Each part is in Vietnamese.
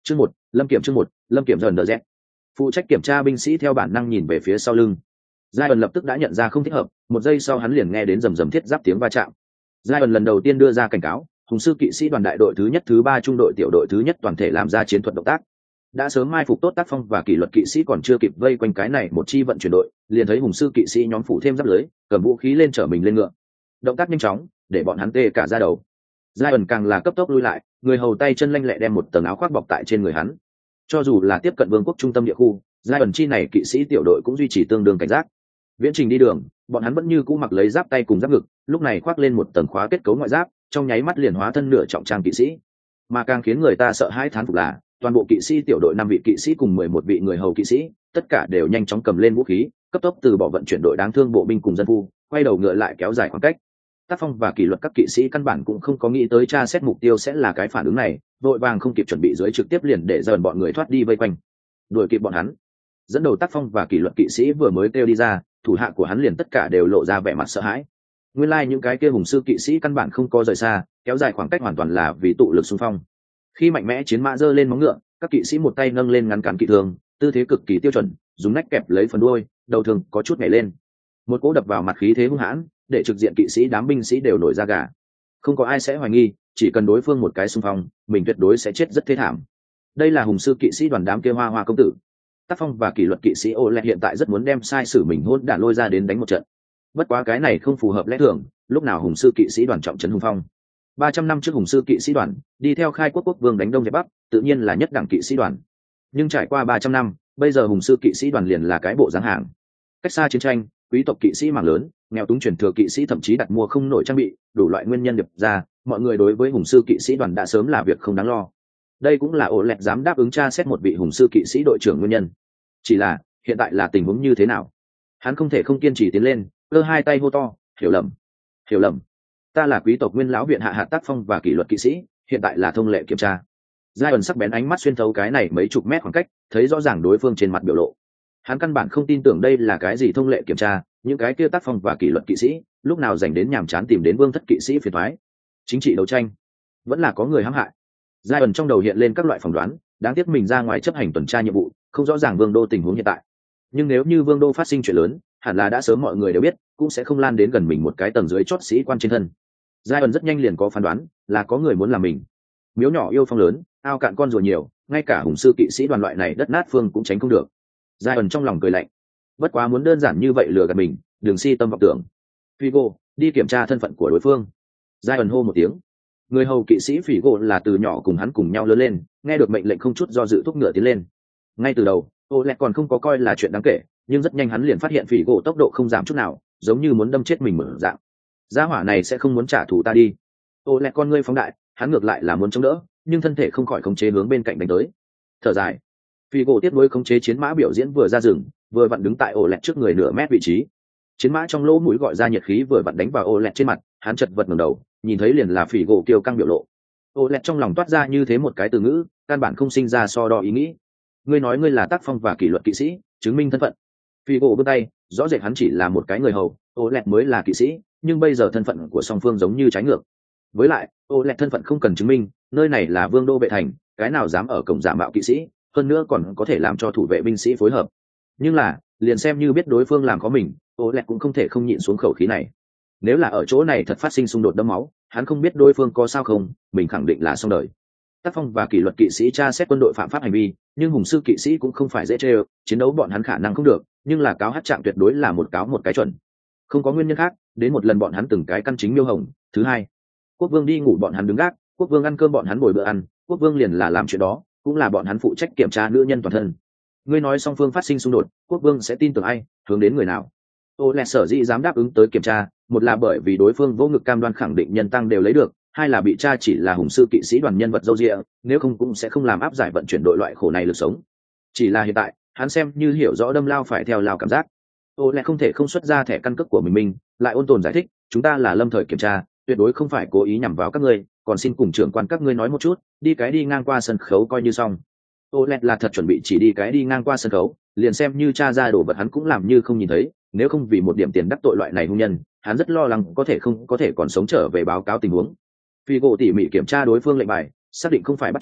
Lâm Kiểm dần đờ rét. Phụ trách kiểm tra binh sĩ theo bản năng nhìn về phía sau lưng. Giai ẩn lập tức đã nhận ra không thích hợp, một giây sau hắn liền nghe đến rầm rầm thiết giáp tiếng va chạm. Giai ẩn lần đầu tiên đưa ra cảnh cáo, hùng sư kỵ sĩ đoàn đại đội thứ nhất thứ ba trung đội tiểu đội thứ nhất toàn thể làm ra chiến thuật động tác. Đã sớm mai phục tốt tác phong và kỷ luật kỵ sĩ còn chưa kịp vây quanh cái này một chi vận chuyển đội, liền thấy hùng sư kỵ sĩ nhóm phủ thêm giáp lưới, cầm vũ khí lên chở mình lên ngựa. Động tác nhanh chóng, để bọn hắn tê cả da đầu. Giai ẩn càng là cấp tốc lui lại, người hầu tay chân lanh lẹ đem một tầng áo khoác bọc tại trên người hắn. Cho dù là tiếp cận vương quốc trung tâm địa khu, giai ẩn chi này kỵ sĩ tiểu đội cũng duy trì tương đương cảnh giác. Viễn trình đi đường, bọn hắn vẫn như cũ mặc lấy giáp tay cùng giáp ngực, lúc này khoác lên một tầng khóa kết cấu ngoại giáp, trong nháy mắt liền hóa thân nửa trọng trang kỵ sĩ. Mà càng khiến người ta sợ hãi thán phục là, toàn bộ kỵ sĩ tiểu đội 5 vị kỵ sĩ cùng 11 vị người hầu kỵ sĩ, tất cả đều nhanh chóng cầm lên vũ khí, cấp tốc từ bỏ vận chuyển đội đáng thương bộ binh cùng dân phu, quay đầu ngựa lại kéo dài khoảng cách. Tác phong và kỷ luật các kỵ sĩ căn bản cũng không có nghĩ tới tra xét mục tiêu sẽ là cái phản ứng này, vội vàng không kịp chuẩn bị dưới trực tiếp liền để dần bọn người thoát đi vây quanh. Đuổi kịp bọn hắn. Dẫn đầu tác phong và kỷ luật kỵ sĩ vừa mới kêu đi ra, thủ hạ của hắn liền tất cả đều lộ ra vẻ mặt sợ hãi. Nguyên lai những cái kia hùng sư kỵ sĩ căn bản không có rời xa, kéo dài khoảng cách hoàn toàn là vì tụ lực xung phong. Khi mạnh mẽ chiến mã giơ lên móng ngựa, các kỵ sĩ một tay nâng lên ngăn cản kỵ thương, tư thế cực kỳ tiêu chuẩn, dùng nách kẹp lấy phần đuôi, đầu thường có chút nhảy lên. Một cú đập vào mặt khí thế hung hãn, để trực diện kỵ sĩ đám binh sĩ đều nổi da gà. Không có ai sẽ hoài nghi, chỉ cần đối phương một cái xung phong, mình tuyệt đối sẽ chết rất thê thảm. Đây là hùng sư kỵ sĩ đoàn đám kia hoa hoa công tử. Tác phong và kỷ luật kỵ sĩ Olet hiện tại rất muốn đem sai sử mình hôn đản lôi ra đến đánh một trận. Bất quá cái này không phù hợp lẽ thường, lúc nào hùng sư kỵ sĩ đoàn trọng trấn hùng phong. 300 năm trước hùng sư kỵ sĩ đoàn đi theo khai quốc quốc vương đánh đông dẹp bắc, tự nhiên là nhất đẳng kỵ sĩ đoàn. Nhưng trải qua 300 năm, bây giờ hùng sư kỵ sĩ đoàn liền là cái bộ dáng hàng. Cách xa chiến tranh, quý tộc kỵ sĩ mảng lớn, nghèo túng truyền thừa kỵ sĩ thậm chí đặt mua không nổi trang bị, đủ loại nguyên nhân nhập ra, mọi người đối với hùng sư kỵ sĩ đoàn đã sớm là việc không đáng lo. Đây cũng là Olet dám đáp ứng tra xét một vị hùng sư kỵ sĩ đội trưởng nguyên nhân. Chỉ là hiện tại là tình huống như thế nào? Hắn không thể không kiên trì tiến lên, cơ hai tay hô to, hiểu lầm, ta là quý tộc nguyên lão viện hạ hạt tác phong và kỷ luật kỵ sĩ, hiện tại là thông lệ kiểm tra. Giai ẩn sắc bén ánh mắt xuyên thấu cái này mấy chục mét khoảng cách, thấy rõ ràng đối phương trên mặt biểu lộ. Hắn căn bản không tin tưởng đây là cái gì thông lệ kiểm tra, những cái kia tác phong và kỷ luật kỵ sĩ lúc nào dành đến nhàm chán tìm đến vương thất kỵ sĩ phiền toái. Chính trị đấu tranh vẫn là có người hãm hại. Giai ẩn trong đầu hiện lên các loại phỏng đoán, đáng tiếc mình ra ngoài chấp hành tuần tra nhiệm vụ, không rõ ràng vương đô tình huống hiện tại. Nhưng nếu như vương đô phát sinh chuyện lớn, hẳn là đã sớm mọi người đều biết, cũng sẽ không lan đến gần mình một cái tầng dưới chót sĩ quan trên thân. Giai ẩn rất nhanh liền có phán đoán, là có người muốn làm mình. Miếu nhỏ yêu phong lớn, ao cạn con rùa nhiều, ngay cả hùng sư kỵ sĩ đoàn loại này đất nát phương cũng tránh không được. Giai ẩn trong lòng cười lạnh, bất quá muốn đơn giản như vậy lừa gạt mình, đừng si tâm vọng tưởng. Figo, đi kiểm tra thân phận của đối phương. Giai ẩn hô một tiếng. Người hầu kỵ sĩ Figo là từ nhỏ cùng hắn cùng nhau lớn lên, nghe được mệnh lệnh không chút do dự thúc ngựa tiến lên. Ngay từ đầu, Olet còn không có coi là chuyện đáng kể, nhưng rất nhanh hắn liền phát hiện Figo tốc độ không giảm chút nào, giống như muốn đâm chết mình mở dạng. Gia hỏa này sẽ không muốn trả thù ta đi. Olet con ngươi phóng đại, hắn ngược lại là muốn chống đỡ, nhưng thân thể không khỏi khống chế hướng bên cạnh đánh tới. Thở dài, Figo tiếp nối khống chế chiến mã biểu diễn vừa ra rừng, vừa vặn đứng tại Olet trước người nửa mét vị trí. Chiến mã trong lỗ mũi gọi ra nhiệt khí vừa vặn đánh vào Olet trên mặt, hắn chật vật ngẩng đầu, nhìn thấy liền là Figo kiêu căng biểu lộ. Olet trong lòng toát ra như thế một cái từ ngữ, căn bản không sinh ra so đo ý nghĩ. Ngươi nói ngươi là tác phong và kỷ luật kỵ sĩ, chứng minh thân phận. Figo vươn tay, rõ rệt hắn chỉ là một cái người hầu, Olet mới là kỵ sĩ, nhưng bây giờ thân phận của song phương giống như trái ngược. Với lại, Olet thân phận không cần chứng minh, nơi này là vương đô vệ thành, cái nào dám ở cổng giả mạo kỵ sĩ, hơn nữa còn có thể làm cho thủ vệ binh sĩ phối hợp. Nhưng là, liền xem như biết đối phương làm có mình, Olet cũng không thể không nhịn xuống khẩu khí này. Nếu là ở chỗ này thật phát sinh xung đột đẫm máu, hắn không biết đối phương có sao không, mình khẳng định là xong đời. Tác phong và kỷ luật kỵ sĩ tra xét quân đội phạm pháp hành vi, nhưng hùng sư kỵ sĩ cũng không phải dễ chơi, chiến đấu bọn hắn khả năng không được, nhưng là cáo hát trạng tuyệt đối là một cáo một cái chuẩn. Không có nguyên nhân khác, đến một lần bọn hắn từng cái căn chính miêu hồng. Thứ hai, quốc vương đi ngủ bọn hắn đứng gác, quốc vương ăn cơm bọn hắn bồi bữa ăn, quốc vương liền là làm chuyện đó, cũng là bọn hắn phụ trách kiểm tra nữ nhân toàn thân. Ngươi nói song phương phát sinh xung đột, quốc vương sẽ tin tưởng ai, hướng đến người nào? Olet sở dĩ dám đáp ứng tới kiểm tra, một là bởi vì đối phương vô ngực cam đoan khẳng định nhân tăng đều lấy được, hai là bị cha chỉ là hùng sư kỵ sĩ đoàn nhân vật dâu dịa, nếu không cũng sẽ không làm áp giải vận chuyển đội loại khổ này lực sống. Chỉ là hiện tại, hắn xem như hiểu rõ đâm lao phải theo lao cảm giác. Olet không thể không xuất ra thẻ căn cước của mình, lại ôn tồn giải thích, chúng ta là lâm thời kiểm tra, tuyệt đối không phải cố ý nhằm vào các ngươi, còn xin cùng trưởng quan các ngươi nói một chút, đi cái đi ngang qua sân khấu coi như xong. Olet là thật chuẩn bị chỉ đi cái đi ngang qua sân khấu, liền xem như cha ra đồ vật hắn cũng làm như không nhìn thấy, nếu không vì một điểm tiền đắc tội loại này hung nhân, hắn rất lo lắng có thể còn sống trở về báo cáo tình huống. Figo tỉ mỉ kiểm tra đối phương lệnh bài, xác định không phải bắt trước,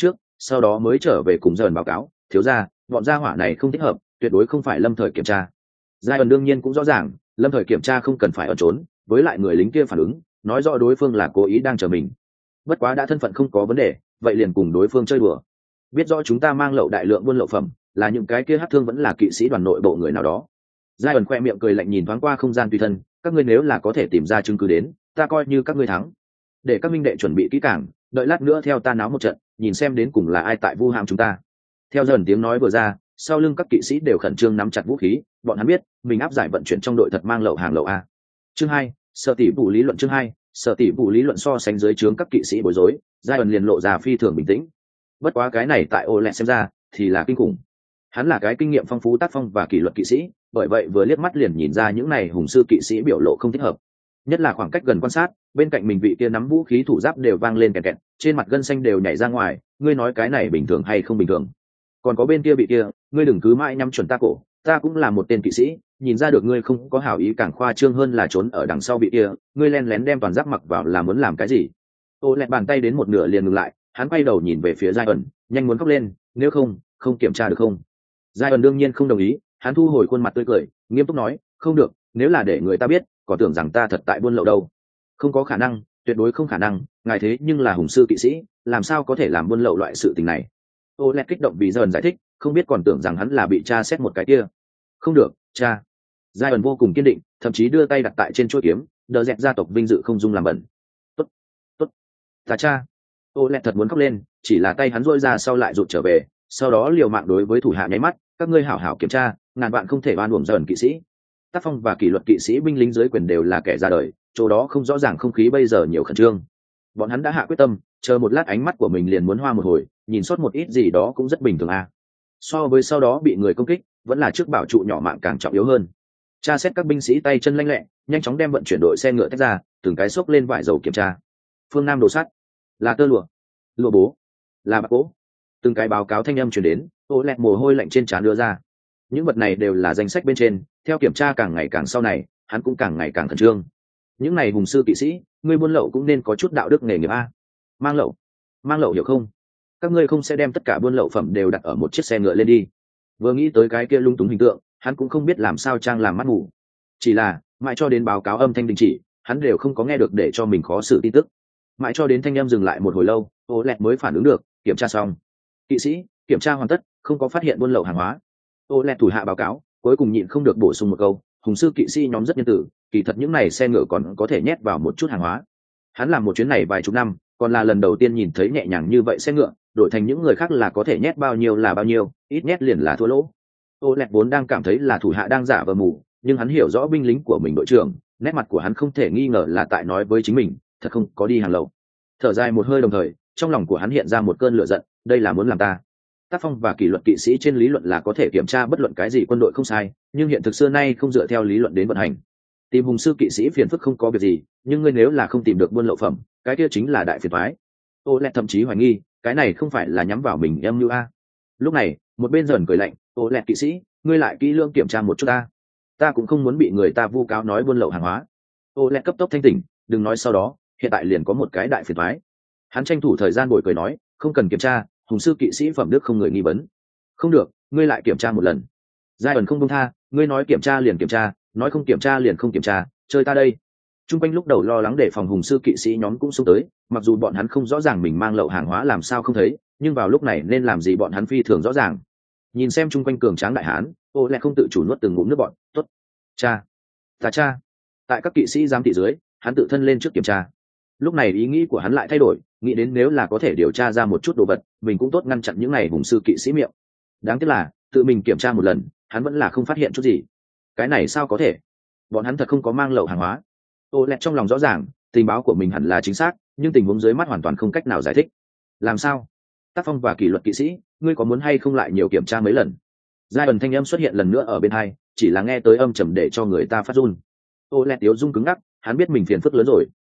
sau đó mới trở về cùng dần báo cáo thiếu ra bọn gia hỏa này không thích hợp, tuyệt đối không phải lâm thời kiểm tra. giai ẩn đương nhiên cũng rõ ràng lâm thời kiểm tra không cần phải ẩn trốn, với lại người lính kia phản ứng nói rõ đối phương là cố ý đang chờ mình. Bất quá đã thân phận không có vấn đề, vậy liền cùng đối phương chơi đùa. Biết rõ chúng ta mang lậu đại lượng buôn lậu phẩm, là những cái kia hát thương vẫn là kỵ sĩ đoàn nội bộ người nào đó. giai ẩn khoe miệng cười lạnh nhìn thoáng qua không gian tùy thân, các ngươi nếu là có thể tìm ra chứng cứ đến, ta coi như các ngươi thắng. Để các minh đệ chuẩn bị kỹ càng, đợi lát nữa theo ta náo một trận, nhìn xem đến cùng là ai tại vu hãm chúng ta. Theo dần tiếng nói vừa ra, sau lưng các kỵ sĩ đều khẩn trương nắm chặt vũ khí, bọn hắn biết mình áp giải vận chuyển trong đội thật mang lậu hàng lậu a. Chương 2, sở tỷ vụ lý luận. Chương 2, sở tỷ vụ lý luận. So sánh dưới trướng các kỵ sĩ bối rối, giai ẩn liền lộ ra phi thường bình tĩnh. Bất quá cái này tại ô lẹ xem ra thì là kinh khủng. Hắn là cái kinh nghiệm phong phú tác phong và kỷ luật kỵ sĩ, bởi vậy vừa liếc mắt liền nhìn ra những này hùng sư kỵ sĩ biểu lộ không thích hợp. Nhất là khoảng cách gần quan sát, bên cạnh mình vị kia nắm vũ khí thủ giáp đều vang lên kẹt kẹt, trên mặt gân xanh đều nhảy ra ngoài, ngươi nói cái này bình thường hay không bình thường? Còn có bên kia vị kia, ngươi đừng cứ mãi nhắm chuẩn ta cổ, ta cũng là một tên kỵ sĩ, nhìn ra được ngươi không có hảo ý, càng khoa trương hơn là trốn ở đằng sau vị kia, ngươi len lén đem toàn giáp mặc vào là muốn làm cái gì? Ô lẹt bàn tay đến một nửa liền ngừng lại, hắn quay đầu nhìn về phía giai ẩn, nhanh muốn khóc lên, nếu không kiểm tra được không? giai ẩn đương nhiên không đồng ý, hắn thu hồi khuôn mặt tươi cười, nghiêm túc nói, không được, nếu là để người ta biết, còn tưởng rằng ta thật tại buôn lậu đâu. Không có khả năng, tuyệt đối không khả năng, ngài thế nhưng là hùng sư kỵ sĩ, làm sao có thể làm buôn lậu loại sự tình này? Ô lẹt kích động vì dần giải thích, không biết còn tưởng rằng hắn là bị cha xét một cái kia. Không được, cha. giai ẩn vô cùng kiên định, thậm chí đưa tay đặt tại trên chuôi kiếm, đờ dẹt gia tộc vinh dự không dung làm bẩn. Tốt, tốt, ta cha. Ô lẹt thật muốn khóc lên, chỉ là tay hắn duỗi ra sau lại rụt trở về, sau đó liều mạng đối với thủ hạ nháy mắt, các ngươi hảo hảo kiểm tra, ngàn bạn không thể oan uổng dần kỵ sĩ. Tác phong và kỷ luật kỵ sĩ binh lính dưới quyền đều là kẻ ra đời, chỗ đó không rõ ràng không khí bây giờ nhiều khẩn trương. Bọn hắn đã hạ quyết tâm, chờ một lát ánh mắt của mình liền muốn hoa một hồi, nhìn sót một ít gì đó cũng rất bình thường a. So với sau đó bị người công kích, vẫn là trước bảo trụ nhỏ mạng càng trọng yếu hơn. Tra xét các binh sĩ tay chân lanh lẹ, nhanh chóng đem vận chuyển đội xe ngựa tách ra, từng cái xốc lên vải dầu kiểm tra. Phương Nam đồ sắt, là tơ lụa, lụa bố, là bạc gỗ. Từng cái báo cáo thanh âm truyền đến, Ô lẹt mồ hôi lạnh trên trán đưa ra. Những vật này đều là danh sách bên trên, theo kiểm tra càng ngày càng sau này, hắn cũng càng ngày càng khẩn trương. Những này hùng sư kỵ sĩ, ngươi buôn lậu cũng nên có chút đạo đức nghề nghiệp a. Mang lậu hiểu không? Các ngươi không sẽ đem tất cả buôn lậu phẩm đều đặt ở một chiếc xe ngựa lên đi. Vừa nghĩ tới cái kia lung túng hình tượng, hắn cũng không biết làm sao trang làm mắt ngủ. Chỉ là mãi cho đến báo cáo âm thanh đình chỉ, hắn đều không có nghe được để cho mình khó xử tin tức. Mãi cho đến thanh âm dừng lại một hồi lâu, Ô lẹt mới phản ứng được, kiểm tra xong. Kỵ sĩ, kiểm tra hoàn tất, không có phát hiện buôn lậu hàng hóa. Ô lẹt thủ hạ báo cáo, cuối cùng nhịn không được bổ sung một câu, hùng sư kỵ sĩ nhóm rất nhân tử, kỳ thật những này xe ngựa còn có thể nhét vào một chút hàng hóa. Hắn làm một chuyến này vài chục năm, còn là lần đầu tiên nhìn thấy nhẹ nhàng như vậy xe ngựa, đổi thành những người khác là có thể nhét bao nhiêu là bao nhiêu, ít nhét liền là thua lỗ. Ô lẹt vốn đang cảm thấy là thủ hạ đang giả vờ mù, nhưng hắn hiểu rõ binh lính của mình đội trưởng, nét mặt của hắn không thể nghi ngờ là tại nói với chính mình, thật không có đi hàng lậu. Thở dài một hơi đồng thời, trong lòng của hắn hiện ra một cơn lửa giận, đây là muốn làm ta. Tác phong và kỷ luật kỵ sĩ trên lý luận là có thể kiểm tra bất luận cái gì quân đội không sai, nhưng hiện thực xưa nay không dựa theo lý luận đến vận hành. Tìm hùng sư kỵ sĩ phiền phức không có việc gì, nhưng ngươi nếu là không tìm được buôn lậu phẩm, cái kia chính là đại phiền toái. Ô lẹt thậm chí hoài nghi, cái này không phải là nhắm vào mình em như a. Lúc này, một bên dần cười lạnh, ô lẹt kỵ sĩ, ngươi lại kỹ lưỡng kiểm tra một chút ta. Ta cũng không muốn bị người ta vu cáo nói buôn lậu hàng hóa. Ô lẹt cấp tốc thanh tỉnh, đừng nói sau đó, hiện tại liền có một cái đại phiền toái. Hắn tranh thủ thời gian bồi cười nói, không cần kiểm tra, hùng sư kỵ sĩ phẩm đức không người nghi vấn. Không được, ngươi lại kiểm tra một lần. giai ẩn không buông tha, ngươi nói kiểm tra liền kiểm tra, nói không kiểm tra liền không kiểm tra, chơi ta đây. Trung quanh lúc đầu lo lắng để phòng hùng sư kỵ sĩ nhóm cũng xông tới, mặc dù bọn hắn không rõ ràng mình mang lậu hàng hóa làm sao không thấy, nhưng vào lúc này nên làm gì bọn hắn phi thường rõ ràng. Nhìn xem trung quanh cường tráng đại hán, Ô lẹt không tự chủ nuốt từng ngụm nước bọn, tốt, cha, ta cha. Tại các kỵ sĩ giám thị dưới, hắn tự thân lên trước kiểm tra. Lúc này ý nghĩ của hắn lại thay đổi, nghĩ đến nếu là có thể điều tra ra một chút đồ vật, mình cũng tốt ngăn chặn những này hùng sư kỵ sĩ miệng. Đáng tiếc là tự mình kiểm tra một lần, hắn vẫn là không phát hiện chút gì. Cái này sao có thể? Bọn hắn thật không có mang lậu hàng hóa. Ô lẹt trong lòng rõ ràng, tình báo của mình hẳn là chính xác, nhưng tình huống dưới mắt hoàn toàn không cách nào giải thích. Làm sao? Tác phong và kỷ luật kỵ sĩ, ngươi có muốn hay không lại nhiều kiểm tra mấy lần? giai ẩn thanh âm xuất hiện lần nữa ở bên hai, chỉ là nghe tới âm trầm để cho người ta phát run. Ô lẹt tiếu rung cứng ngắc, hắn biết mình phiền phức lớn rồi.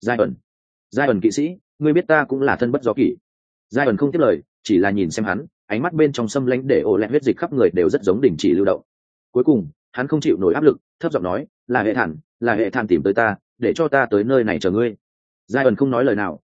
giai ẩn kỵ sĩ, ngươi biết ta cũng là thân bất do kỷ. giai ẩn không tiếp lời, chỉ là nhìn xem hắn, ánh mắt bên trong xâm lãnh để Ô lẹt huyết dịch khắp người đều rất giống đình chỉ lưu động. Cuối cùng hắn không chịu nổi áp lực, thấp giọng nói, là hệ thản tìm tới ta, để cho ta tới nơi này chờ ngươi. giai ẩn không nói lời nào,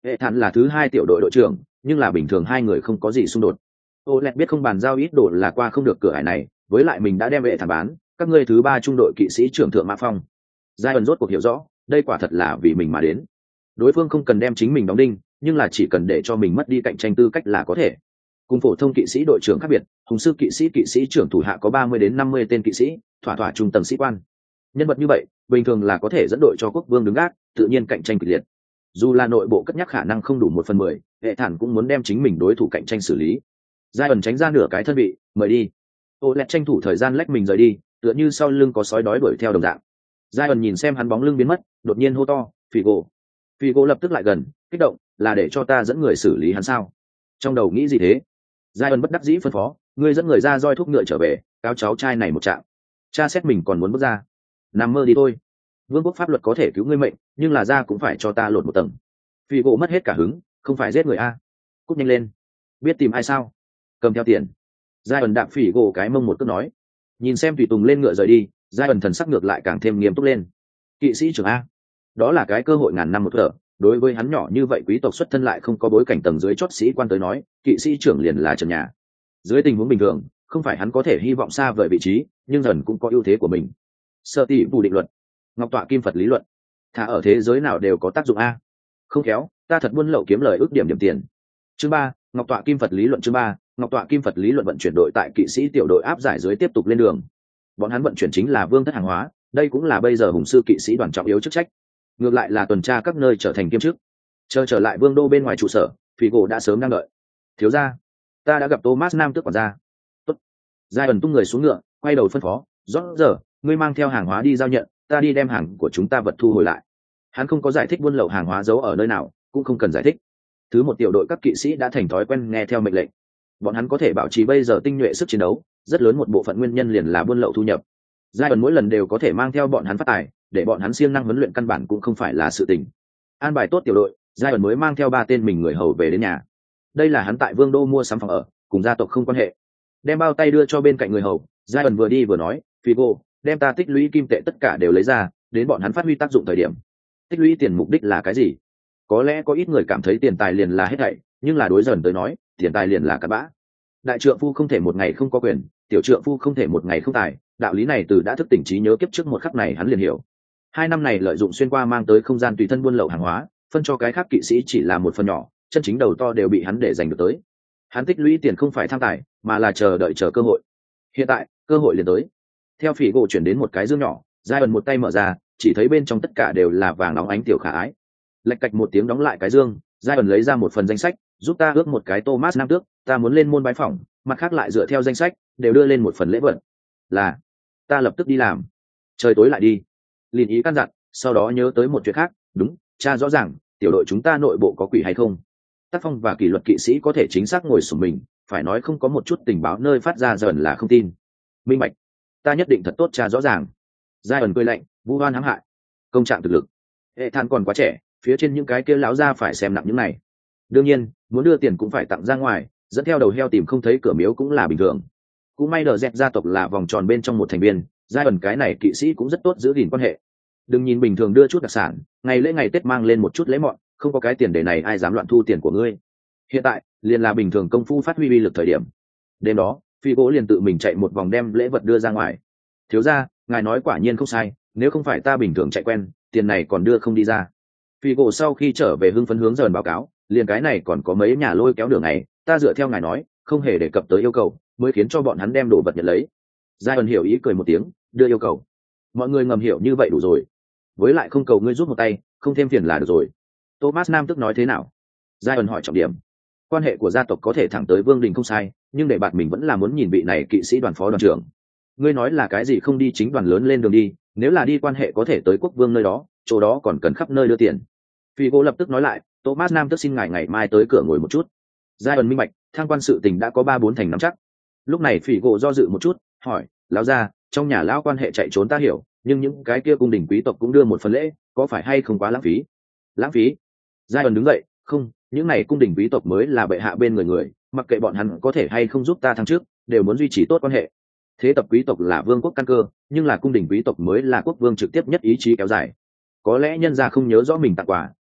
Hệ thản là thứ hai tiểu đội đội trưởng, nhưng là bình thường hai người không có gì xung đột. Olet biết không bàn giao ít đồ là qua không được cửa ải này, với lại mình đã đem hệ thản bán, các ngươi thứ ba trung đội kỵ sĩ trưởng thượng Mã Phong. Giai ẩn rốt cuộc hiểu rõ, đây quả thật là vì mình mà đến. Đối phương không cần đem chính mình đóng đinh, nhưng là chỉ cần để cho mình mất đi cạnh tranh tư cách là có thể. Cùng phổ thông kỵ sĩ đội trưởng khác biệt, hùng sư kỵ sĩ trưởng thủ hạ có 30 đến 50 tên kỵ sĩ, thỏa thỏa trung tầng sĩ quan. Nhân vật như vậy, bình thường là có thể dẫn đội cho quốc vương đứng gác, tự nhiên cạnh tranh kịch liệt. Dù là nội bộ cất nhắc khả năng không đủ 1/10, hệ thản cũng muốn đem chính mình đối thủ cạnh tranh xử lý. Giai ẩn tránh ra nửa cái thân vị, mời đi. Olet tranh thủ thời gian lách mình rời đi, tựa như sau lưng có sói đói đuổi theo đồng dạng. Giai ẩn nhìn xem hắn bóng lưng biến mất, đột nhiên hô to, Figo. Figo lập tức lại gần, kích động, là để cho ta dẫn người xử lý hắn sao? Trong đầu nghĩ gì thế? Giai ẩn bất đắc dĩ phân phó, ngươi dẫn người ra roi thuốc ngựa trở về, cáo cháu trai này một trạng. Cha xét mình còn muốn bước ra. Nằm mơ đi thôi. Vương quốc pháp luật có thể cứu ngươi mệnh, nhưng là ra cũng phải cho ta lột một tầng. Figo mất hết cả hứng, không phải giết người a. Cút nhanh lên. Biết tìm ai sao? Cầm theo tiền. Giai ẩn đạp Figo cái mông một cước nói. Nhìn xem tùy tùng lên ngựa rời đi, Giai ẩn thần sắc ngược lại càng thêm nghiêm túc lên. Kỵ sĩ trưởng a, đó là cái cơ hội ngàn năm một thở. Đối với hắn nhỏ như vậy quý tộc xuất thân lại không có bối cảnh tầng dưới chót sĩ quan tới nói, kỵ sĩ trưởng liền là trần nhà. Dưới tình huống bình thường, không phải hắn có thể hy vọng xa vời vị trí, nhưng dần cũng có ưu thế của mình. Sơ tỷ bù định luật, ngọc tọa kim Phật lý luận, thả ở thế giới nào đều có tác dụng a. Không khéo, ta thật buôn lậu kiếm lời ước điểm tiền. Chương 3, ngọc tọa kim Phật lý luận. Chương 3, ngọc tọa kim Phật lý luận. Vận chuyển đội tại kỵ sĩ tiểu đội áp giải dưới tiếp tục lên đường. Bọn hắn vận chuyển chính là vương thất hàng hóa, đây cũng là bây giờ hùng sư kỵ sĩ đoàn trọng yếu chức trách. Ngược lại là tuần tra các nơi trở thành kiêm chức. Trở lại vương đô bên ngoài trụ sở, Figo đã sớm đang đợi. Thiếu gia, ta đã gặp Thomas Nam tước quản gia. Tốt. Giai ẩn tung người xuống ngựa, quay đầu phân phó, rõ giờ, ngươi mang theo hàng hóa đi giao nhận, ta đi đem hàng của chúng ta vật thu hồi lại. Hắn không có giải thích buôn lậu hàng hóa giấu ở nơi nào, cũng không cần giải thích. Thứ một tiểu đội các kỵ sĩ đã thành thói quen nghe theo mệnh lệnh. Bọn hắn có thể bảo trì bây giờ tinh nhuệ sức chiến đấu, rất lớn một bộ phận nguyên nhân liền là buôn lậu thu nhập. Giai ẩn mỗi lần đều có thể mang theo bọn hắn phát tài, để bọn hắn siêng năng huấn luyện căn bản cũng không phải là sự tình. An bài tốt tiểu đội, Giai ẩn mới mang theo 3 tên mình người hầu về đến nhà. Đây là hắn tại vương đô mua sắm phòng ở, cùng gia tộc không quan hệ. Đem bao tay đưa cho bên cạnh người hầu, Giai ẩn vừa đi vừa nói, Figo, đem ta tích lũy kim tệ tất cả đều lấy ra, đến bọn hắn phát huy tác dụng thời điểm. Tích lũy tiền mục đích là cái gì? Có lẽ có ít người cảm thấy tiền tài liền là hết thảy, nhưng là đối dần tới nói, tiền tài liền là cặn bã. Đại trượng phu không thể một ngày không có quyền, tiểu trượng phu không thể một ngày không tài, đạo lý này từ đã thức tỉnh trí nhớ kiếp trước một khắc này hắn liền hiểu. 2 năm này lợi dụng xuyên qua mang tới không gian tùy thân buôn lậu hàng hóa, phân cho cái khác kỵ sĩ chỉ là một phần nhỏ, chân chính đầu to đều bị hắn để giành được tới. Hắn tích lũy tiền không phải tham tài, mà là chờ cơ hội. Hiện tại, cơ hội liền tới. Theo phỉ gỗ chuyển đến một cái dương nhỏ, Giai ẩn một tay mở ra, chỉ thấy bên trong tất cả đều là vàng óng ánh tiểu khả ái. Lạch cạch một tiếng đóng lại cái dương, Giai ẩn lấy ra một phần danh sách, giúp ta ước một cái Thomas Nam tước, ta muốn lên môn bái phỏng, mặt khác lại dựa theo danh sách, đều đưa lên một phần lễ vật. Là, ta lập tức đi làm. Trời tối lại đi. Liền ý căn dặn, sau đó nhớ tới một chuyện khác, đúng, cha rõ ràng, tiểu đội chúng ta nội bộ có quỷ hay không? Tác phong và kỷ luật kỵ sĩ có thể chính xác ngồi sổm mình, phải nói không có một chút tình báo nơi phát ra dần là không tin. Minh bạch, ta nhất định thật tốt cha rõ ràng. Giai ẩn cười lạnh, vu oan hãm hại, công trạng thực lực. Hệ than còn quá trẻ, phía trên những cái kia láo ra phải xem nặng những này. Đương nhiên, muốn đưa tiền cũng phải tặng ra ngoài, dẫn theo đầu heo tìm không thấy cửa miếu cũng là bình thường. Cũng may đờ dẹt gia tộc là vòng tròn bên trong một thành viên, Giai ẩn cái này kỵ sĩ cũng rất tốt giữ gìn quan hệ. Đừng nhìn bình thường đưa chút đặc sản, ngày lễ ngày Tết mang lên một chút lễ mọn, không có cái tiền để này ai dám loạn thu tiền của ngươi. Hiện tại, liền là bình thường công phu phát huy uy lực thời điểm. Đêm đó, Phi gỗ liền tự mình chạy một vòng đem lễ vật đưa ra ngoài. Thiếu gia, ngài nói quả nhiên không sai, nếu không phải ta bình thường chạy quen, tiền này còn đưa không đi ra. Phi gỗ sau khi trở về hưng phấn hướng dần báo cáo, liền cái này còn có mấy nhà lôi kéo đường này, ta dựa theo ngài nói, không hề đề cập tới yêu cầu, mới khiến cho bọn hắn đem đồ vật nhận lấy. Giai ẩn hiểu ý cười một tiếng, đưa yêu cầu. Mọi người ngầm hiểu như vậy đủ rồi. Với lại không cầu ngươi giúp một tay, không thêm phiền là được rồi. Thomas Nam tức nói thế nào? Giai ẩn hỏi trọng điểm. Quan hệ của gia tộc có thể thẳng tới vương đình không sai, nhưng để bạn mình vẫn là muốn nhìn vị này kỵ sĩ đoàn phó đoàn trưởng. Ngươi nói là cái gì không đi chính đoàn lớn lên đường đi, nếu là đi quan hệ có thể tới quốc vương nơi đó, chỗ đó còn cần khắp nơi đưa tiền. Phi gỗ lập tức nói lại, Thomas Nam tức xin ngài ngày mai tới cửa ngồi một chút. Giai ẩn minh bạch, thang quan sự tình đã có 3-4 thành nắm chắc. Lúc này Phi gỗ do dự một chút, hỏi, lão gia, trong nhà lão quan hệ chạy trốn ta hiểu, nhưng những cái kia cung đình quý tộc cũng đưa một phần lễ, có phải hay không quá lãng phí? Lãng phí? Giai ẩn đứng dậy, không, những này cung đình quý tộc mới là bệ hạ bên người, mặc kệ bọn hắn có thể hay không giúp ta thăng trước, đều muốn duy trì tốt quan hệ. Thế tập quý tộc là vương quốc căn cơ, nhưng là cung đình quý tộc mới là quốc vương trực tiếp nhất ý chí kéo dài. Có lẽ nhân gia không nhớ rõ mình tặng quà,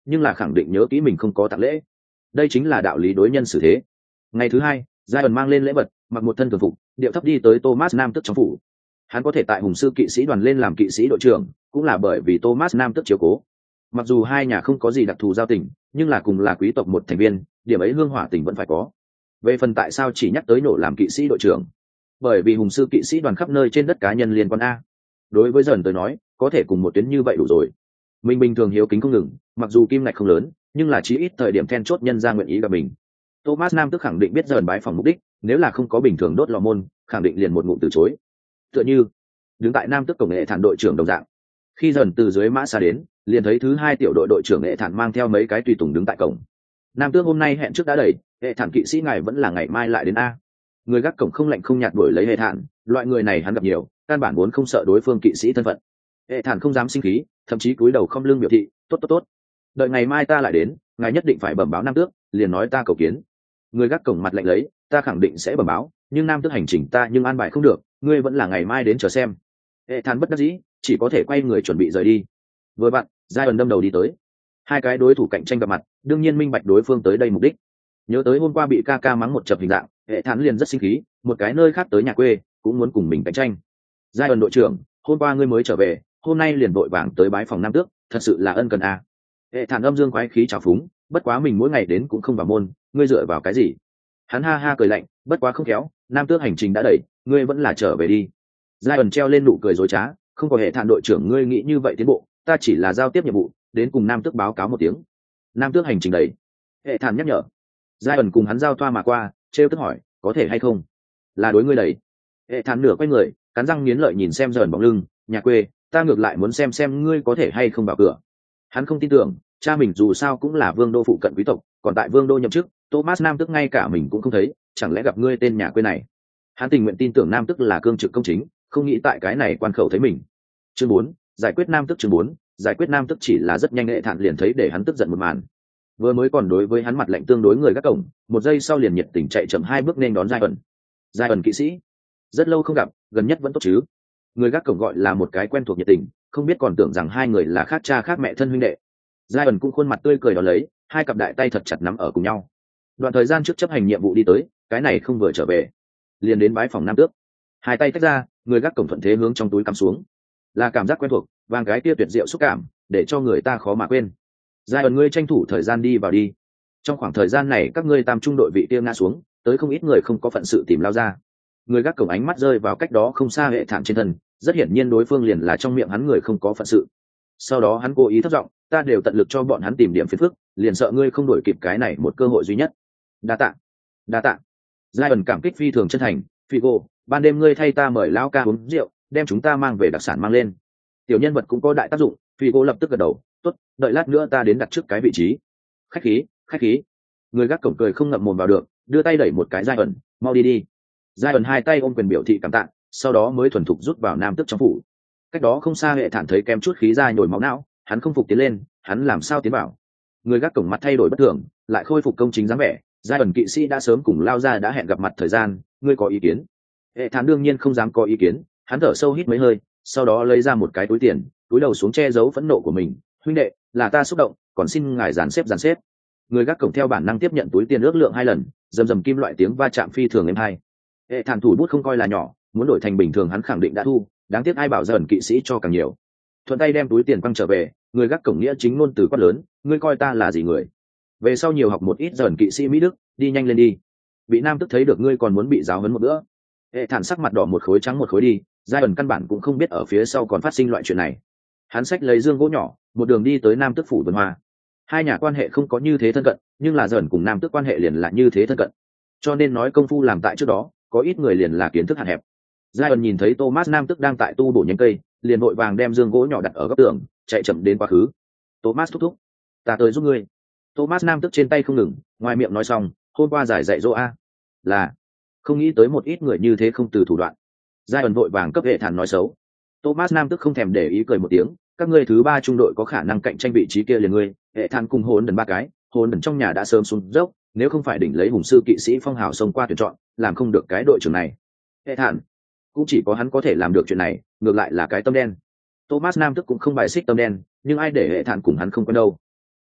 nhưng là khẳng định nhớ kỹ mình không có tặng lễ. Đây chính là đạo lý đối nhân xử thế. Ngày thứ hai, giai ẩn mang lên lễ vật, mặc một thân thường phục, điệu thấp đi tới Thomas Nam Tước trong phủ. Hắn có thể tại Hùng sư kỵ sĩ đoàn lên làm kỵ sĩ đội trưởng, cũng là bởi vì Thomas Nam Tước chiếu cố. Mặc dù hai nhà không có gì đặc thù giao tình, nhưng là cùng là quý tộc một thành viên, điểm ấy hương hỏa tình vẫn phải có. Về phần tại sao chỉ nhắc tới nổ làm kỵ sĩ đội trưởng, bởi vì Hùng sư kỵ sĩ đoàn khắp nơi trên đất cá nhân liên quan a. Đối với dần tới nói, có thể cùng một tuyến như vậy đủ rồi. Mình bình thường hiếu kính không ngừng, mặc dù kim ngạch không lớn, nhưng là chí ít thời điểm then chốt nhân ra nguyện ý gặp mình. Thomas Nam Tước khẳng định biết dần bái phòng mục đích, nếu là không có bình thường đốt lò môn, khẳng định liền một ngụm từ chối. Tựa như đứng tại Nam Tước cổng nghệ thản đội trưởng đồng dạng. Khi dần từ dưới mã xa đến, liền thấy thứ hai tiểu đội đội trưởng nghệ thản mang theo mấy cái tùy tùng đứng tại cổng. Nam Tước hôm nay hẹn trước đã đẩy, hệ thản kỵ sĩ ngài vẫn là ngày mai lại đến a. Người gác cổng không lạnh không nhạt đuổi lấy hệ thản, loại người này hắn gặp nhiều, căn bản vốn không sợ đối phương kỵ sĩ thân phận. Hệ thản không dám sinh khí, thậm chí cúi đầu không lưng biểu thị tốt, đợi ngày mai ta lại đến, ngài nhất định phải bẩm báo Nam Tước, liền nói ta cầu kiến. Người gác cổng mặt lạnh lấy, ta khẳng định sẽ bẩm báo, nhưng Nam Tước hành trình ta nhưng an bài không được, ngươi vẫn là ngày mai đến chờ xem. Hệ thản bất đắc dĩ, chỉ có thể quay người chuẩn bị rời đi. Vừa vặn, giai ẩn đâm đầu đi tới. Hai cái đối thủ cạnh tranh gặp mặt, đương nhiên minh bạch đối phương tới đây mục đích. Nhớ tới hôm qua bị ca ca mắng một chập hình dạng, hệ thản liền rất sinh khí, một cái nơi khác tới nhà quê cũng muốn cùng mình cạnh tranh. Giai ẩn đội trưởng, hôm qua ngươi mới trở về, hôm nay liền vội vàng tới bái phòng Nam Tước, thật sự là ân cần à. Hệ thản âm dương quái khí trào phúng, bất quá mình mỗi ngày đến cũng không vào môn, ngươi dựa vào cái gì? Hắn ha ha cười lạnh, bất quá không khéo, Nam Tước hành trình đã đẩy, ngươi vẫn là trở về đi. Giai ẩn treo lên nụ cười dối trá, không có hệ thản đội trưởng ngươi nghĩ như vậy tiến bộ, ta chỉ là giao tiếp nhiệm vụ, đến cùng Nam Tước báo cáo một tiếng. Nam Tước hành trình đẩy. Hệ thản nhắc nhở. Giai ẩn cùng hắn giao thoa mà qua, trêu tức hỏi, có thể hay không? Là đối ngươi đẩy. Hệ thản nửa quay người, cắn răng nghiến lợi nhìn xem dần bóng lưng, nhà quê, ta ngược lại muốn xem ngươi có thể hay không vào cửa. Hắn không tin tưởng, cha mình dù sao cũng là vương đô phụ cận quý tộc, còn tại vương đô nhậm chức, Thomas Nam Tước ngay cả mình cũng không thấy, chẳng lẽ gặp ngươi tên nhà quê này? Hắn tình nguyện tin tưởng Nam Tước là cương trực công chính, không nghĩ tại cái này quan khẩu thấy mình. Chương 4, giải quyết Nam Tước. Chương 4, giải quyết Nam Tước chỉ là rất nhanh. Hệ thản liền thấy để hắn tức giận một màn. Vừa mới còn đối với hắn mặt lạnh tương đối người gác cổng, một giây sau liền nhiệt tình chạy chậm 2 bước nên đón Giai ẩn. Giai ẩn kỵ sĩ, rất lâu không gặp, gần nhất vẫn tốt chứ? Người gác cổng gọi là một cái quen thuộc nhiệt tình, không biết còn tưởng rằng hai người là khác cha khác mẹ thân huynh đệ. Giai ẩn cũng khuôn mặt tươi cười đón lấy, hai cặp đại tay thật chặt nắm ở cùng nhau. Đoạn thời gian trước chấp hành nhiệm vụ đi tới, cái này không vừa trở về, liền đến bái phòng Nam Tước. Hai tay tách ra, người gác cổng thuận thế hướng trong túi cắm xuống. Là cảm giác quen thuộc, vàng cái tia tuyệt diệu xúc cảm, để cho người ta khó mà quên. Giai ẩn ngươi tranh thủ thời gian đi vào đi. Trong khoảng thời gian này các ngươi tam trung đội vị kia ngã xuống, tới không ít người không có phận sự tìm lao ra. Người gác cổng ánh mắt rơi vào cách đó không xa hệ thản trên thân, rất hiển nhiên đối phương liền là trong miệng hắn người không có phận sự. Sau đó hắn cố ý thấp giọng, ta đều tận lực cho bọn hắn tìm điểm phiền phức, liền sợ ngươi không đổi kịp cái này một cơ hội duy nhất. Đa tạ, đa tạ. Giai ẩn cảm kích phi thường chân thành, Figo, ban đêm ngươi thay ta mời lão ca uống rượu, đem chúng ta mang về đặc sản mang lên. Tiểu nhân vật cũng có đại tác dụng, Figo lập tức gật đầu, tốt, đợi lát nữa ta đến đặt trước cái vị trí. Khách khí, khách khí. Người gác cổng cười không ngậm mồm vào được, đưa tay đẩy một cái Giai ẩn, mau đi đi. Giai ẩn hai tay ôm quyền biểu thị cảm tạ, sau đó mới thuần thục rút vào Nam Tước trong phủ. Cách đó không xa hệ thản thấy kém chút khí ra nhồi máu não, hắn không phục tiến lên, hắn làm sao tiến vào? Người gác cổng mặt thay đổi bất thường, lại khôi phục công chính dáng vẻ. Giai ẩn kỵ sĩ đã sớm cùng lao ra đã hẹn gặp mặt thời gian, ngươi có ý kiến? Hệ thản đương nhiên không dám có ý kiến, hắn thở sâu hít mấy hơi, sau đó lấy ra một cái túi tiền, túi đầu xuống che giấu phẫn nộ của mình. Huynh đệ, là ta xúc động, còn xin ngài dàn xếp. Người gác cổng theo bản năng tiếp nhận túi tiền ước lượng 2 lần, rầm rầm kim loại tiếng va chạm phi thường êm hai. Hệ thản thủ bút không coi là nhỏ, muốn đổi thành bình thường hắn khẳng định đã thu, đáng tiếc ai bảo Giai ẩn kỵ sĩ cho càng nhiều. Thuận tay đem túi tiền quăng trở về, người gác cổng nghĩa chính ngôn từ quát lớn, ngươi coi ta là gì người? Về sau nhiều học một ít Giai ẩn kỵ sĩ Mỹ Đức, đi nhanh lên đi. Bị Nam Tước thấy được ngươi còn muốn bị giáo huấn một bữa. Hệ thản sắc mặt đỏ một khối trắng một khối đi, Giai ẩn căn bản cũng không biết ở phía sau còn phát sinh loại chuyện này. Hắn xách lấy dương gỗ nhỏ, một đường đi tới Nam Tước phủ vườn hoa. Hai nhà quan hệ không có như thế thân cận, nhưng là Giai ẩn cùng Nam Tước quan hệ liền là như thế thân cận. Cho nên nói công phu làm tại trước đó, có ít người liền là kiến thức hạn hẹp. Giai ẩn nhìn thấy Thomas Nam Tước đang tại tu bổ nhánh cây, liền vội vàng đem dương gỗ nhỏ đặt ở góc tường, chạy chậm đến quá khứ. Thomas thúc thúc, ta tới giúp ngươi. Thomas Nam Tước trên tay không ngừng, ngoài miệng nói xong, hôm qua giải dạy dỗ a, là không nghĩ tới một ít người như thế không từ thủ đoạn. Giai ẩn vội vàng cấp hệ thản nói xấu. Thomas Nam Tước không thèm để ý cười một tiếng, các ngươi thứ 3 trung đội có khả năng cạnh tranh vị trí kia liền ngươi, hệ thản cùng hồn đần 3 cái, hồn đần trong nhà đã sớm xuống dốc, nếu không phải đỉnh lấy hùng sư kỵ sĩ phong hào xông qua tuyển chọn, làm không được cái đội trưởng này. Hệ thản cũng chỉ có hắn có thể làm được chuyện này, ngược lại là cái tâm đen. Thomas Nam Tước cũng không bài xích tâm đen, nhưng ai để hệ thản cùng hắn không quen đâu.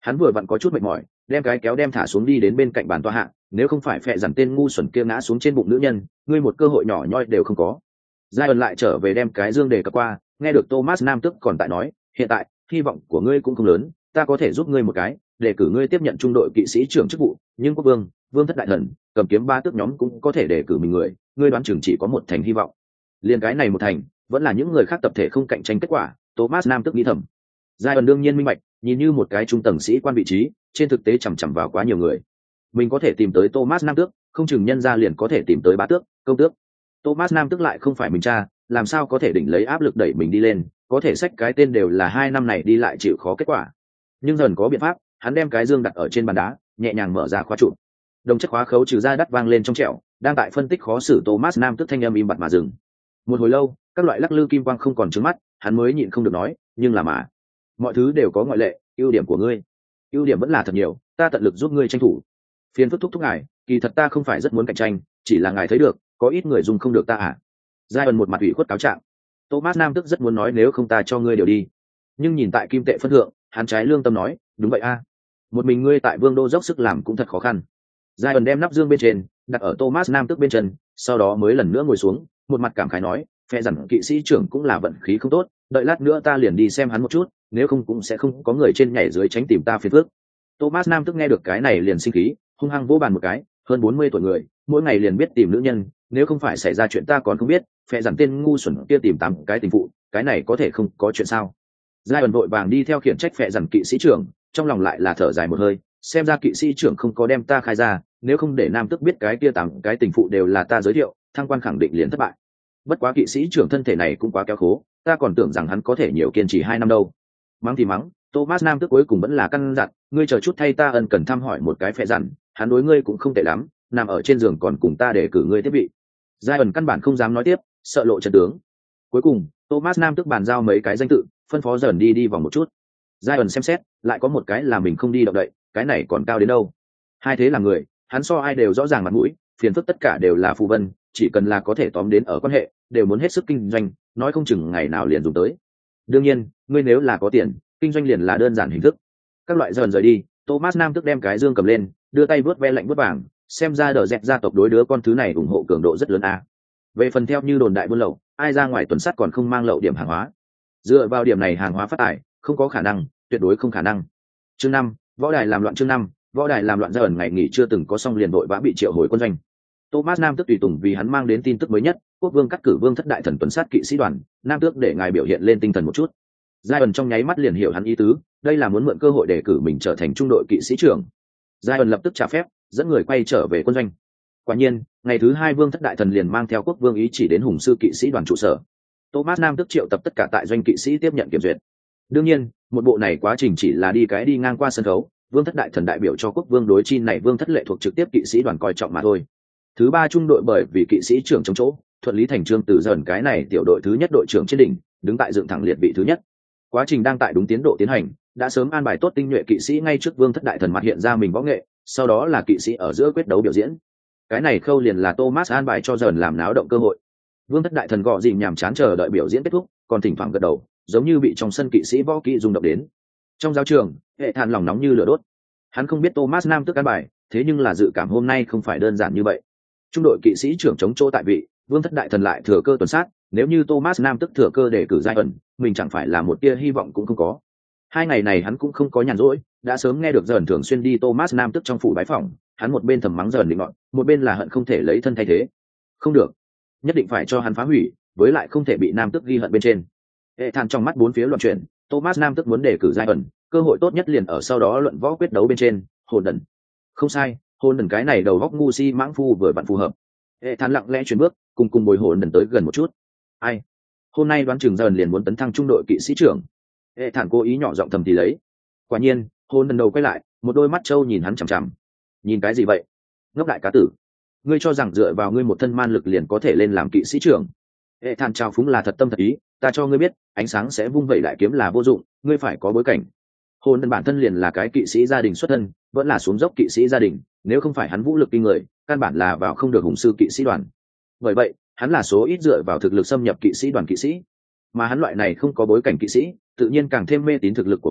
Hắn vừa vặn có chút mệt mỏi, đem cái kéo đem thả xuống đi đến bên cạnh bàn tọa hạ, nếu không phải phệ dằn tên ngu xuẩn kia ngã xuống trên bụng nữ nhân, ngươi một cơ hội nhỏ nhoi đều không có. Giai ẩn lại trở về đem cái dương đề cập qua, nghe được Thomas Nam tức còn tại nói, hiện tại hy vọng của ngươi cũng không lớn, ta có thể giúp ngươi một cái, để cử ngươi tiếp nhận trung đội kỵ sĩ trưởng chức vụ, nhưng quốc vương, vương thất đại thần, cầm kiếm ba tước nhóm cũng có thể để cử mình người, ngươi đoán chừng chỉ có một thành hy vọng. Liên cái này một thành, vẫn là những người khác tập thể không cạnh tranh kết quả, Thomas Nam tức nghĩ thầm. Giai ẩn đương nhiên minh bạch, nhìn như một cái trung tầng sĩ quan vị trí, trên thực tế chằm chằm vào quá nhiều người. Mình có thể tìm tới Thomas Nam tước, không chừng nhân gia liền có thể tìm tới bá tước, công tước. Thomas Nam tước lại không phải mình cha, làm sao có thể đỉnh lấy áp lực đẩy mình đi lên, có thể xách cái tên đều là 2 năm này đi lại chịu khó kết quả. Nhưng dần có biện pháp, hắn đem cái dương đặt ở trên bàn đá, nhẹ nhàng mở ra khóa trụ. Đồng chất khóa khấu trừ ra đắt vang lên trong trẻo, đang tại phân tích khó xử Thomas Nam tước thanh âm im bặt mà dừng. Một hồi lâu, các loại lắc lư kim quang không còn trướng mắt, hắn mới nhịn không được nói, nhưng là mà, mọi thứ đều có ngoại lệ, ưu điểm của ngươi, ưu điểm vẫn là thật nhiều, ta tận lực giúp ngươi tranh thủ. Phiền phức thúc ngài, kỳ thật ta không phải rất muốn cạnh tranh, chỉ là ngài thấy được, có ít người dùng không được ta à? Giai ẩn một mặt ủy khuất cáo trạng. Thomas Nam tức rất muốn nói nếu không ta cho ngươi điều đi, nhưng nhìn tại kim tệ phân thượng, hắn trái lương tâm nói, đúng vậy a, một mình ngươi tại vương đô dốc sức làm cũng thật khó khăn. Giai ẩn đem nắp dương bên trên đặt ở Thomas Nam tức bên chân, sau đó mới lần nữa ngồi xuống, một mặt cảm khái nói, phe rằng kỵ sĩ trưởng cũng là vận khí không tốt, đợi lát nữa ta liền đi xem hắn một chút, nếu không cũng sẽ không có người trên nhảy dưới tránh tìm ta phiền phức. Thomas Nam tức nghe được cái này liền sinh khí, hung hăng vỗ bàn một cái, hơn 40 tuổi người, mỗi ngày liền biết tìm nữ nhân, nếu không phải xảy ra chuyện ta còn không biết, phe rằng tên ngu xuẩn kia tìm 8 cái tình phụ, cái này có thể không có chuyện sao? Giai ẩn vội vàng đi theo khiển trách phe rằng kỵ sĩ trưởng, trong lòng lại là thở dài một hơi, xem ra kỵ sĩ trưởng không có đem ta khai ra, nếu không để Nam tức biết cái kia 8 cái tình phụ đều là ta giới thiệu, thăng quan khẳng định liền thất bại. Bất quá kỵ sĩ trưởng thân thể này cũng quá kéo khố, ta còn tưởng rằng hắn có thể nhiều kiên trì 2 năm đâu. Mắng thì mắng, Thomas Nam tức cuối cùng vẫn là căn dặn, ngươi chờ chút thay ta ân cần thăm hỏi một cái phe dặn, hắn đối ngươi cũng không tệ lắm, nằm ở trên giường còn cùng ta để cử ngươi tiếp vị. Giai ẩn căn bản không dám nói tiếp, sợ lộ trận tướng. Cuối cùng, Thomas Nam tức bàn giao mấy cái danh tự, phân phó dần đi vòng một chút. Giai ẩn xem xét, lại có một cái là mình không đi động đậy, cái này còn cao đến đâu. Hai thế là người, hắn so ai đều rõ ràng mặt mũi, phiền phức tất cả đều là phù vân, chỉ cần là có thể tóm đến ở quan hệ, đều muốn hết sức kinh doanh, nói không chừng ngày nào liền dùng tới. Đương nhiên, ngươi nếu là có tiền, kinh doanh liền là đơn giản hình thức. Các loại dần rời đi, Thomas Nam tức đem cái dương cầm lên, đưa tay vớt ve lạnh vớt vàng, xem ra đờ dẹt gia tộc đối đứa con thứ này ủng hộ cường độ rất lớn a. Về phần theo như đồn đại buôn lậu, ai ra ngoài tuần sắt còn không mang lậu điểm hàng hóa. Dựa vào điểm này hàng hóa phát tài, không có khả năng, tuyệt đối không khả năng. Chương 5, võ đài làm loạn. Chương 5, võ đài làm loạn. Ra ẩn ngày nghỉ chưa từng có xong liền vội vã bị triệu hồi quân doanh. Thomas Nam tức tùy tùng vì hắn mang đến tin tức mới nhất, quốc vương cắt cử vương thất đại thần tuần sát kỵ sĩ đoàn, Nam tước để ngài biểu hiện lên tinh thần một chút. Giai ẩn trong nháy mắt liền hiểu hắn ý tứ, đây là muốn mượn cơ hội để cử mình trở thành trung đội kỵ sĩ trưởng. Giai ẩn lập tức trả phép, dẫn người quay trở về quân doanh. Quả nhiên, ngày thứ 2 vương thất đại thần liền mang theo quốc vương ý chỉ đến hùng sư kỵ sĩ đoàn trụ sở. Thomas Nam tức triệu tập tất cả tại doanh kỵ sĩ tiếp nhận kiểm duyệt. Đương nhiên, một bộ này quá trình chỉ là đi ngang qua sân khấu, vương thất đại thần đại biểu cho quốc vương đối chi này vương thất lệ thuộc trực tiếp kỵ sĩ đoàn coi trọng mà thôi. Thứ 3 trung đội bởi vì kỵ sĩ trưởng chống chỗ, thuận lý thành trương từ dần cái này tiểu đội thứ nhất đội trưởng trên đỉnh, đứng tại dựng thẳng liệt vị thứ nhất. Quá trình đang tại đúng tiến độ tiến hành, đã sớm an bài tốt tinh nhuệ kỵ sĩ ngay trước vương thất đại thần mặt hiện ra mình võ nghệ, sau đó là kỵ sĩ ở giữa quyết đấu biểu diễn. Cái này khâu liền là Thomas an bài cho dần làm náo động cơ hội. Vương thất đại thần gọ gì nhàm chán chờ đợi biểu diễn kết thúc, còn thỉnh thoảng gật đầu, giống như bị trong sân kỵ sĩ võ kỵ rung động đến. Trong giáo trường, hệ thản lòng nóng như lửa đốt. Hắn không biết Thomas Nam tức an bài, thế nhưng là dự cảm hôm nay không phải đơn giản như vậy. Trung đội kỵ sĩ trưởng chống chỗ tại vị, vương thất đại thần lại thừa cơ tuần sát, nếu như Thomas Nam tức thừa cơ để cử giai ẩn, mình chẳng phải là một tia hy vọng cũng không có. 2 ngày này hắn cũng không có nhàn rỗi, đã sớm nghe được dần thường xuyên đi Thomas Nam tức trong phủ bái phỏng, hắn một bên thầm mắng dần định ngọn, một bên là hận không thể lấy thân thay thế. Không được, nhất định phải cho hắn phá hủy, với lại không thể bị Nam tức ghi hận bên trên. Hệ than trong mắt bốn phía loạn chuyển, Thomas Nam tức muốn đề cử giai ẩn, cơ hội tốt nhất liền ở sau đó luận võ quyết đấu bên trên, hồn đần. Không sai, hồn đần cái này đầu góc ngu si mãng phu vừa vặn phù hợp. Hệ than lặng lẽ chuyển bước, cùng bồi hồn đần tới gần một chút. Ai? Hôm nay đoán chừng dần liền muốn tấn thăng trung đội kỵ sĩ trưởng. Hệ thản cố ý nhỏ giọng thầm thì lấy. Quả nhiên, hồn đần đầu quay lại, một đôi mắt trâu nhìn hắn chằm chằm. Nhìn cái gì vậy? Ngốc đại cá tử. Ngươi cho rằng dựa vào ngươi một thân man lực liền có thể lên làm kỵ sĩ trưởng? Hệ thản trao phúng là thật tâm thật ý, ta cho ngươi biết, ánh sáng sẽ vung vẩy đại kiếm là vô dụng, ngươi phải có bối cảnh. Hồn đần bản thân liền là cái kỵ sĩ gia đình xuất thân, vẫn là xuống dốc kỵ sĩ gia đình, nếu không phải hắn vũ lực kinh người, căn bản là vào không được hùng sư kỵ sĩ đoàn. Bởi vậy, hắn là số ít dựa vào thực lực xâm nhập kỵ sĩ đoàn kỵ sĩ, mà hắn loại này không có bối cảnh kỵ sĩ, tự nhiên càng thêm mê tín thực lực của mình,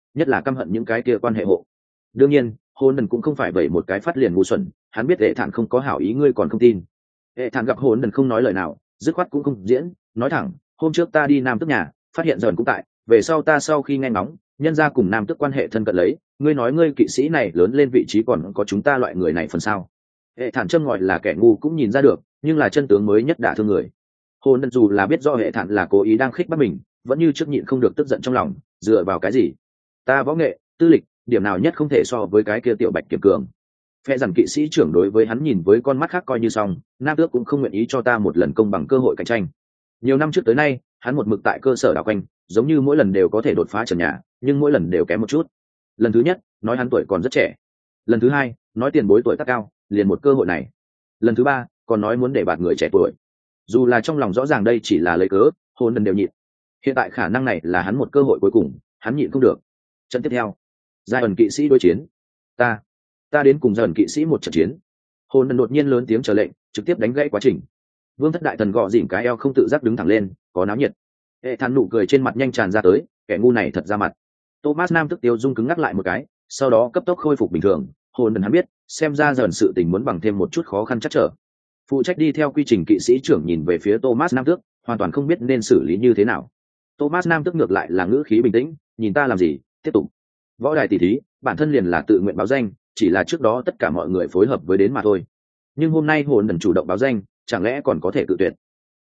nhất là căm hận những cái kia quan hệ hộ. Đương nhiên hôn đần cũng không phải vậy một cái phát liền ngu xuẩn, hắn biết hệ thản không có hảo ý ngươi còn không tin. Hệ thản gặp hôn đần không nói lời nào, dứt khoát cũng không diễn, nói thẳng, hôm trước ta đi nam tước nhà phát hiện dần cũng tại, về sau ta sau khi nghe ngóng nhân ra cùng nam tước quan hệ thân cận lấy, ngươi nói ngươi kỵ sĩ này lớn lên vị trí còn có chúng ta loại người này phần sao? Hệ thản châm ngòi là kẻ ngu cũng nhìn ra được, nhưng là chân tướng mới nhất đả thương người. Hôn đần dù là biết do hệ thản là cố ý đang khích bắt mình, vẫn như trước nhịn không được tức giận trong lòng. Dựa vào cái gì? Ta võ nghệ, tư lịch, điểm nào nhất không thể so với cái kia tiểu bạch kiểm cường? Phe rằng kỵ sĩ trưởng đối với hắn nhìn với con mắt khác coi như xong, nam tước cũng không nguyện ý cho ta một lần công bằng cơ hội cạnh tranh. Nhiều năm trước tới nay hắn một mực tại cơ sở đảo quanh, giống như mỗi lần đều có thể đột phá trần nhà, nhưng mỗi lần đều kém một chút. Lần thứ nhất nói hắn tuổi còn rất trẻ, lần thứ hai nói tiền bối tuổi tác cao, liền một cơ hội này, lần thứ ba còn nói muốn để bạt người trẻ tuổi. Dù là trong lòng rõ ràng đây chỉ là lấy cớ, hôn đần đều nhịn. Hiện tại khả năng này là hắn một cơ hội cuối cùng, hắn nhịn không được. Trận tiếp theo, giai ẩn kỵ sĩ đối chiến. Ta đến cùng giai ẩn kỵ sĩ một trận chiến. Hôn đần đột nhiên lớn tiếng chờ lệnh, trực tiếp đánh gãy quá trình. Vương thất đại thần gọ dỉm cái eo không tự giác đứng thẳng lên, có náo nhiệt. Hệ thản nụ cười trên mặt nhanh tràn ra tới, kẻ ngu này thật ra mặt. Thomas Nam tức tiêu dung cứng ngắc lại một cái, sau đó cấp tốc khôi phục bình thường. Hôn đần hắn biết, xem ra dần sự tình muốn bằng thêm một chút khó khăn chắc trở. Phụ trách đi theo quy trình kỵ sĩ trưởng nhìn về phía Thomas Nam tước, hoàn toàn không biết nên xử lý như thế nào. Thomas Nam tước ngược lại là ngữ khí bình tĩnh, nhìn ta làm gì, tiếp tục. Võ đài tỷ thí, bản thân liền là tự nguyện báo danh, chỉ là trước đó tất cả mọi người phối hợp với đến mà thôi. Nhưng hôm nay hồn đần chủ động báo danh, chẳng lẽ còn có thể tự tuyệt?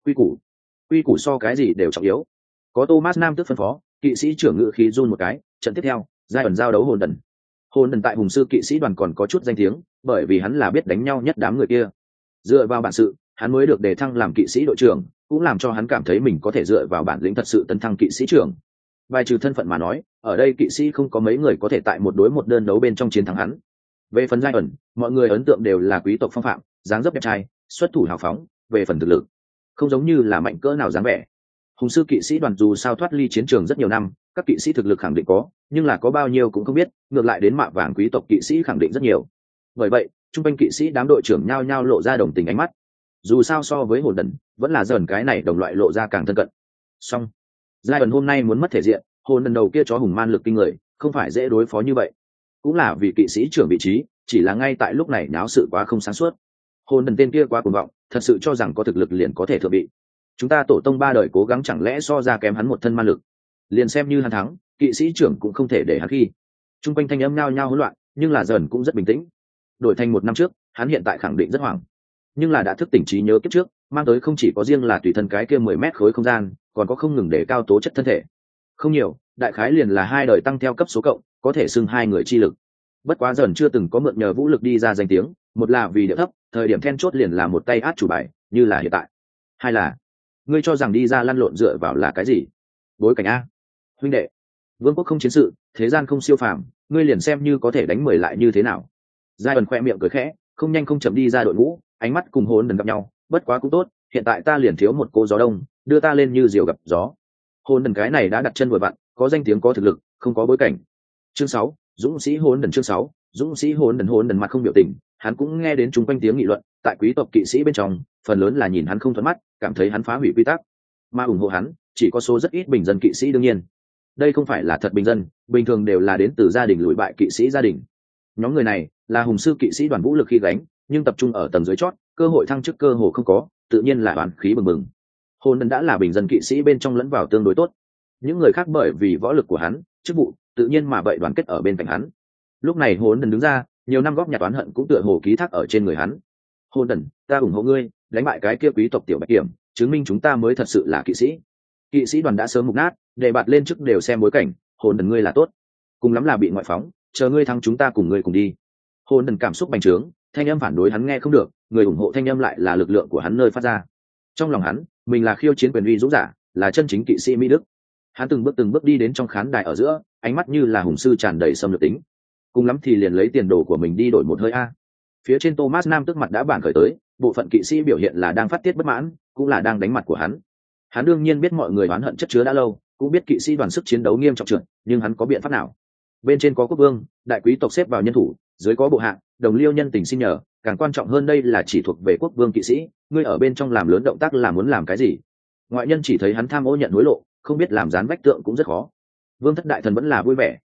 Quy củ so cái gì đều trọng yếu. Có Thomas Nam tước phân phó, kỵ sĩ trưởng ngữ khí run một cái, trận tiếp theo, giai ẩn giao đấu hồn đần. Hồn đần tại hùng sư kỵ sĩ đoàn còn có chút danh tiếng, bởi vì hắn là biết đánh nhau nhất đám người kia. Dựa vào bản sự, hắn mới được đề thăng làm kỵ sĩ đội trưởng, cũng làm cho hắn cảm thấy mình có thể dựa vào bản lĩnh thật sự tấn thăng kỵ sĩ trưởng. Bài trừ thân phận mà nói, ở đây kỵ sĩ không có mấy người có thể tại một đối một đơn đấu bên trong chiến thắng hắn. Về phần giai ẩn, mọi người ấn tượng đều là quý tộc phong phạm, dáng dấp đẹp trai, xuất thủ hào phóng. Về phần thực lực, không giống như là mạnh cỡ nào dáng vẻ. Hùng sư kỵ sĩ đoàn dù sao thoát ly chiến trường rất nhiều năm, các kỵ sĩ thực lực khẳng định có, nhưng là có bao nhiêu cũng không biết, ngược lại đến mạ vàng quý tộc kỵ sĩ khẳng định rất nhiều. Bởi vậy trung quanh kỵ sĩ đám đội trưởng nhao nhao lộ ra đồng tình ánh mắt. Dù sao so với hồn đần, vẫn là dần cái này đồng loại lộ ra càng thân cận. Song giai ẩn hôm nay muốn mất thể diện, hồn đần đầu kia chó hùng man lực kinh người, không phải dễ đối phó như vậy. Cũng là vì kỵ sĩ trưởng vị trí, chỉ là ngay tại lúc này náo sự quá không sáng suốt. Hồn đần tên kia quá cuồng vọng, thật sự cho rằng có thực lực liền có thể thượng vị. Chúng ta tổ tông ba đời cố gắng chẳng lẽ so ra kém hắn một thân man lực? Liền xem như hắn thắng, kỵ sĩ trưởng cũng không thể để hắn khi. Trung quanh thanh âm nhao nhao hỗn loạn, nhưng là dần cũng rất bình tĩnh. Đổi thành một năm trước, hắn hiện tại khẳng định rất hoảng, nhưng là đã thức tỉnh trí nhớ kiếp trước, mang tới không chỉ có riêng là tùy thân cái kia 10 mét khối không gian, còn có không ngừng để cao tố chất thân thể. Không nhiều, đại khái liền là 2 đời tăng theo cấp số cộng, có thể xưng 2 người chi lực. Bất quá dần chưa từng có mượn nhờ vũ lực đi ra danh tiếng, một là vì địa thấp, thời điểm then chốt liền là một tay át chủ bài, như là hiện tại. Hai là, ngươi cho rằng đi ra lăn lộn dựa vào là cái gì? Bối cảnh a. Huynh đệ, vương quốc không chiến sự, thế gian không siêu phàm, ngươi liền xem như có thể đánh 10 lại như thế nào? Giai ẩn khoe miệng cười khẽ, không nhanh không chậm đi ra đội ngũ, ánh mắt cùng hồn đần gặp nhau, bất quá cũng tốt, hiện tại ta liền thiếu một cô gió đông, đưa ta lên như diều gặp gió. Hồn đần cái này đã đặt chân vừa vặn, có danh tiếng có thực lực, không có bối cảnh. Chương 6, dũng sĩ hồn đần. Chương 6, dũng sĩ hồn đần mặt không biểu tình, hắn cũng nghe đến chúng quanh tiếng nghị luận, tại quý tộc kỵ sĩ bên trong, phần lớn là nhìn hắn không thuận mắt, cảm thấy hắn phá hủy quy tắc, mà ủng hộ hắn chỉ có số rất ít bình dân kỵ sĩ. Đương nhiên đây không phải là thật bình dân, bình thường đều là đến từ gia đình lùi bại kỵ sĩ gia đình. Nhóm người này là hùng sư kỵ sĩ đoàn vũ lực khi gánh, nhưng tập trung ở tầng dưới chót, cơ hội thăng chức cơ hồ không có, tự nhiên là oán khí bừng bừng. Hồn đần đã là bình dân kỵ sĩ bên trong lẫn vào tương đối tốt, những người khác bởi vì võ lực của hắn, chức vụ, tự nhiên mà vậy đoàn kết ở bên cạnh hắn. Lúc này hồn đần đứng ra, nhiều năm góp nhặt oán hận cũng tựa hồ ký thác ở trên người hắn. Hồn đần, ta ủng hộ ngươi, đánh bại cái kia quý tộc tiểu bạch kiểm, chứng minh chúng ta mới thật sự là kỵ sĩ. Kỵ sĩ đoàn đã sớm mục nát, để bạt lên chức đều xem bối cảnh. Hồn đần ngươi là tốt, cùng lắm là bị ngoại phóng, chờ ngươi thắng chúng ta cùng ngươi cùng đi. Hồn đần cảm xúc bành trướng, thanh âm phản đối hắn nghe không được, người ủng hộ thanh âm lại là lực lượng của hắn nơi phát ra. Trong lòng hắn, mình là khiêu chiến quyền uy dũng giả, là chân chính kỵ sĩ mỹ đức. Hắn từng bước đi đến trong khán đài ở giữa, ánh mắt như là hùng sư tràn đầy xâm lược tính. Cùng lắm thì liền lấy tiền đồ của mình đi đổi một hơi a. Phía trên Thomas Nam tức mặt đã bản khởi tới, bộ phận kỵ sĩ biểu hiện là đang phát tiết bất mãn, cũng là đang đánh mặt của hắn. Hắn đương nhiên biết mọi người oán hận chất chứa đã lâu, cũng biết kỵ sĩ đoàn sức chiến đấu nghiêm trọng trượt, nhưng hắn có biện pháp nào? Bên trên có quốc vương, đại quý tộc xếp vào nhân thủ, dưới có bộ hạ, đồng liêu nhân tình xin nhờ, càng quan trọng hơn đây là chỉ thuộc về quốc vương kỵ sĩ, ngươi ở bên trong làm lớn động tác là muốn làm cái gì? Ngoại nhân chỉ thấy hắn tham ô nhận hối lộ, không biết làm dán vách tượng cũng rất khó. Vương thất đại thần vẫn là vui vẻ,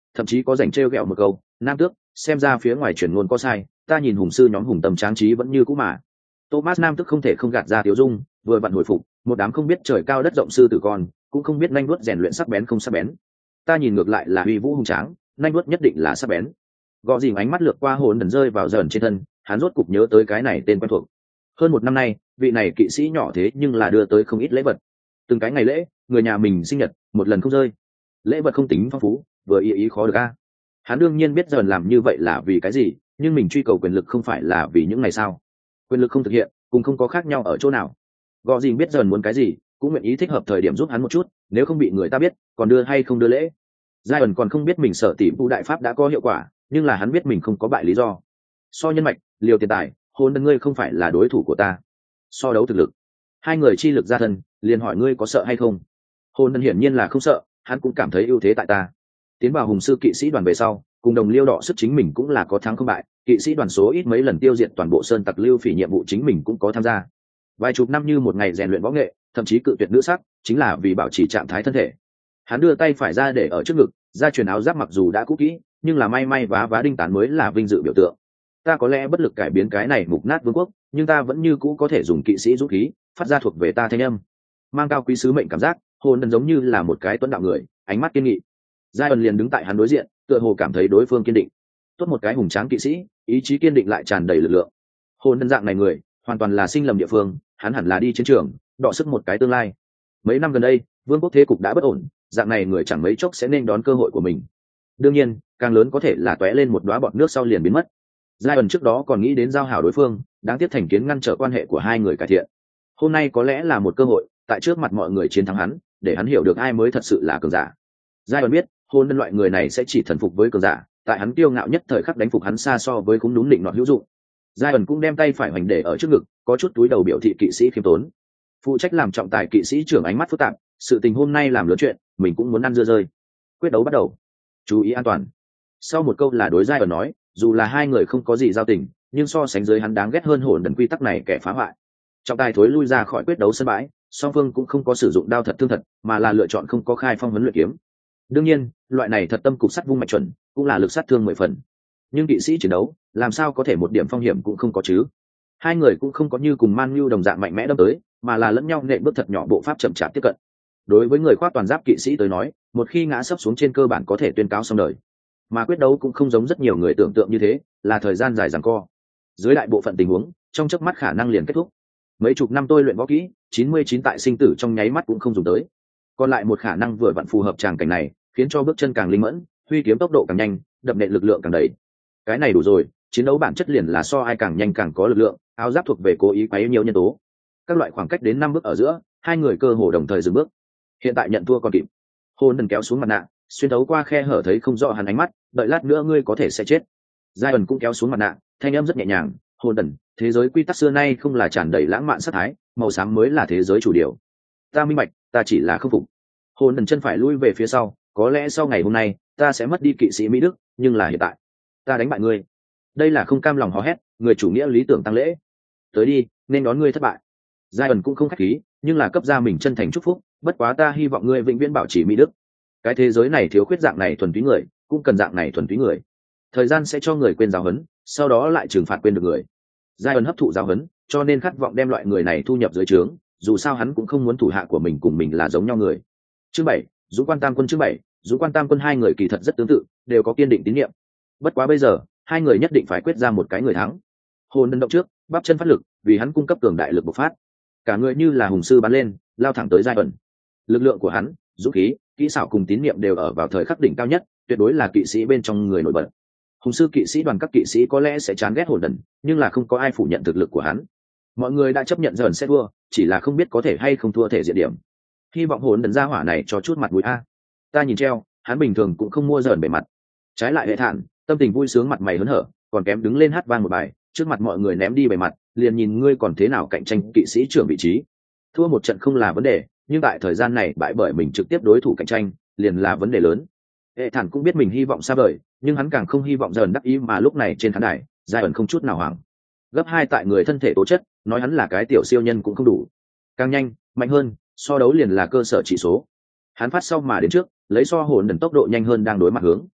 thậm chí có dành trêu ghẹo một câu nam tước xem ra phía ngoài chuyển ngôn có sai, ta nhìn hùng sư nhóm hùng tâm tráng trí vẫn như cũ mà. Thomas nam tước không thể không gạt ra tiểu dung, vừa vặn hồi phục một đám không biết trời cao đất rộng sư tử con, cũng không biết nhanh vuốt rèn luyện sắc bén không sắc bén. Ta nhìn ngược lại là uy vũ hùng tráng, nhanh vuốt nhất định là sắc bén. Gõ dìm ánh mắt lướt qua hồn đần rơi vào dần trên thân, hắn rốt cục nhớ tới cái này tên quen thuộc. Hơn một năm nay, vị này kỵ sĩ nhỏ thế nhưng là đưa tới không ít lễ vật. Từng cái ngày lễ, người nhà mình sinh nhật, một lần không rơi. Lễ vật không tính phong phú, vừa ý khó được a. Hắn đương nhiên biết dần làm như vậy là vì cái gì, nhưng mình truy cầu quyền lực không phải là vì những ngày sao? Quyền lực không thực hiện, cùng không có khác nhau ở chỗ nào. Gõ dìm biết dần muốn cái gì, cũng nguyện ý thích hợp thời điểm giúp hắn một chút, nếu không bị người ta biết, còn đưa hay không đưa lễ. Giai ẩn còn không biết mình sở tỷ vụ đại pháp đã có hiệu quả, nhưng là hắn biết mình không có bại lý do. So nhân mạch, liều tiền tài, hôn đơn ngươi không phải là đối thủ của ta. So đấu thực lực, hai người chi lực ra thân, liền hỏi ngươi có sợ hay không. Hôn đơn hiển nhiên là không sợ, hắn cũng cảm thấy ưu thế tại ta. Tiến vào hùng sư kỵ sĩ đoàn về sau, cùng đồng liêu đỏ sức chính mình cũng là có thắng không bại, kỵ sĩ đoàn số ít mấy lần tiêu diệt toàn bộ sơn tặc lưu phỉ nhiệm vụ chính mình cũng có tham gia. Vài chục năm như một ngày rèn luyện võ nghệ, thậm chí cự tuyệt nữ sắc, chính là vì bảo trì trạng thái thân thể. Hắn đưa tay phải ra để ở trước ngực, ra truyền áo giáp mặc dù đã cũ kỹ, nhưng là may vá đinh tán mới là vinh dự biểu tượng. Ta có lẽ bất lực cải biến cái này mục nát vương quốc, nhưng ta vẫn như cũ có thể dùng kỵ sĩ dũng khí phát ra thuộc về ta thanh âm, mang cao quý sứ mệnh cảm giác. Hồn đần giống như là một cái tuấn đạo người, ánh mắt kiên nghị. Giai ẩn liền đứng tại hắn đối diện, tựa hồ cảm thấy đối phương kiên định. Tốt một cái hùng tráng kỵ sĩ, ý chí kiên định lại tràn đầy lực lượng. Hồn đần dạng này người, hoàn toàn là sinh lầm địa phương, hắn hẳn là đi chiến trường, đọ sức một cái tương lai. Mấy năm gần đây, vương quốc thế cục đã bất ổn, dạng này người chẳng mấy chốc sẽ nên đón cơ hội của mình. Đương nhiên, càng lớn có thể là tóe lên một đóa bọt nước sau liền biến mất. Giai ẩn trước đó còn nghĩ đến giao hảo đối phương, đáng tiếc thành kiến ngăn trở quan hệ của hai người cải thiện. Hôm nay có lẽ là một cơ hội, tại trước mặt mọi người chiến thắng hắn, để hắn hiểu được ai mới thật sự là cường giả. Giai ẩn biết, hôn nhân loại người này sẽ chỉ thần phục với cường giả, tại hắn kiêu ngạo nhất thời khắc đánh phục hắn xa so với cũng đúng định nọ hữu dụng. Giai ẩn cũng đem tay phải hoành để ở trước ngực, có chút túi đầu biểu thị kỵ sĩ khiêm tốn. Phụ trách làm trọng tài kỵ sĩ trưởng ánh mắt phức tạp, sự tình hôm nay làm lớn chuyện, mình cũng muốn ăn dưa rơi. Quyết đấu bắt đầu, chú ý an toàn. Sau một câu là đối Giai ẩn nói, dù là hai người không có gì giao tình, nhưng so sánh dưới hắn đáng ghét hơn hồn đần quy tắc này kẻ phá hoại. Trọng tài thối lui ra khỏi quyết đấu sân bãi, song phương cũng không có sử dụng đao thật thương thật, mà là lựa chọn không có khai phong huấn luyện kiếm. Đương nhiên, loại này thật tâm cục sắt vung mạch chuẩn, cũng là lực sát thương 10 phần. Nhưng kỵ sĩ chiến đấu, làm sao có thể một điểm phong hiểm cũng không có chứ? Hai người cũng không có như cùng Man Nhu đồng dạng mạnh mẽ đâm tới, mà là lẫn nhau nện bước thật nhỏ bộ pháp chậm chạp tiếp cận. Đối với người khoác toàn giáp kỵ sĩ tới nói, một khi ngã sấp xuống trên cơ bản có thể tuyên cáo xong đời. Mà quyết đấu cũng không giống rất nhiều người tưởng tượng như thế, là thời gian dài giằng co. Dưới đại bộ phận tình huống, trong chớp mắt khả năng liền kết thúc. Mấy chục năm tôi luyện võ kỹ, 99 tại sinh tử trong nháy mắt cũng không dùng tới. Còn lại một khả năng vừa vặn phù hợp tràng cảnh này, khiến cho bước chân càng linh mẫn, huy kiếm tốc độ càng nhanh, đập nện lực lượng càng đầy. Cái này đủ rồi, chiến đấu bản chất liền là so ai càng nhanh càng có lực lượng, áo giáp thuộc về cố ý quấy nhiều nhân tố. Các loại khoảng cách đến 5 bước ở giữa, hai người cơ hồ đồng thời dừng bước. Hiện tại nhận thua còn kịp. Hôn đần kéo xuống mặt nạ, xuyên thấu qua khe hở thấy không rõ hắn ánh mắt, đợi lát nữa ngươi có thể sẽ chết. Giai ẩn cũng kéo xuống mặt nạ, thanh âm rất nhẹ nhàng, hôn đần, thế giới quy tắc xưa nay không là tràn đầy lãng mạn sát thái, màu xám mới là thế giới chủ điều. Ta minh bạch, ta chỉ là không phục. Hôn đần chân phải lui về phía sau, có lẽ sau ngày hôm nay ta sẽ mất đi kỵ sĩ Mỹ Đức, nhưng là hiện tại ta đánh bại ngươi. Đây là không cam lòng hò hét, người chủ nghĩa lý tưởng tăng lễ. Tới đi, nên đón ngươi thất bại. Giai ẩn cũng không khách khí, nhưng là cấp ra mình chân thành chúc phúc, bất quá ta hy vọng ngươi vĩnh viễn bảo trì Mỹ Đức. Cái thế giới này thiếu khuyết dạng này thuần túy người, cũng cần dạng này thuần túy người. Thời gian sẽ cho người quên giáo huấn, sau đó lại trừng phạt quên được người. Giai ẩn hấp thụ giáo huấn, cho nên khát vọng đem loại người này thu nhập dưới trướng, dù sao hắn cũng không muốn thủ hạ của mình cùng mình là giống nhau người. Chương 7, Dũng Quan Tam Quân. Chương 7, Dũng Quan Tam Quân. Hai người kỳ thật rất tương tự, đều có kiên định tín nhiệm. Bất quá bây giờ, hai người nhất định phải quyết ra một cái người thắng. Hồn đần động trước, bắp chân phát lực, vì hắn cung cấp cường đại lực bộc phát. Cả người như là hùng sư bắn lên, lao thẳng tới Giai ẩn. Lực lượng của hắn, dũng khí, kỹ xảo cùng tín niệm đều ở vào thời khắc đỉnh cao nhất, tuyệt đối là kỵ sĩ bên trong người nổi bật. Hùng sư kỵ sĩ đoàn các kỵ sĩ có lẽ sẽ chán ghét hồn đần, nhưng là không có ai phủ nhận thực lực của hắn. Mọi người đã chấp nhận dần sẽ thua, chỉ là không biết có thể hay không thua thể diện điểm. Hy vọng hồn đần ra hỏa này cho chút mặt mũi a. Ta nhìn treo, hắn bình thường cũng không mua dần bề mặt. Trái lại hệ thản, tâm tình vui sướng mặt mày hớn hở, còn kém đứng lên hát vang một bài, trước mặt mọi người ném đi bề mặt, liền nhìn ngươi còn thế nào cạnh tranh kỵ sĩ trưởng vị trí. Thua một trận không là vấn đề, nhưng tại thời gian này bại bởi mình trực tiếp đối thủ cạnh tranh, liền là vấn đề lớn. Hệ thản cũng biết mình hy vọng xa vời, nhưng hắn càng không hy vọng dần đắc ý, mà lúc này trên khán đài, Giai ẩn không chút nào hoảng. Gấp 2 tại người thân thể tố chất, nói hắn là cái tiểu siêu nhân cũng không đủ. Càng nhanh, mạnh hơn, so đấu liền là cơ sở chỉ số. Hắn phát sau mà đến trước, lấy so hồn đần tốc độ nhanh hơn đang đối mặt hướng.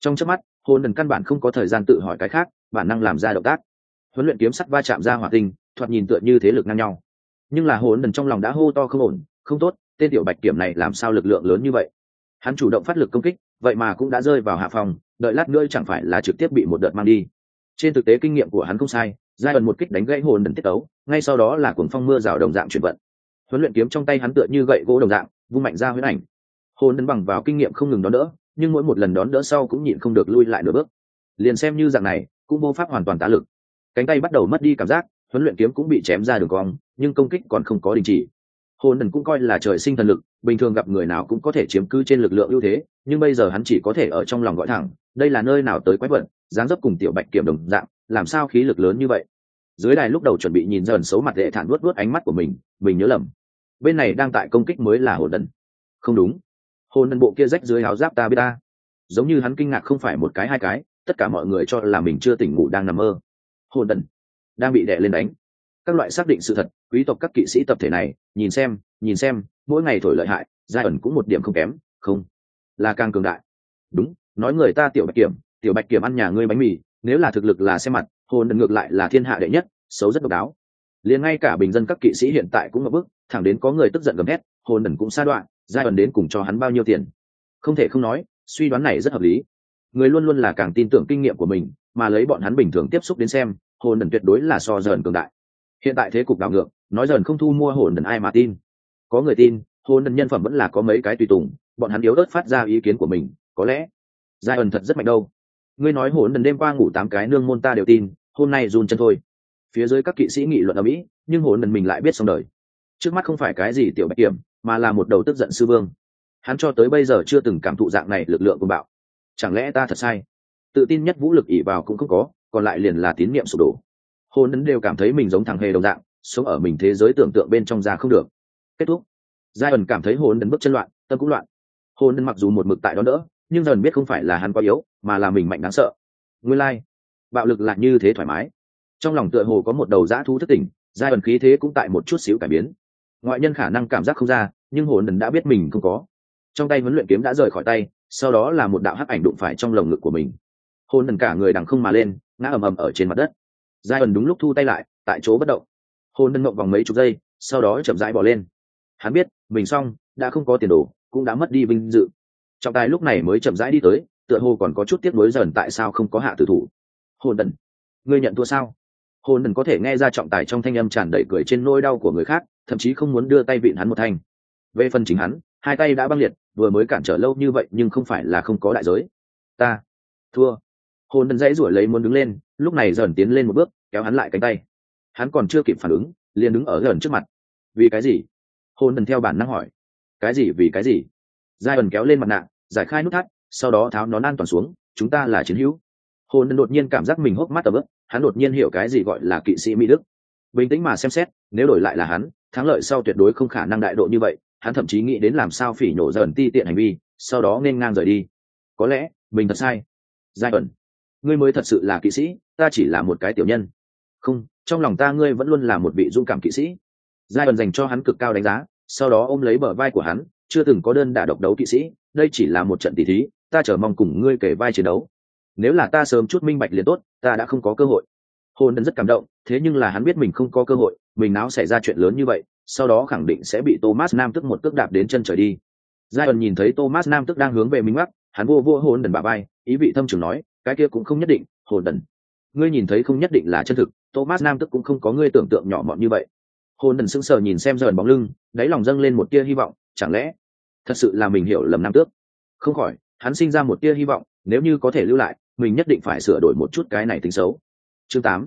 Trong chớp mắt, hồn đần căn bản không có thời gian tự hỏi cái khác, bản năng làm ra động tác. Huấn luyện kiếm sắt va chạm ra hỏa tinh, thoạt nhìn tựa như thế lực ngang nhau. Nhưng là hồn đần trong lòng đã hô to không ổn, không tốt, tên tiểu bạch kiểm này làm sao lực lượng lớn như vậy? Hắn chủ động phát lực công kích, vậy mà cũng đã rơi vào hạ phòng, đợi lát nữa chẳng phải là trực tiếp bị một đợt mang đi. Trên thực tế kinh nghiệm của hắn không sai, giai ẩn một kích đánh gãy hồn đần tiết tấu, ngay sau đó là cuồng phong mưa rào đồng dạng chuyển vận. Huấn luyện kiếm trong tay hắn tựa như gậy gỗ đồng dạng, vung mạnh ra huyễn ảnh. Hồn đần bằng vào kinh nghiệm không ngừng đón đỡ, nhưng mỗi một lần đón đỡ sau cũng nhịn không được lui lại nửa bước. Liền xem như dạng này, cũng vô pháp hoàn toàn tá lực. Cánh tay bắt đầu mất đi cảm giác, huấn luyện kiếm cũng bị chém ra đường cong, nhưng công kích còn không có đình chỉ. Hồn đần cũng coi là trời sinh thần lực, bình thường gặp người nào cũng có thể chiếm cứ trên lực lượng ưu thế, nhưng bây giờ hắn chỉ có thể ở trong lòng gọi thẳng, đây là nơi nào tới quái vật, dáng dấp cùng tiểu bạch kiểm đồng dạng, làm sao khí lực lớn như vậy? Dưới đài lúc đầu chuẩn bị nhìn dần xấu mặt đệ thản vuốt ánh mắt của mình nhớ lầm, bên này đang tại công kích mới là hồn đần. Không đúng, hồn đần bộ kia rách dưới áo giáp ta biết ta. Giống như hắn kinh ngạc không phải một cái hai cái, tất cả mọi người cho là mình chưa tỉnh ngủ đang nằm mơ. Hồn đần đang bị đè lên đánh. Các loại xác định sự thật, quý tộc các kỵ sĩ tập thể này, nhìn xem, mỗi ngày thổi lợi hại, giai ẩn cũng một điểm không kém, không, là càng cường đại. Đúng, nói người ta tiểu bạch kiểm ăn nhà ngươi bánh mì, nếu là thực lực là xem mặt, hồn đần ngược lại là thiên hạ đệ nhất, xấu rất độc đáo. Liền ngay cả bình dân các kỵ sĩ hiện tại cũng ngập bức, thẳng đến có người tức giận gầm hét, hồn đần cũng sa đoạn, giai ẩn đến cùng cho hắn bao nhiêu tiền. Không thể không nói, suy đoán này rất hợp lý. Người luôn luôn là càng tin tưởng kinh nghiệm của mình, mà lấy bọn hắn bình thường tiếp xúc đến xem, hồn đần tuyệt đối là so dần cường đại. Hiện tại thế cục đảo ngược, nói dần không thu mua hồn đần ai mà tin. Có người tin, hồn đần nhân phẩm vẫn là có mấy cái tùy tùng, bọn hắn yếu ớt phát ra ý kiến của mình, có lẽ giai ẩn thật rất mạnh đâu. Ngươi nói hồn đần đêm qua ngủ 8 cái nương môn ta đều tin, hôm nay run chân thôi. Phía dưới các kỵ sĩ nghị luận ở mỹ, nhưng hồn đần mình lại biết xong đời. Trước mắt không phải cái gì tiểu bạch kiểm, mà là một đầu tức giận sư vương. Hắn cho tới bây giờ chưa từng cảm thụ dạng này lực lượng của bạo. Chẳng lẽ ta thật sai? Tự tin nhất vũ lực ỷ vào cũng không có, còn lại liền là tín niệm sụp đổ. Hồn đần đều cảm thấy mình giống thằng hề đồng dạng, sống ở mình thế giới tưởng tượng bên trong ra không được. Kết thúc. Giai ẩn cảm thấy hồn đần bước chân loạn, tâm cũng loạn. Hồn đần mặc dù một mực tại đó đỡ, nhưng dần biết không phải là hắn quá yếu, mà là mình mạnh đáng sợ. Nguyên lai, bạo lực là như thế thoải mái. Trong lòng tựa hồ có một đầu dã thú thức tỉnh, giai ẩn khí thế cũng tại một chút xíu cải biến. Ngoại nhân khả năng cảm giác không ra, nhưng hồn đần đã biết mình không có. Trong tay huấn luyện kiếm đã rời khỏi tay, sau đó là một đạo hắc ảnh đụng phải trong lồng ngực của mình. Hồn đần cả người đằng không mà lên, ngã ầm ầm ở trên mặt đất. Giai ẩn đúng lúc thu tay lại, tại chỗ bất động. Hồn đần ngậm vòng mấy chục giây, sau đó chậm rãi bỏ lên. Hắn biết mình xong, đã không có tiền đồ, cũng đã mất đi vinh dự. Trọng tài lúc này mới chậm rãi đi tới, tựa hồ còn có chút tiếc nuối dần tại sao không có hạ tử thủ. Hồn đần, ngươi nhận thua sao? Hồn đần có thể nghe ra trọng tài trong thanh âm tràn đầy cười trên nỗi đau của người khác, thậm chí không muốn đưa tay vịn hắn một thanh. Về phần chính hắn, hai tay đã băng liệt, vừa mới cản trở lâu như vậy nhưng không phải là không có đại giới. Ta thua. Hồn đần dãy rủi lấy muốn đứng lên, lúc này dần tiến lên một bước, kéo hắn lại cánh tay. Hắn còn chưa kịp phản ứng, liền đứng ở gần trước mặt. Vì cái gì? Hồn đần theo bản năng hỏi. Cái gì vì cái gì? Giai ẩn kéo lên mặt nạ, giải khai nút thắt, sau đó tháo nón an toàn xuống. Chúng ta là chiến hữu. Hồn đần đột nhiên cảm giác mình hốc mắt tầm ướp, hắn đột nhiên hiểu cái gì gọi là kỵ sĩ mỹ đức. Bình tĩnh mà xem xét, nếu đổi lại là hắn, thắng lợi sau tuyệt đối không khả năng đại độ như vậy. Hắn thậm chí nghĩ đến làm sao phỉ nhổ dần ti tiện hành vi, sau đó nên ngang rời đi. Có lẽ mình thật sai. Giai ẩn, ngươi mới thật sự là kỵ sĩ, ta chỉ là một cái tiểu nhân. Không, trong lòng ta ngươi vẫn luôn là một vị dũng cảm kỵ sĩ. Giai ẩn dành cho hắn cực cao đánh giá, sau đó ôm lấy bờ vai của hắn, chưa từng có đơn đả độc đấu kỵ sĩ, đây chỉ là một trận tỷ thí, ta chờ mong cùng ngươi kể vai chiến đấu. Nếu là ta sớm chút minh bạch liền tốt, ta đã không có cơ hội. Hồn đần rất cảm động, thế nhưng là hắn biết mình không có cơ hội, mình não xảy ra chuyện lớn như vậy, sau đó khẳng định sẽ bị Thomas Nam tức một cước đạp đến chân trời đi. Giai ẩn nhìn thấy Thomas Nam tức đang hướng về mình mắc, hắn vô hồn đần bả vai, ý vị thâm trường nói, cái kia cũng không nhất định, hồn đần. Ngươi nhìn thấy không nhất định là chân thực, Thomas Nam tức cũng không có ngươi tưởng tượng nhỏ mọn như vậy. Hồn đần sững sờ nhìn xem dần bóng lưng, đáy lòng dâng lên một tia hy vọng, chẳng lẽ thật sự là mình hiểu lầm Nam tước? Không khỏi, hắn sinh ra một tia hy vọng, nếu như có thể lưu lại, mình nhất định phải sửa đổi một chút cái này tính xấu. Chương 8,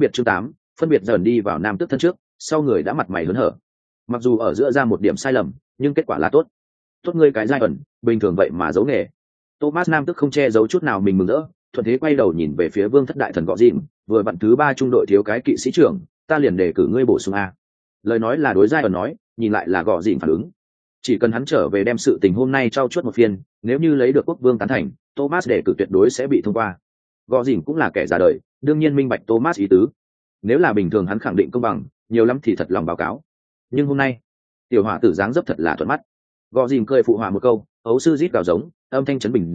phân biệt dần đi vào Nam tước thân trước, sau người đã mặt mày hớn hở. Mặc dù ở giữa ra một điểm sai lầm, nhưng kết quả là tốt. Tốt ngươi cái Giai ẩn, bình thường vậy mà giấu nghề. Thomas Nam tước không che giấu chút nào mình mừng rỡ, thuận thế quay đầu nhìn về phía Vương thất đại thần Gọ Dìm, vừa vặn thứ 3 trung đội thiếu cái kỵ sĩ trưởng, ta liền đề cử ngươi bổ sung a. Lời nói là đối Giai ẩn nói, nhìn lại là Gọ Dìm phản ứng. Chỉ cần hắn trở về đem sự tình hôm nay trao chuốt một phiên, nếu như lấy được quốc vương tán thành, Thomas đề cử tuyệt đối sẽ bị thông qua. Gọ Dìm cũng là kẻ già đời, đương nhiên minh bạch Thomas ý tứ. Nếu là bình thường hắn khẳng định công bằng, nhiều lắm thì thật lòng báo cáo. Nhưng hôm nay, tiểu hỏa tử dáng dấp thật là thuận mắt. Gọ Dìm cười phụ họa một câu, ấu sư rít gào giống, âm thanh chấn bình dã,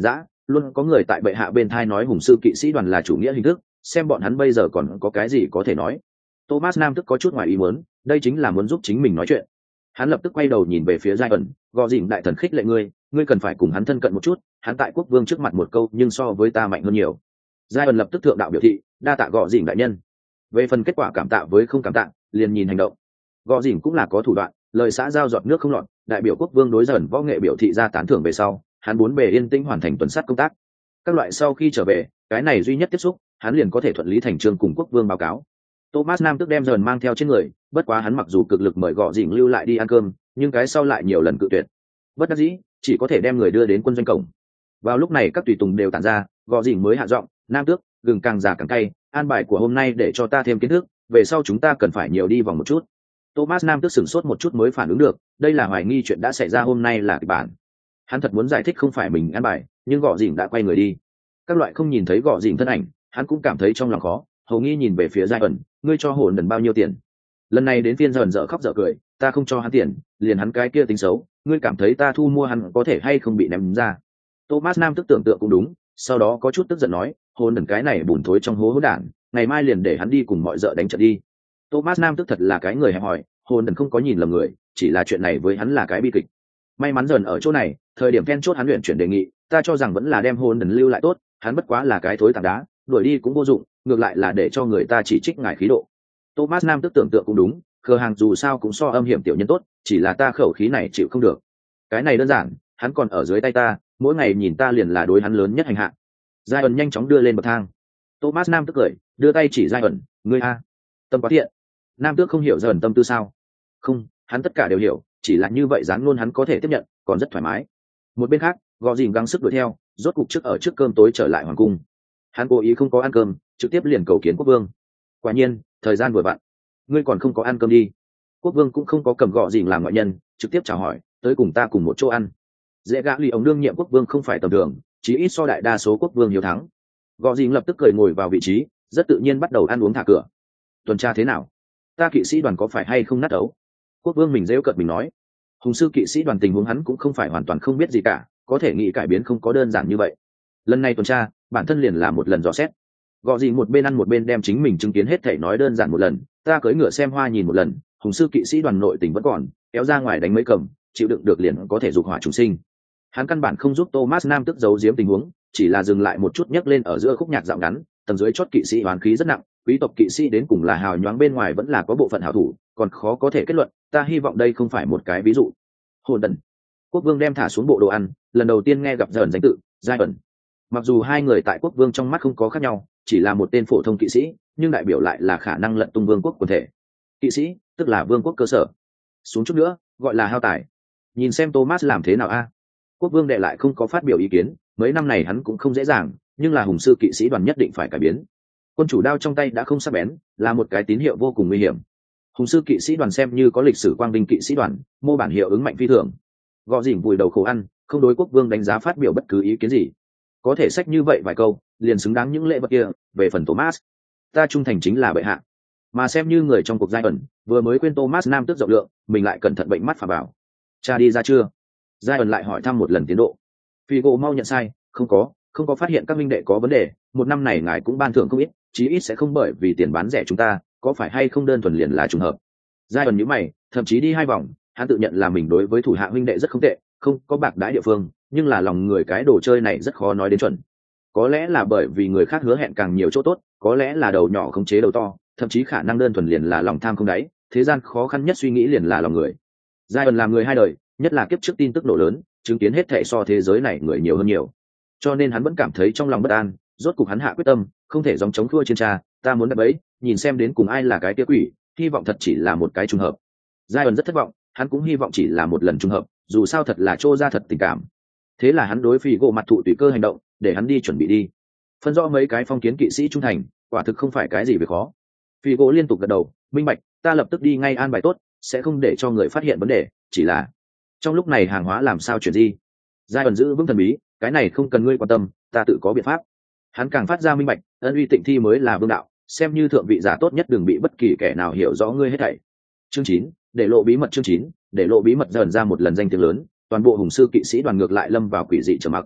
luôn có người tại bệ hạ bên thai nói hùng sư kỵ sĩ đoàn là chủ nghĩa hình thức, xem bọn hắn bây giờ còn có cái gì có thể nói. Thomas Nam tức có chút ngoài ý muốn, đây chính là muốn giúp chính mình nói chuyện. Hắn lập tức quay đầu nhìn về phía Giai ẩn, gò dỉm đại thần khích lệ ngươi cần phải cùng hắn thân cận một chút, hắn tại quốc vương trước mặt một câu nhưng so với ta mạnh hơn nhiều. Giai ẩn lập tức thượng đạo biểu thị, đa tạ gò dỉm đại nhân. Về phần kết quả cảm tạ với không cảm tạ, liền nhìn hành động. Gò dỉm cũng là có thủ đoạn, lời xã giao giọt nước không lọt, đại biểu quốc vương đối dần võ nghệ biểu thị ra tán thưởng về sau, hắn bốn bề yên tĩnh hoàn thành tuần sát công tác. Các loại sau khi trở về, cái này duy nhất tiếp xúc, hắn liền có thể thuận lý thành chương cùng quốc vương báo cáo. Thomas Nam tức đem dần mang theo trên người, bất quá hắn mặc dù cực lực mời gọ dỉm lưu lại đi ăn cơm, nhưng cái sau lại nhiều lần cự tuyệt. Bất đắc dĩ, chỉ có thể đem người đưa đến quân doanh cổng. Vào lúc này các tùy tùng đều tản ra, gọ dỉm mới hạ giọng, Nam tước, gừng càng già càng cay, an bài của hôm nay để cho ta thêm kiến thức, về sau chúng ta cần phải nhiều đi vòng một chút. Thomas Nam tước sửng sốt một chút mới phản ứng được, đây là hoài nghi chuyện đã xảy ra hôm nay là kịch bản. Hắn thật muốn giải thích không phải mình an bài, nhưng gọ dỉm đã quay người đi. Các loại không nhìn thấy gọ dỉm thân ảnh, hắn cũng cảm thấy trong lòng khó, hầu nghi nhìn về phía Giai ẩn, ngươi cho hồn đần bao nhiêu tiền? Lần này đến phiên dần dở khóc dở cười, ta không cho hắn tiền, liền hắn cái kia tính xấu, ngươi cảm thấy ta thu mua hắn có thể hay không bị ném ra? Thomas Nam tức tưởng tượng cũng đúng, sau đó có chút tức giận nói, hồn đần cái này bùn thối trong hố hỗn đản, ngày mai liền để hắn đi cùng mọi dợ đánh trận đi. Thomas Nam tức thật là cái người hẹp hòi, hồn đần không có nhìn lầm người, chỉ là chuyện này với hắn là cái bi kịch. May mắn dần ở chỗ này, thời điểm then chốt hắn luyện chuyển đề nghị, ta cho rằng vẫn là đem hồn đần lưu lại tốt, hắn bất quá là cái thối tảng đá, đuổi đi cũng vô dụng, ngược lại là để cho người ta chỉ trích ngài khí độ. Thomas Nam tức tưởng tượng cũng đúng, khờ hàng dù sao cũng so âm hiểm tiểu nhân tốt, chỉ là ta khẩu khí này chịu không được. Cái này đơn giản, hắn còn ở dưới tay ta, mỗi ngày nhìn ta liền là đối hắn lớn nhất hành hạ. Giai ẩn nhanh chóng đưa lên bậc thang. Thomas Nam tức cười, đưa tay chỉ Giai ẩn, ngươi a, tâm quá thiện. Nam tước không hiểu Giai ẩn tâm tư sao? Không, hắn tất cả đều hiểu, chỉ là như vậy dáng luôn hắn có thể tiếp nhận, còn rất thoải mái. Một bên khác, gò dìm gắng sức đuổi theo, rốt cục trước cơm tối trở lại hoàng cung. Hắn cố ý không có ăn cơm, trực tiếp liền cầu kiến quốc vương. Quả nhiên, thời gian vừa vặn, ngươi còn không có ăn cơm đi. Quốc vương cũng không có cầm gọ dìm làm ngoại nhân, trực tiếp chào hỏi, tới cùng ta cùng một chỗ ăn. Dễ gã lì ông đương nhiệm quốc vương không phải tầm thường, chí ít so đại đa số quốc vương hiếu thắng. Gọ dìm lập tức cười ngồi vào vị trí, rất tự nhiên bắt đầu ăn uống thả cửa. Tuần tra thế nào? Ta kỵ sĩ đoàn có phải hay không nát ấu? Quốc vương mình rêu cợt mình nói. Hùng sư kỵ sĩ đoàn tình huống hắn cũng không phải hoàn toàn không biết gì cả, có thể nghĩ cải biến không có đơn giản như vậy. Lần này tuần tra, bản thân liền là một lần dò xét. Gọ gì một bên ăn một bên đem chính mình chứng kiến hết thảy nói đơn giản một lần, ta cưỡi ngựa xem hoa nhìn một lần, hùng sư kỵ sĩ đoàn nội tình vẫn còn, kéo ra ngoài đánh mấy cầm, chịu đựng được liền có thể dục hỏa chúng sinh. Hắn căn bản không giúp Thomas Nam tức giấu giếm tình huống, chỉ là dừng lại một chút nhấc lên ở giữa khúc nhạc dạo ngắn, tầng dưới chót kỵ sĩ oán khí rất nặng, quý tộc kỵ sĩ đến cùng là hào nhoáng bên ngoài vẫn là có bộ phận hảo thủ, còn khó có thể kết luận, ta hy vọng đây không phải một cái ví dụ. Hồn đần. Quốc vương đem thả xuống bộ đồ ăn, lần đầu tiên nghe gặp dần danh tự, Giai ẩn. Mặc dù hai người tại quốc vương trong mắt không có khác nhau, chỉ là một tên phổ thông kỵ sĩ, nhưng đại biểu lại là khả năng lật tung vương quốc quần thể. Kỵ sĩ, tức là vương quốc cơ sở. Xuống chút nữa, gọi là hao tài. Nhìn xem Thomas làm thế nào a? Quốc vương đệ lại không có phát biểu ý kiến, mấy năm này hắn cũng không dễ dàng, nhưng là hùng sư kỵ sĩ đoàn nhất định phải cải biến. Quân chủ đao trong tay đã không sắc bén, là một cái tín hiệu vô cùng nguy hiểm. Hùng sư kỵ sĩ đoàn xem như có lịch sử quang vinh kỵ sĩ đoàn, mô bản hiệu ứng mạnh phi thường. Gọ dỉm vùi đầu khổ ăn, không đối quốc vương đánh giá phát biểu bất cứ ý kiến gì. Có thể sách như vậy vài câu, liền xứng đáng những lễ vật kia. Về phần Thomas, ta trung thành chính là bệ hạ. Mà xem như người trong cuộc Giai ẩn, vừa mới quên Thomas Nam tức rộng lượng, mình lại cẩn thận bệnh mắt phà bảo. Cha đi ra chưa? Giai ẩn lại hỏi thăm một lần tiến độ. Figo mau nhận sai, không có phát hiện các minh đệ có vấn đề. Một năm này ngài cũng ban thưởng không ít, chí ít sẽ không bởi vì tiền bán rẻ chúng ta, có phải hay không đơn thuần liền là trùng hợp. Giai ẩn nhíu mày, thậm chí đi 2 vòng, hắn tự nhận là mình đối với thủ hạ huynh đệ rất không tệ, không có bạc đãi địa phương, nhưng là lòng người cái đồ chơi này rất khó nói đến chuẩn. Có lẽ là bởi vì người khác hứa hẹn càng nhiều chỗ tốt, có lẽ là đầu nhỏ khống chế đầu to, thậm chí khả năng đơn thuần liền là lòng tham không đáy, thế gian khó khăn nhất suy nghĩ liền là lòng người. Giai ẩn làm người hai đời, nhất là kiếp trước tin tức nổ lớn, chứng kiến hết thảy so thế giới này người nhiều hơn nhiều. Cho nên hắn vẫn cảm thấy trong lòng bất an, rốt cục hắn hạ quyết tâm, không thể gióng chống thua trên cha, ta muốn đập bẫy, nhìn xem đến cùng ai là cái kia quỷ, hy vọng thật chỉ là một cái trùng hợp. Giai ẩn rất thất vọng, hắn cũng hy vọng chỉ là một lần trùng hợp, dù sao thật là trô ra thật tình cảm. Thế là hắn đối Figo mặt thụ tùy cơ hành động, để hắn đi chuẩn bị đi. Phân rõ mấy cái phong kiến kỵ sĩ trung thành, quả thực không phải cái gì về khó. Figo liên tục gật đầu, minh bạch, ta lập tức đi ngay an bài tốt, sẽ không để cho người phát hiện vấn đề, chỉ là trong lúc này hàng hóa làm sao chuyển đi. Giai ẩn giữ vững thần bí, cái này không cần ngươi quan tâm, ta tự có biện pháp. Hắn càng phát ra minh bạch, ân uy tịnh thi mới là vương đạo, xem như thượng vị giả tốt nhất đừng bị bất kỳ kẻ nào hiểu rõ ngươi hết thảy. Chương 9, để lộ bí mật. Chương 9, để lộ bí mật dần ra một lần danh tiếng lớn, toàn bộ hùng sư kỵ sĩ đoàn ngược lại lâm vào quỷ dị trầm mặc.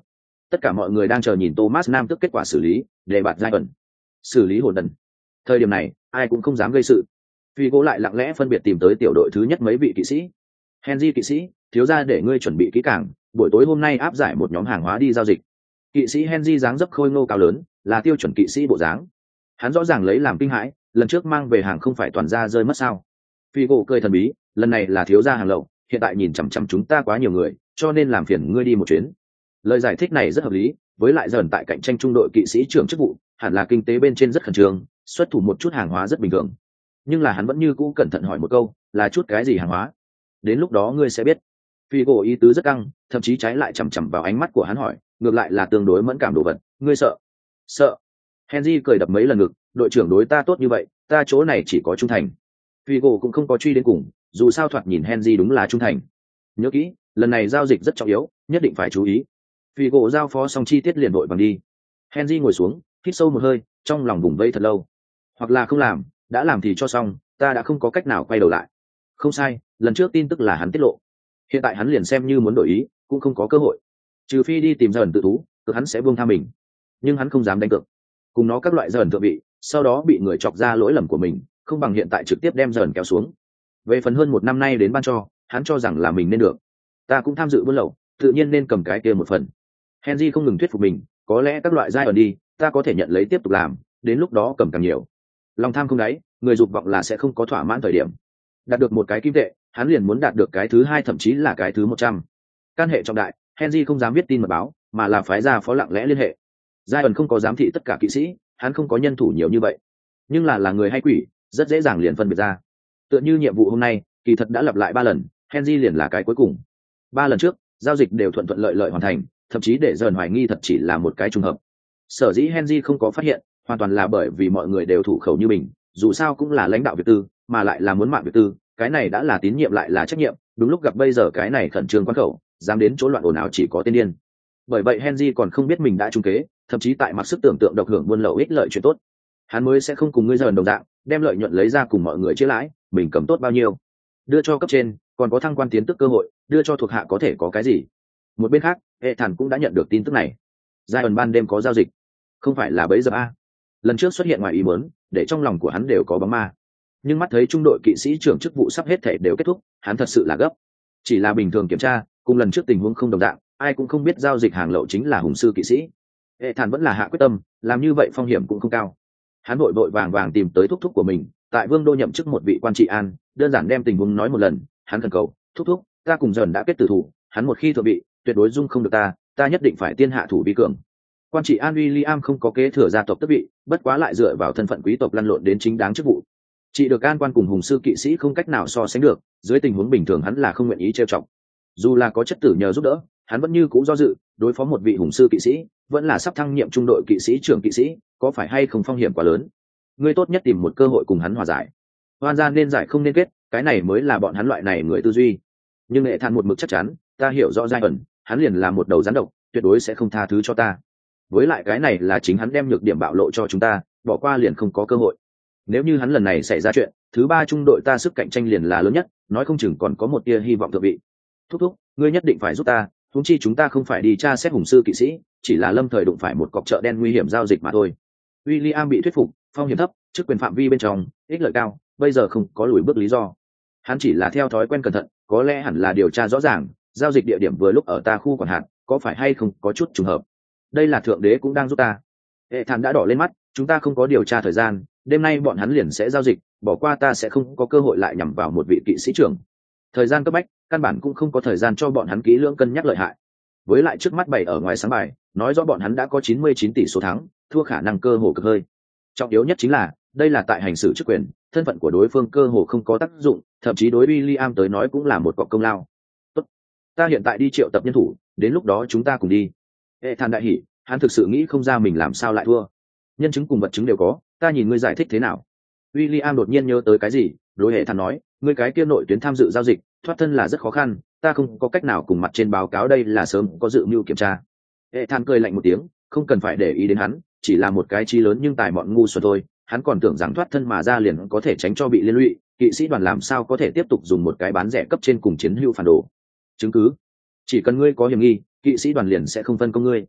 Tất cả mọi người đang chờ nhìn Thomas Nam tức kết quả xử lý, để bạt giai ẩn. Xử lý hồn đần. Thời điểm này, ai cũng không dám gây sự. Figo lại lặng lẽ phân biệt tìm tới tiểu đội thứ nhất mấy vị kỵ sĩ. Henry kỵ sĩ, thiếu gia để ngươi chuẩn bị kỹ càng, buổi tối hôm nay áp giải một nhóm hàng hóa đi giao dịch. Kỵ sĩ Henry dáng dấp khôi ngô cao lớn, là tiêu chuẩn kỵ sĩ bộ dáng. Hắn rõ ràng lấy làm kinh hãi, lần trước mang về hàng không phải toàn ra rơi mất sao? Figo cười thần bí, lần này là thiếu gia hàng lậu, hiện tại nhìn chằm chằm chúng ta quá nhiều người, cho nên làm phiền ngươi đi một chuyến. Lời giải thích này rất hợp lý, với lại dần tại cạnh tranh trung đội kỵ sĩ trưởng chức vụ, hẳn là kinh tế bên trên rất khẩn trương, xuất thủ một chút hàng hóa rất bình thường. Nhưng là hắn vẫn như cũ cẩn thận hỏi một câu, là chút cái gì hàng hóa? Đến lúc đó ngươi sẽ biết. Figo ý tứ rất căng, thậm chí trái lại chằm chằm vào ánh mắt của hắn hỏi, ngược lại là tương đối mẫn cảm đồ vật, ngươi sợ? Sợ? Henry cười đập mấy lần ngực, đội trưởng đối ta tốt như vậy, ta chỗ này chỉ có trung thành. Figo cũng không có truy đến cùng, dù sao thoạt nhìn Henry đúng là trung thành. Nhớ kỹ, lần này giao dịch rất trọng yếu, nhất định phải chú ý. Figo giao phó xong chi tiết liền đội bằng đi. Henry ngồi xuống, hít sâu một hơi, trong lòng vùng vây thật lâu. Hoặc là không làm, đã làm thì cho xong, ta đã không có cách nào quay đầu lại. Không sai, lần trước tin tức là hắn tiết lộ. Hiện tại hắn liền xem như muốn đổi ý, cũng không có cơ hội. Trừ phi đi tìm dần tự thú, cực hắn sẽ buông tha mình. Nhưng hắn không dám đánh cược. Cùng nó các loại dần thượng vị, sau đó bị người chọc ra lỗi lầm của mình, không bằng hiện tại trực tiếp đem dần kéo xuống. Về phần hơn 1 năm nay đến ban cho, hắn cho rằng là mình nên được. Ta cũng tham dự buôn lậu, tự nhiên nên cầm cái kia một phần. Henry không ngừng thuyết phục mình, có lẽ các loại giai ở đi, ta có thể nhận lấy tiếp tục làm, đến lúc đó cầm càng nhiều. Lòng tham không đáy, người dục vọng là sẽ không có thỏa mãn thời điểm. Đạt được một cái kim tệ, hắn liền muốn đạt được cái thứ 2 thậm chí là cái thứ 100. Can hệ trọng đại, Henry không dám viết tin mật báo, mà là phái ra phó lặng lẽ liên hệ. Giai ẩn không có giám thị tất cả kỵ sĩ, hắn không có nhân thủ nhiều như vậy. Nhưng là người hay quỷ, rất dễ dàng liền phân biệt ra. Tựa như nhiệm vụ hôm nay, kỳ thật đã lặp lại 3 lần, Henry liền là cái cuối cùng. 3 lần trước, giao dịch đều thuận thuận lợi lợi hoàn thành, thậm chí để dần hoài nghi thật chỉ là một cái trùng hợp. Sở dĩ Henry không có phát hiện, hoàn toàn là bởi vì mọi người đều thủ khẩu như mình, dù sao cũng là lãnh đạo việc tư, mà lại là muốn mạng việc tư, cái này đã là tín nhiệm lại là trách nhiệm, đúng lúc gặp bây giờ cái này khẩn trương quan khẩu, dám đến chỗ loạn ồn ào chỉ có tên điên. Bởi vậy Henry còn không biết mình đã trúng kế, thậm chí tại mặt sức tưởng tượng độc hưởng buôn lậu ích lợi chuyện tốt. Hắn mới sẽ không cùng ngươi dần đồng dạng, đem lợi nhuận lấy ra cùng mọi người chia lãi, mình cầm tốt bao nhiêu, đưa cho cấp trên, còn có thăng quan tiến tức cơ hội, đưa cho thuộc hạ có thể có cái gì. Một bên khác, hệ thản cũng đã nhận được tin tức này. Giai ẩn ban đêm có giao dịch, không phải là bấy giờ a. Lần trước xuất hiện ngoài ý muốn, để trong lòng của hắn đều có bóng ma. Nhưng mắt thấy trung đội kỵ sĩ trưởng chức vụ sắp hết thể đều kết thúc, hắn thật sự là gấp. Chỉ là bình thường kiểm tra, cùng lần trước tình huống không đồng dạng, ai cũng không biết giao dịch hàng lậu chính là hùng sư kỵ sĩ. Hệ thản vẫn là hạ quyết tâm, làm như vậy phong hiểm cũng không cao. Hắn vội vội vàng vàng tìm tới thúc thúc của mình, tại Vương đô nhậm chức một vị quan trị an, đơn giản đem tình huống nói một lần. Hắn khẩn cầu, thúc thúc, ta cùng dần đã kết tử thủ, hắn một khi thượng vị, tuyệt đối dung không được ta nhất định phải tiên hạ thủ vi cường. Quan trị an William không có kế thừa gia tộc tước vị, bất quá lại dựa vào thân phận quý tộc lăn lộn đến chính đáng chức vụ. Chỉ được an quan cùng hùng sư kỵ sĩ không cách nào so sánh được, dưới tình huống bình thường hắn là không nguyện ý trêu chọc. Dù là có chất tử nhờ giúp đỡ, hắn vẫn như cũ do dự, đối phó một vị hùng sư kỵ sĩ, vẫn là sắp thăng nhiệm trung đội kỵ sĩ trưởng kỵ sĩ, có phải hay không phong hiểm quá lớn. Ngươi tốt nhất tìm một cơ hội cùng hắn hòa giải. Hoan gia nên giải không nên kết, cái này mới là bọn hắn loại này người tư duy. Nhưng hệ than một mực chắc chắn, ta hiểu rõ giai ẩn, hắn liền là một đầu rắn độc, tuyệt đối sẽ không tha thứ cho ta. Với lại cái này là chính hắn đem nhược điểm bạo lộ cho chúng ta, bỏ qua liền không có cơ hội. Nếu như hắn lần này xảy ra chuyện, thứ 3 trung đội ta sức cạnh tranh liền là lớn nhất, nói không chừng còn có một tia hy vọng thượng vị. Thúc thúc, ngươi nhất định phải giúp ta, huống chi chúng ta không phải đi tra xét hùng sư kỵ sĩ, chỉ là lâm thời đụng phải một cọc chợ đen nguy hiểm giao dịch mà thôi. William bị thuyết phục, phong hiểm thấp, chức quyền phạm vi bên trong, ích lợi cao, bây giờ không có lùi bước lý do. Hắn chỉ là theo thói quen cẩn thận, có lẽ hẳn là điều tra rõ ràng, giao dịch địa điểm vừa lúc ở ta khu quản hạt, có phải hay không có chút trùng hợp. Đây là thượng đế cũng đang giúp ta. Hệ thản đã đỏ lên mắt, chúng ta không có điều tra thời gian, đêm nay bọn hắn liền sẽ giao dịch, bỏ qua ta sẽ không có cơ hội lại nhằm vào một vị kỵ sĩ trưởng. Thời gian cấp bách, căn bản cũng không có thời gian cho bọn hắn kỹ lưỡng cân nhắc lợi hại. Với lại trước mắt bày ở ngoài sáng bài, nói rõ bọn hắn đã có 99 tỷ số thắng, thua khả năng cơ hồ cực hơi. Trọng yếu nhất chính là, đây là tại hành xử chức quyền, thân phận của đối phương cơ hồ không có tác dụng, thậm chí đối William tới nói cũng là một cọc công lao. Tốt, ta hiện tại đi triệu tập nhân thủ, đến lúc đó chúng ta cùng đi. Hệ thản đại hỉ, hắn thực sự nghĩ không ra mình làm sao lại thua. Nhân chứng cùng vật chứng đều có, ta nhìn ngươi giải thích thế nào. William đột nhiên nhớ tới cái gì, đối hệ thản nói, ngươi cái kia nội tuyến tham dự giao dịch, thoát thân là rất khó khăn, ta không có cách nào cùng mặt trên báo cáo đây là sớm có dự mưu kiểm tra. Hệ thản cười lạnh một tiếng, không cần phải để ý đến hắn, chỉ là một cái chi lớn nhưng tài mọn ngu xuẩn thôi. Hắn còn tưởng rằng thoát thân mà ra liền có thể tránh cho bị liên lụy, kỵ sĩ đoàn làm sao có thể tiếp tục dùng một cái bán rẻ cấp trên cùng chiến hữu phản đồ. Chứng cứ, chỉ cần ngươi có hiểm nghi, kỵ sĩ đoàn liền sẽ không phân công ngươi.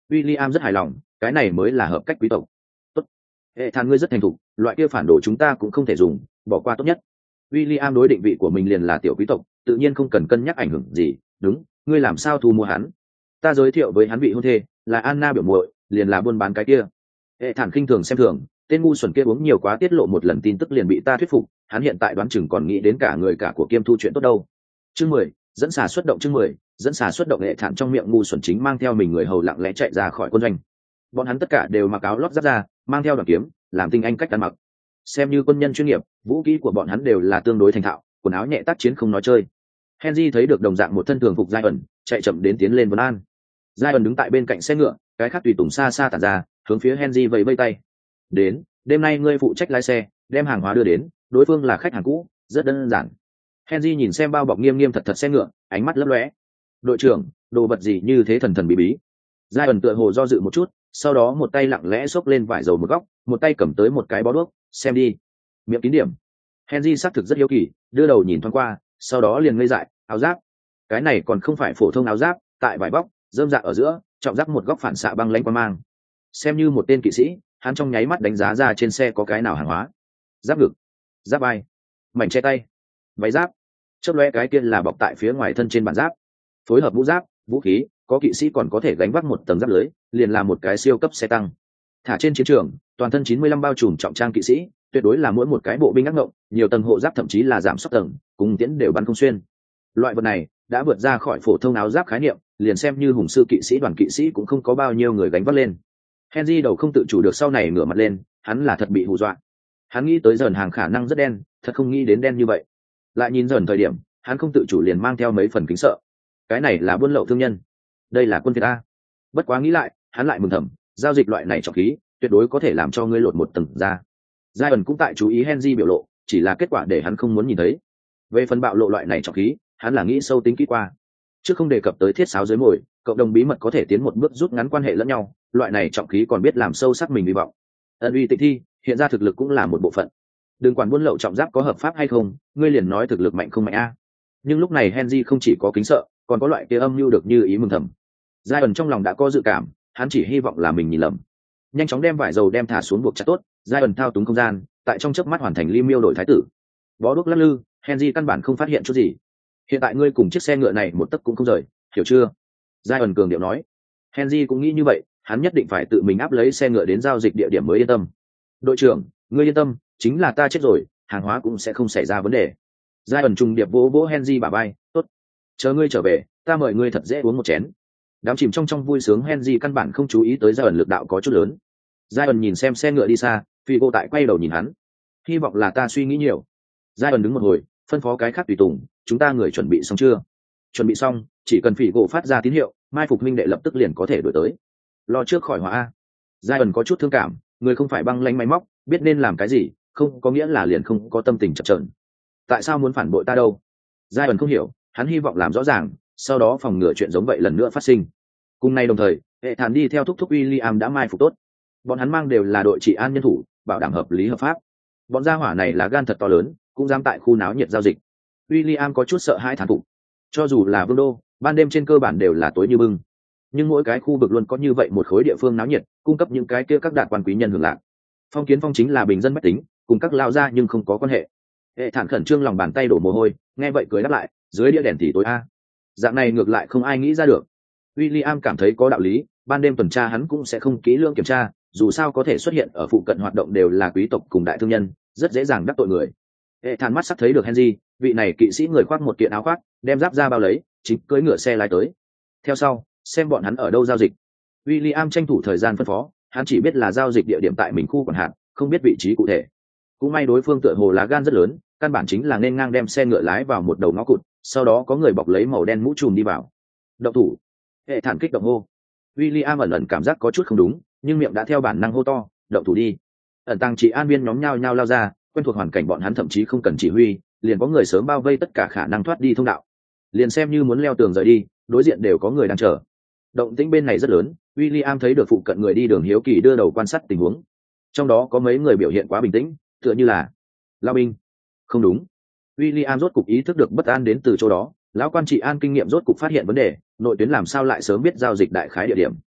William rất hài lòng, cái này mới là hợp cách quý tộc. Tốt. Hệ thản ngươi rất thành thục, loại kia phản đồ chúng ta cũng không thể dùng, bỏ qua tốt nhất. William đối định vị của mình liền là tiểu quý tộc, tự nhiên không cần cân nhắc ảnh hưởng gì. Đúng, ngươi làm sao thu mua hắn? Ta giới thiệu với hắn vị hôn thê, là Anna biểu muội, liền là buôn bán cái kia. Hệ thản khinh thường xem thường, tên ngu xuẩn kia uống nhiều quá tiết lộ một lần tin tức liền bị ta thuyết phục, hắn hiện tại đoán chừng còn nghĩ đến cả người cả của kiêm thu chuyện tốt đâu. Chương 10, dẫn xà xuất động. Chương 10, dẫn xà xuất động. Hệ thản trong miệng ngu xuẩn chính mang theo mình người hầu lặng lẽ chạy ra khỏi quân doanh. Bọn hắn tất cả đều mặc áo lót giáp da, mang theo đoàn kiếm, làm tinh anh cách ăn mặc. Xem như quân nhân chuyên nghiệp, vũ khí của bọn hắn đều là tương đối thành thạo, quần áo nhẹ tác chiến không nói chơi. Henry thấy được đồng dạng một thân thường phục giai ẩn, chạy chậm đến tiến lên vấn an. Giai ẩn đứng tại bên cạnh xe ngựa, cái khác tùy tùng xa xa tản ra, hướng phía Henry vẫy vẫy tay. Đến, đêm nay ngươi phụ trách lái xe, đem hàng hóa đưa đến, đối phương là khách hàng cũ, rất đơn giản. Henry nhìn xem bao bọc nghiêm nghiêm thật thật xe ngựa, ánh mắt lấp lóe. Đội trưởng, đồ vật gì như thế thần thần bí bí? Giai ẩn tựa hồ do dự một chút, sau đó một tay lặng lẽ xốc lên vải dầu một góc, một tay cầm tới một cái bó đuốc, xem đi. Miệng kín điểm. Henry xác thực rất hiếu kỳ, đưa đầu nhìn thoáng qua, sau đó liền ngây dại, áo giáp. Cái này còn không phải phổ thông áo giáp, tại vải bóc, rơm rạ ở giữa, trọng giáp một góc phản xạ băng lãnh quang mang. Xem như một tên kỵ sĩ, hắn trong nháy mắt đánh giá ra trên xe có cái nào hàng hóa. Giáp ngực, giáp vai, mảnh che tay, váy giáp. Chớp lóe cái kia là bọc tại phía ngoài thân trên bản giáp. Phối hợp mũ giáp, vũ khí, có kỵ sĩ còn có thể gánh vác một tầng giáp lưới, liền là một cái siêu cấp xe tăng. Thả trên chiến trường, toàn thân 95 bao trùm trọng trang kỵ sĩ, tuyệt đối là mỗi một cái bộ binh ác ngộng, nhiều tầng hộ giáp thậm chí là giảm sốc tầng, cùng tiễn đều bắn không xuyên. Loại vật này đã vượt ra khỏi phổ thông áo giáp khái niệm, liền xem như hùng sư kỵ sĩ đoàn kỵ sĩ cũng không có bao nhiêu người gánh vác lên. Henry đầu không tự chủ được sau này ngửa mặt lên, hắn là thật bị hù dọa. Hắn nghĩ tới dần hàng khả năng rất đen, thật không nghĩ đến đen như vậy. Lại nhìn dần thời điểm, hắn không tự chủ liền mang theo mấy phần kính sợ. Cái này là buôn lậu thương nhân, đây là quân Việt a. Bất quá nghĩ lại, hắn lại mừng thầm, giao dịch loại này trọng khí, tuyệt đối có thể làm cho ngươi lột một tầng ra. Giai ẩn cũng tại chú ý Henry biểu lộ, chỉ là kết quả để hắn không muốn nhìn thấy. Về phần bạo lộ loại này trọng khí, hắn là nghĩ sâu tính kỹ qua. Chứ không đề cập tới thiết sáo dưới mồi, cộng đồng bí mật có thể tiến một bước rút ngắn quan hệ lẫn nhau, loại này trọng khí còn biết làm sâu sắc mình hy vọng. Ân uy tịch thi, hiện ra thực lực cũng là một bộ phận. Đừng quản buôn lậu trọng giáp có hợp pháp hay không, ngươi liền nói thực lực mạnh không mạnh a. Nhưng lúc này Henry không chỉ có kính sợ, còn có loại kia âm mưu được như ý mừng thầm. Giai ẩn trong lòng đã có dự cảm, hắn chỉ hy vọng là mình nhìn lầm. Nhanh chóng đem vải dầu đem thả xuống buộc chặt tốt, Giai ẩn thao túng không gian, tại trong chớp mắt hoàn thành Li Miêu đổi thái tử. Bó đuốc lắc lư, Henry căn bản không phát hiện chút gì. Hiện tại ngươi cùng chiếc xe ngựa này một tấc cũng không rời, hiểu chưa? Giai ẩn cường điệu nói. Henry cũng nghĩ như vậy, hắn nhất định phải tự mình áp lấy xe ngựa đến giao dịch địa điểm mới yên tâm. Đội trưởng, ngươi yên tâm, chính là ta chết rồi, hàng hóa cũng sẽ không xảy ra vấn đề. Giai ẩn trùng điệp vỗ vỗ Henry bả vai, tốt. Chờ ngươi trở về, ta mời ngươi thật dễ uống một chén. Đám chìm trong vui sướng, Henry căn bản không chú ý tới Giai ẩn lực đạo có chút lớn. Giai ẩn nhìn xem xe ngựa đi xa, Figo tại quay đầu nhìn hắn. Hy vọng là ta suy nghĩ nhiều. Giai ẩn đứng một hồi, phân phó cái khác tùy tùng, chúng ta người chuẩn bị xong chưa? Chuẩn bị xong, chỉ cần Figo phát ra tín hiệu, mai phục minh đệ lập tức liền có thể đuổi tới. Lo trước khỏi họa a. Giai ẩn có chút thương cảm, người không phải băng lãnh máy móc, biết nên làm cái gì, không có nghĩa là liền không có tâm tình chập chờn. Tại sao muốn phản bội ta đâu? Giai ẩn không hiểu, hắn hy vọng làm rõ ràng, sau đó phòng ngừa chuyện giống vậy lần nữa phát sinh. Cùng nay đồng thời, hệ thản đi theo thúc thúc William đã mai phục tốt. Bọn hắn mang đều là đội trị an nhân thủ, bảo đảm hợp lý hợp pháp. Bọn gia hỏa này là gan thật to lớn, cũng dám tại khu náo nhiệt giao dịch. William có chút sợ hãi thán phục. Cho dù là vương đô, ban đêm trên cơ bản đều là tối như bưng. Nhưng mỗi cái khu vực luôn có như vậy một khối địa phương náo nhiệt, cung cấp những cái kia các đạt quan quý nhân hưởng lạc. Phong Kiến Phong chính là bình dân bách tính, cùng các lao gia nhưng không có quan hệ. Hệ thản khẩn trương lòng bàn tay đổ mồ hôi, nghe vậy cười đáp lại, dưới đĩa đèn thì tối a. Dạng này ngược lại không ai nghĩ ra được. William cảm thấy có đạo lý, ban đêm tuần tra hắn cũng sẽ không kỹ lưỡng kiểm tra, dù sao có thể xuất hiện ở phụ cận hoạt động đều là quý tộc cùng đại thương nhân, rất dễ dàng đắc tội người. Hệ thản mắt sắp thấy được Henry, vị này kỵ sĩ người khoác một kiện áo khoác, đem giáp ra bao lấy, chính cưỡi ngựa xe lái tới. Theo sau, xem bọn hắn ở đâu giao dịch. William tranh thủ thời gian phân phó, hắn chỉ biết là giao dịch địa điểm tại mình khu quản hạt, không biết vị trí cụ thể. Cũng may đối phương tựa hồ lá gan rất lớn, căn bản chính là nên ngang đem xe ngựa lái vào một đầu ngõ cụt, sau đó có người bọc lấy màu đen mũ trùm đi vào. Động thủ! Hệ thản kích động hô. William ẩn cảm giác có chút không đúng, nhưng miệng đã theo bản năng hô to, động thủ đi. Ẩn tàng trị an viên nhóm nhao nhao lao ra, quen thuộc hoàn cảnh bọn hắn thậm chí không cần chỉ huy, liền có người sớm bao vây tất cả khả năng thoát đi thông đạo. Liền xem như muốn leo tường rời đi, đối diện đều có người đang chờ. Động tĩnh bên này rất lớn, William thấy được phụ cận người đi đường hiếu kỳ đưa đầu quan sát tình huống. Trong đó có mấy người biểu hiện quá bình tĩnh, tựa như là lao binh. Không đúng. William rốt cục ý thức được bất an đến từ chỗ đó, lão quan trị an kinh nghiệm rốt cục phát hiện vấn đề, nội tuyến làm sao lại sớm biết giao dịch đại khái địa điểm.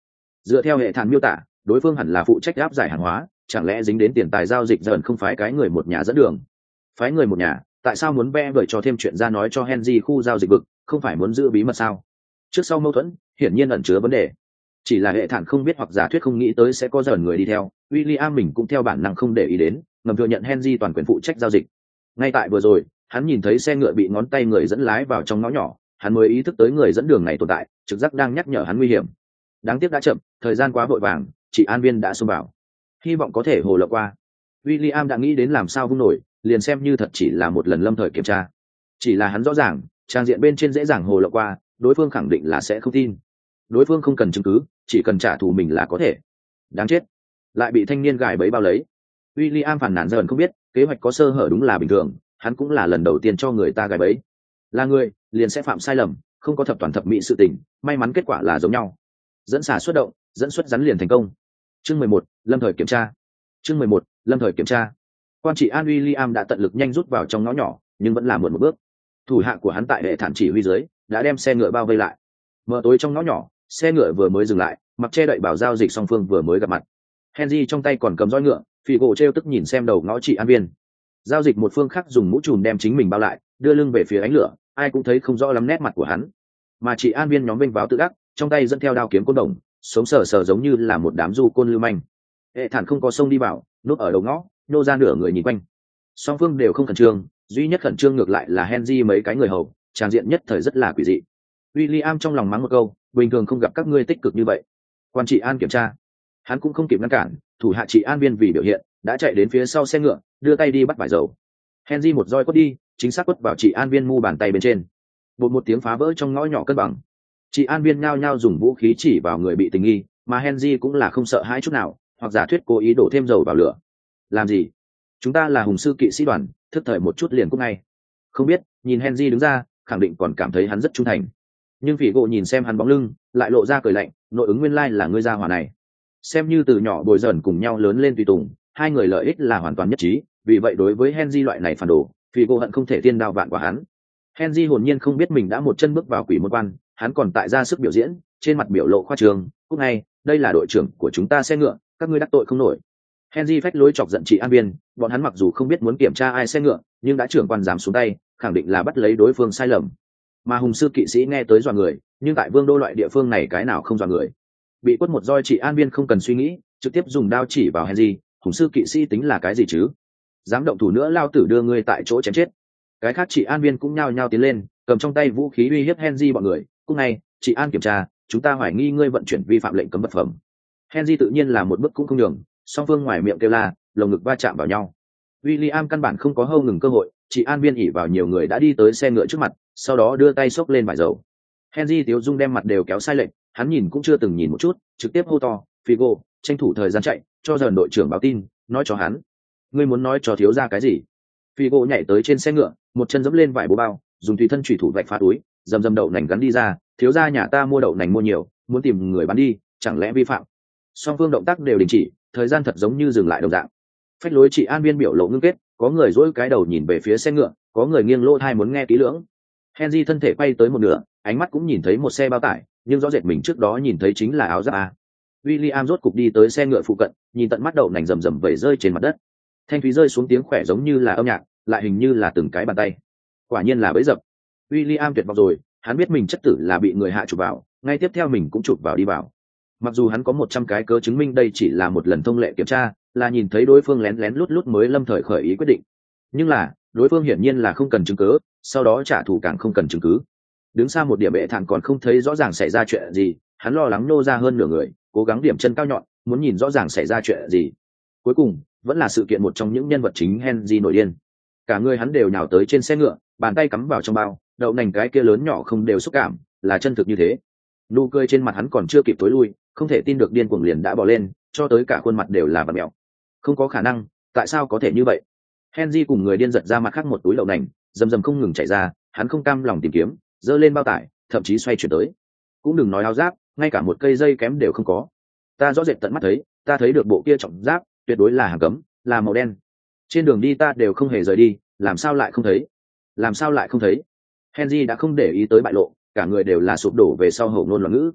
Dựa theo hệ thản miêu tả, đối phương hẳn là phụ trách áp giải hàng hóa, chẳng lẽ dính đến tiền tài giao dịch dần không phái cái người một nhà dẫn đường? Phái người một nhà, tại sao muốn vẽ vời cho thêm chuyện ra nói cho Henry khu giao dịch vực, không phải muốn giữ bí mật sao? Trước sau mâu thuẫn, hiển nhiên ẩn chứa vấn đề. Chỉ là hệ thản không biết hoặc giả thuyết không nghĩ tới sẽ có dần người đi theo, William mình cũng theo bản năng không để ý đến, ngầm thừa nhận Henry toàn quyền phụ trách giao dịch. Ngay tại vừa rồi, hắn nhìn thấy xe ngựa bị ngón tay người dẫn lái vào trong ngõ nhỏ, hắn mới ý thức tới người dẫn đường này tồn tại, trực giác đang nhắc nhở hắn nguy hiểm. Đáng tiếc đã chậm, thời gian quá vội vàng, chị an viên đã xông vào, hy vọng có thể hồ lộ qua. William đã nghĩ đến làm sao vung nổi, liền xem như thật chỉ là một lần lâm thời kiểm tra. Chỉ là hắn rõ ràng, trang diện bên trên dễ dàng hồ lộ qua, đối phương khẳng định là sẽ không tin. Đối phương không cần chứng cứ, chỉ cần trả thù mình là có thể. Đáng chết, lại bị thanh niên gài bẫy bao lấy. William phản nàn dần không biết, kế hoạch có sơ hở đúng là bình thường, hắn cũng là lần đầu tiên cho người ta gài bẫy. Là người, liền sẽ phạm sai lầm, không có thập toàn thập mỹ sự tình, may mắn kết quả là giống nhau. Dẫn xả xuất động, dẫn xuất rắn liền thành công. Chương 11, lâm thời kiểm tra. Chương 11, lâm thời kiểm tra. Quan trị an William đã tận lực nhanh rút vào trong ngõ nhỏ, nhưng vẫn là muộn một bước. Thủ hạ của hắn tại hệ thản chỉ huy dưới, đã đem xe ngựa bao vây lại. Mở tối trong ngõ nhỏ, xe ngựa vừa mới dừng lại, mặc che đậy bảo giao dịch song phương vừa mới gặp mặt. Henry trong tay còn cầm roi ngựa, phì gỗ treo tức nhìn xem đầu ngõ trị an viên. Giao dịch một phương khác dùng mũ trùm đem chính mình bao lại, đưa lưng về phía ánh lửa, ai cũng thấy không rõ lắm nét mặt của hắn. Mà trị an viên nhóm vênh váo tự đắc, trong tay dẫn theo đao kiếm côn đồng, sống sờ sờ giống như là một đám du côn lưu manh. Hệ thản không có sông đi vào, núp ở đầu ngõ, nô ra nửa người nhìn quanh. Song phương đều không khẩn trương, duy nhất khẩn trương ngược lại là Henry mấy cái người hầu, tràng diện nhất thời rất là quỷ dị. William trong lòng mắng một câu, bình thường không gặp các ngươi tích cực như vậy. Quan trị an kiểm tra, hắn cũng không kịp ngăn cản, thủ hạ trị an viên vì biểu hiện, đã chạy đến phía sau xe ngựa, đưa tay đi bắt vải dầu. Henry một roi quất đi, chính xác quất vào trị an viên mu bàn tay bên trên. Bột một tiếng phá vỡ trong ngõ nhỏ cân bằng. Trị an viên nhao nhao dùng vũ khí chỉ vào người bị tình nghi, mà Henry cũng là không sợ hãi chút nào, hoặc giả thuyết cố ý đổ thêm dầu vào lửa. Làm gì? Chúng ta là hùng sư kỵ sĩ đoàn, thức thời một chút liền cút ngay. Không biết, nhìn Henry đứng ra, khẳng định còn cảm thấy hắn rất trung thành. Nhưng phỉ gỗ nhìn xem hắn bóng lưng, lại lộ ra cười lạnh, nội ứng nguyên lai là ngươi gia hỏa này. Xem như từ nhỏ bồi dần cùng nhau lớn lên tùy tùng, hai người lợi ích là hoàn toàn nhất trí, vì vậy đối với Henry loại này phản đồ, phỉ gỗ hận không thể tiên đao vạn quả hắn. Henry hồn nhiên không biết mình đã một chân bước vào quỷ môn quan, hắn còn tại ra sức biểu diễn, trên mặt biểu lộ khoa trương, cút ngay, đây là đội trưởng của chúng ta xe ngựa, các ngươi đắc tội không nổi. Henry phách lối chọc giận chị an viên, bọn hắn mặc dù không biết muốn kiểm tra ai xe ngựa, nhưng đã trưởng quan dám xuống tay, khẳng định là bắt lấy đối phương sai lầm. Mà hùng sư kỵ sĩ nghe tới dọa người, nhưng tại vương đô loại địa phương này cái nào không dọa người. Bị quất một roi chị an viên không cần suy nghĩ, trực tiếp dùng đao chỉ vào Henry, hùng sư kỵ sĩ tính là cái gì chứ? Dám động thủ nữa lao tử đưa ngươi tại chỗ chém chết. Cái khác chị an viên cũng nhao nhao tiến lên, cầm trong tay vũ khí uy hiếp Henry bọn người. Cùng này, chị an kiểm tra, chúng ta hoài nghi ngươi vận chuyển vi phạm lệnh cấm vật phẩm. Henry tự nhiên là một bước cũng không nhường, song phương ngoài miệng kêu la, lồng ngực va chạm vào nhau. William căn bản không có hâu ngừng cơ hội, chị an viên ỉ vào nhiều người đã đi tới xe ngựa trước mặt, sau đó đưa tay xốc lên vải dầu. Henry tiếu dung đem mặt đều kéo sai lệch, hắn nhìn cũng chưa từng nhìn một chút, trực tiếp hô to, Figo, tranh thủ thời gian chạy, cho dần đội trưởng báo tin, nói cho hắn. Ngươi muốn nói cho thiếu gia cái gì? Figo nhảy tới trên xe ngựa, một chân giẫm lên vải bố bao, dùng tùy thân chủy thủ vạch phá túi, dầm đậu nành gắn đi ra, thiếu gia nhà ta mua đậu nành mua nhiều, muốn tìm người bán đi, chẳng lẽ vi phạm? Song phương động tác đều đình chỉ, thời gian thật giống như dừng lại đồng dạng. Phách lối chị an viên biểu lộ ngưng kết, có người dỗi cái đầu nhìn về phía xe ngựa, có người nghiêng lỗ tai muốn nghe kỹ lưỡng. Henry thân thể quay tới một nửa, ánh mắt cũng nhìn thấy một xe bao tải, nhưng rõ rệt mình trước đó nhìn thấy chính là áo giáp a. William rốt cục đi tới xe ngựa phụ cận, nhìn tận mắt đậu nành rầm vẩy rơi trên mặt đất. Thanh thúy rơi xuống tiếng khỏe giống như là âm nhạc, lại hình như là từng cái bàn tay. Quả nhiên là bẫy dập. William tuyệt vọng rồi, hắn biết mình chất tử là bị người hạ chụp vào, ngay tiếp theo mình cũng chụp vào đi vào. Mặc dù hắn có 100 cái cớ chứng minh đây chỉ là một lần thông lệ kiểm tra, là nhìn thấy đối phương lén lén lút lút mới lâm thời khởi ý quyết định. Nhưng là, đối phương hiển nhiên là không cần chứng cứ, sau đó trả thù càng không cần chứng cứ. Đứng xa một điểm bệ thản còn không thấy rõ ràng xảy ra chuyện gì, hắn lo lắng nô ra hơn nửa người, cố gắng điểm chân cao nhọn, muốn nhìn rõ ràng xảy ra chuyện gì. Cuối cùng, vẫn là sự kiện một trong những nhân vật chính Henry nổi điên. Cả người hắn đều nhào tới trên xe ngựa, bàn tay cắm vào trong bao, đậu nành cái kia lớn nhỏ không đều xúc cảm, là chân thực như thế. Nụ cười trên mặt hắn còn chưa kịp tối lui, không thể tin được điên cuồng liền đã bỏ lên, cho tới cả khuôn mặt đều là vặn mèo. Không có khả năng, tại sao có thể như vậy? Henry cùng người điên giật ra mặt khác một túi đậu nành, rầm không ngừng chảy ra, hắn không cam lòng tìm kiếm, giơ lên bao tải, thậm chí xoay chuyển tới. Cũng đừng nói áo giáp, ngay cả một cây dây kém đều không có. Ta rõ rệt tận mắt thấy, ta thấy được bộ kia trọng giáp, tuyệt đối là hàng cấm, là màu đen. Trên đường đi ta đều không hề rời đi, làm sao lại không thấy? Làm sao lại không thấy? Henry đã không để ý tới bại lộ, cả người đều là sụp đổ về sau hổ ngôn loạn ngữ.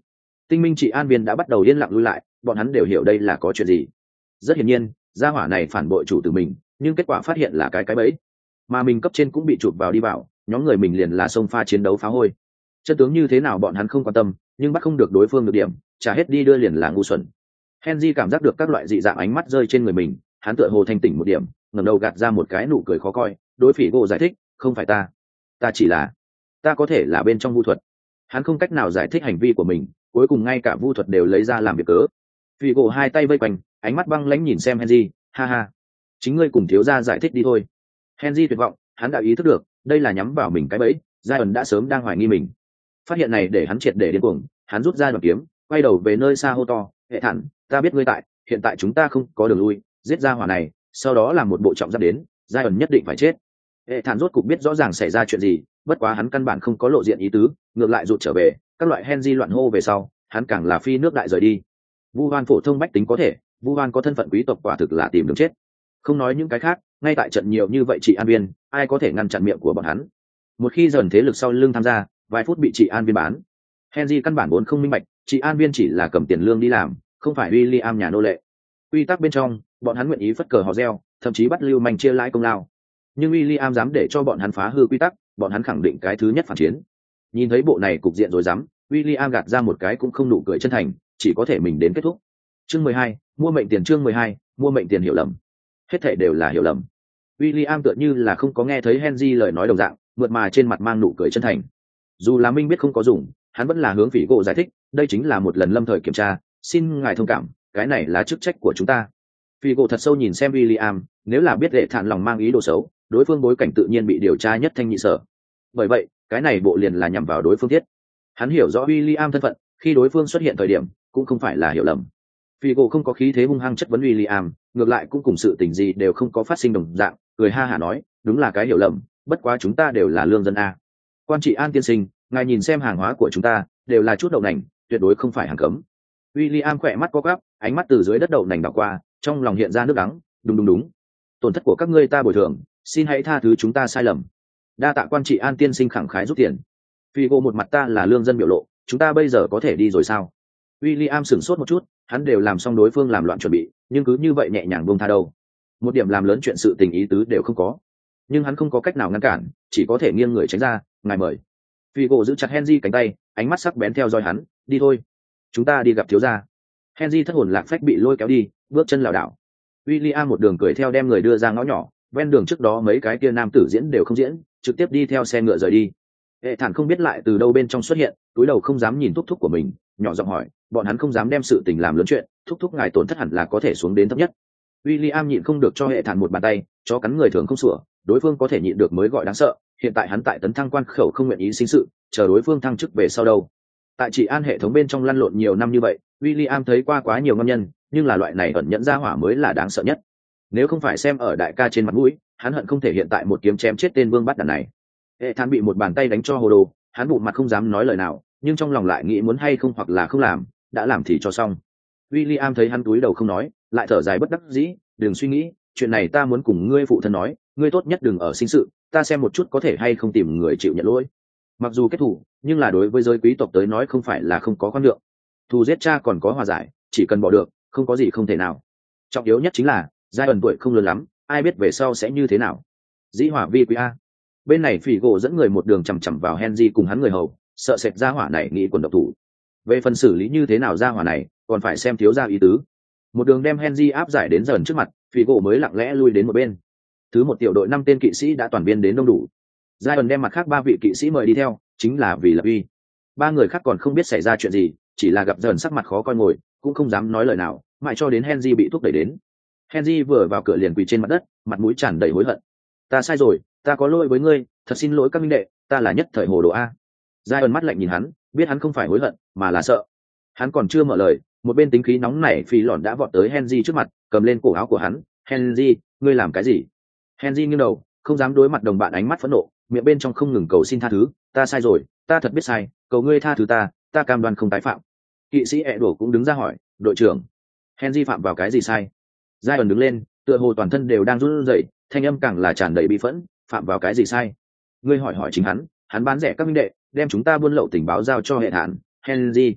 Tinh minh trị an viên đã bắt đầu yên lặng lui lại, bọn hắn đều hiểu đây là có chuyện gì. Rất hiển nhiên gia hỏa này phản bội chủ tử mình, nhưng kết quả phát hiện là cái bẫy mà mình cấp trên cũng bị chụp vào đi vào, nhóm người mình liền là xông pha chiến đấu phá hôi. Chân tướng như thế nào bọn hắn không quan tâm, nhưng bắt không được đối phương được điểm, trả hết đi đưa liền là ngu xuẩn. Henry cảm giác được các loại dị dạng ánh mắt rơi trên người mình, hắn tựa hồ thanh tỉnh một điểm, ngẩng đầu gạt ra một cái nụ cười khó coi, đối phỉ gỗ giải thích, không phải ta chỉ là ta có thể là bên trong vu thuật. Hắn không cách nào giải thích hành vi của mình, cuối cùng ngay cả vu thuật đều lấy ra làm việc cớ. Phỉ gỗ hai tay vây quanh, ánh mắt băng lãnh nhìn xem Henry, ha ha, chính ngươi cùng thiếu gia giải thích đi thôi. Henry tuyệt vọng, hắn đã ý thức được đây là nhắm vào mình cái bẫy. Zion đã sớm đang hoài nghi mình. Phát hiện này để hắn triệt để điên cuồng, hắn rút ra đoạn kiếm, quay đầu về nơi xa hô to, hệ thản, ta biết ngươi tại, hiện tại chúng ta không có đường lui, giết ra hỏa này, sau đó làm một bộ trọng giáp đến, Zion nhất định phải chết. Hệ thản rốt cục biết rõ ràng xảy ra chuyện gì, bất quá hắn căn bản không có lộ diện ý tứ, ngược lại rụt trở về, các loại Henry loạn hô về sau, hắn càng là phi nước đại rời đi. Vu Hoan phổ thông bách tính có thể, Vu Hoan có thân phận quý tộc quả thực là tìm đường chết. Không nói những cái khác, ngay tại trận nhiều như vậy chị an viên, ai có thể ngăn chặn miệng của bọn hắn. Một khi dần thế lực sau lưng tham gia, vài phút bị chị an viên bán. Henry căn bản vốn không minh bạch, chị an viên chỉ là cầm tiền lương đi làm, không phải William nhà nô lệ. Quy tắc bên trong, bọn hắn nguyện ý phất cờ hò reo, thậm chí bắt lưu manh chia lãi công lao. Nhưng William dám để cho bọn hắn phá hư quy tắc, bọn hắn khẳng định cái thứ nhất phản chiến. Nhìn thấy bộ này cục diện rồi dám, William gạt ra một cái cũng không nụ cười chân thành, chỉ có thể mình đến kết thúc. Chương 12, mua mệnh tiền. Chương 12, mua mệnh tiền. Hiểu lầm. Hết thảy đều là hiểu lầm. William tựa như là không có nghe thấy Henry lời nói đồng dạng, mượt mà trên mặt mang nụ cười chân thành. Dù là minh biết không có dùng, hắn vẫn là hướng phỉ gỗ giải thích, đây chính là một lần lâm thời kiểm tra, xin ngài thông cảm, cái này là chức trách của chúng ta. Phỉ gỗ thật sâu nhìn xem William, nếu là biết đệ thản lòng mang ý đồ xấu, đối phương bối cảnh tự nhiên bị điều tra nhất thanh nhị sở. Bởi vậy, cái này bộ liền là nhằm vào đối phương thiết. Hắn hiểu rõ William thân phận, khi đối phương xuất hiện thời điểm, cũng không phải là hiểu lầm. Figo không có khí thế hung hăng chất vấn William, ngược lại cũng cùng sự tình gì đều không có phát sinh đồng dạng, cười ha hả nói, đúng là cái hiểu lầm, bất quá chúng ta đều là lương dân a. Quan trị An tiên sinh, ngài nhìn xem hàng hóa của chúng ta, đều là chút đậu nành, tuyệt đối không phải hàng cấm. William khỏe mắt co quắp, ánh mắt từ dưới đất đậu nành đảo qua, trong lòng hiện ra nước đắng, đúng. Tổn thất của các ngươi ta bồi thường, xin hãy tha thứ chúng ta sai lầm. Đa tạ quan trị An tiên sinh khẳng khái rút tiền. Figo một mặt ta là lương dân biểu lộ, chúng ta bây giờ có thể đi rồi sao? William sửng sốt một chút, hắn đều làm xong đối phương làm loạn chuẩn bị, nhưng cứ như vậy nhẹ nhàng buông tha đâu. Một điểm làm lớn chuyện sự tình ý tứ đều không có. Nhưng hắn không có cách nào ngăn cản, chỉ có thể nghiêng người tránh ra, ngài mời. Figo giữ chặt Henry cánh tay, ánh mắt sắc bén theo dõi hắn, đi thôi. Chúng ta đi gặp thiếu gia. Henry thất hồn lạc phách bị lôi kéo đi, bước chân lảo đảo. William một đường cười theo đem người đưa ra ngõ nhỏ, ven đường trước đó mấy cái kia nam tử diễn đều không diễn, trực tiếp đi theo xe ngựa rời đi. Hệ thản không biết lại từ đâu bên trong xuất hiện, túi đầu không dám nhìn thúc thúc của mình, nhỏ giọng hỏi, bọn hắn không dám đem sự tình làm lớn chuyện, thúc thúc ngài tổn thất hẳn là có thể xuống đến thấp nhất. William nhịn không được cho hệ thản một bàn tay, chó cắn người thường không sủa, đối phương có thể nhịn được mới gọi đáng sợ. Hiện tại hắn tại tấn thăng quan khẩu không nguyện ý sinh sự, chờ đối phương thăng chức về sau đâu. Tại trị an hệ thống bên trong lăn lộn nhiều năm như vậy, William thấy qua quá nhiều ngâm nhân, nhưng là loại này ẩn nhẫn ra hỏa mới là đáng sợ nhất. Nếu không phải xem ở đại ca trên mặt mũi, hắn hận không thể hiện tại một kiếm chém chết tên vương bắt đàn này. Hệ thản bị một bàn tay đánh cho hồ đồ, hắn bụng mặt không dám nói lời nào, nhưng trong lòng lại nghĩ muốn hay không hoặc là không làm, đã làm thì cho xong. William thấy hắn túi đầu không nói, lại thở dài bất đắc dĩ, đừng suy nghĩ, chuyện này ta muốn cùng ngươi phụ thân nói, ngươi tốt nhất đừng ở sinh sự, ta xem một chút có thể hay không tìm người chịu nhận lỗi. Mặc dù kết thù, nhưng là đối với giới quý tộc tới nói không phải là không có khoan lượng. Thù giết cha còn có hòa giải, chỉ cần bỏ được, không có gì không thể nào. Trọng yếu nhất chính là, giai ẩn tuổi không lớn lắm, ai biết về sau sẽ như thế nào. Dĩ hỏa vi quý a. Bên này phỉ gỗ dẫn người một đường chằm chằm vào Henry cùng hắn người hầu, sợ sệt ra hỏa này nghĩ quần độc thủ. Về phần xử lý như thế nào ra hỏa này, còn phải xem thiếu gia ý tứ. Một đường đem Henry áp giải đến dần trước mặt, phỉ gỗ mới lặng lẽ lui đến một bên. Thứ một tiểu đội 5 tên kỵ sĩ đã toàn biên đến đông đủ. Giai ẩn đem mặt khác 3 vị kỵ sĩ mời đi theo, chính là vì lập uy. 3 người khác còn không biết xảy ra chuyện gì, chỉ là gặp dần sắc mặt khó coi ngồi, cũng không dám nói lời nào, mãi cho đến Henry bị thúc đẩy đến. Henry vừa vào cửa liền quỳ trên mặt đất, mặt mũi tràn đầy hối hận. Ta sai rồi, ta có lỗi với ngươi, thật xin lỗi các minh đệ, ta là nhất thời hồ đồ a. Giai ẩn mắt lạnh nhìn hắn, biết hắn không phải hối hận, mà là sợ. Hắn còn chưa mở lời, một bên tính khí nóng nảy phi lòn đã vọt tới Henry trước mặt, cầm lên cổ áo của hắn. Henry, ngươi làm cái gì? Henry nghiêng đầu, không dám đối mặt đồng bạn ánh mắt phẫn nộ, miệng bên trong không ngừng cầu xin tha thứ. Ta sai rồi, ta thật biết sai, cầu ngươi tha thứ ta cam đoan không tái phạm. Kỵ sĩ ẹ đổ cũng đứng ra hỏi, đội trưởng, Henry phạm vào cái gì sai? Giai ẩn đứng lên, tựa hồ toàn thân đều đang run rẩy, thanh âm càng là tràn đầy bi phẫn. Phạm vào cái gì sai? Ngươi hỏi chính hắn bán rẻ các minh đệ, đem chúng ta buôn lậu tình báo giao cho hệ thản. Henry,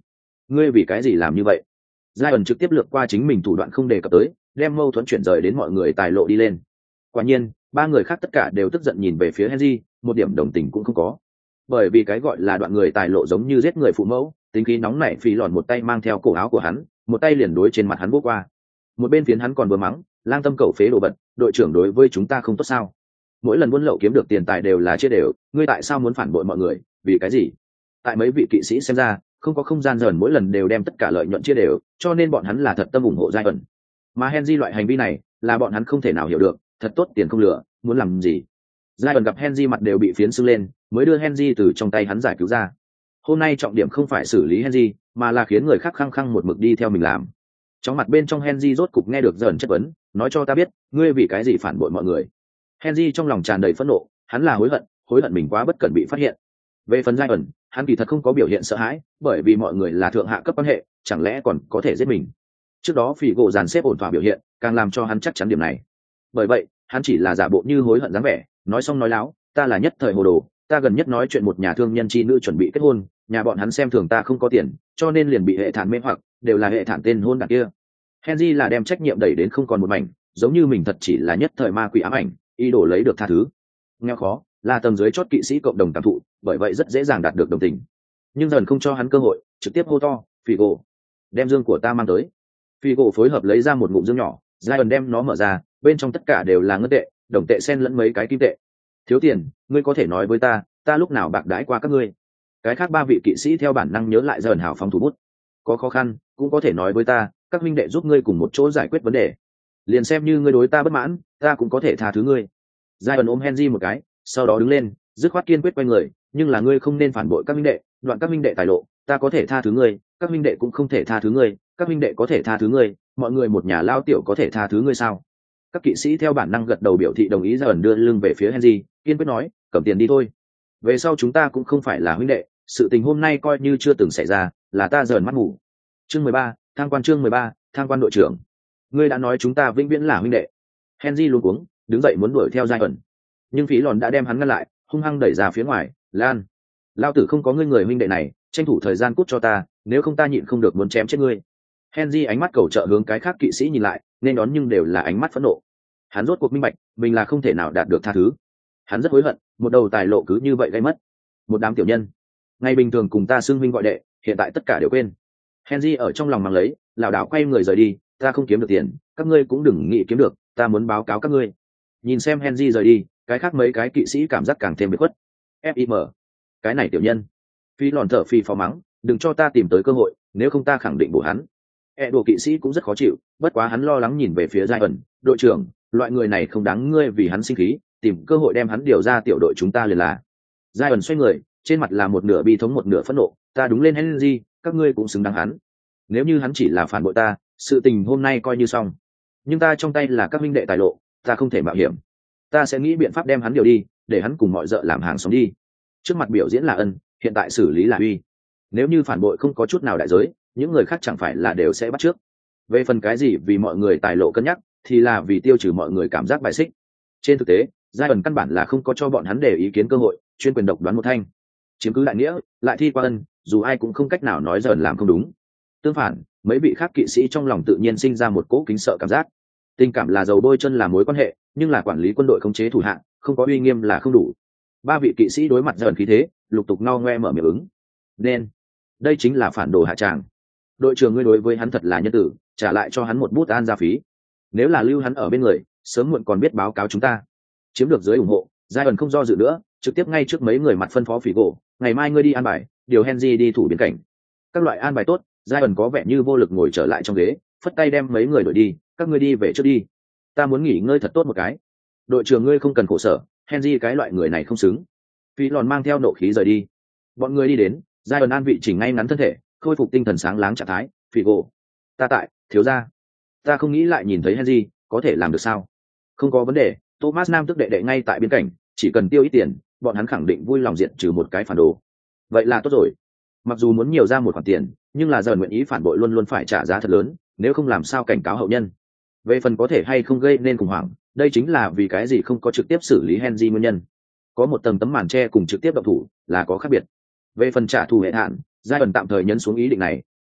ngươi vì cái gì làm như vậy? Giai ẩn trực tiếp lược qua chính mình thủ đoạn không đề cập tới, đem mâu thuẫn chuyển rời đến mọi người tài lộ đi lên. Quả nhiên, ba người khác tất cả đều tức giận nhìn về phía Henry, một điểm đồng tình cũng không có. Bởi vì cái gọi là đoạn người tài lộ giống như giết người phụ mẫu, tính khí nóng nảy phì lòn một tay mang theo cổ áo của hắn, một tay liền đối trên mặt hắn vỗ qua. Một bên phiến hắn còn vừa mắng, lang tâm cẩu phế đồ vật, đội trưởng đối với chúng ta không tốt sao? Mỗi lần buôn lậu kiếm được tiền tài đều là chia đều, ngươi tại sao muốn phản bội mọi người, vì cái gì? Tại mấy vị kỵ sĩ xem ra, không có không gian dần mỗi lần đều đem tất cả lợi nhuận chia đều, cho nên bọn hắn là thật tâm ủng hộ giai ẩn. Mà Henry loại hành vi này, là bọn hắn không thể nào hiểu được, thật tốt tiền không lừa, muốn làm gì? Giai ẩn gặp Henry mặt đều bị phiến sưng lên, mới đưa Henry từ trong tay hắn giải cứu ra. Hôm nay trọng điểm không phải xử lý Henry, mà là khiến người khác khăng khăng một mực đi theo mình làm. Trong mặt bên trong Henry rốt cục nghe được dần chất vấn, nói cho ta biết, ngươi vì cái gì phản bội mọi người? Henry trong lòng tràn đầy phẫn nộ, hắn là hối hận mình quá bất cẩn bị phát hiện. Về phần giai ẩn, hắn kỳ thật không có biểu hiện sợ hãi, bởi vì mọi người là thượng hạ cấp quan hệ, chẳng lẽ còn có thể giết mình? Trước đó phỉ gỗ dàn xếp ổn thỏa biểu hiện, càng làm cho hắn chắc chắn điểm này. Bởi vậy, hắn chỉ là giả bộ như hối hận dáng vẻ, nói xong nói láo, ta là nhất thời hồ đồ, ta gần nhất nói chuyện một nhà thương nhân chi nữ chuẩn bị kết hôn, nhà bọn hắn xem thường ta không có tiền, cho nên liền bị hệ thản mê hoặc, đều là hệ thản tên hôn đản kia. Henry là đem trách nhiệm đẩy đến không còn một mảnh, giống như mình thật chỉ là nhất thời ma quỷ ám ảnh, ý đồ lấy được tha thứ. Nghèo khó là tầng dưới chót kỵ sĩ cộng đồng cảm thụ, bởi vậy rất dễ dàng đạt được đồng tình. Nhưng dần không cho hắn cơ hội, trực tiếp hô to, Figo, đem dương của ta mang tới. Figo phối hợp lấy ra một ngụm dương nhỏ, Zion đem nó mở ra, bên trong tất cả đều là ngân tệ, đồng tệ xen lẫn mấy cái kim tệ. Thiếu tiền, ngươi có thể nói với ta lúc nào bạc đãi qua các ngươi? Cái khác ba vị kỵ sĩ theo bản năng nhớ lại dần hào phóng thủ bút. Có khó khăn, cũng có thể nói với ta, các minh đệ giúp ngươi cùng một chỗ giải quyết vấn đề. Liền xem như ngươi đối ta bất mãn, ta cũng có thể tha thứ ngươi. Zion ôm Henry một cái, sau đó đứng lên, dứt khoát kiên quyết quay người, nhưng là ngươi không nên phản bội các minh đệ, đoạn các minh đệ tài lộ, ta có thể tha thứ ngươi, các minh đệ cũng không thể tha thứ ngươi, các minh đệ có thể tha thứ ngươi, mọi người một nhà lao tiểu có thể tha thứ ngươi sao? Các kỵ sĩ theo bản năng gật đầu biểu thị đồng ý. Dần đưa lưng về phía Henry, kiên quyết nói, cầm tiền đi thôi. Về sau chúng ta cũng không phải là huynh đệ, sự tình hôm nay coi như chưa từng xảy ra, là ta dần mắt ngủ. Chương 13, thang quan chương 13, thang quan đội trưởng. Ngươi đã nói chúng ta vĩnh viễn là huynh đệ. Henry luống cuống, đứng dậy muốn đuổi theo Zion, nhưng phí lòn đã đem hắn ngăn lại, hung hăng đẩy ra phía ngoài. Lan, lao tử không có ngươi người huynh đệ này, tranh thủ thời gian cút cho ta, nếu không ta nhịn không được muốn chém chết ngươi. Henry ánh mắt cầu trợ hướng cái khác kỵ sĩ nhìn lại, nên đón nhưng đều là ánh mắt phẫn nộ. Hắn rốt cuộc minh bạch, mình là không thể nào đạt được tha thứ. Hắn rất hối hận, một đầu tài lộ cứ như vậy gây mất. Một đám tiểu nhân, ngày bình thường cùng ta xưng huynh gọi đệ, hiện tại tất cả đều quên. Henry ở trong lòng mang lấy, lảo đảo quay người rời đi. Ta không kiếm được tiền, các ngươi cũng đừng nghĩ kiếm được, ta muốn báo cáo các ngươi. Nhìn xem Henry rời đi, cái khác mấy cái kỵ sĩ cảm giác càng thêm bị khuất. Fim, cái này tiểu nhân. Phi lòn thở phì phò mắng, đừng cho ta tìm tới cơ hội, nếu không ta khẳng định bổ hắn. Đồ kỵ sĩ cũng rất khó chịu, bất quá hắn lo lắng nhìn về phía Zion, đội trưởng, loại người này không đáng ngươi vì hắn sinh khí, tìm cơ hội đem hắn điều ra tiểu đội chúng ta liền là. Zion xoay người, trên mặt là một nửa bi thống một nửa phẫn nộ, ta đúng lên Henry, các ngươi cũng xứng đáng hắn. Nếu như hắn chỉ là phản bội ta, sự tình hôm nay coi như xong. Nhưng ta trong tay là các minh đệ tài lộ, ta không thể mạo hiểm. Ta sẽ nghĩ biện pháp đem hắn điều đi, để hắn cùng mọi dợ làm hàng sống đi. Trước mặt biểu diễn là ân, hiện tại xử lý là uy. Nếu như phản bội không có chút nào đại giới, những người khác chẳng phải là đều sẽ bắt trước. Về phần cái gì vì mọi người tài lộ cân nhắc, thì là vì tiêu trừ mọi người cảm giác bài xích. Trên thực tế, giai ẩn căn bản là không có cho bọn hắn để ý kiến cơ hội, chuyên quyền độc đoán một thanh, chiếm cứ đại nghĩa, lại thi qua ân, dù ai cũng không cách nào nói dần làm không đúng. Tương phản, mấy vị khác kỵ sĩ trong lòng tự nhiên sinh ra một cỗ kính sợ cảm giác. Tình cảm là dầu bôi chân là mối quan hệ, nhưng là quản lý quân đội khống chế thủ hạng, không có uy nghiêm là không đủ. Ba vị kỵ sĩ đối mặt dần khí thế, lục tục no ngoe mở miệng ứng. Nên, đây chính là phản đồ hạ tràng. Đội trưởng ngươi đối với hắn thật là nhân tử, trả lại cho hắn một bút an gia phí. Nếu là lưu hắn ở bên người, sớm muộn còn biết báo cáo chúng ta. Chiếm được giới ủng hộ, giai ẩn không do dự nữa, trực tiếp ngay trước mấy người mặt phân phó phỉ gỗ, ngày mai ngươi đi an bài, điều Henry đi thủ biên cảnh. Các loại an bài tốt, giai ẩn có vẻ như vô lực ngồi trở lại trong ghế, phất tay đem mấy người đuổi đi, các ngươi đi về trước đi, ta muốn nghỉ ngơi thật tốt một cái. Đội trưởng ngươi không cần khổ sở, Henry cái loại người này không xứng. Phi lòn mang theo nộ khí rời đi. Bọn người đi đến, giai ẩn an vị chỉnh ngay ngắn thân thể, khôi phục tinh thần sáng láng trạng thái. Phi gỗ, ta tại, thiếu gia, ta không nghĩ lại nhìn thấy Henry, có thể làm được sao? Không có vấn đề, Thomas Nam tức đệ đệ ngay tại biên cảnh, chỉ cần tiêu ít tiền, bọn hắn khẳng định vui lòng diện trừ một cái phản đồ. Vậy là tốt rồi. Mặc dù muốn nhiều ra một khoản tiền, nhưng là giờ nguyện ý phản bội luôn luôn phải trả giá thật lớn, nếu không làm sao cảnh cáo hậu nhân. Về phần có thể hay không gây nên khủng hoảng, đây chính là vì cái gì không có trực tiếp xử lý Henry nguyên nhân. Có một tầng tấm màn che cùng trực tiếp động thủ là có khác biệt. Về phần trả thù hệ hạn, giai ẩn tạm thời nhấn xuống ý định này,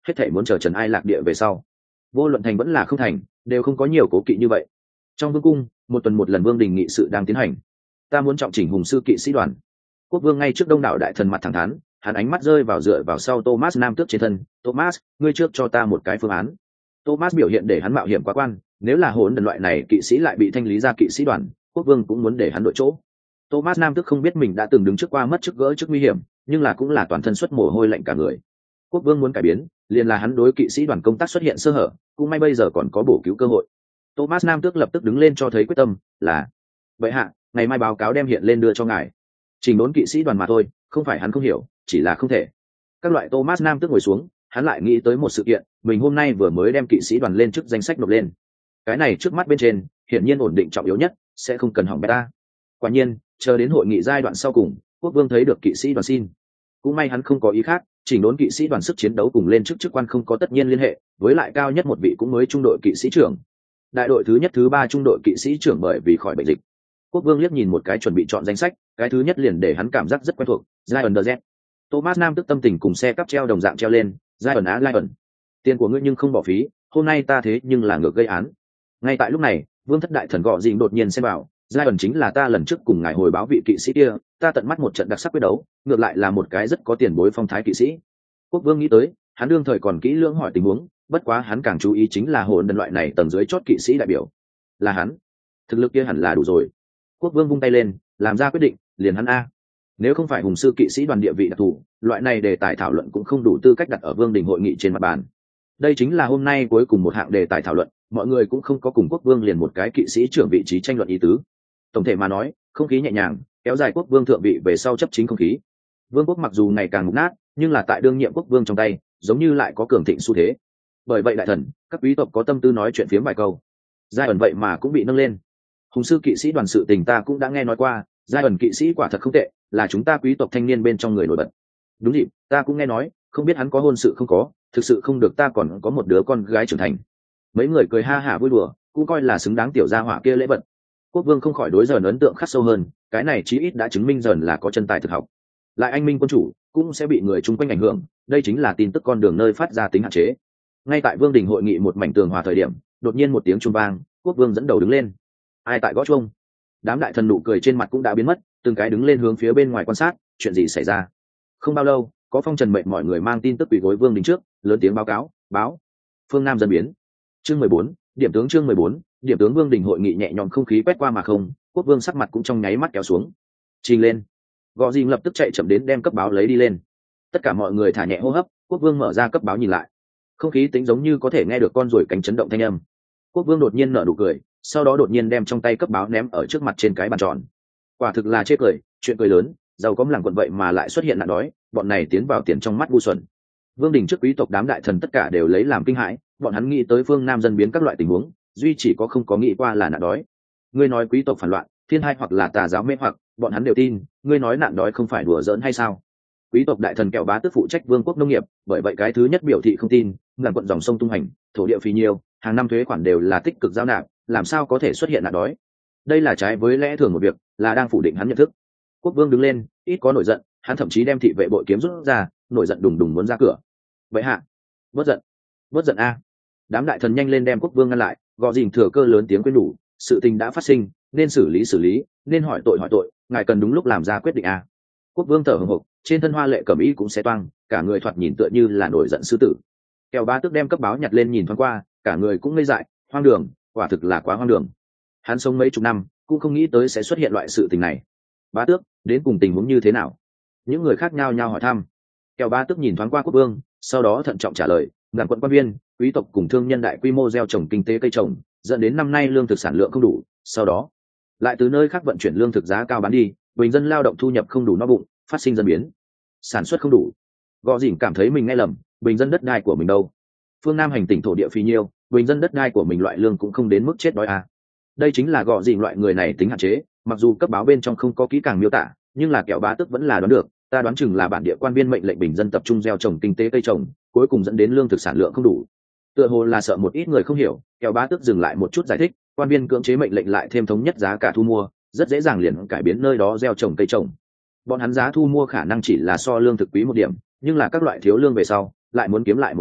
hết thảy muốn chờ Trần Ai Lạc địa về sau. Vô luận thành vẫn là không thành, đều không có nhiều cố kỵ như vậy. Trong vương cung, một tuần một lần vương đình nghị sự đang tiến hành. Ta muốn trọng chỉnh hùng sư kỵ sĩ đoàn. Quốc vương ngay trước đông đảo đại thần mặt thẳng thắn, hắn ánh mắt rơi vào dựa vào sau Thomas Nam Tước trên thân. Thomas, ngươi trước cho ta một cái phương án. Thomas biểu hiện để hắn mạo hiểm quá quan, nếu là hỗn đần loại này kỵ sĩ lại bị thanh lý ra kỵ sĩ đoàn, quốc vương cũng muốn để hắn đổi chỗ. Thomas Nam Tước không biết mình đã từng đứng trước qua mất chức gỡ chức nguy hiểm, nhưng là cũng là toàn thân xuất mồ hôi lạnh cả người. Quốc vương muốn cải biến, liền là hắn đối kỵ sĩ đoàn công tác xuất hiện sơ hở, cũng may bây giờ còn có bổ cứu cơ hội. Thomas Nam Tước lập tức đứng lên cho thấy quyết tâm, là vậy hạ, ngày mai báo cáo đem hiện lên đưa cho ngài. Chỉnh đốn kỵ sĩ đoàn mà thôi, không phải hắn không hiểu, chỉ là không thể. Các loại Thomas Nam Tước ngồi xuống, hắn lại nghĩ tới một sự kiện, mình hôm nay vừa mới đem kỵ sĩ đoàn lên trước danh sách nộp lên. Cái này trước mắt bên trên, hiển nhiên ổn định trọng yếu nhất, sẽ không cần hỏng beta. Quả nhiên, chờ đến hội nghị giai đoạn sau cùng, quốc vương thấy được kỵ sĩ đoàn xin. Cũng may hắn không có ý khác, chỉnh đốn kỵ sĩ đoàn sức chiến đấu cùng lên chức quan không có tất nhiên liên hệ, với lại cao nhất một vị cũng mới trung đội kỵ sĩ trưởng. Đại đội thứ nhất thứ ba trung đội kỵ sĩ trưởng bởi vì khỏi bệnh dịch. Quốc vương liếc nhìn một cái chuẩn bị chọn danh sách, cái thứ nhất liền để hắn cảm giác rất quen thuộc, Zion the. Thomas Nam Tức tâm tình cùng xe cắp treo đồng dạng treo lên, Zion á Lion. Tiền của ngươi nhưng không bỏ phí, hôm nay ta thế nhưng là ngược gây án. Ngay tại lúc này, vương thất đại thần gọ dình đột nhiên xem vào, Zion chính là ta lần trước cùng ngài hồi báo vị kỵ sĩ kia, ta tận mắt một trận đặc sắc quyết đấu, ngược lại là một cái rất có tiền bối phong thái kỵ sĩ. Quốc vương nghĩ tới, hắn đương thời còn kỹ lưỡng hỏi tình huống, bất quá hắn càng chú ý chính là hồn đần loại này tầng dưới chót kỵ sĩ đại biểu. Là hắn, thực lực kia hẳn là đủ rồi. Quốc vương vung tay lên, làm ra quyết định, liền hắn a. Nếu không phải hùng sư kỵ sĩ đoàn địa vị đặc thù, loại này đề tài thảo luận cũng không đủ tư cách đặt ở vương đình hội nghị trên mặt bàn. Đây chính là hôm nay cuối cùng một hạng đề tài thảo luận, mọi người cũng không có cùng quốc vương liền một cái kỵ sĩ trưởng vị trí tranh luận ý tứ. Tổng thể mà nói, không khí nhẹ nhàng, kéo dài quốc vương thượng vị về sau chấp chính không khí. Vương quốc mặc dù ngày càng mục nát, nhưng là tại đương nhiệm quốc vương trong tay, giống như lại có cường thịnh xu thế. Bởi vậy đại thần, các quý tộc có tâm tư nói chuyện phiếm vài câu. Giai ẩn vậy mà cũng bị nâng lên. Hùng sư kỵ sĩ đoàn sự tình ta cũng đã nghe nói qua, giai ẩn kỵ sĩ quả thật không tệ, là chúng ta quý tộc thanh niên bên trong người nổi bật. Đúng dịp, ta cũng nghe nói, không biết hắn có hôn sự không có, thực sự không được ta còn có một đứa con gái trưởng thành. Mấy người cười ha hả vui đùa, cũng coi là xứng đáng tiểu gia hỏa kia lễ vật. Quốc vương không khỏi đối Dần ấn tượng khắc sâu hơn, cái này chí ít đã chứng minh Dần là có chân tài thực học. Lại anh minh quân chủ cũng sẽ bị người chung quanh ảnh hưởng, đây chính là tin tức con đường nơi phát ra tính hạn chế. Ngay tại vương đình hội nghị một mảnh tường hòa thời điểm, đột nhiên một tiếng chuông vang, quốc vương dẫn đầu đứng lên. Ai tại gõ chuông? Đám đại thần nụ cười trên mặt cũng đã biến mất, từng cái đứng lên hướng phía bên ngoài quan sát, chuyện gì xảy ra? Không bao lâu, có phong trần mệnh mọi người mang tin tức quỳ gối vương đình trước, lớn tiếng báo cáo, báo. Phương Nam dân biến. Chương 14, điểm tướng chương 14, điểm tướng vương đình hội nghị nhẹ nhõm không khí quét qua mà không, quốc vương sắc mặt cũng trong nháy mắt kéo xuống. Trình lên. Gõ dinh lập tức chạy chậm đến đem cấp báo lấy đi lên. Tất cả mọi người thả nhẹ hô hấp, quốc vương mở ra cấp báo nhìn lại. Không khí tính giống như có thể nghe được con ruồi cánh chấn động thanh âm. Quốc vương đột nhiên nở nụ cười, sau đó đột nhiên đem trong tay cấp báo ném ở trước mặt trên cái bàn tròn. Quả thực là chê cười, chuyện cười lớn, giàu có làng quận vậy mà lại xuất hiện nạn đói, bọn này tiến vào tiền trong mắt ngu xuẩn. Vương đình trước quý tộc đám đại thần tất cả đều lấy làm kinh hãi, bọn hắn nghĩ tới phương Nam dân biến các loại tình huống, duy chỉ có không có nghĩ qua là nạn đói. Ngươi nói quý tộc phản loạn, thiên hai hoặc là tà giáo mê hoặc, bọn hắn đều tin, ngươi nói nạn đói không phải đùa giỡn hay sao? Quý tộc đại thần Kẹo Bá Tước phụ trách vương quốc nông nghiệp, bởi vậy cái thứ nhất biểu thị không tin, ngàn quận dòng sông tung hành, thổ địa phì nhiêu, hàng năm thuế khoản đều là tích cực giao nạp, làm sao có thể xuất hiện nạn đói? Đây là trái với lẽ thường một việc, là đang phủ định hắn nhận thức. Quốc vương đứng lên, ít có nổi giận, hắn thậm chí đem thị vệ bội kiếm rút ra, nổi giận đùng đùng muốn ra cửa. Vậy hạ, bớt giận a! Đám đại thần nhanh lên đem quốc vương ngăn lại, gò dình thừa cơ lớn tiếng khuyên nhủ, sự tình đã phát sinh, nên xử lý, nên hỏi tội, ngài cần đúng lúc làm ra quyết định a. Quốc vương thở hổn hộc, trên thân hoa lệ cẩm y cũng sẽ toang, cả người thoạt nhìn tựa như là nổi giận sư tử. Kẹo Bá Tước đem cấp báo nhặt lên nhìn thoáng qua, cả người cũng ngây dại, hoang đường, quả thực là quá hoang đường. Hắn sống mấy chục năm, cũng không nghĩ tới sẽ xuất hiện loại sự tình này. Bá Tước, đến cùng tình huống như thế nào? Những người khác nhao nhao hỏi thăm. Kẹo Bá Tước nhìn thoáng qua quốc vương, sau đó thận trọng trả lời, ngàn quận quan viên, quý tộc cùng thương nhân đại quy mô gieo trồng kinh tế cây trồng, dẫn đến năm nay lương thực sản lượng không đủ, sau đó lại từ nơi khác vận chuyển lương thực giá cao bán đi, bình dân lao động thu nhập không đủ no bụng, phát sinh dân biến, sản xuất không đủ. Gò dỉn cảm thấy mình nghe lầm, bình dân đất đai của mình đâu? Phương Nam hành tỉnh thổ địa phì nhiêu, bình dân đất đai của mình loại lương cũng không đến mức chết đói à. Đây chính là gò dỉn loại người này tính hạn chế, mặc dù cấp báo bên trong không có kỹ càng miêu tả, nhưng là Kẹo Bá Tước vẫn là đoán được, ta đoán chừng là bản địa quan viên mệnh lệnh bình dân tập trung gieo trồng kinh tế cây trồng, cuối cùng dẫn đến lương thực sản lượng không đủ. Tựa hồ là sợ một ít người không hiểu, Kẹo Bá Tước dừng lại một chút giải thích, quan viên cưỡng chế mệnh lệnh lại thêm thống nhất giá cả thu mua, rất dễ dàng liền cải biến nơi đó gieo trồng cây trồng. Bọn hắn giá thu mua khả năng chỉ là so lương thực quý một điểm, nhưng là các loại thiếu lương về sau lại muốn kiếm lại một bút,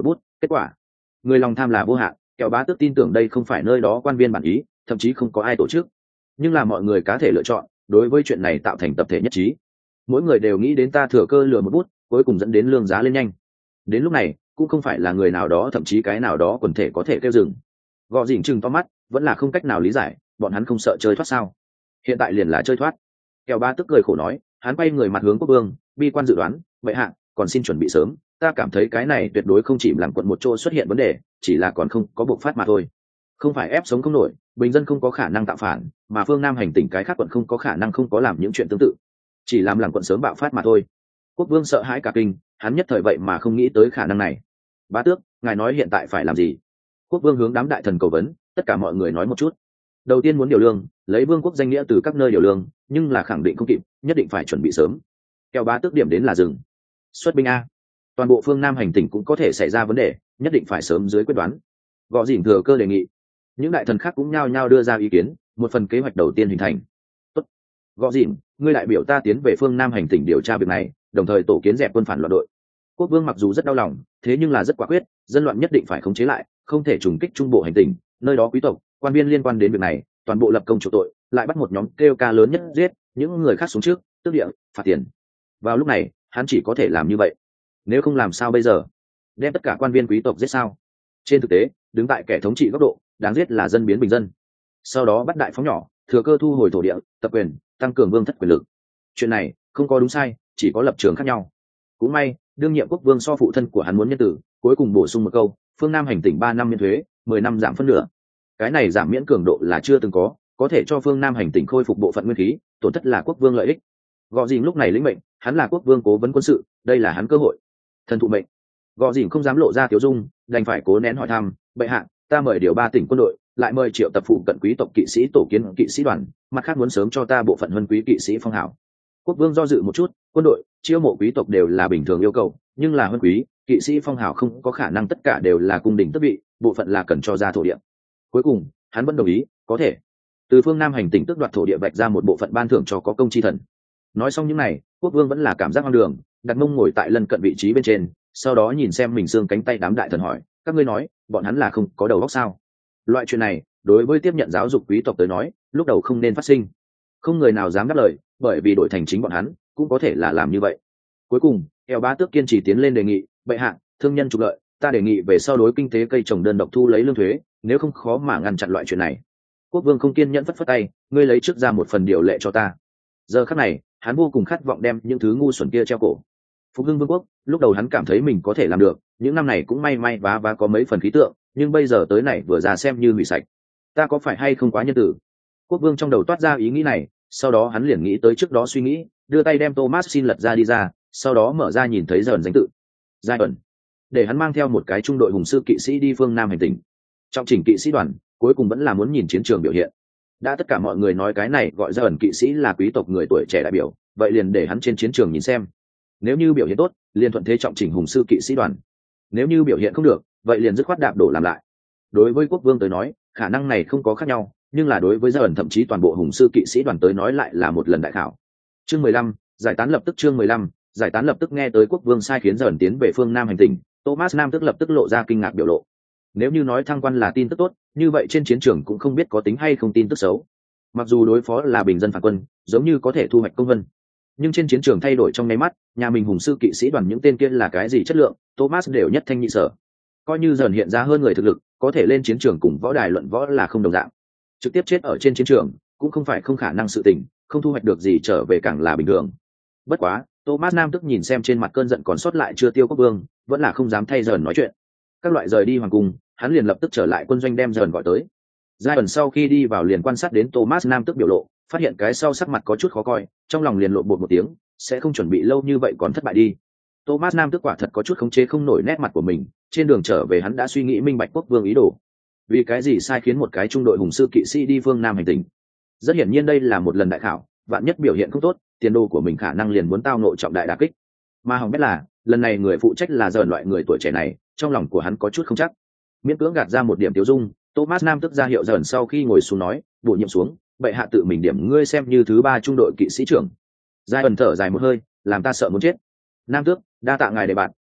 Kết quả, người lòng tham là vô hạn, kẹo bá tước tin tưởng đây không phải nơi đó quan viên bản ý, thậm chí không có ai tổ chức, nhưng là mọi người cá thể lựa chọn, đối với chuyện này tạo thành tập thể nhất trí. Mỗi người đều nghĩ đến ta thừa cơ lừa một bút, cuối cùng dẫn đến lương giá lên nhanh. Đến lúc này cũng không phải là người nào đó thậm chí cái nào đó quần thể có thể kêu dừng. Gò dỉn chừng to mắt, vẫn là không cách nào lý giải, bọn hắn không sợ chơi thoát sao? Hiện tại liền là chơi thoát. Kẹo ba tức cười khổ nói, hắn quay người mặt hướng quốc vương, bi quan dự đoán, vậy hạ, còn xin chuẩn bị sớm, ta cảm thấy cái này tuyệt đối không chỉ làm quận một chỗ xuất hiện vấn đề, chỉ là còn không có bộc phát mà thôi. Không phải ép sống không nổi, bình dân không có khả năng tạo phản, mà phương Nam hành tỉnh cái khác quận không có khả năng không có làm những chuyện tương tự, chỉ làm quận sớm bạo phát mà thôi. Quốc vương sợ hãi cả kinh, hắn nhất thời vậy mà không nghĩ tới khả năng này. Bá tước, ngài nói hiện tại phải làm gì? Quốc vương hướng đám đại thần cầu vấn, tất cả mọi người nói một chút. Đầu tiên muốn điều lương, lấy vương quốc danh nghĩa từ các nơi điều lương, nhưng là khẳng định không kịp, nhất định phải chuẩn bị sớm. Kẹo bá tước điểm đến là dừng. Xuất binh a, toàn bộ phương Nam hành tỉnh cũng có thể xảy ra vấn đề, nhất định phải sớm dưới quyết đoán. Gõ dỉn thừa cơ đề nghị. Những đại thần khác cũng nhao nhao đưa ra ý kiến, một phần kế hoạch đầu tiên hình thành. Tốt. Gõ dỉn, ngươi đại biểu ta tiến về phương Nam hành tỉnh điều tra việc này, đồng thời tổ kiến dẹp quân phản loạn đội. Quốc vương mặc dù rất đau lòng, thế nhưng là rất quả quyết, dân loạn nhất định phải khống chế lại, không thể trùng kích trung bộ hành tỉnh, nơi đó quý tộc, quan viên liên quan đến việc này, toàn bộ lập công chủ tội, lại bắt một nhóm kêu ca lớn nhất giết, những người khác xuống trước, tước địa, phạt tiền. Vào lúc này, hắn chỉ có thể làm như vậy. Nếu không làm sao bây giờ? Đem tất cả quan viên quý tộc giết sao? Trên thực tế, đứng tại kẻ thống trị góc độ, đáng giết là dân biến bình dân. Sau đó bắt đại phóng nhỏ, thừa cơ thu hồi thổ địa, tập quyền, tăng cường vương thất quyền lực. Chuyện này không có đúng sai, chỉ có lập trường khác nhau. Cũng may, đương nhiệm quốc vương so phụ thân của hắn muốn nhân tử, cuối cùng bổ sung một câu, phương Nam hành tỉnh 3 năm miễn thuế, 10 năm giảm phân nửa. Cái này giảm miễn cường độ là chưa từng có thể cho phương Nam hành tỉnh khôi phục bộ phận nguyên khí, tổn thất là quốc vương lợi ích. Gò Dìn lúc này lĩnh mệnh, hắn là quốc vương cố vấn quân sự, đây là hắn cơ hội. Thần thụ mệnh. Gò Dìn không dám lộ ra tiểu dung, đành phải cố nén hỏi thăm, bệ hạ, ta mời điều 3 tỉnh quân đội, lại mời triệu tập phụ cận quý tộc kỵ sĩ tổ kiến kỵ sĩ đoàn, mặt khác muốn sớm cho ta bộ phận huân quý kỵ sĩ phong hảo. Quốc vương do dự một chút, quân đội, chiêu mộ quý tộc đều là bình thường yêu cầu, nhưng là huân quý, kỵ sĩ phong hảo không có khả năng tất cả đều là cung đình tước vị, bộ phận là cần cho ra thổ địa. Cuối cùng, hắn vẫn đồng ý, có thể. Từ phương Nam hành tỉnh tước đoạt thổ địa vạch ra một bộ phận ban thưởng cho có công chi thần. Nói xong những này, quốc vương vẫn là cảm giác hoang đường, đặt mông ngồi tại lân cận vị trí bên trên, sau đó nhìn xem mình xương cánh tay đám đại thần hỏi, các ngươi nói, bọn hắn là không có đầu óc sao? Loại chuyện này, đối với tiếp nhận giáo dục quý tộc tới nói, lúc đầu không nên phát sinh. Không người nào dám đáp lời, bởi vì đổi thành chính bọn hắn cũng có thể là làm như vậy. Cuối cùng, Eo Bá Tước kiên trì tiến lên đề nghị, bệ hạ, thương nhân trục lợi, ta đề nghị về sau đối kinh tế cây trồng đơn độc thu lấy lương thuế, nếu không khó mà ngăn chặn loại chuyện này. Quốc vương không kiên nhẫn phất phất tay, ngươi lấy trước ra một phần điều lệ cho ta. Giờ khắc này, hắn vô cùng khát vọng đem những thứ ngu xuẩn kia treo cổ. Phục hưng vương quốc, lúc đầu hắn cảm thấy mình có thể làm được, những năm này cũng may vá có mấy phần khí tượng, nhưng bây giờ tới này vừa ra xem như hủy sạch. Ta có phải hay không quá nhân tử? Quốc vương trong đầu toát ra ý nghĩ này, sau đó hắn liền nghĩ tới trước đó suy nghĩ, đưa tay đem Thomas xin lật ra đi ra, sau đó mở ra nhìn thấy dần danh tự. Giai ẩn. Để hắn mang theo một cái trung đội hùng sư kỵ sĩ đi phương Nam hành tỉnh. Trong chỉnh kỵ sĩ đoàn, cuối cùng vẫn là muốn nhìn chiến trường biểu hiện. Đã tất cả mọi người nói cái này gọi Giai ẩn kỵ sĩ là quý tộc người tuổi trẻ đại biểu, vậy liền để hắn trên chiến trường nhìn xem. Nếu như biểu hiện tốt, liền thuận thế trọng chỉnh hùng sư kỵ sĩ đoàn. Nếu như biểu hiện không được, vậy liền dứt khoát đạp đổ làm lại. Đối với quốc vương tới nói, khả năng này không có khác nhau, nhưng là đối với Giai ẩn thậm chí toàn bộ hùng sư kỵ sĩ đoàn tới nói lại là một lần đại khảo. Chương 15, giải tán lập tức. Chương 15, giải tán lập tức. Nghe tới quốc vương sai khiến Giai ẩn tiến về phương Nam hành tỉnh, Thomas Nam tức lập tức lộ ra kinh ngạc biểu lộ. Nếu như nói thăng quan là tin tức tốt, như vậy trên chiến trường cũng không biết có tính hay không tin tức xấu. Mặc dù đối phó là bình dân phản quân, giống như có thể thu hoạch công vân, nhưng trên chiến trường thay đổi trong nháy mắt, nhà mình hùng sư kỵ sĩ đoàn những tên kia là cái gì chất lượng, Thomas đều nhất thanh nhị sở. Coi như dần hiện ra hơn người thực lực, có thể lên chiến trường cùng võ đài luận võ là không đồng dạng. Trực tiếp chết ở trên chiến trường cũng không phải không khả năng sự tình, không thu hoạch được gì trở về càng là bình thường. Bất quá, Thomas Nam tức nhìn xem trên mặt cơn giận còn sót lại chưa tiêu quốc vương, vẫn là không dám thay dần nói chuyện. Các loại rời đi hoàng cung, hắn liền lập tức trở lại quân doanh đem dần gọi tới. Giai ẩn sau khi đi vào liền quan sát đến Thomas Nam tức biểu lộ, phát hiện cái sau sắc mặt có chút khó coi, trong lòng liền lộn bột một tiếng, sẽ không chuẩn bị lâu như vậy còn thất bại đi. Thomas Nam tức quả thật có chút khống chế không nổi nét mặt của mình, trên đường trở về hắn đã suy nghĩ minh bạch quốc vương ý đồ. Vì cái gì sai khiến một cái trung đội hùng sư kỵ sĩ đi phương Nam hành tỉnh? Rất hiển nhiên đây là một lần đại khảo, vạn nhất biểu hiện không tốt, tiền đồ của mình khả năng liền muốn tao ngộ trọng đại đả kích. Mà hỏng biết là, lần này người phụ trách là dần loại người tuổi trẻ này, trong lòng của hắn có chút không chắc. Miễn cưỡng gạt ra một điểm tiêu dung, Thomas Nam tức ra hiệu dần sau khi ngồi xuống nói, bổ nhiệm xuống, bệ hạ tự mình điểm ngươi xem như thứ 3 trung đội kỵ sĩ trưởng. Giai ẩn thở dài một hơi, làm ta sợ muốn chết. Nam tước, đa tạ ngài đề bạt,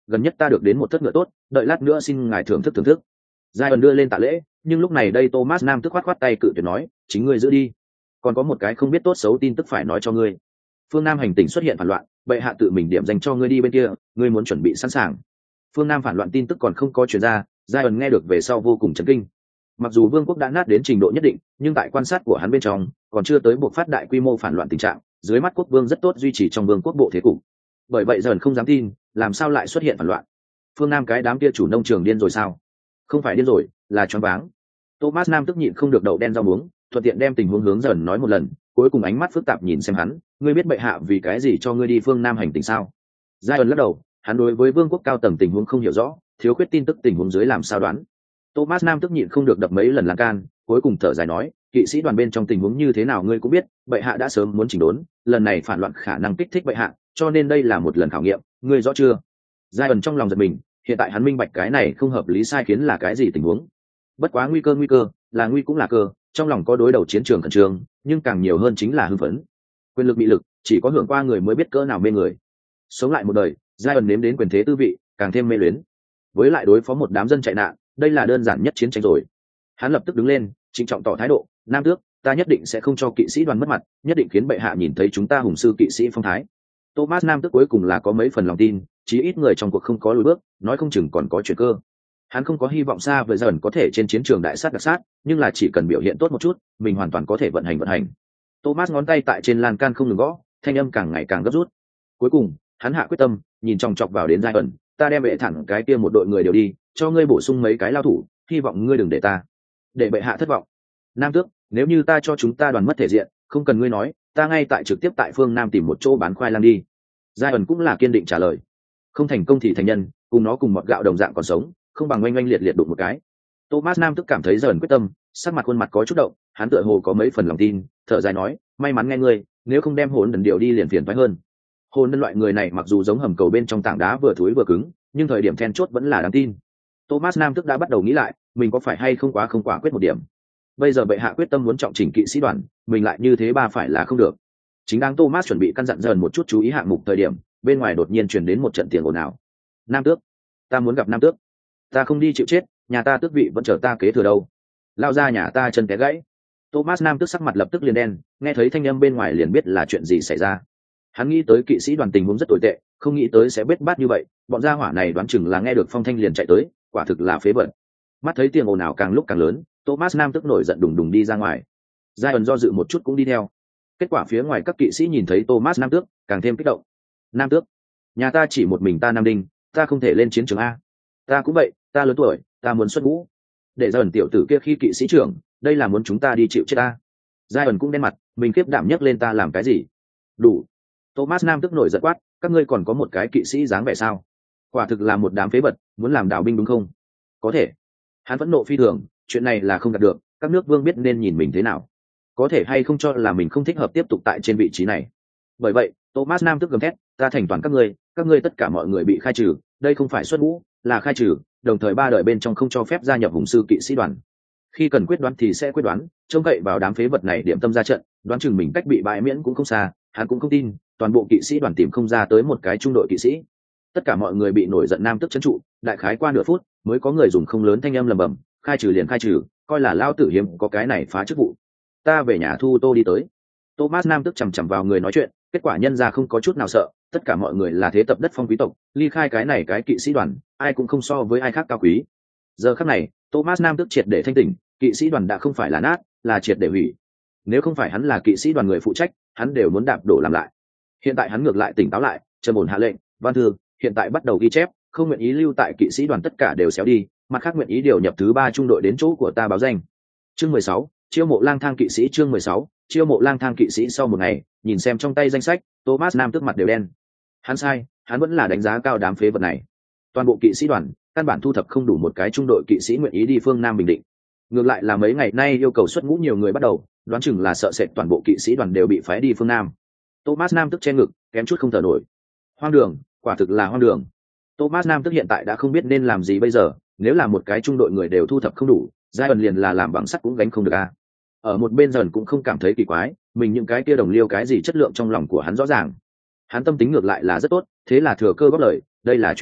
gần nhất ta được đến một thất ngựa tốt, đợi lát nữa xin ngài thưởng thức thưởng thức. Giai ẩn đưa lên tạ lễ, nhưng lúc này đây Thomas Nam tức khoát tay cự tuyệt nói, chính ngươi giữ đi. Còn có một cái không biết tốt xấu tin tức phải nói cho ngươi. Phương Nam hành tinh xuất hiện phản loạn, bệ hạ tự mình điểm dành cho ngươi đi bên kia, ngươi muốn chuẩn bị sẵn sàng. Phương Nam phản loạn tin tức còn không có truyền ra, Giai ẩn nghe được về sau vô cùng chấn kinh. Mặc dù vương quốc đã nát đến trình độ nhất định, nhưng tại quan sát của hắn bên trong còn chưa tới buộc phát đại quy mô phản loạn tình trạng. Dưới mắt quốc vương rất tốt duy trì trong vương quốc bộ thế cục. Bởi vậy dần không dám tin, làm sao lại xuất hiện phản loạn? Phương Nam cái đám kia chủ nông trường điên rồi sao? Không phải điên rồi, là choáng váng. Thomas Nam tức nhịn không được đậu đen rau muống, thuận tiện đem tình huống hướng dần nói một lần, cuối cùng ánh mắt phức tạp nhìn xem hắn, ngươi biết bệ hạ vì cái gì cho ngươi đi phương Nam hành tinh sao? Giai ẩn lắc đầu, hắn đối với vương quốc cao tầng tình huống không hiểu rõ, thiếu khuyết tin tức tình huống dưới làm sao đoán. Thomas Nam tức nhịn không được đập mấy lần lan can, cuối cùng thở dài nói, kỵ sĩ đoàn bên trong tình huống như thế nào ngươi cũng biết, bệ hạ đã sớm muốn chỉnh đốn, lần này phản loạn khả năng kích thích bệ hạ, cho nên đây là một lần khảo nghiệm, ngươi rõ chưa? Giai ẩn trong lòng giật mình, hiện tại hắn minh bạch cái này không hợp lý sai khiến là cái gì tình huống. Bất quá nguy cơ là nguy cũng là cơ, trong lòng có đối đầu chiến trường khẩn trương, nhưng càng nhiều hơn chính là hưng phấn. Quyền lực bị lực, chỉ có hưởng qua người mới biết cỡ nào mê người. Sống lại một đời, Giai ẩn nếm đến quyền thế tư vị, càng thêm mê luyến. Với lại đối phó một đám dân chạy nạn, đây là đơn giản nhất chiến tranh rồi. Hắn lập tức đứng lên, trịnh trọng tỏ thái độ, Nam tước, ta nhất định sẽ không cho kỵ sĩ đoàn mất mặt, nhất định khiến bệ hạ nhìn thấy chúng ta hùng sư kỵ sĩ phong thái. Thomas Nam tước cuối cùng là có mấy phần lòng tin, chí ít người trong cuộc không có lùi bước, nói không chừng còn có chuyện cơ. Hắn không có hy vọng xa vời dần có thể trên chiến trường đại sát đặc sát, nhưng là chỉ cần biểu hiện tốt một chút, mình hoàn toàn có thể vận hành. Thomas ngón tay tại trên lan can không ngừng gõ, thanh âm càng ngày càng gấp rút. Cuối cùng, hắn hạ quyết tâm, nhìn chòng chọc vào đến Giai ẩn, ta đem bệ thẳng cái kia một đội người đều đi, cho ngươi bổ sung mấy cái lao thủ, hy vọng ngươi đừng để bệ hạ thất vọng. Nam tước, nếu như ta cho chúng ta đoàn mất thể diện, không cần ngươi nói, ta ngay tại trực tiếp tại phương Nam tìm một chỗ bán khoai lang đi. Giai ẩn cũng là kiên định trả lời. Không thành công thì thành nhân, cùng nó cùng mọt gạo đồng dạng còn sống, không bằng oanh oanh liệt liệt đụng một cái. Thomas Nam tức cảm thấy dần quyết tâm, sắc mặt khuôn mặt có chút động, hắn tựa hồ có mấy phần lòng tin, thở dài nói, may mắn nghe ngươi, nếu không đem hồn đần điều đi liền phiền toái hơn. Hồn đần loại người này mặc dù giống hầm cầu bên trong tảng đá vừa thối vừa cứng, nhưng thời điểm then chốt vẫn là đáng tin. Thomas Nam tức đã bắt đầu nghĩ lại, mình có phải hay không quá không quả quyết một điểm. Bây giờ bệ hạ quyết tâm muốn trọng chỉnh kỵ sĩ đoàn, mình lại như thế ba phải là không được. Chính đang Thomas chuẩn bị căn dặn dần một chút chú ý hạng mục thời điểm, bên ngoài đột nhiên truyền đến một trận tiếng ồn ào. Nam tước, ta muốn gặp Nam tước. Ta không đi chịu chết, nhà ta tước vị vẫn chờ ta kế thừa đâu. Lao ra nhà ta chân té gãy. Thomas Nam tước sắc mặt lập tức liền đen, nghe thấy thanh âm bên ngoài liền biết là chuyện gì xảy ra. Hắn nghĩ tới kỵ sĩ đoàn tình huống rất tồi tệ, không nghĩ tới sẽ bết bát như vậy, bọn gia hỏa này đoán chừng là nghe được phong thanh liền chạy tới, quả thực là phế vật. Mắt thấy tiếng ồn ào càng lúc càng lớn, Thomas Nam tức nổi giận đùng đùng đi ra ngoài. Giai ẩn do dự một chút cũng đi theo. Kết quả phía ngoài các kỵ sĩ nhìn thấy Thomas Nam tước, càng thêm kích động. Nam tước, nhà ta chỉ một mình ta Nam Đinh, ta không thể lên chiến trường a. Ta cũng vậy, ta lớn tuổi, ta muốn xuất ngũ. Để Giai ẩn tiểu tử kia khi kỵ sĩ trưởng, đây là muốn chúng ta đi chịu chết ta. Giai ẩn cũng đen mặt, mình kiếp đảm nhấc lên ta làm cái gì? Đủ. Thomas Nam tức nổi giận quát, các ngươi còn có một cái kỵ sĩ dáng vẻ sao? Quả thực là một đám phế vật, muốn làm đạo binh đúng không? Có thể. Hắn phẫn nộ phi thường, chuyện này là không đạt được, các nước vương biết nên nhìn mình thế nào, có thể hay không cho là mình không thích hợp tiếp tục tại trên vị trí này. Bởi vậy Thomas Nam tức gầm thét, ta thành toàn các ngươi tất cả mọi người bị khai trừ, đây không phải xuất ngũ, là khai trừ, đồng thời 3 đời bên trong không cho phép gia nhập hùng sư kỵ sĩ đoàn. Khi cần quyết đoán thì sẽ quyết đoán, trông cậy vào đám phế vật này điểm tâm ra trận, đoán chừng mình cách bị bãi miễn cũng không xa. Hắn cũng không tin toàn bộ kỵ sĩ đoàn tìm không ra tới một cái trung đội kỵ sĩ. Tất cả mọi người bị nổi giận Nam tức trấn trụ, đại khái qua nửa phút mới có người dùng không lớn thanh âm lầm bầm, khai trừ liền khai trừ, coi là lao tử hiếm có cái này phá chức vụ. Ta về nhà thu tô đi tới. Thomas Nam tức chằm chằm vào người nói chuyện, kết quả nhân ra không có chút nào sợ, tất cả mọi người là thế tập đất phong quý tộc, ly khai cái này cái kỵ sĩ đoàn, ai cũng không so với ai khác cao quý. Giờ khắc này Thomas Nam tức triệt để thanh tỉnh, kỵ sĩ đoàn đã không phải là nát, là triệt để hủy. Nếu không phải hắn là kỵ sĩ đoàn người phụ trách, hắn đều muốn đạp đổ làm lại. Hiện tại hắn ngược lại tỉnh táo lại, trầm ổn hạ lệnh, văn thư hiện tại bắt đầu ghi chép, không nguyện ý lưu tại kỵ sĩ đoàn tất cả đều xéo đi, mặt khác nguyện ý điều nhập thứ 3 trung đội đến chỗ của ta báo danh. Chương 16, chiêu mộ lang thang kỵ sĩ. Chương 16, chiêu mộ lang thang kỵ sĩ. Sau một ngày, nhìn xem trong tay danh sách, Thomas Nam tức mặt đều đen. Hắn sai, hắn vẫn là đánh giá cao đám phế vật này. Toàn bộ kỵ sĩ đoàn căn bản thu thập không đủ một cái trung đội kỵ sĩ nguyện ý đi phương Nam Bình Định. Ngược lại là mấy ngày nay yêu cầu xuất ngũ nhiều người bắt đầu, đoán chừng là sợ sệt toàn bộ kỵ sĩ đoàn đều bị phái đi phương Nam. Thomas Nam tức che ngực, kém chút không thở nổi. Hoang đường, quả thực là hoang đường. Thomas Nam tức hiện tại đã không biết nên làm gì bây giờ, nếu là một cái trung đội người đều thu thập không đủ, giai ẩn liền là làm bằng sắt cũng gánh không được a. Ở một bên dần cũng không cảm thấy kỳ quái, mình những cái kia đồng liêu cái gì chất lượng trong lòng của hắn rõ ràng. Hắn tâm tính ngược lại là rất tốt, thế là thừa cơ góp lời, đây là chuyện tốt,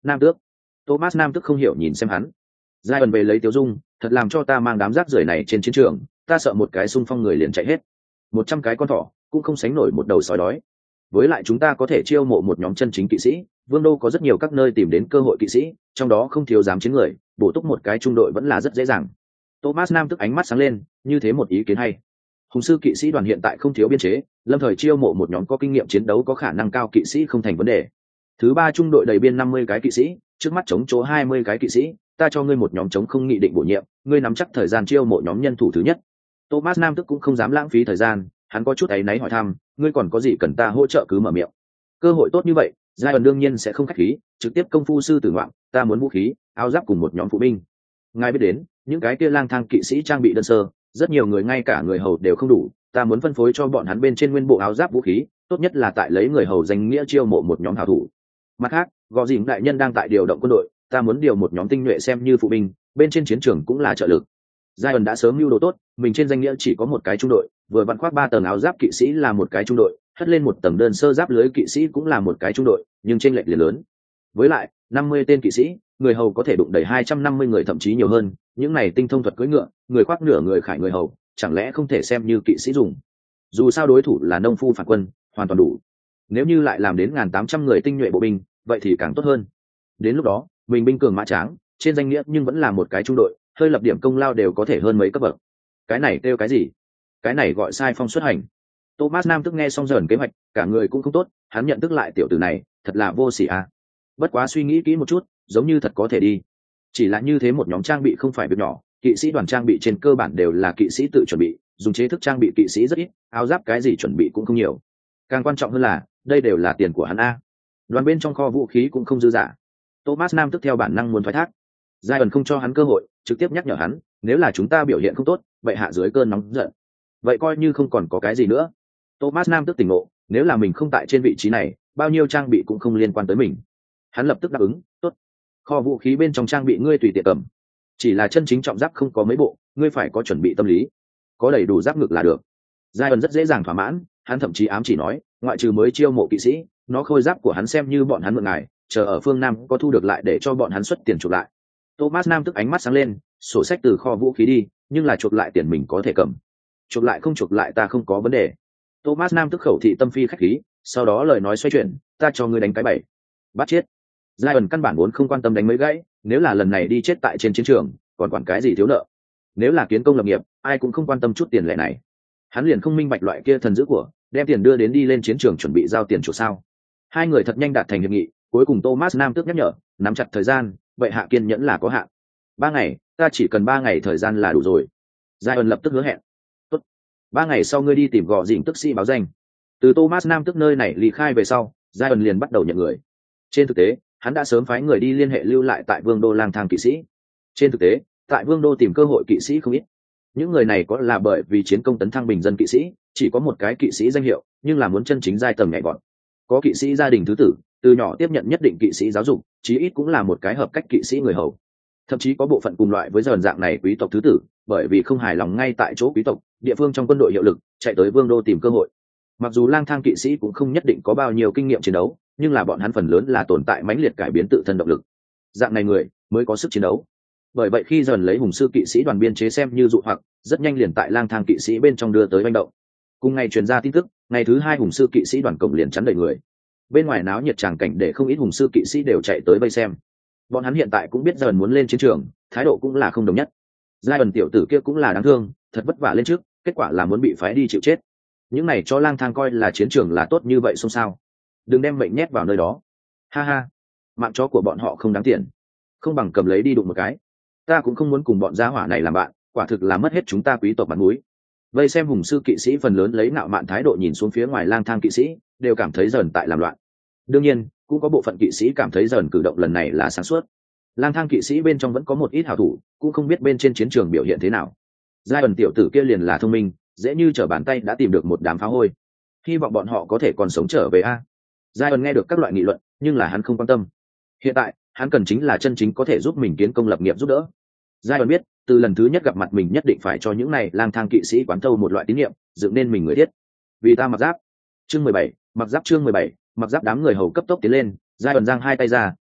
Nam Tước. Thomas Nam Tước không hiểu nhìn xem hắn. Giai ẩn về lấy Tiếu Dung, thật làm cho ta mang đám rác rưởi này trên chiến trường, ta sợ một cái xung phong người liền chạy hết. 100 cái con thỏ cũng không sánh nổi một đầu sói đói. Với lại chúng ta có thể chiêu mộ một nhóm chân chính kỵ sĩ, Vương đô có rất nhiều các nơi tìm đến cơ hội kỵ sĩ, trong đó không thiếu dám chiến người, bổ túc một cái trung đội vẫn là rất dễ dàng. Thomas Nam Tước ánh mắt sáng lên, như thế một ý kiến hay. Hùng sư kỵ sĩ đoàn hiện tại không thiếu biên chế, lâm thời chiêu mộ một nhóm có kinh nghiệm chiến đấu có khả năng cao kỵ sĩ không thành vấn đề. Thứ ba trung đội đầy biên 50 cái kỵ sĩ, trước mắt chống chỗ 20 cái kỵ sĩ, ta cho ngươi một nhóm chống không nghị định bổ nhiệm, ngươi nắm chắc thời gian chiêu mộ nhóm nhân thủ thứ nhất. Thomas Nam Tước cũng không dám lãng phí thời gian, hắn có chút áy náy hỏi thăm, ngươi còn có gì cần ta hỗ trợ cứ mở miệng. Cơ hội tốt như vậy, giai ẩn đương nhiên sẽ không khách khí, trực tiếp công phu sư tử ngoạn, ta muốn vũ khí, áo giáp cùng một nhóm phụ binh. Ngài biết đến, những cái kia lang thang kỵ sĩ trang bị đơn sơ, rất nhiều người ngay cả người hầu đều không đủ, ta muốn phân phối cho bọn hắn bên trên nguyên bộ áo giáp vũ khí, tốt nhất là tại lấy người hầu danh nghĩa chiêu mộ một nhóm hảo thủ. Mặt khác, gò dìm đại nhân đang tại điều động quân đội, ta muốn điều một nhóm tinh nhuệ xem như phụ binh, bên trên chiến trường cũng là trợ lực. Giai ẩn đã sớm mưu đồ tốt, mình trên danh nghĩa chỉ có một cái trung đội, vừa vặn khoác 3 tầng áo giáp kỵ sĩ là một cái trung đội, hất lên một tầng đơn sơ giáp lưới kỵ sĩ cũng là một cái trung đội, nhưng chênh lệch liền lớn. Với lại, 50 tên kỵ sĩ, người hầu có thể đụng đầy 250 người thậm chí nhiều hơn, những này tinh thông thuật cưỡi ngựa, người khoác nửa người khải người hầu, chẳng lẽ không thể xem như kỵ sĩ dùng. Dù sao đối thủ là nông phu phản quân, hoàn toàn đủ. Nếu như lại làm đến 1800 người tinh nhuệ bộ binh, vậy thì càng tốt hơn. Đến lúc đó, mình binh cường mã tráng, trên danh nghĩa nhưng vẫn là một cái trung đội, hơi lập điểm công lao đều có thể hơn mấy cấp bậc. Cái này kêu cái gì? Cái này gọi sai phong xuất hành. Thomas Nam Tước nghe xong dần kế hoạch, cả người cũng không tốt, hắn nhận thức lại tiểu tử này, thật là vô sỉ à. Bất quá suy nghĩ kỹ một chút, giống như thật có thể đi. Chỉ là như thế một nhóm trang bị không phải việc nhỏ, kỵ sĩ đoàn trang bị trên cơ bản đều là kỵ sĩ tự chuẩn bị, dùng chế thức trang bị kỵ sĩ rất ít, áo giáp cái gì chuẩn bị cũng không nhiều. Càng quan trọng hơn là, đây đều là tiền của hắn a. Đoàn bên trong kho vũ khí cũng không dư dả. Thomas Nam Tước theo bản năng muốn thoái thác. Giai ẩn không cho hắn cơ hội, trực tiếp nhắc nhở hắn, nếu là chúng ta biểu hiện không tốt, vậy hạ dưới cơn nóng giận. Vậy coi như không còn có cái gì nữa. Thomas Nam Tước tỉnh ngộ, nếu là mình không tại trên vị trí này, bao nhiêu trang bị cũng không liên quan tới mình. Hắn lập tức đáp ứng, tốt. Kho vũ khí bên trong trang bị ngươi tùy tiện cầm. Chỉ là chân chính trọng giáp không có mấy bộ, ngươi phải có chuẩn bị tâm lý. Có đầy đủ giáp ngực là được. Giai ẩn rất dễ dàng thỏa mãn, hắn thậm chí ám chỉ nói, ngoại trừ mới chiêu mộ kỵ sĩ, nó khôi giáp của hắn xem như bọn hắn mượn ngài, chờ ở phương Nam có thu được lại để cho bọn hắn xuất tiền chuộc lại. Thomas Nam Tước ánh mắt sáng lên, sổ sách từ kho vũ khí đi, nhưng là chuộc lại tiền mình có thể cầm. Chuộc lại không chuộc lại ta không có vấn đề. Thomas Nam Tước khẩu thị tâm phi khách khí, sau đó lời nói xoay chuyển, ta cho ngươi đánh cái bảy. Bắt chết. Giai ẩn căn bản vốn không quan tâm đánh mấy gãy, nếu là lần này đi chết tại trên chiến trường, còn quản cái gì thiếu nợ. Nếu là kiến công lập nghiệp, ai cũng không quan tâm chút tiền lệ này. Hắn liền không minh bạch loại kia thần dữ của, đem tiền đưa đến đi lên chiến trường chuẩn bị giao tiền chỗ sao. Hai người thật nhanh đạt thành hiệp nghị, cuối cùng Thomas Nam Tước nhắc nhở, nắm chặt thời gian, vậy hạ kiên nhẫn là có hạn. 3 ngày, ta chỉ cần 3 ngày thời gian là đủ rồi. Giai ẩn lập tức hứa hẹn. Tốt. 3 ngày sau ngươi đi tìm gò dình tức sĩ báo danh. Từ Thomas Nam Tước nơi này ly khai về sau, Giai ẩn liền bắt đầu nhận người. Trên thực tế, hắn đã sớm phái người đi liên hệ lưu lại tại Vương đô lang thang kỵ sĩ. Trên thực tế, tại Vương đô tìm cơ hội kỵ sĩ không ít. Những người này có là bởi vì chiến công tấn thăng bình dân kỵ sĩ, chỉ có một cái kỵ sĩ danh hiệu, nhưng là muốn chân chính giai tầng nhảy vọt. Có kỵ sĩ gia đình thứ tử, từ nhỏ tiếp nhận nhất định kỵ sĩ giáo dục, chí ít cũng là một cái hợp cách kỵ sĩ người hầu. Thậm chí có bộ phận cùng loại với dần dạng này quý tộc thứ tử, bởi vì không hài lòng ngay tại chỗ quý tộc, địa phương trong quân đội hiệu lực, chạy tới Vương đô tìm cơ hội. Mặc dù lang thang kỵ sĩ cũng không nhất định có bao nhiêu kinh nghiệm chiến đấu, nhưng là bọn hắn phần lớn là tồn tại mãnh liệt cải biến tự thân động lực. Dạng này người mới có sức chiến đấu. Bởi vậy khi dần lấy hùng sư kỵ sĩ đoàn biên chế xem như dụ hoặc, rất nhanh liền tại lang thang kỵ sĩ bên trong đưa tới manh động. Cùng ngày truyền ra tin tức, ngày thứ 2 hùng sư kỵ sĩ đoàn cổng liền chắn đầy người. Bên ngoài náo nhiệt tràng cảnh để không ít hùng sư kỵ sĩ đều chạy tới vây xem. Bọn hắn hiện tại cũng biết dần muốn lên chiến trường, thái độ cũng là không đồng nhất. Giai ẩn tiểu tử kia cũng là đáng thương, thật vất vả lên trước, kết quả là muốn bị phái đi chịu chết. Những này cho lang thang coi là chiến trường là tốt như vậy xông sao? Đừng đem mệnh nhét vào nơi đó. Ha ha, mạng chó của bọn họ không đáng tiền, không bằng cầm lấy đi đụng một cái. Ta cũng không muốn cùng bọn gia hỏa này làm bạn, quả thực là mất hết chúng ta quý tộc mặt mũi. Vây xem hùng sư kỵ sĩ phần lớn lấy ngạo mạn thái độ nhìn xuống phía ngoài lang thang kỵ sĩ, đều cảm thấy dần tại làm loạn. Đương nhiên, cũng có bộ phận kỵ sĩ cảm thấy dần cử động lần này là sáng suốt. Lang thang kỵ sĩ bên trong vẫn có một ít hảo thủ, cũng không biết bên trên chiến trường biểu hiện thế nào. Giai ẩn tiểu tử kia liền là thông minh, dễ như trở bàn tay đã tìm được một đám phá hôi. Hy vọng bọn họ có thể còn sống trở về a. Giai ẩn nghe được các loại nghị luận, nhưng là hắn không quan tâm. Hiện tại, hắn cần chính là chân chính có thể giúp mình kiến công lập nghiệp giúp đỡ. Giai ẩn biết, từ lần thứ nhất gặp mặt mình nhất định phải cho những này lang thang kỵ sĩ quán thâu một loại tín nhiệm, dựng nên mình người thiết. Vì ta mặc giáp. Chương 17, mặc giáp chương 17, mặc giáp đám người hầu cấp tốc tiến lên, Giai ẩn giang hai tay ra,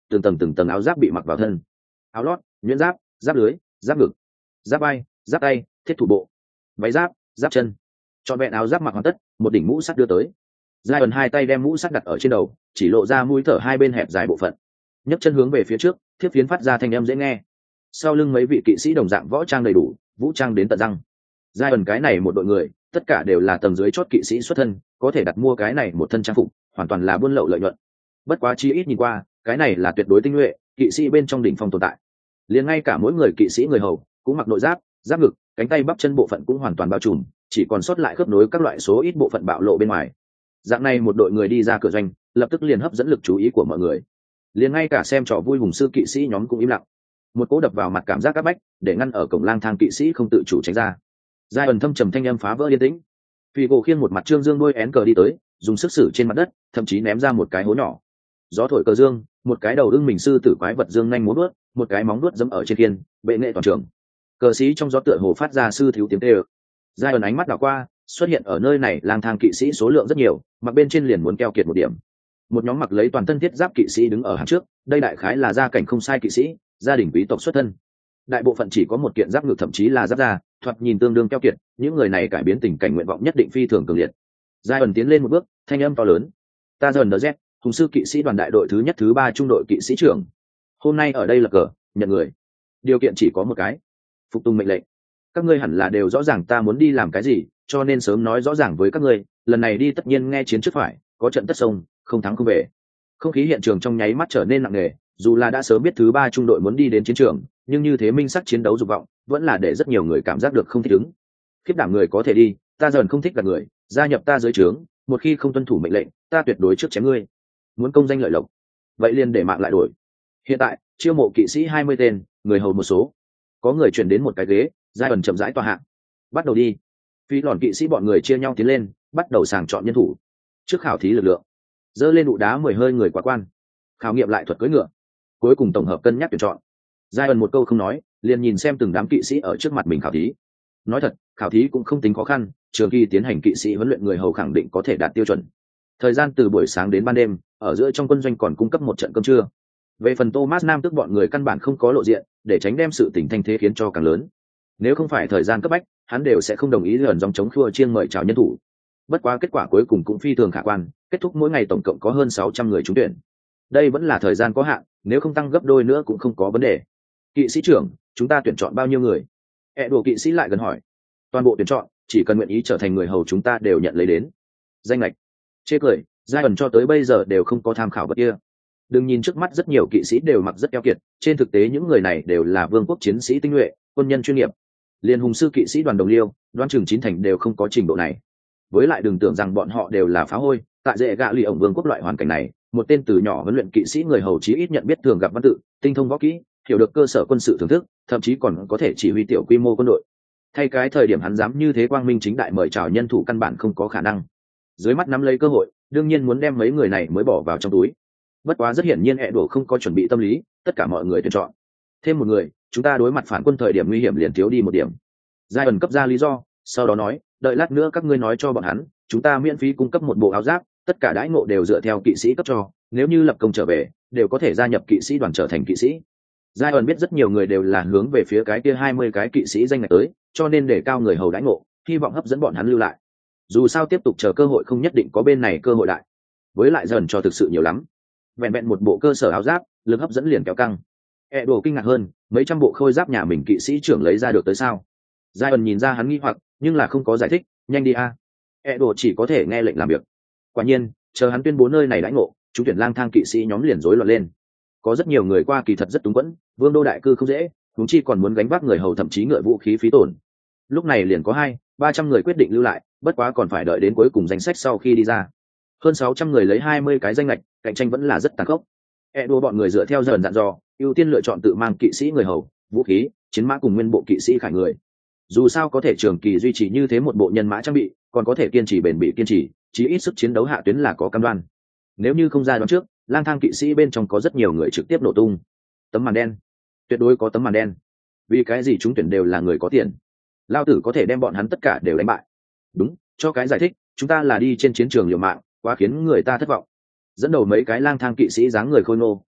từng tầng áo giáp bị mặc vào thân. Áo lót, nhuyễn giáp, giáp lưới, giáp ngực, giáp vai, giáp tay, thiết thủ bộ, váy giáp, giáp chân. Trọn vẹn áo giáp mặc hoàn tất, một đỉnh mũ sắt đưa tới. Giai ẩn hai tay đem mũ sắt đặt ở trên đầu, chỉ lộ ra mũi thở hai bên hẹp dài bộ phận. Nhấc chân hướng về phía trước, thiết phiến phát ra thanh âm dễ nghe. Sau lưng mấy vị kỵ sĩ đồng dạng võ trang đầy đủ, vũ trang đến tận răng. Giai ẩn cái này một đội người, tất cả đều là tầng dưới chót kỵ sĩ xuất thân, có thể đặt mua cái này một thân trang phục, hoàn toàn là buôn lậu lợi nhuận. Bất quá chi ít nhìn qua, cái này là tuyệt đối tinh nhuệ, kỵ sĩ bên trong đỉnh phong tồn tại. Liền ngay cả mỗi người kỵ sĩ người hầu cũng mặc nội giáp, giáp ngực, cánh tay bắp chân bộ phận cũng hoàn toàn bao trùm, chỉ còn sót lại khớp nối các loại số ít bộ phận bạo lộ bên ngoài. Dạng này một đội người đi ra cửa doanh, lập tức liền hấp dẫn lực chú ý của mọi người. Liền ngay cả xem trò vui hùng sư kỵ sĩ nhóm cũng im lặng. Một cỗ đập vào mặt cảm giác áp bách, để ngăn ở cổng lang thang kỵ sĩ không tự chủ tránh ra. Giai ẩn thâm trầm thanh âm phá vỡ yên tĩnh. Phi gỗ khiêng một mặt trương dương đôi én cờ đi tới, dùng sức sử trên mặt đất, thậm chí ném ra một cái hố nhỏ. Gió thổi cờ dương, một cái đầu ưng mình sư tử quái vật dương nhanh múa vuốt, một cái móng vuốt giẫm ở trên kiên, bệ nghệ toàn trường. Cờ sĩ trong gió tựa hồ phát ra sư thiếu tiếng kêu. Giai ẩn ánh mắt đảo qua, xuất hiện ở nơi này lang thang kỵ sĩ số lượng rất nhiều, mặc bên trên liền muốn keo kiệt một điểm. Một nhóm mặc lấy toàn thân thiết giáp kỵ sĩ đứng ở hàng trước, đây đại khái là gia cảnh không sai kỵ sĩ, gia đình quý tộc xuất thân. Đại bộ phận chỉ có một kiện giáp ngực thậm chí là giáp da, thoạt nhìn tương đương keo kiệt, những người này cải biến tình cảnh nguyện vọng nhất định phi thường cường liệt. Giai ẩn tiến lên một bước, thanh âm to lớn: "Ta dần Z, hùng sư kỵ sĩ đoàn đại đội thứ nhất thứ ba trung đội kỵ sĩ trưởng. Hôm nay ở đây lập cờ, nhận người. Điều kiện chỉ có một cái, phục tùng mệnh lệnh. Các ngươi hẳn là đều rõ ràng ta muốn đi làm cái gì, cho nên sớm nói rõ ràng với các ngươi, lần này đi tất nhiên nghe chiến trước phải, có trận tất sông, không thắng không về." Không khí hiện trường trong nháy mắt trở nên nặng nề, dù là đã sớm biết thứ ba trung đội muốn đi đến chiến trường, nhưng như thế minh sắc chiến đấu dục vọng vẫn là để rất nhiều người cảm giác được không thích ứng. Khiếp đảm người có thể đi, ta dần không thích gạt người, gia nhập ta dưới trướng, một khi không tuân thủ mệnh lệnh, ta tuyệt đối trước chém ngươi. Muốn công danh lợi lộc, vậy liền để mạng lại đổi. Hiện tại chiêu mộ kỵ sĩ 20 tên, người hầu một số. Có người chuyển đến một cái ghế, giai ẩn chậm rãi tòa hạng. Bắt đầu đi. Phi lòn kỵ sĩ bọn người chia nhau tiến lên, bắt đầu sàng chọn nhân thủ. Trước khảo thí lực lượng, dơ lên đụ đá 10 hơi người quá quan, khảo nghiệm lại thuật cưỡi ngựa, cuối cùng tổng hợp cân nhắc tuyển chọn. Giai ẩn một câu không nói, liền nhìn xem từng đám kỵ sĩ ở trước mặt mình khảo thí. Nói thật, khảo thí cũng không tính khó khăn, trường kỳ tiến hành kỵ sĩ huấn luyện người hầu khẳng định có thể đạt tiêu chuẩn. Thời gian từ buổi sáng đến ban đêm, ở giữa trong quân doanh còn cung cấp một trận cơm trưa. Về phần Thomas Nam tức bọn người căn bản không có lộ diện, để tránh đem sự tình thanh thế khiến cho càng lớn. Nếu không phải thời gian cấp bách, hắn đều sẽ không đồng ý lần dòng chống khua chiêng mời chào nhân thủ. Bất quá kết quả cuối cùng cũng phi thường khả quan, kết thúc mỗi ngày tổng cộng có hơn 600 người trúng tuyển. Đây vẫn là thời gian có hạn, nếu không tăng gấp đôi nữa cũng không có vấn đề. Kỵ sĩ trưởng, chúng ta tuyển chọn bao nhiêu người? Đùa kỵ sĩ lại gần hỏi. Toàn bộ tuyển chọn, chỉ cần nguyện ý trở thành người hầu chúng ta đều nhận lấy đến. Danh lệch. Chê cười, giai ẩn cho tới bây giờ đều không có tham khảo bất kia. Đừng nhìn trước mắt rất nhiều kỵ sĩ đều mặc rất keo kiệt, trên thực tế những người này đều là vương quốc chiến sĩ tinh nhuệ, quân nhân chuyên nghiệp. Liên hùng sư kỵ sĩ đoàn đồng liêu, đoán chừng 9 thành đều không có trình độ này. Với lại đừng tưởng rằng bọn họ đều là phá hôi, tại dễ gạ lì ổng vương quốc loại hoàn cảnh này, một tên từ nhỏ huấn luyện kỵ sĩ người hầu chí ít nhận biết thường gặp văn tự, tinh thông võ kỹ, hiểu được cơ sở quân sự thưởng thức, thậm chí còn có thể chỉ huy tiểu quy mô quân đội. Thay cái thời điểm hắn dám như thế quang minh chính đại mời chào nhân thủ căn bản không có khả năng. Dưới mắt nắm lấy cơ hội, đương nhiên muốn đem mấy người này mới bỏ vào trong túi. Bất quá rất hiển nhiên đổ không có chuẩn bị tâm lý, tất cả mọi người tuyển chọn. Thêm một người, chúng ta đối mặt phản quân thời điểm nguy hiểm liền thiếu đi một điểm. Giai ẩn cấp ra lý do, sau đó nói, đợi lát nữa các ngươi nói cho bọn hắn, chúng ta miễn phí cung cấp một bộ áo giáp, tất cả đãi ngộ đều dựa theo kỵ sĩ cấp cho, nếu như lập công trở về, đều có thể gia nhập kỵ sĩ đoàn trở thành kỵ sĩ. Giai ẩn biết rất nhiều người đều là hướng về phía cái kia 20 cái kỵ sĩ danh ngạch tới, cho nên để cao người hầu đãi ngộ, hy vọng hấp dẫn bọn hắn lưu lại. Dù sao tiếp tục chờ cơ hội không nhất định có bên này cơ hội đại. Với lại dần cho thực sự nhiều lắm. Vẹn vẹn một bộ cơ sở áo giáp, lực hấp dẫn liền kéo căng. Đồ kinh ngạc hơn, mấy trăm bộ khôi giáp nhà mình kỵ sĩ trưởng lấy ra được tới sao? Giai ẩn nhìn ra hắn nghi hoặc, nhưng là không có giải thích, nhanh đi a. Đồ chỉ có thể nghe lệnh làm việc. Quả nhiên, chờ hắn tuyên bố nơi này đãi ngộ, chúng tuyển lang thang kỵ sĩ nhóm liền rối loạn lên. Có rất nhiều người qua kỳ thật rất túng quẫn, vương đô đại cư không dễ, huống chi còn muốn gánh vác người hầu thậm chí ngựa vũ khí phí tổn. Lúc này liền có 200-300 người quyết định lưu lại, bất quá còn phải đợi đến cuối cùng danh sách sau khi đi ra. Hơn 600 người lấy 20 cái danh lệch, cạnh tranh vẫn là rất tàn khốc. Đua bọn người dựa theo dần dặn dò, ưu tiên lựa chọn tự mang kỵ sĩ người hầu, vũ khí, chiến mã cùng nguyên bộ kỵ sĩ khải người. Dù sao có thể trường kỳ duy trì như thế một bộ nhân mã trang bị, còn có thể kiên trì bền bỉ kiên trì, chí ít sức chiến đấu hạ tuyến là có cam đoan. Nếu như không ra đoán trước, lang thang kỵ sĩ bên trong có rất nhiều người trực tiếp nổ tung. Tấm màn đen, tuyệt đối có tấm màn đen. Vì cái gì chúng tuyển đều là người có tiền? Lao tử có thể đem bọn hắn tất cả đều đánh bại. Đúng, cho cái giải thích, chúng ta là đi trên chiến trường liều mạng, quá khiến người ta thất vọng. Dẫn đầu mấy cái lang thang kỵ sĩ dáng người khôi ngô,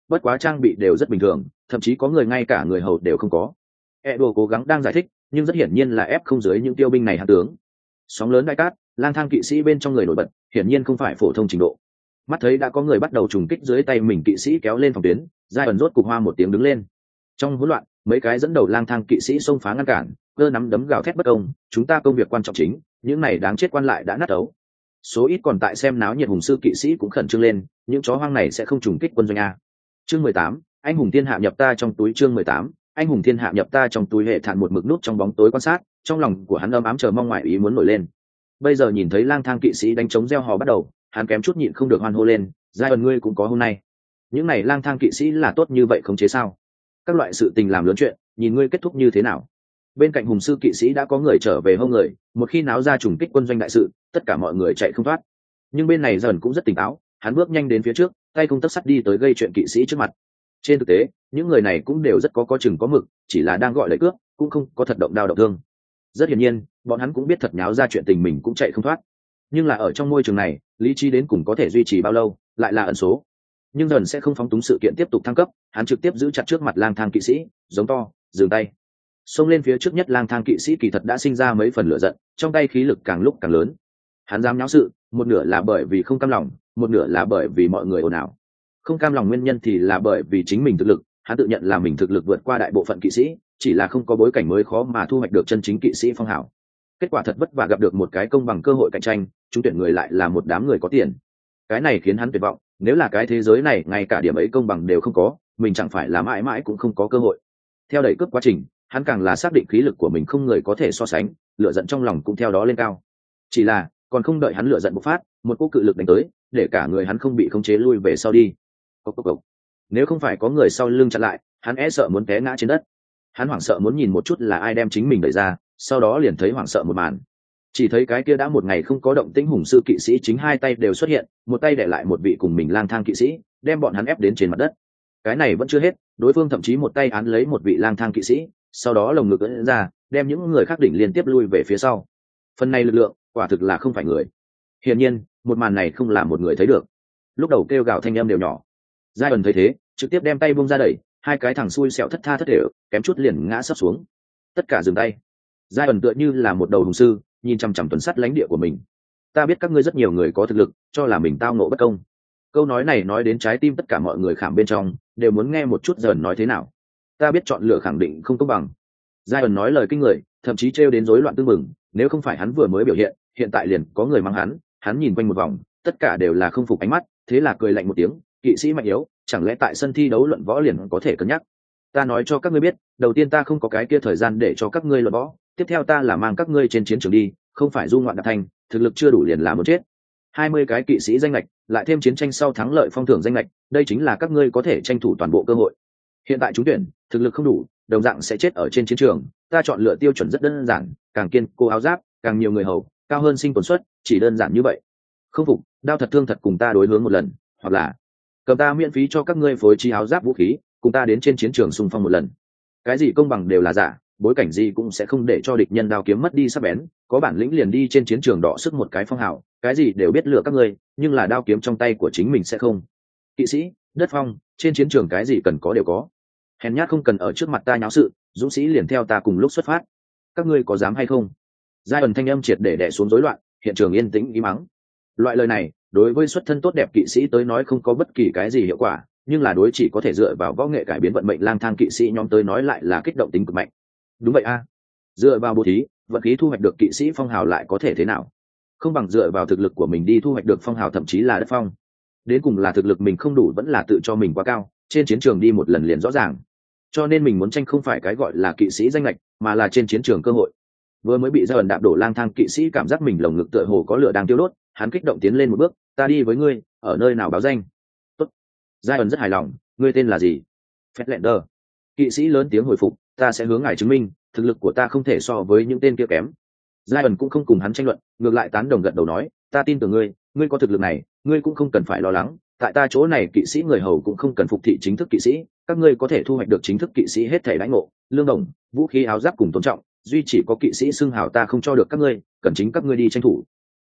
bất quá trang bị đều rất bình thường, thậm chí có người ngay cả người hầu đều không có. Edo cố gắng đang giải thích, nhưng rất hiển nhiên là ép không dưới những tiêu binh này hạ tướng. Sóng lớn đại cát, lang thang kỵ sĩ bên trong người nổi bật, hiển nhiên không phải phổ thông trình độ. Mắt thấy đã có người bắt đầu trùng kích dưới tay mình kỵ sĩ kéo lên phòng tuyến, giai ẩn rốt cục hoa một tiếng đứng lên. Trong hỗn loạn, mấy cái dẫn đầu lang thang kỵ sĩ xông phá ngăn cản, cơ nắm đấm gào thét bất công, chúng ta công việc quan trọng chính, những này đáng chết quan lại đã nát ấu. Số ít còn tại xem náo nhiệt hùng sư kỵ sĩ cũng khẩn trương lên, những chó hoang này sẽ không trùng kích quân doanh a. Chương 18, anh hùng thiên hạ nhập ta trong túi. Chương 18, anh hùng thiên hạ nhập ta trong túi. Hệ Thản một mực nút trong bóng tối quan sát, trong lòng của hắn ấm ám chờ mong ngoại ý muốn nổi lên. Bây giờ nhìn thấy lang thang kỵ sĩ đánh trống reo hò bắt đầu, hắn kém chút nhịn không được hoan hô lên, giai ẩn ngươi cũng có hôm nay. Những này lang thang kỵ sĩ là tốt như vậy không chế sao? Các loại sự tình làm lớn chuyện, nhìn ngươi kết thúc như thế nào. Bên cạnh hùng sư kỵ sĩ đã có người trở về hông người, một khi náo ra trùng kích quân doanh đại sự, tất cả mọi người chạy không thoát. Nhưng bên này dần cũng rất tỉnh táo, hắn bước nhanh đến phía trước, tay không tấc sắt đi tới gây chuyện kỵ sĩ trước mặt. Trên thực tế, những người này cũng đều rất có chừng có mực, chỉ là đang gọi lấy cướp, cũng không có thật động đao động thương. Rất hiển nhiên, bọn hắn cũng biết thật nháo ra chuyện tình mình cũng chạy không thoát. Nhưng là ở trong môi trường này, lý trí đến cùng có thể duy trì bao lâu, lại là ẩn số. Nhưng dần sẽ không phóng túng sự kiện tiếp tục thăng cấp, hắn trực tiếp giữ chặt trước mặt lang thang kỵ sĩ, giống to, dừng tay. Xông lên phía trước nhất lang thang kỵ sĩ kỳ thật đã sinh ra mấy phần lửa giận, trong tay khí lực càng lúc càng lớn. Hắn dám nháo sự, một nửa là bởi vì không cam lòng, một nửa là bởi vì mọi người ồn ào. Không cam lòng nguyên nhân thì là bởi vì chính mình thực lực, hắn tự nhận là mình thực lực vượt qua đại bộ phận kỵ sĩ, chỉ là không có bối cảnh mới khó mà thu hoạch được chân chính kỵ sĩ phong hào. Kết quả thật vất vả gặp được một cái công bằng cơ hội cạnh tranh, chúng tuyển người lại là một đám người có tiền. Cái này khiến hắn tuyệt vọng, nếu là cái thế giới này ngay cả điểm ấy công bằng đều không có, mình chẳng phải là mãi mãi cũng không có cơ hội. Theo đẩy cướp quá trình, hắn càng là xác định khí lực của mình không người có thể so sánh, lửa giận trong lòng cũng theo đó lên cao. Chỉ là còn không đợi hắn lửa giận bộc phát, một cú cự lực đánh tới, để cả người hắn không bị khống chế lui về sau đi. Cốc cốc cốc. Nếu không phải có người sau lưng chặn lại, hắn e sợ muốn té ngã trên đất. Hắn hoảng sợ muốn nhìn một chút là ai đem chính mình đẩy ra, sau đó liền thấy hoảng sợ một màn. Chỉ thấy cái kia đã một ngày không có động tĩnh hùng sư kỵ sĩ chính hai tay đều xuất hiện, một tay để lại một vị cùng mình lang thang kỵ sĩ, đem bọn hắn ép đến trên mặt đất. Cái này vẫn chưa hết, đối phương thậm chí một tay án lấy một vị lang thang kỵ sĩ, sau đó lồng ngực ưỡn ra, đem những người khác đỉnh liên tiếp lui về phía sau. Phần này lực lượng, quả thực là không phải người. Hiển nhiên, một màn này không là một người thấy được. Lúc đầu kêu gào thanh âm đều nhỏ. Giai ẩn thấy thế, trực tiếp đem tay buông ra đẩy, hai cái thằng xui xẻo thất tha thất đều, kém chút liền ngã sấp xuống. Tất cả dừng tay. Giai ẩn tựa như là một đầu hùng sư, nhìn chằm chằm tuần sắt lãnh địa của mình. Ta biết các ngươi rất nhiều người có thực lực, cho là mình tao ngộ bất công. Câu nói này nói đến trái tim tất cả mọi người khảm bên trong, đều muốn nghe một chút dần nói thế nào. Ta biết chọn lựa khẳng định không công bằng. Giai ẩn nói lời kinh người, thậm chí trêu đến rối loạn tương mừng, nếu không phải hắn vừa mới biểu hiện, hiện tại liền có người mang hắn nhìn quanh một vòng, tất cả đều là không phục ánh mắt, thế là cười lạnh một tiếng, kỵ sĩ mạnh yếu, chẳng lẽ tại sân thi đấu luận võ liền có thể cân nhắc. Ta nói cho các ngươi biết, đầu tiên ta không có cái kia thời gian để cho các ngươi luận võ, tiếp theo ta là mang các ngươi trên chiến trường đi, không phải du ngoạn đạp thanh, thực lực chưa đủ liền là muốn chết. 20 cái kỵ sĩ danh lệch, lại thêm chiến tranh sau thắng lợi phong thưởng danh lệch, đây chính là các ngươi có thể tranh thủ toàn bộ cơ hội. Hiện tại trúng tuyển, thực lực không đủ, đồng dạng sẽ chết ở trên chiến trường, ta chọn lựa tiêu chuẩn rất đơn giản, càng kiên cố áo giáp, càng nhiều người hầu, cao hơn sinh tồn suất, chỉ đơn giản như vậy. Không phục, đao thật thương thật cùng ta đối hướng một lần, hoặc là cầm ta miễn phí cho các ngươi phối trí áo giáp vũ khí, cùng ta đến trên chiến trường xung phong một lần. Cái gì công bằng đều là giả, bối cảnh gì cũng sẽ không để cho địch nhân đao kiếm mất đi sắc bén, có bản lĩnh liền đi trên chiến trường đọ sức một cái phong hào, cái gì đều biết lựa các ngươi, nhưng là đao kiếm trong tay của chính mình sẽ không. Kỵ sĩ, đất phong, trên chiến trường cái gì cần có đều có. Hèn nhát không cần ở trước mặt ta nháo sự, dũng sĩ liền theo ta cùng lúc xuất phát. Các ngươi có dám hay không? Giai ẩn thanh âm triệt để đè xuống rối loạn, hiện trường yên tĩnh im mắng. Loại lời này, đối với xuất thân tốt đẹp kỵ sĩ tới nói không có bất kỳ cái gì hiệu quả, nhưng là đối chỉ có thể dựa vào võ nghệ cải biến vận mệnh lang thang kỵ sĩ nhóm tới nói lại là kích động tính cực mạnh. Đúng vậy a, dựa vào bố thí, vận khí thu hoạch được kỵ sĩ phong hào lại có thể thế nào? Không bằng dựa vào thực lực của mình đi thu hoạch được phong hào, thậm chí là đất phong. Đến cùng là thực lực mình không đủ vẫn là tự cho mình quá cao, trên chiến trường đi một lần liền rõ ràng. Cho nên mình muốn tranh không phải cái gọi là kỵ sĩ danh lệch, mà là trên chiến trường cơ hội. Vừa mới bị Giai ẩn đạp đổ lang thang kỵ sĩ cảm giác mình lồng ngực tựa hồ có lửa đang tiêu đốt, hắn kích động tiến lên một bước, ta đi với ngươi, ở nơi nào báo danh? Tốt. Giai ẩn rất hài lòng, ngươi tên là gì? Fatlander. Kỵ sĩ lớn tiếng hồi phục, ta sẽ hướng ngài chứng minh, thực lực của ta không thể so với những tên kia kém. Giai ẩn cũng không cùng hắn tranh luận, ngược lại tán đồng gật đầu nói, ta tin tưởng ngươi, ngươi có thực lực này, ngươi cũng không cần phải lo lắng, tại ta chỗ này kỵ sĩ người hầu cũng không cần phục thị chính thức kỵ sĩ, các ngươi có thể thu hoạch được chính thức kỵ sĩ hết thảy đãi ngộ, lương đồng, vũ khí áo giáp cùng tôn trọng, duy chỉ có kỵ sĩ xưng hào ta không cho được các ngươi, cần chính các ngươi đi tranh thủ.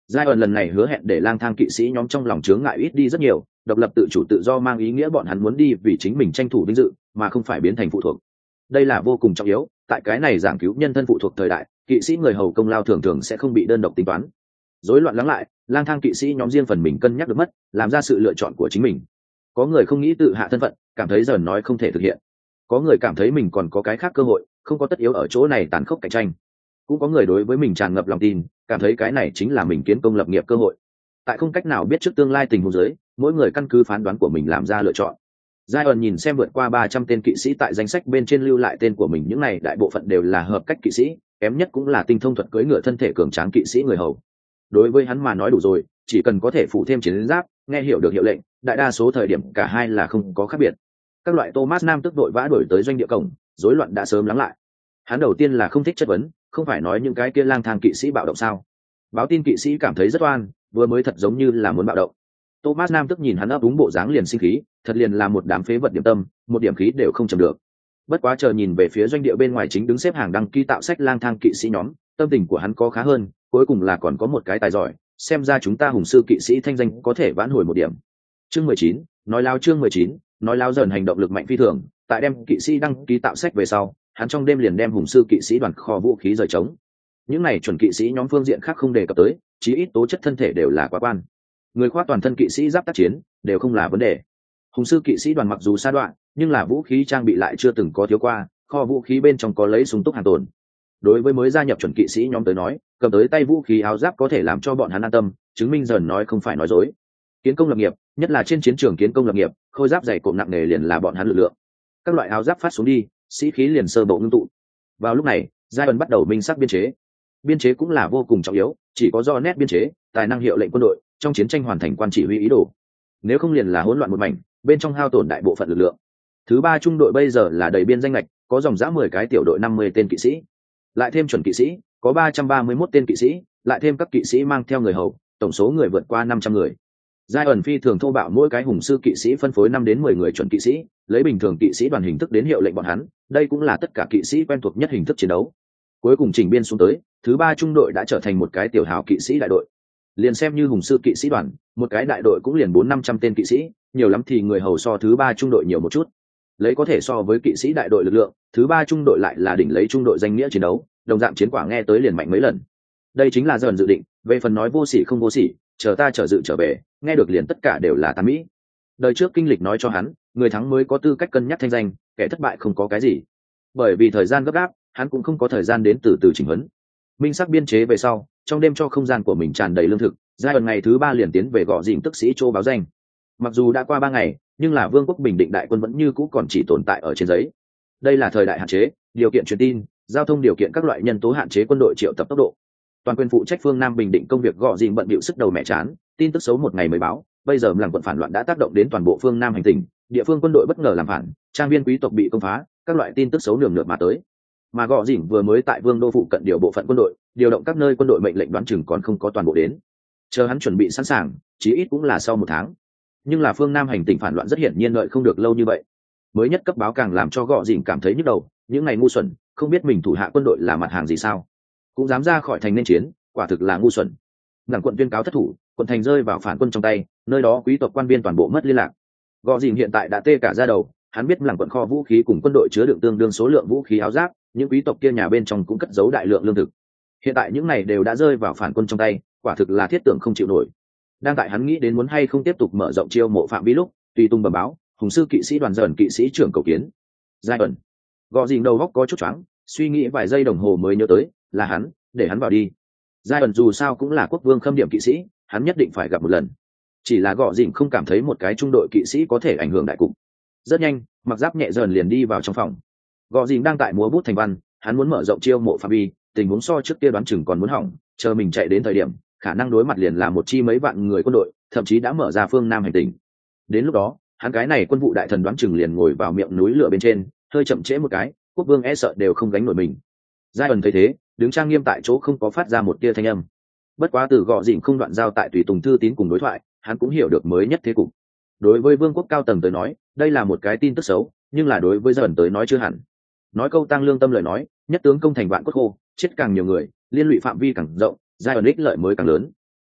giai ẩn lần này hứa hẹn để lang thang kỵ sĩ nhóm trong lòng chướng ngại ít đi rất nhiều, độc lập tự chủ tự do mang ý nghĩa bọn hắn muốn đi vì chính mình tranh thủ vinh dự mà không phải biến thành phụ thuộc. Đây là vô cùng trọng yếu, tại cái này giảng cứu nhân thân phụ thuộc thời đại, kỵ sĩ người hầu công lao thường thường sẽ không bị đơn độc tính toán. Rối loạn lắng lại, lang thang kỵ sĩ nhóm riêng phần mình cân nhắc được mất, làm ra sự lựa chọn của chính mình. Có người không nghĩ tự hạ thân phận, cảm thấy dần nói không thể thực hiện. Có người cảm thấy mình còn có cái khác cơ hội, không có tất yếu ở chỗ này tàn khốc cạnh tranh. Cũng có người đối với mình tràn ngập lòng tin, cảm thấy cái này chính là mình kiến công lập nghiệp cơ hội. Tại không cách nào biết trước tương lai tình huống dưới, mỗi người căn cứ phán đoán của mình làm ra lựa chọn. Zion nhìn xem vượt qua 300 tên kỵ sĩ tại danh sách bên trên lưu lại tên của mình, những này đại bộ phận đều là hợp cách kỵ sĩ, kém nhất cũng là tinh thông thuật cưỡi ngựa thân thể cường tráng kỵ sĩ người hầu. Đối với hắn mà nói đủ rồi, chỉ cần có thể phụ thêm chiến giáp, nghe hiểu được hiệu lệnh, đại đa số thời điểm cả hai là không có khác biệt. Các loại Thomas Nam tức đội vã đuổi tới doanh địa cổng, rối loạn đã sớm lắng lại. Hắn đầu tiên là không thích chất vấn, không phải nói những cái kia lang thang kỵ sĩ bạo động sao? Báo tin kỵ sĩ cảm thấy rất oan, vừa mới thật giống như là muốn bạo động. Thomas Nam tức nhìn hắn ấp úng bộ dáng liền sinh khí, thật liền là một đám phế vật điểm tâm, một điểm khí đều không chầm được. Bất quá chờ nhìn về phía doanh địa bên ngoài chính đứng xếp hàng đăng ký tạo sách lang thang kỵ sĩ nhóm, tâm tình của hắn có khá hơn, cuối cùng là còn có một cái tài giỏi, xem ra chúng ta hùng sư kỵ sĩ thanh danh có thể vãn hồi một điểm. Chương 19, nói láo chương 19, nói láo dần hành động lực mạnh phi thường, tại đem kỵ sĩ đăng ký tạo sách về sau, hắn trong đêm liền đem hùng sư kỵ sĩ đoàn kho vũ khí rời trống. Những này chuẩn kỵ sĩ nhóm phương diện khác không đề cập tới, chí ít tố chất thân thể đều là quá quan. Người khoác toàn thân kỵ sĩ giáp tác chiến đều không là vấn đề. Hùng sư kỵ sĩ đoàn mặc dù sa đoạn, nhưng là vũ khí trang bị lại chưa từng có thiếu qua, kho vũ khí bên trong có lấy súng túc hàng tồn. Đối với mới gia nhập chuẩn kỵ sĩ nhóm tới nói, cầm tới tay vũ khí áo giáp có thể làm cho bọn hắn an tâm, chứng minh dần nói không phải nói dối. Kiến công lập nghiệp, nhất là trên chiến trường kiến công lập nghiệp, khôi giáp dày cộm nặng nề liền là bọn hắn lực lượng. Các loại áo giáp phát xuống đi, sĩ khí liền sơ bộ ngưng tụ. Vào lúc này, giai đoạn bắt đầu minh xác biên chế. Biên chế cũng là vô cùng trọng yếu, chỉ có do nét biên chế, tài năng hiệu lệnh quân đội trong chiến tranh hoàn thành quan chỉ huy ý đồ. Nếu không liền là hỗn loạn một mảnh, bên trong hao tổn đại bộ phận lực lượng. Thứ ba trung đội bây giờ là đầy biên danh lệch, có dòng dã 10 cái tiểu đội 50 tên kỵ sĩ, lại thêm chuẩn kỵ sĩ, có 331 tên kỵ sĩ, lại thêm các kỵ sĩ mang theo người hầu, tổng số người vượt qua 500 người. Giai ẩn phi thường thô bạo, mỗi cái hùng sư kỵ sĩ phân phối 5 đến 10 người chuẩn kỵ sĩ, lấy bình thường kỵ sĩ đoàn hình thức đến hiệu lệnh bọn hắn, đây cũng là tất cả kỵ sĩ quen thuộc nhất hình thức chiến đấu. Cuối cùng chỉnh biên xuống tới, thứ ba trung đội đã trở thành một cái tiểu hào kỵ sĩ đại đội. Liền xem như hùng sư kỵ sĩ đoàn, một cái đại đội cũng liền 400-500 tên kỵ sĩ, nhiều lắm thì người hầu so thứ ba trung đội nhiều một chút. Lấy có thể so với kỵ sĩ đại đội lực lượng, thứ ba trung đội lại là đỉnh lấy trung đội danh nghĩa chiến đấu, đồng dạng chiến quả nghe tới liền mạnh mấy lần. Đây chính là dần dự định, về phần nói vô sỉ không vô sỉ, chờ ta trở dự trở về, nghe được liền tất cả đều là tàn mỹ. Đời trước kinh lịch nói cho hắn, người thắng mới có tư cách cân nhắc thanh danh, kẻ thất bại không có cái gì. Bởi vì thời gian gấp gáp, hắn cũng không có thời gian đến từ từ chỉnh huấn. Minh sắc biên chế về sau, trong đêm cho không gian của mình tràn đầy lương thực, giai đoạn ngày thứ 3 liền tiến về gò dình tức sĩ châu báo danh. Mặc dù đã qua 3 ngày, nhưng là vương quốc bình định đại quân vẫn như cũ còn chỉ tồn tại ở trên giấy. Đây là thời đại hạn chế, điều kiện truyền tin, giao thông điều kiện các loại nhân tố hạn chế quân đội triệu tập tốc độ. Toàn quyền phụ trách phương Nam bình định công việc gò dình bận bịu sức đầu mẹ chán, tin tức xấu một ngày mới báo, bây giờ làm quận phản loạn đã tác động đến toàn bộ phương Nam hành tinh, địa phương quân đội bất ngờ làm phản, trang viên quý tộc bị công phá, các loại tin tức xấu nườm nượp mà tới. Mà gò dình vừa mới tại vương đô phụ cận điều bộ phận quân đội, điều động các nơi quân đội mệnh lệnh đoán chừng còn không có toàn bộ đến. Chờ hắn chuẩn bị sẵn sàng, chí ít cũng là sau 1 tháng. Nhưng là phương Nam hành tinh phản loạn rất hiển nhiên đợi không được lâu như vậy. Mới nhất cấp báo càng làm cho gò dình cảm thấy nhức đầu, những ngày ngu xuẩn, không biết mình thủ hạ quân đội là mặt hàng gì sao, cũng dám ra khỏi thành nên chiến, quả thực là ngu xuẩn. Đảng quận tuyên cáo thất thủ, quận thành rơi vào phản quân trong tay, nơi đó quý tộc quan viên toàn bộ mất liên lạc. Gò dình hiện tại đã tê cả da đầu, hắn biết làng quận kho vũ khí cùng quân đội chứa đựng tương đương số lượng vũ khí áo giáp, những quý tộc kia nhà bên trong cũng cất giấu đại lượng lương thực. Hiện tại những này đều đã rơi vào phản quân trong tay, quả thực là thiết tưởng không chịu nổi. Đang tại hắn nghĩ đến muốn hay không tiếp tục mở rộng chiêu mộ phạm vi lúc, tùy tung bẩm báo, hùng sư kỵ sĩ đoàn dần kỵ sĩ trưởng cầu kiến. Giai ẩn. Gò dình đầu góc có chút choáng, suy nghĩ vài giây đồng hồ mới nhớ tới, là hắn, để hắn vào đi. Giai ẩn dù sao cũng là quốc vương khâm điểm kỵ sĩ, hắn nhất định phải gặp một lần. Chỉ là gò dình không cảm thấy một cái trung đội kỵ sĩ có thể ảnh hưởng đại cục. Rất nhanh, mặc giáp nhẹ dần liền đi vào trong phòng. Gò dình đang tại múa bút thành văn, hắn muốn mở rộng chiêu mộ phạm vi, tình huống so trước kia đoán chừng còn muốn hỏng, chờ mình chạy đến thời điểm, khả năng đối mặt liền là một chi mấy vạn người quân đội, thậm chí đã mở ra phương Nam hành tinh. Đến lúc đó, hắn cái này quân vụ đại thần đoán chừng liền ngồi vào miệng núi lửa bên trên, hơi chậm trễ một cái, quốc vương e sợ đều không gánh nổi mình. Giai ẩn thấy thế, đứng trang nghiêm tại chỗ không có phát ra một tia thanh âm. Bất quá từ gò dình không đoạn giao tại tùy tùng thư tín cùng đối thoại, hắn cũng hiểu được mới nhất thế cục. Đối với vương quốc cao tầng tới nói, đây là một cái tin tức xấu, nhưng là đối với dần tới nói chưa hẳn. Nói câu tăng lương tâm lời nói, nhất tướng công thành vạn cốt khô, chết càng nhiều người, liên lụy phạm vi càng rộng, giai ẩn ích lợi mới càng lớn.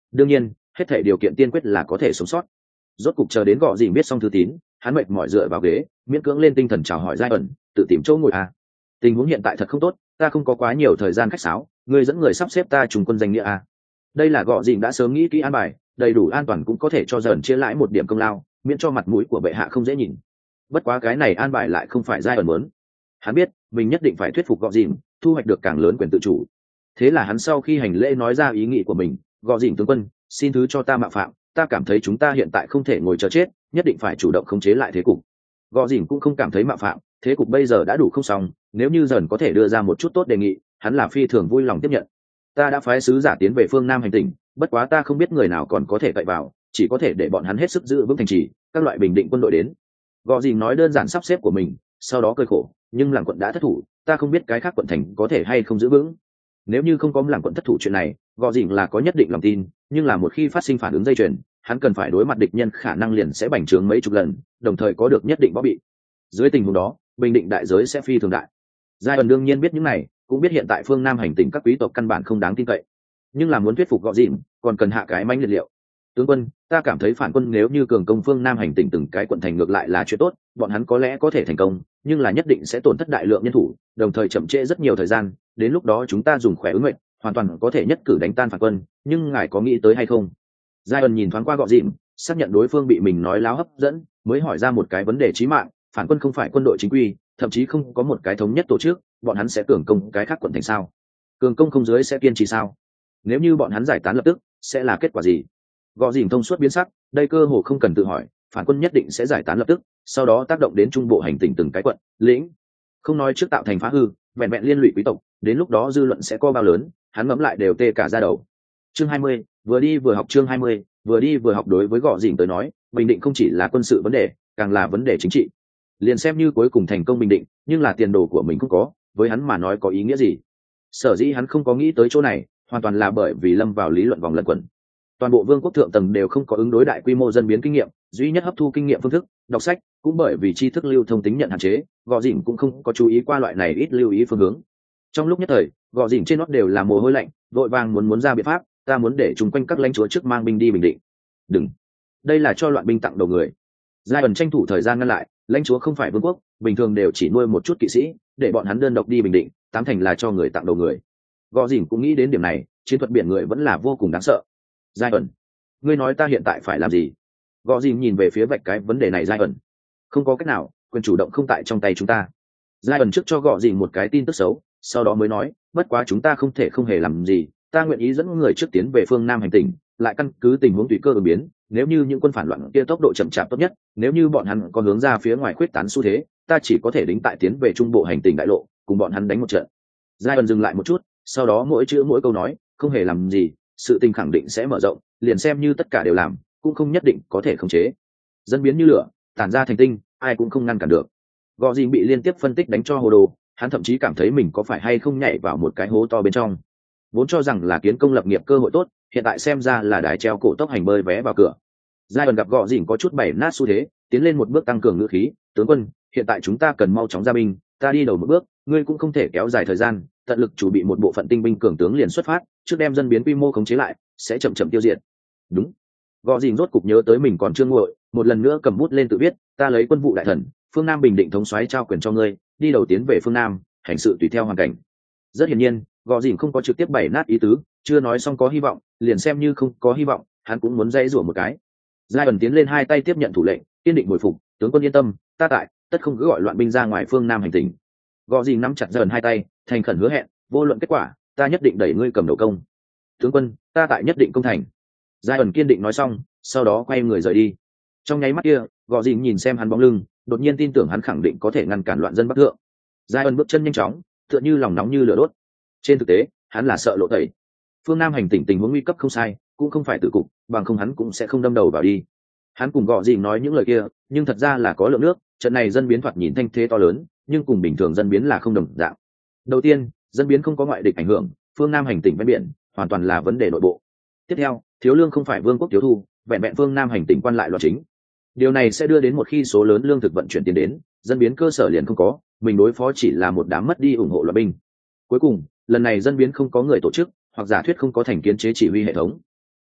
đương nhiên hết thể điều kiện tiên quyết là có thể sống sót. Rốt cục chờ đến Gọ Dìn viết xong thư tín, hắn mệt mỏi dựa vào ghế, miễn cưỡng lên tinh thần chào hỏi Giai ẩn, tự tìm chỗ ngồi à. Tình huống hiện tại thật không tốt, ta không có quá nhiều thời gian khách sáo, ngươi dẫn người sắp xếp ta trùng quân danh nghĩa à. Đây là Gọ Dìn đã sớm nghĩ kỹ an bài, đầy đủ an toàn cũng có thể cho dần chia lãi một điểm công lao, miễn cho mặt mũi của bệ hạ không dễ nhìn. Bất quá cái này an bài lại không phải Giai ẩn muốn. Hắn biết mình nhất định phải thuyết phục Gọ Dìn, thu hoạch được càng lớn quyền tự chủ. Thế là hắn sau khi hành lễ nói ra ý nghĩ của mình, Gọ Dìn tướng quân, xin thứ cho ta mạo phạm, ta cảm thấy chúng ta hiện tại không thể ngồi chờ chết, nhất định phải chủ động khống chế lại thế cục. Gọ Dìn cũng không cảm thấy mạo phạm, thế cục bây giờ đã đủ không xong, nếu như dần có thể đưa ra một chút tốt đề nghị, hắn là phi thường vui lòng tiếp nhận. Ta đã phái sứ giả tiến về phương Nam hành tỉnh, bất quá ta không biết người nào còn có thể cậy vào, chỉ có thể để bọn hắn hết sức giữ vững thành trì, các loại bình định quân đội đến. Gọ Dìn nói đơn giản sắp xếp của mình, sau đó cười khổ, nhưng làng quận đã thất thủ, ta không biết cái khác quận thành có thể hay không giữ vững. Nếu như không có làng quận thất thủ chuyện này, Gọ Dìn là có nhất định lòng tin, nhưng là một khi phát sinh phản ứng dây chuyền, hắn cần phải đối mặt địch nhân khả năng liền sẽ bành trướng mấy chục lần, đồng thời có được nhất định võ bị. Dưới tình huống đó, bình định đại giới sẽ phi thường đại. Giai ẩn đương nhiên biết những này, cũng biết hiện tại phương Nam hành tỉnh các quý tộc căn bản không đáng tin cậy, nhưng là muốn thuyết phục Gọ Dìn, còn cần hạ cái manh liệt liệu. Tướng quân, ta cảm thấy phản quân nếu như cường công phương Nam hành tỉnh từng cái quận thành ngược lại là chuyện tốt, bọn hắn có lẽ có thể thành công, nhưng là nhất định sẽ tổn thất đại lượng nhân thủ, đồng thời chậm trễ rất nhiều thời gian, đến lúc đó chúng ta dùng khỏe ứng mệnh, hoàn toàn có thể nhất cử đánh tan phản quân, nhưng ngài có nghĩ tới hay không? Giai ẩn nhìn thoáng qua Gọ Dìn, xác nhận đối phương bị mình nói láo hấp dẫn, mới hỏi ra một cái vấn đề chí mạng, phản quân không phải quân đội chính quy, thậm chí không có một cái thống nhất tổ chức, bọn hắn sẽ cường công cái khác quận thành sao? Cường công không dưới sẽ kiên trì sao? Nếu như bọn hắn giải tán lập tức, sẽ là kết quả gì? Gọ Dìn thông suốt biến sắc, đây cơ hồ không cần tự hỏi, phản quân nhất định sẽ giải tán lập tức, sau đó tác động đến trung bộ hành tỉnh từng cái quận, lĩnh. Không nói trước tạo thành phá hư, vẹn vẹn liên lụy quý tộc, đến lúc đó dư luận sẽ co bao lớn, hắn ngẫm lại đều tê cả da đầu. Chương 20, vừa đi vừa học chương 20, vừa đi vừa học đối với Gọ Dìn tới nói, bình định không chỉ là quân sự vấn đề, càng là vấn đề chính trị. Liền xem như cuối cùng thành công bình định, nhưng là tiền đồ của mình không có, với hắn mà nói có ý nghĩa gì? Sở dĩ hắn không có nghĩ tới chỗ này, hoàn toàn là bởi vì lâm vào lý luận vòng lẩn quẩn. Toàn bộ vương quốc thượng tầng đều không có ứng đối đại quy mô dân biến kinh nghiệm, duy nhất hấp thu kinh nghiệm phương thức đọc sách, cũng bởi vì tri thức lưu thông tính nhận hạn chế, Gọ Dìn cũng không có chú ý qua loại này ít lưu ý phương hướng. Trong lúc nhất thời, Gọ Dìn trên nót đều là mồ hôi lạnh, vội vàng muốn ra biện pháp, ta muốn để chung quanh các lãnh chúa trước mang binh đi bình định. Đừng, đây là cho loạn binh tặng đầu người. Giai ẩn tranh thủ thời gian ngăn lại, lãnh chúa không phải vương quốc, bình thường đều chỉ nuôi một chút kỵ sĩ, để bọn hắn đơn độc đi bình định, tám thành là cho người tặng đầu người. Gọ Dìn cũng nghĩ đến điểm này, chiến thuật biển người vẫn là vô cùng đáng sợ. Giai ẩn, ngươi nói ta hiện tại phải làm gì? Gọ Dìn nhìn về phía vạch cái vấn đề này. Giai ẩn, không có cách nào, quyền chủ động không tại trong tay chúng ta. Giai ẩn trước cho Gọ Dìn một cái tin tức xấu, sau đó mới nói, bất quá chúng ta không thể không hề làm gì, ta nguyện ý dẫn người trước tiến về phương Nam hành tỉnh, lại căn cứ tình huống tùy cơ ứng biến, nếu như những quân phản loạn kia tốc độ chậm chạp tốt nhất, nếu như bọn hắn có hướng ra phía ngoài khuyết tán xu thế, ta chỉ có thể đính tại tiến về trung bộ hành tỉnh đại lộ, cùng bọn hắn đánh một trận. Giai ẩn dừng lại một chút, sau đó mỗi chữ mỗi câu nói, không hề làm gì, sự tình khẳng định sẽ mở rộng, liền xem như tất cả đều làm, cũng không nhất định có thể khống chế. Dân biến như lửa, tản ra thành tinh, ai cũng không ngăn cản được. Gọ Dìn bị liên tiếp phân tích đánh cho hồ đồ, hắn thậm chí cảm thấy mình có phải hay không nhảy vào một cái hố to bên trong. Vốn cho rằng là kiến công lập nghiệp cơ hội tốt, hiện tại xem ra là đài treo cổ tốc hành bơi vé vào cửa. Giai ẩn gặp Gọ Dìn có chút bảy nát xu thế, tiến lên một bước tăng cường ngữ khí, tướng quân, hiện tại chúng ta cần mau chóng ra binh, ta đi đầu một bước, ngươi cũng không thể kéo dài thời gian, tận lực chuẩn bị một bộ phận tinh binh cường tướng liền xuất phát, trước đem dân biến quy mô khống chế lại, sẽ chậm chậm tiêu diệt. Đúng. Gọ Dìn rốt cục nhớ tới mình còn chưa nguội, một lần nữa cầm bút lên tự viết, ta lấy quân vụ đại thần, phương Nam bình định thống soái trao quyền cho ngươi, đi đầu tiến về phương Nam, hành sự tùy theo hoàn cảnh. Rất hiển nhiên, Gọ Dìn không có trực tiếp bày nát ý tứ, chưa nói xong có hy vọng, liền xem như không có hy vọng, hắn cũng muốn dây rủa một cái. Giai ẩn tiến lên hai tay tiếp nhận thủ lệnh, kiên định hồi phục, tướng quân yên tâm, ta tại, tất không cứ gọi loạn binh ra ngoài phương Nam hành tỉnh. Gọ Dìn nắm chặt Giai ẩn hai tay, thành khẩn hứa hẹn, vô luận kết quả, ta nhất định đẩy ngươi cầm đầu công. Tướng quân, ta tại nhất định công thành. Giai ẩn kiên định nói xong, sau đó quay người rời đi. Trong nháy mắt kia, Gọ Dìn nhìn xem hắn bóng lưng, đột nhiên tin tưởng hắn khẳng định có thể ngăn cản loạn dân Bắc thượng. Giai ẩn bước chân nhanh chóng, tựa như lòng nóng như lửa đốt. Trên thực tế, hắn là sợ lộ tẩy. Phương Nam hành tỉnh tình huống nguy cấp không sai, cũng không phải tự cục, bằng không hắn cũng sẽ không đâm đầu vào đi. Hắn cùng Gọ Dìn nói những lời kia, nhưng thật ra là có lượng nước, trận này dân biến thoạt nhìn thanh thế to lớn, nhưng cùng bình thường dân biến là không đồng dạng. Đầu tiên, dân biến không có ngoại địch ảnh hưởng, phương Nam hành tỉnh ven biển, hoàn toàn là vấn đề nội bộ. Tiếp theo, thiếu lương không phải vương quốc thiếu thu, vẹn vẹn phương Nam hành tỉnh quan lại loạn chính. Điều này sẽ đưa đến một khi số lớn lương thực vận chuyển tiền đến, dân biến cơ sở liền không có, mình đối phó chỉ là một đám mất đi ủng hộ loạn binh. Cuối cùng, lần này dân biến không có người tổ chức, hoặc giả thuyết không có thành kiến chế chỉ huy hệ thống.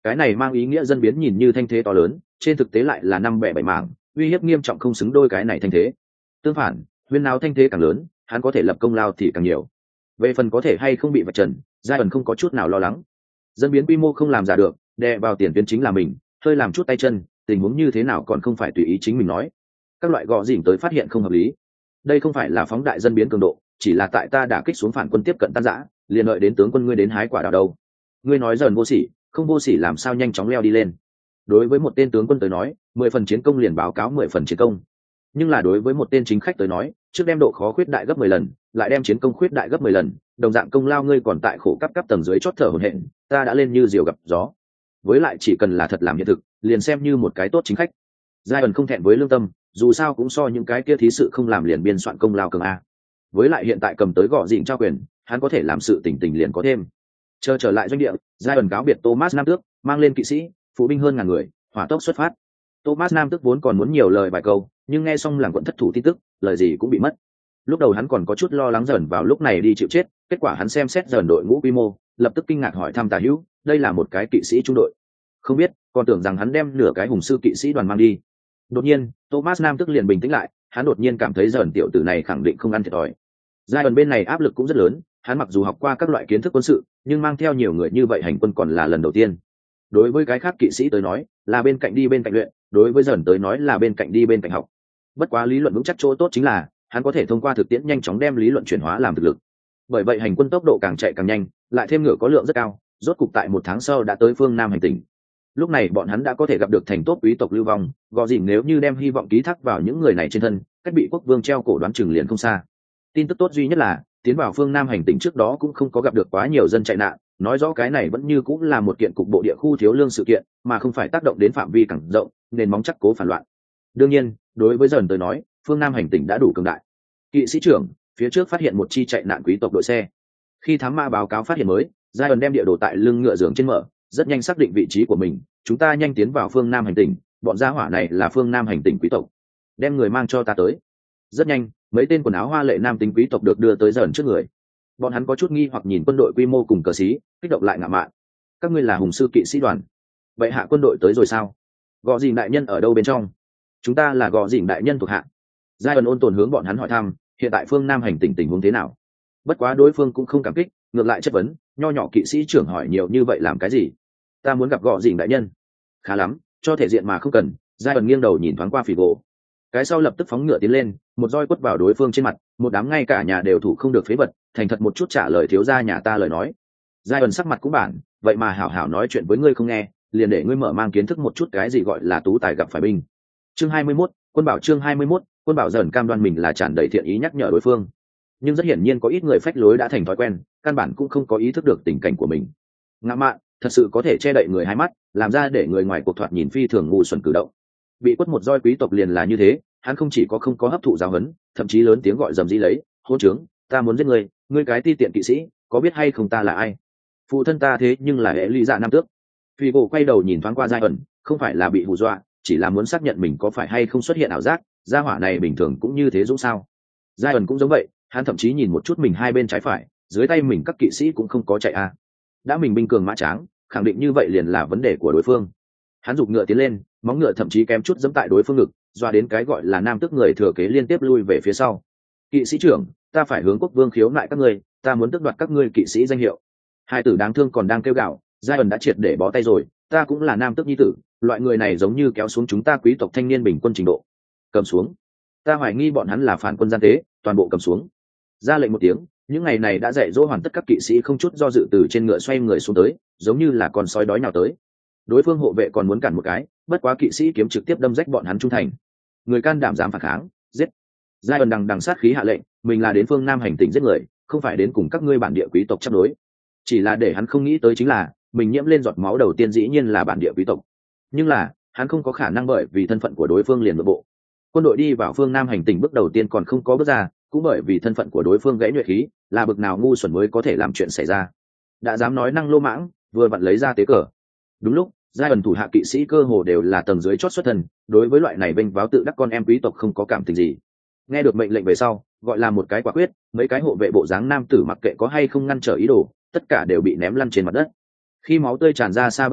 Cái này mang ý nghĩa dân biến nhìn như thanh thế to lớn, trên thực tế lại là năm bẻ bảy mảng, uy hiếp nghiêm trọng không xứng đôi cái này thanh thế. Tương phản, huyên náo thanh thế càng lớn, hắn có thể lập công lao thì càng nhiều. Về phần có thể hay không bị vạch trần, giai ẩn không có chút nào lo lắng. Dân biến quy mô không làm giả được, đè vào tiền tuyến chính là mình, hơi làm chút tay chân, tình huống như thế nào còn không phải tùy ý chính mình nói. Các loại gọ dỉn tới phát hiện không hợp lý. Đây không phải là phóng đại dân biến cường độ, chỉ là tại ta đã kích xuống phản quân tiếp cận tan rã, liền đợi đến tướng quân ngươi đến hái quả đào đâu. Ngươi nói dần vô sỉ, không vô sỉ làm sao nhanh chóng leo đi lên. Đối với một tên tướng quân tới nói, 10 phần chiến công liền báo cáo 10 phần chiến công. Nhưng là đối với một tên chính khách tới nói, trước đem độ khó khuyết đại gấp 10 lần, lại đem chiến công khuyết đại gấp 10 lần, đồng dạng công lao ngươi còn tại khổ cấp tầng dưới chót thở hổn hển, ta đã lên như diều gặp gió. Với lại chỉ cần là thật làm hiện thực, liền xem như một cái tốt chính khách. Giai ẩn không thẹn với lương tâm, dù sao cũng so những cái kia thí sự không làm liền biên soạn công lao cường a. Với lại hiện tại cầm tới gõ dịnh trao quyền, hắn có thể làm sự tình tình liền có thêm. Chờ trở lại doanh địa, giai ẩn cáo biệt Thomas Nam Tước, mang lên kỵ sĩ, phụ binh hơn ngàn người, hỏa tốc xuất phát. Thomas Nam Tước vốn còn muốn nhiều lời vài câu, nhưng nghe xong làng quận thất thủ tin tức, lời gì cũng bị mất. Lúc đầu hắn còn có chút lo lắng dần vào lúc này đi chịu chết, kết quả hắn xem xét dần đội ngũ quy mô, lập tức kinh ngạc hỏi thăm Tả Hữu, đây là một cái kỵ sĩ trung đội. Không biết, còn tưởng rằng hắn đem nửa cái hùng sư kỵ sĩ đoàn mang đi. Đột nhiên, Thomas Nam Tước liền bình tĩnh lại, hắn đột nhiên cảm thấy dần tiểu tử này khẳng định không ăn thiệt thòi. Giai đoạn bên này áp lực cũng rất lớn, hắn mặc dù học qua các loại kiến thức quân sự, nhưng mang theo nhiều người như vậy hành quân còn là lần đầu tiên. Đối với cái khác kỵ sĩ tới nói, là bên cạnh đi bên cạnh luyện, đối với dần tới nói là bên cạnh đi bên cạnh học. Bất quá lý luận vững chắc chỗ tốt chính là, hắn có thể thông qua thực tiễn nhanh chóng đem lý luận chuyển hóa làm thực lực. Bởi vậy hành quân tốc độ càng chạy càng nhanh, lại thêm ngựa có lượng rất cao, rốt cục tại 1 tháng sau đã tới phương Nam hành tinh. Lúc này bọn hắn đã có thể gặp được thành tốt quý tộc lưu vong, gò dỉn nếu như đem hy vọng ký thác vào những người này trên thân, cách bị quốc vương treo cổ đoán chừng liền không xa. Tin tức tốt duy nhất là, tiến vào phương Nam hành tinh trước đó cũng không có gặp được quá nhiều dân chạy nạn, nói rõ cái này vẫn như cũng là một kiện cục bộ địa khu thiếu lương sự kiện, mà không phải tác động đến phạm vi càng rộng, nên móng chắc cố phản loạn. Đương nhiên, đối với dần tới nói, phương Nam hành tinh đã đủ cường đại. Kỵ sĩ trưởng, phía trước phát hiện một chi chạy nạn quý tộc đội xe. Khi thám ma báo cáo phát hiện mới, giai ẩn đem địa đồ tại lưng ngựa giường trên mở, rất nhanh xác định vị trí của mình. Chúng ta nhanh tiến vào phương Nam hành tinh, bọn gia hỏa này là phương Nam hành tinh quý tộc. Đem người mang cho ta tới. Rất nhanh, mấy tên quần áo hoa lệ nam tính quý tộc được đưa tới dần trước người. Bọn hắn có chút nghi hoặc nhìn quân đội quy mô cùng cờ xí, kích động lại ngạo mạn. Các ngươi là hùng sư kỵ sĩ đoàn. Vậy hạ quân đội tới rồi sao? Gò dình đại nhân ở đâu bên trong? Chúng ta là gò dình đại nhân thuộc hạ. Giai ẩn ôn tồn hướng bọn hắn hỏi thăm, hiện tại phương Nam hành tinh tình huống thế nào? Bất quá đối phương cũng không cảm kích, ngược lại chất vấn, nho nhỏ kỵ sĩ trưởng hỏi nhiều như vậy làm cái gì? Ta muốn gặp gò dình đại nhân. Khá lắm, cho thể diện mà không cần. Giai ẩn nghiêng đầu nhìn thoáng qua phỉ gỗ. Cái sau lập tức phóng ngựa tiến lên, một roi quất vào đối phương trên mặt, một đám ngay cả nhà đều thủ không được phế vật, thành thật một chút trả lời thiếu gia nhà ta lời nói. Giai ẩn sắc mặt cũng bản, vậy mà hảo hảo nói chuyện với ngươi không nghe, liền để ngươi mở mang kiến thức một chút cái gì gọi là tú tài gặp phải binh. Chương 21, quân bảo chương 21, quân bảo dần cam đoan mình là tràn đầy thiện ý nhắc nhở đối phương. Nhưng rất hiển nhiên có ít người phách lối đã thành thói quen, căn bản cũng không có ý thức được tình cảnh của mình. Ngạo mạn, thật sự có thể che đậy người hai mắt, làm ra để người ngoài cuộc thoạt nhìn phi thường ngu xuẩn cử động. Bị quất một roi quý tộc liền là như thế, hắn không chỉ có không có hấp thụ giáo huấn, thậm chí lớn tiếng gọi dầm dĩ lấy, hỗn trướng, ta muốn giết ngươi, ngươi cái ti tiện kỵ sĩ, có biết hay không ta là ai? Phụ thân ta thế nhưng là hệ ly dạ nam tước. Phi gỗ quay đầu nhìn thoáng qua giai ẩn, không phải là bị hù dọa, chỉ là muốn xác nhận mình có phải hay không xuất hiện ảo giác, gia hỏa này bình thường cũng như thế dũng sao? Giai ẩn cũng giống vậy, hắn thậm chí nhìn một chút mình hai bên trái phải, dưới tay mình các kỵ sĩ cũng không có chạy a. Đã mình binh cường mã tráng, khẳng định như vậy liền là vấn đề của đối phương. Hắn giục ngựa tiến lên, móng ngựa thậm chí kém chút giẫm tại đối phương ngực, doa đến cái gọi là nam tước người thừa kế liên tiếp lui về phía sau. Kỵ sĩ trưởng, ta phải hướng quốc vương khiếu nại các ngươi, ta muốn tước đoạt các ngươi kỵ sĩ danh hiệu. Hai tử đáng thương còn đang kêu gào, giai ẩn đã triệt để bó tay rồi, ta cũng là nam tước nhi tử, loại người này giống như kéo xuống chúng ta quý tộc thanh niên bình quân trình độ. Cầm xuống. Ta hoài nghi bọn hắn là phản quân gian tế, toàn bộ cầm xuống. Ra lệnh một tiếng, những ngày này đã dạy dỗ hoàn tất các kỵ sĩ không chút do dự từ trên ngựa xoay người xuống tới, giống như là con sói đói nào tới. Đối phương hộ vệ còn muốn cản một cái, bất quá kỵ sĩ kiếm trực tiếp đâm rách bọn hắn trung thành. Người can đảm dám phản kháng, giết. Giai ẩn đằng sát khí hạ lệnh, mình là đến phương Nam hành tinh giết người, không phải đến cùng các ngươi bản địa quý tộc chấp đối. Chỉ là để hắn không nghĩ tới chính là, mình nhiễm lên giọt máu đầu tiên dĩ nhiên là bản địa quý tộc. Nhưng là, hắn không có khả năng bởi vì thân phận của đối phương liền nội bộ. Quân đội đi vào phương Nam hành tinh bước đầu tiên còn không có bước ra, cũng bởi vì thân phận của đối phương gãy nhuệ khí, là bực nào ngu xuẩn mới có thể làm chuyện xảy ra. Đã dám nói năng lô mãng, vừa vặn lấy ra tế cờ. Đúng lúc, giai ẩn thủ hạ kỵ sĩ cơ hồ đều là tầng dưới chót xuất thân, đối với loại này vênh váo tự đắc con em quý tộc không có cảm tình gì. Nghe được mệnh lệnh về sau, gọi là một cái quả quyết, mấy cái hộ vệ bộ dáng nam tử mặc kệ có hay không ngăn trở ý đồ, tất cả đều bị ném lăn trên mặt đất. Khi máu tươi tràn ra xa 3 thước,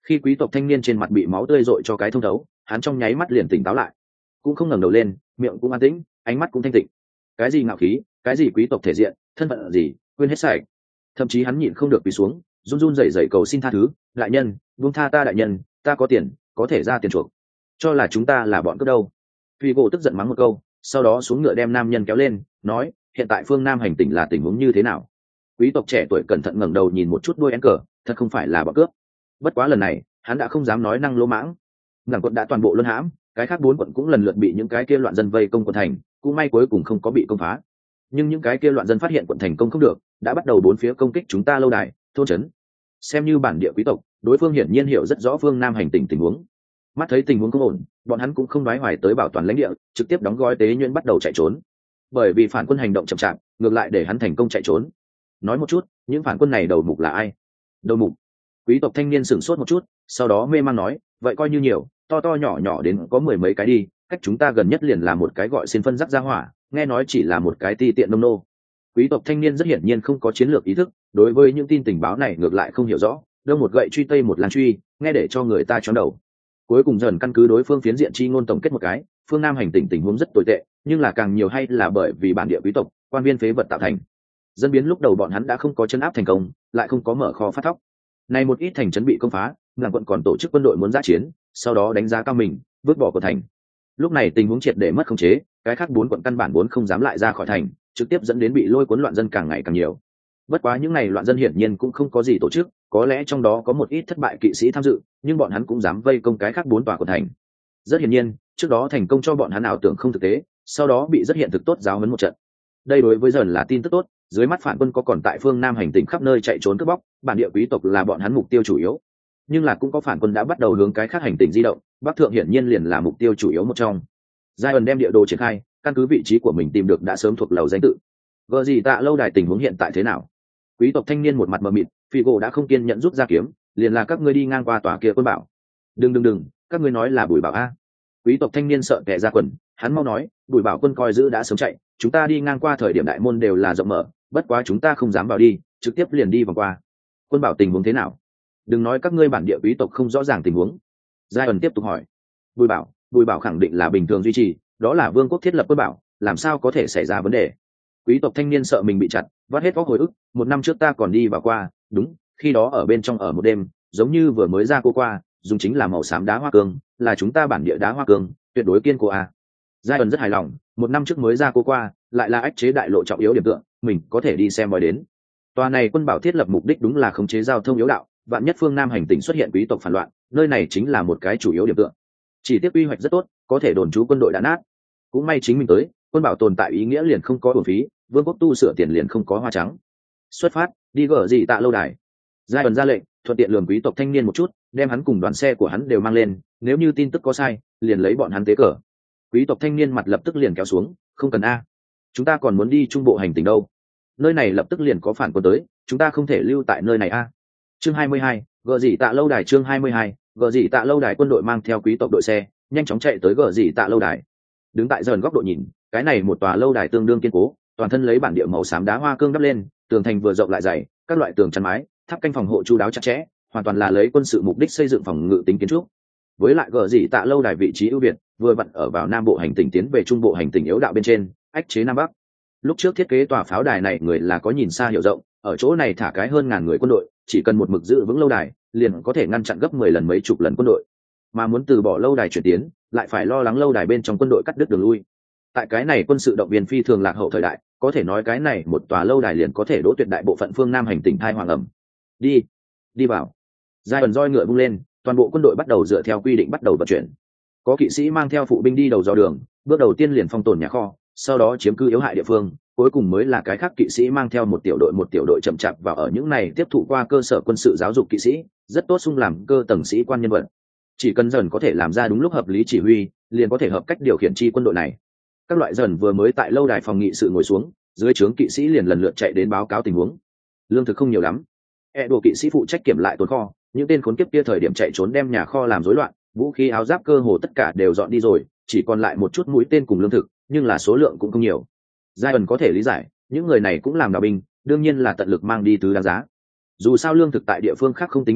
Khi quý tộc thanh niên trên mặt bị máu tươi rội cho cái thông thấu, hắn trong nháy mắt liền tỉnh táo lại, cũng không ngẩng đầu lên, miệng cũng an tĩnh, ánh mắt cũng thanh tịnh. Cái gì ngạo khí, cái gì quý tộc thể diện, thân phận gì, quên hết sạch. Thậm chí hắn nhịn không được quỳ xuống, run run rẩy rẩy cầu xin tha thứ, đại nhân, buông tha ta đại nhân, ta có tiền, có thể ra tiền chuộc. Cho là chúng ta là bọn cướp đâu. Phi gỗ tức giận mắng một câu, sau đó xuống ngựa đem nam nhân kéo lên, nói, hiện tại phương Nam hành tỉnh là tình huống như thế nào? Quý tộc trẻ tuổi cẩn thận ngẩng đầu nhìn một chút đuôi én cờ, thật không phải là bọn cướp. Bất quá lần này, hắn đã không dám nói năng lỗ mãng. Ngàn quận đã toàn bộ luân hãm, cái khác 4 quận cũng lần lượt bị những cái kia loạn dân vây công quận thành, cũng may cuối cùng không có bị công phá. Nhưng những cái kia loạn dân phát hiện quận thành công không được, đã bắt đầu bốn phía công kích chúng ta lâu đài, thôn trấn. Xem như bản địa quý tộc, đối phương hiển nhiên hiểu rất rõ phương Nam hành tỉnh tình huống. Mắt thấy tình huống không ổn, bọn hắn cũng không đoái hoài tới bảo toàn lãnh địa, trực tiếp đóng gói tế nhuyễn bắt đầu chạy trốn. Bởi vì phản quân hành động chậm chạp, ngược lại để hắn thành công chạy trốn. Nói một chút, những phản quân này đầu mục là ai? Đầu mục? Quý tộc thanh niên sửng sốt một chút, sau đó mê mang nói, vậy coi như nhiều, to to nhỏ nhỏ đến có 10 mấy cái đi, cách chúng ta gần nhất liền là một cái gọi xin phân rắc ra hỏa, nghe nói chỉ là một cái ti tiện nông nô. Quý tộc thanh niên rất hiển nhiên không có chiến lược ý thức, đối với những tin tình báo này ngược lại không hiểu rõ, đâu một gậy truy tây một làn truy, nghe để cho người ta chóng đầu. Cuối cùng dần căn cứ đối phương phiến diện chi ngôn tổng kết một cái, phương Nam hành tỉnh tình huống rất tồi tệ, nhưng là càng nhiều hay là bởi vì bản địa quý tộc, quan viên phế vật tạo thành. Dân biến lúc đầu bọn hắn đã không có chân áp thành công, lại không có mở kho phát thóc. Nay một ít thành trấn bị công phá, ngàn quận còn tổ chức quân đội muốn giã chiến, sau đó đánh giá cao mình, vứt bỏ của thành. Lúc này tình huống triệt để mất khống chế, cái khác 4 quận căn bản vốn không dám lại ra khỏi thành, trực tiếp dẫn đến bị lôi cuốn loạn dân càng ngày càng nhiều. Bất quá những này loạn dân hiển nhiên cũng không có gì tổ chức, có lẽ trong đó có một ít thất bại kỵ sĩ tham dự, nhưng bọn hắn cũng dám vây công cái khác 4 tòa của thành. Rất hiển nhiên, trước đó thành công cho bọn hắn ảo tưởng không thực tế, sau đó bị rất hiện thực tốt giáo huấn một trận. Đây đối với dần là tin tức tốt, dưới mắt phản quân có còn tại phương Nam hành tỉnh khắp nơi chạy trốn cướp bóc, bản địa quý tộc là bọn hắn mục tiêu chủ yếu. Nhưng là cũng có phản quân đã bắt đầu hướng cái khác hành tỉnh di động, Bắc thượng hiển nhiên liền là mục tiêu chủ yếu một trong. Giai đem địa đồ triển khai, căn cứ vị trí của mình tìm được đã sớm thuộc lầu danh tự. Gờ gì tạ lâu đài tình huống hiện tại thế nào? Quý tộc thanh niên một mặt mờ mịt, Figo đã không kiên nhẫn rút ra kiếm, liền là các ngươi đi ngang qua tòa kia quân bảo. Đừng, các ngươi nói là Bùi Bảo a? Quý tộc thanh niên sợ tè ra quần, hắn mau nói, Bùi Bảo quân coi giữ đã sớm chạy, chúng ta đi ngang qua thời điểm đại môn đều là rộng mở, bất quá chúng ta không dám vào đi, trực tiếp liền đi vòng qua. Quân bảo tình huống thế nào? Đừng nói các ngươi bản địa quý tộc không rõ ràng tình huống. Giai tiếp tục hỏi. Bùi Bảo khẳng định là bình thường duy trì, đó là vương quốc thiết lập quân bảo, làm sao có thể xảy ra vấn đề? Quý tộc thanh niên sợ mình bị chặt, vắt hết óc hồi ức, 1 năm trước ta còn đi vào qua, đúng, khi đó ở bên trong ở một đêm, giống như vừa mới ra cô qua, dùng chính là màu xám đá hoa cương, là chúng ta bản địa đá hoa cương, tuyệt đối kiên cố a. Giai rất hài lòng, 1 năm trước mới ra cô qua, lại là ách chế đại lộ trọng yếu điểm tựa, mình có thể đi xem bói đến. Tòa này quân bảo thiết lập mục đích đúng là khống chế giao thông yếu đạo, vạn nhất phương Nam hành tỉnh xuất hiện quý tộc phản loạn, nơi này chính là một cái chủ yếu điểm tựa. Chỉ tiếc quy hoạch rất tốt, có thể đồn trú quân đội đã nát. Cũng may chính mình tới, quân bảo tồn tại ý nghĩa liền không có uổng phí, vương quốc tu sửa tiền liền không có hoa trắng. Xuất phát, đi gở gì tạ lâu đài. Giai ra lệnh, thuận tiện lườm quý tộc thanh niên một chút, đem hắn cùng đoàn xe của hắn đều mang lên, nếu như tin tức có sai, liền lấy bọn hắn tế cờ. Quý tộc thanh niên mặt lập tức liền kéo xuống, không cần a, chúng ta còn muốn đi trung bộ hành tỉnh đâu, nơi này lập tức liền có phản quân tới, chúng ta không thể lưu tại nơi này a. Chương 22, gờ gì tạ lâu đài. Chương 22, gờ gì tạ lâu đài. Quân đội mang theo quý tộc đội xe nhanh chóng chạy tới gờ gì tạ lâu đài. Đứng tại dần góc độ nhìn, cái này một tòa lâu đài tương đương kiên cố, toàn thân lấy bản địa màu xám đá hoa cương đắp lên, tường thành vừa rộng lại dày, các loại tường chắn mái, tháp canh phòng hộ chu đáo chặt chẽ, hoàn toàn là lấy quân sự mục đích xây dựng phòng ngự tính kiến trúc. Với lại gờ gì tạ lâu đài vị trí ưu việt, vừa vặn ở vào nam bộ hành tỉnh tiến về trung bộ hành tỉnh yếu đạo bên trên, ách chế nam bắc. Lúc trước thiết kế tòa pháo đài này người là có nhìn xa hiểu rộng, ở chỗ này thả cái hơn 1000 người quân đội, chỉ cần một mực giữ vững lâu đài, liền có thể ngăn chặn gấp 10 lần mấy chục lần quân đội. Mà muốn từ bỏ lâu đài chuyển tiến, lại phải lo lắng lâu đài bên trong quân đội cắt đứt đường lui. Tại cái này quân sự động viên phi thường lạc hậu thời đại, có thể nói cái này một tòa lâu đài liền có thể đỗ tuyệt đại bộ phận phương Nam hành tỉnh thai hoàng ẩm. Đi vào. Giai roi ngựa vung lên, toàn bộ quân đội bắt đầu dựa theo quy định bắt đầu vận chuyển. Có kỵ sĩ mang theo phụ binh đi đầu dò đường, bước đầu tiên liền phong tồn nhà kho, sau đó chiếm cứ yếu hại địa phương, cuối cùng mới là cái khác kỵ sĩ mang theo một tiểu đội chậm chạp vào ở những này tiếp thụ qua cơ sở quân sự giáo dục kỵ sĩ, rất tốt xung làm cơ tầng sĩ quan nhân vật. Chỉ cần dần có thể làm ra đúng lúc hợp lý chỉ huy, liền có thể hợp cách điều khiển chi quân đội này. Các loại dần vừa mới tại lâu đài phòng nghị sự ngồi xuống, dưới trướng kỵ sĩ liền lần lượt chạy đến báo cáo tình huống. Lương thực không nhiều lắm. Đồ kỵ sĩ phụ trách kiểm lại tồn kho, những tên khốn kiếp kia thời điểm chạy trốn đem nhà kho làm rối loạn, vũ khí áo giáp cơ hồ tất cả đều dọn đi rồi, chỉ còn lại một chút mũi tên cùng lương thực, nhưng là số lượng cũng không nhiều. Giai có thể lý giải, những người này cũng làm đạo binh, đương nhiên là tận lực mang đi thứ đáng giá. Dù sao lương thực tại địa phương khác không tính đắt đỏ,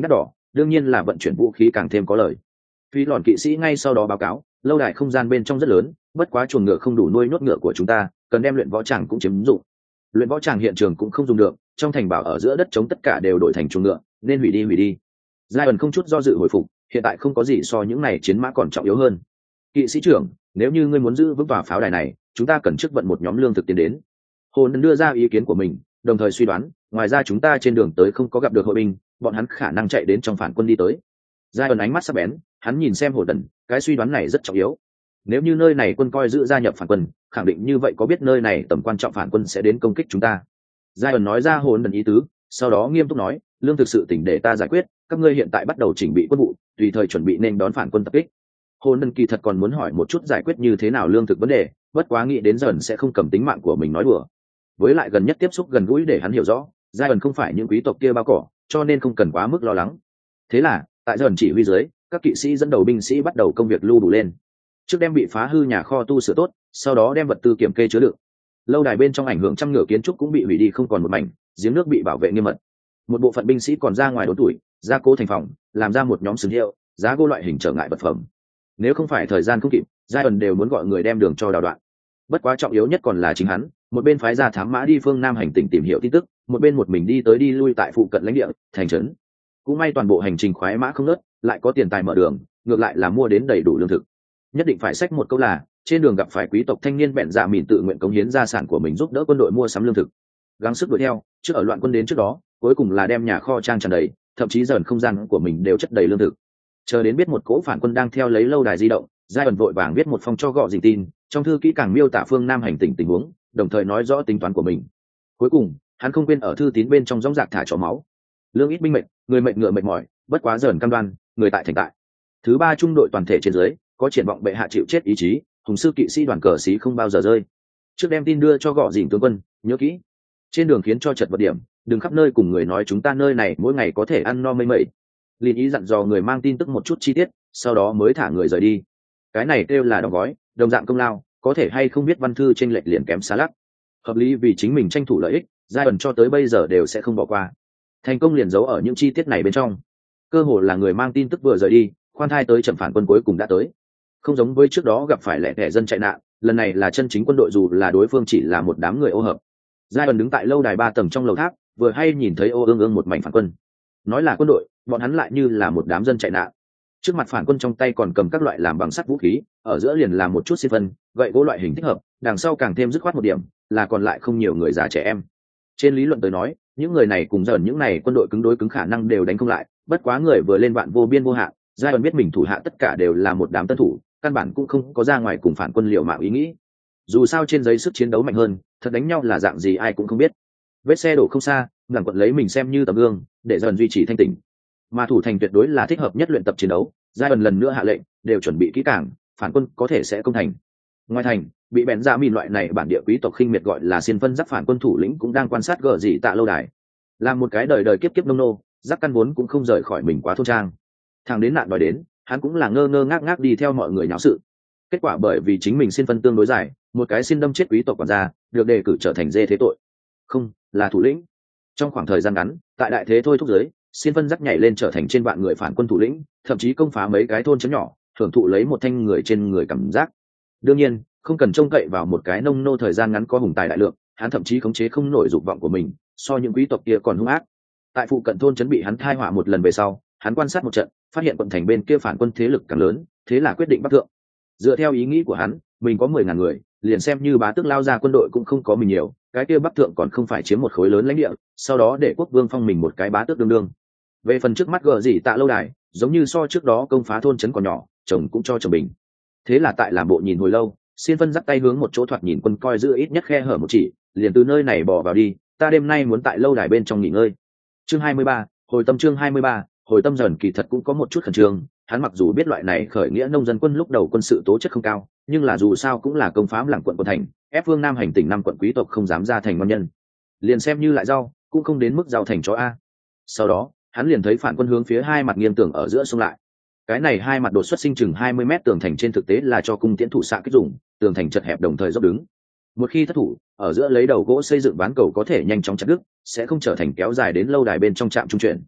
đương nhiên là vận chuyển vũ khí càng thêm có lời. Phi lòn kỵ sĩ ngay sau đó báo cáo, lâu đài không gian bên trong rất lớn, bất quá chuồng ngựa không đủ nuôi nhốt ngựa của chúng ta, cần đem luyện võ tràng cũng chiếm dụng. Luyện võ tràng hiện trường cũng không dùng được, trong thành bảo ở giữa đất trống tất cả đều đổi thành chuồng ngựa, nên hủy đi. Giai không chút do dự hồi phục, hiện tại không có gì so những này chiến mã còn trọng yếu hơn. Kỵ sĩ trưởng, nếu như ngươi muốn giữ vững tòa pháo đài này, chúng ta cần trước vận một nhóm lương thực tiến đến. Hồn đưa ra ý kiến của mình, đồng thời suy đoán, ngoài ra chúng ta trên đường tới không có gặp được hội binh, bọn hắn khả năng chạy đến trong phản quân đi tới. Giai ánh mắt sắc bén, hắn nhìn xem Hồn Đần, cái suy đoán này rất trọng yếu. Nếu như nơi này quân coi giữ gia nhập phản quân, khẳng định như vậy có biết nơi này tầm quan trọng phản quân sẽ đến công kích chúng ta. Giai nói ra Hồn Đần ý tứ, sau đó nghiêm túc nói, lương thực sự tỉnh để ta giải quyết, các ngươi hiện tại bắt đầu chỉnh bị quân vụ, tùy thời chuẩn bị nên đón phản quân tập kích. Hồn Đần kỳ thật còn muốn hỏi một chút giải quyết như thế nào lương thực vấn đề, bất quá nghĩ đến dần sẽ không cầm tính mạng của mình nói đùa. Với lại gần nhất tiếp xúc gần gũi để hắn hiểu rõ, Giai không phải những quý tộc kia bao cỏ, cho nên không cần quá mức lo lắng. Thế là, tại dần chỉ huy dưới, các kỵ sĩ dẫn đầu binh sĩ bắt đầu công việc lưu đủ lên. Trước đem bị phá hư nhà kho tu sửa tốt, sau đó đem vật tư kiểm kê chứa đựng. Lâu đài bên trong ảnh hưởng trăm ngựa kiến trúc cũng bị hủy đi không còn một mảnh, giếng nước bị bảo vệ nghiêm mật. Một bộ phận binh sĩ còn ra ngoài đốn tuổi, gia cố thành phòng, làm ra một nhóm sừng hiệu, giá gỗ loại hình trở ngại vật phẩm. Nếu không phải thời gian không kịp, Giai đều muốn gọi người đem đường cho đào đoạn. Bất quá trọng yếu nhất còn là chính hắn, một bên phái ra thám mã đi phương Nam hành tỉnh tìm hiểu tin tức, một bên một mình đi tới đi lui tại phụ cận lãnh địa, thành trấn. Cũng may toàn bộ hành trình khoái mã không ngớt, lại có tiền tài mở đường, ngược lại là mua đến đầy đủ lương thực. Nhất định phải xách một câu là, trên đường gặp phải quý tộc thanh niên bẹn dạ mìn tự nguyện cống hiến gia sản của mình giúp đỡ quân đội mua sắm lương thực. Gắng sức đuổi theo, trước ở loạn quân đến trước đó, cuối cùng là đem nhà kho trang tràn đầy, thậm chí dần không gian của mình đều chất đầy lương thực. Chờ đến biết một cỗ phản quân đang theo lấy lâu đài di động, Giai vội vàng viết một phong cho gọ dình tin, trong thư kỹ càng miêu tả phương Nam hành tỉnh tình huống, đồng thời nói rõ tính toán của mình. Cuối cùng, hắn không quên ở thư tín bên trong rõng rạc thả chó máu. Lương ít binh mệt, người mệt ngựa mệt mỏi, bất quá dần cam đoan, người tại thành tại. Thứ ba trung đội toàn thể trên dưới, có triển vọng bệ hạ chịu chết ý chí, hùng sư kỵ sĩ đoàn cờ sĩ không bao giờ rơi. Trước đem tin đưa cho gọ dình tướng quân, nhớ kỹ. Trên đường khiến cho chật vật điểm, đừng khắp nơi cùng người nói chúng ta nơi này mỗi ngày có thể ăn no mây mẩy. Liên ý dặn dò người mang tin tức một chút chi tiết, sau đó mới thả người rời đi. Cái này kêu là đóng gói, đồng dạng công lao, có thể hay không biết văn thư trên lệch liền kém xa lắc. Hợp lý vì chính mình tranh thủ lợi ích, giai đoạn cho tới bây giờ đều sẽ không bỏ qua. Thành công liền giấu ở những chi tiết này bên trong. Cơ hồ là người mang tin tức vừa rời đi, khoan thai tới chậm phản quân cuối cùng đã tới. Không giống với trước đó gặp phải lẻ tẻ dân chạy nạn, lần này là chân chính quân đội dù là đối phương chỉ là một đám người ô hợp. Giai đoạn đứng tại lâu đài 3 tầng trong lầu tháp, vừa hay nhìn thấy ô ương ương một mảnh phản quân. Nói là quân đội, bọn hắn lại như là một đám dân chạy nạn. Trước mặt phản quân trong tay còn cầm các loại làm bằng sắt vũ khí, ở giữa liền là một chút xiên phân, gậy gỗ loại hình thích hợp, đằng sau càng thêm dứt khoát một điểm, là còn lại không nhiều người già trẻ em. Trên lý luận tới nói, những người này cùng dần những này quân đội cứng đối cứng khả năng đều đánh không lại, bất quá người vừa lên vạn vô biên vô hạn, giai đoạn biết mình thủ hạ tất cả đều là một đám tân thủ, căn bản cũng không có ra ngoài cùng phản quân liều mạng ý nghĩ. Dù sao trên giấy sức chiến đấu mạnh hơn, thật đánh nhau là dạng gì ai cũng không biết. Vết xe đổ không xa, ngàn quận lấy mình xem như tấm gương, để dần duy trì thanh tỉnh. Mà thủ thành tuyệt đối là thích hợp nhất luyện tập chiến đấu, giai đoạn lần nữa hạ lệnh, đều chuẩn bị kỹ càng, phản quân có thể sẽ công thành. Ngoài thành, bị bèn ra mìn loại này bản địa quý tộc khinh miệt gọi là xiên phân giáp phản quân thủ lĩnh cũng đang quan sát gở dị tạ lâu đài. Làm một cái đời đời kiếp kiếp nông nô, giáp căn vốn cũng không rời khỏi mình quá thôn trang. Thằng đến nạn đòi đến, hắn cũng là ngơ ngơ ngác ngác đi theo mọi người nháo sự. Kết quả bởi vì chính mình xiên phân tương đối dài, một cái xin đâm chết quý tộc quản gia, được đề cử trở thành dê thế tội. Không, là thủ lĩnh. Trong khoảng thời gian ngắn, tại đại thế thôi thúc giới, xiên phân giáp nhảy lên trở thành trên vạn người phản quân thủ lĩnh, thậm chí công phá mấy cái thôn trấn nhỏ, hưởng thụ lấy một thanh người trên người cảm giác. Đương nhiên, không cần trông cậy vào một cái nông nô thời gian ngắn có hùng tài đại lượng, hắn thậm chí khống chế không nổi dục vọng của mình, so những quý tộc kia còn hung ác. Tại phụ cận thôn trấn bị hắn thai họa một lần về sau, hắn quan sát một trận, phát hiện quận thành bên kia phản quân thế lực càng lớn, thế là quyết định bắc thượng. Dựa theo ý nghĩ của hắn, mình có 10.000 người, liền xem như bá tước lao ra quân đội cũng không có mình nhiều, cái kia bắc thượng còn không phải chiếm một khối lớn lãnh địa, sau đó để quốc vương phong mình một cái bá tước đương đương. Về phần trước mắt gờ gì tạ lâu đài, giống như so trước đó công phá thôn trấn còn nhỏ, chồng cũng cho chồng bình. Thế là tại làm bộ nhìn hồi lâu, xiên phân dắt tay hướng một chỗ thoạt nhìn quân coi giữ ít nhất khe hở một chỉ, liền từ nơi này bỏ vào đi, ta đêm nay muốn tại lâu đài bên trong nghỉ ngơi. Chương 23, hồi tâm. Chương 23, hồi tâm. Dần kỳ thật cũng có một chút khẩn trương, hắn mặc dù biết loại này khởi nghĩa nông dân quân lúc đầu quân sự tố chất không cao, nhưng là dù sao cũng là công phá làng quận của thành, ép phương Nam hành tỉnh 5 quận quý tộc không dám ra thành ngon nhân. Liền xem như lại rau, cũng không đến mức giao thành chó a. Sau đó, hắn liền thấy phản quân hướng phía hai mặt nghiêng tường ở giữa sông lại. Cái này hai mặt đột xuất sinh chừng 20 mét tường thành trên thực tế là cho cung tiễn thủ xạ kích dùng, tường thành chật hẹp đồng thời dốc đứng. Một khi thất thủ, ở giữa lấy đầu gỗ xây dựng ván cầu có thể nhanh chóng chặt đứt, sẽ không trở thành kéo dài đến lâu đài bên trong trạm trung chuyển.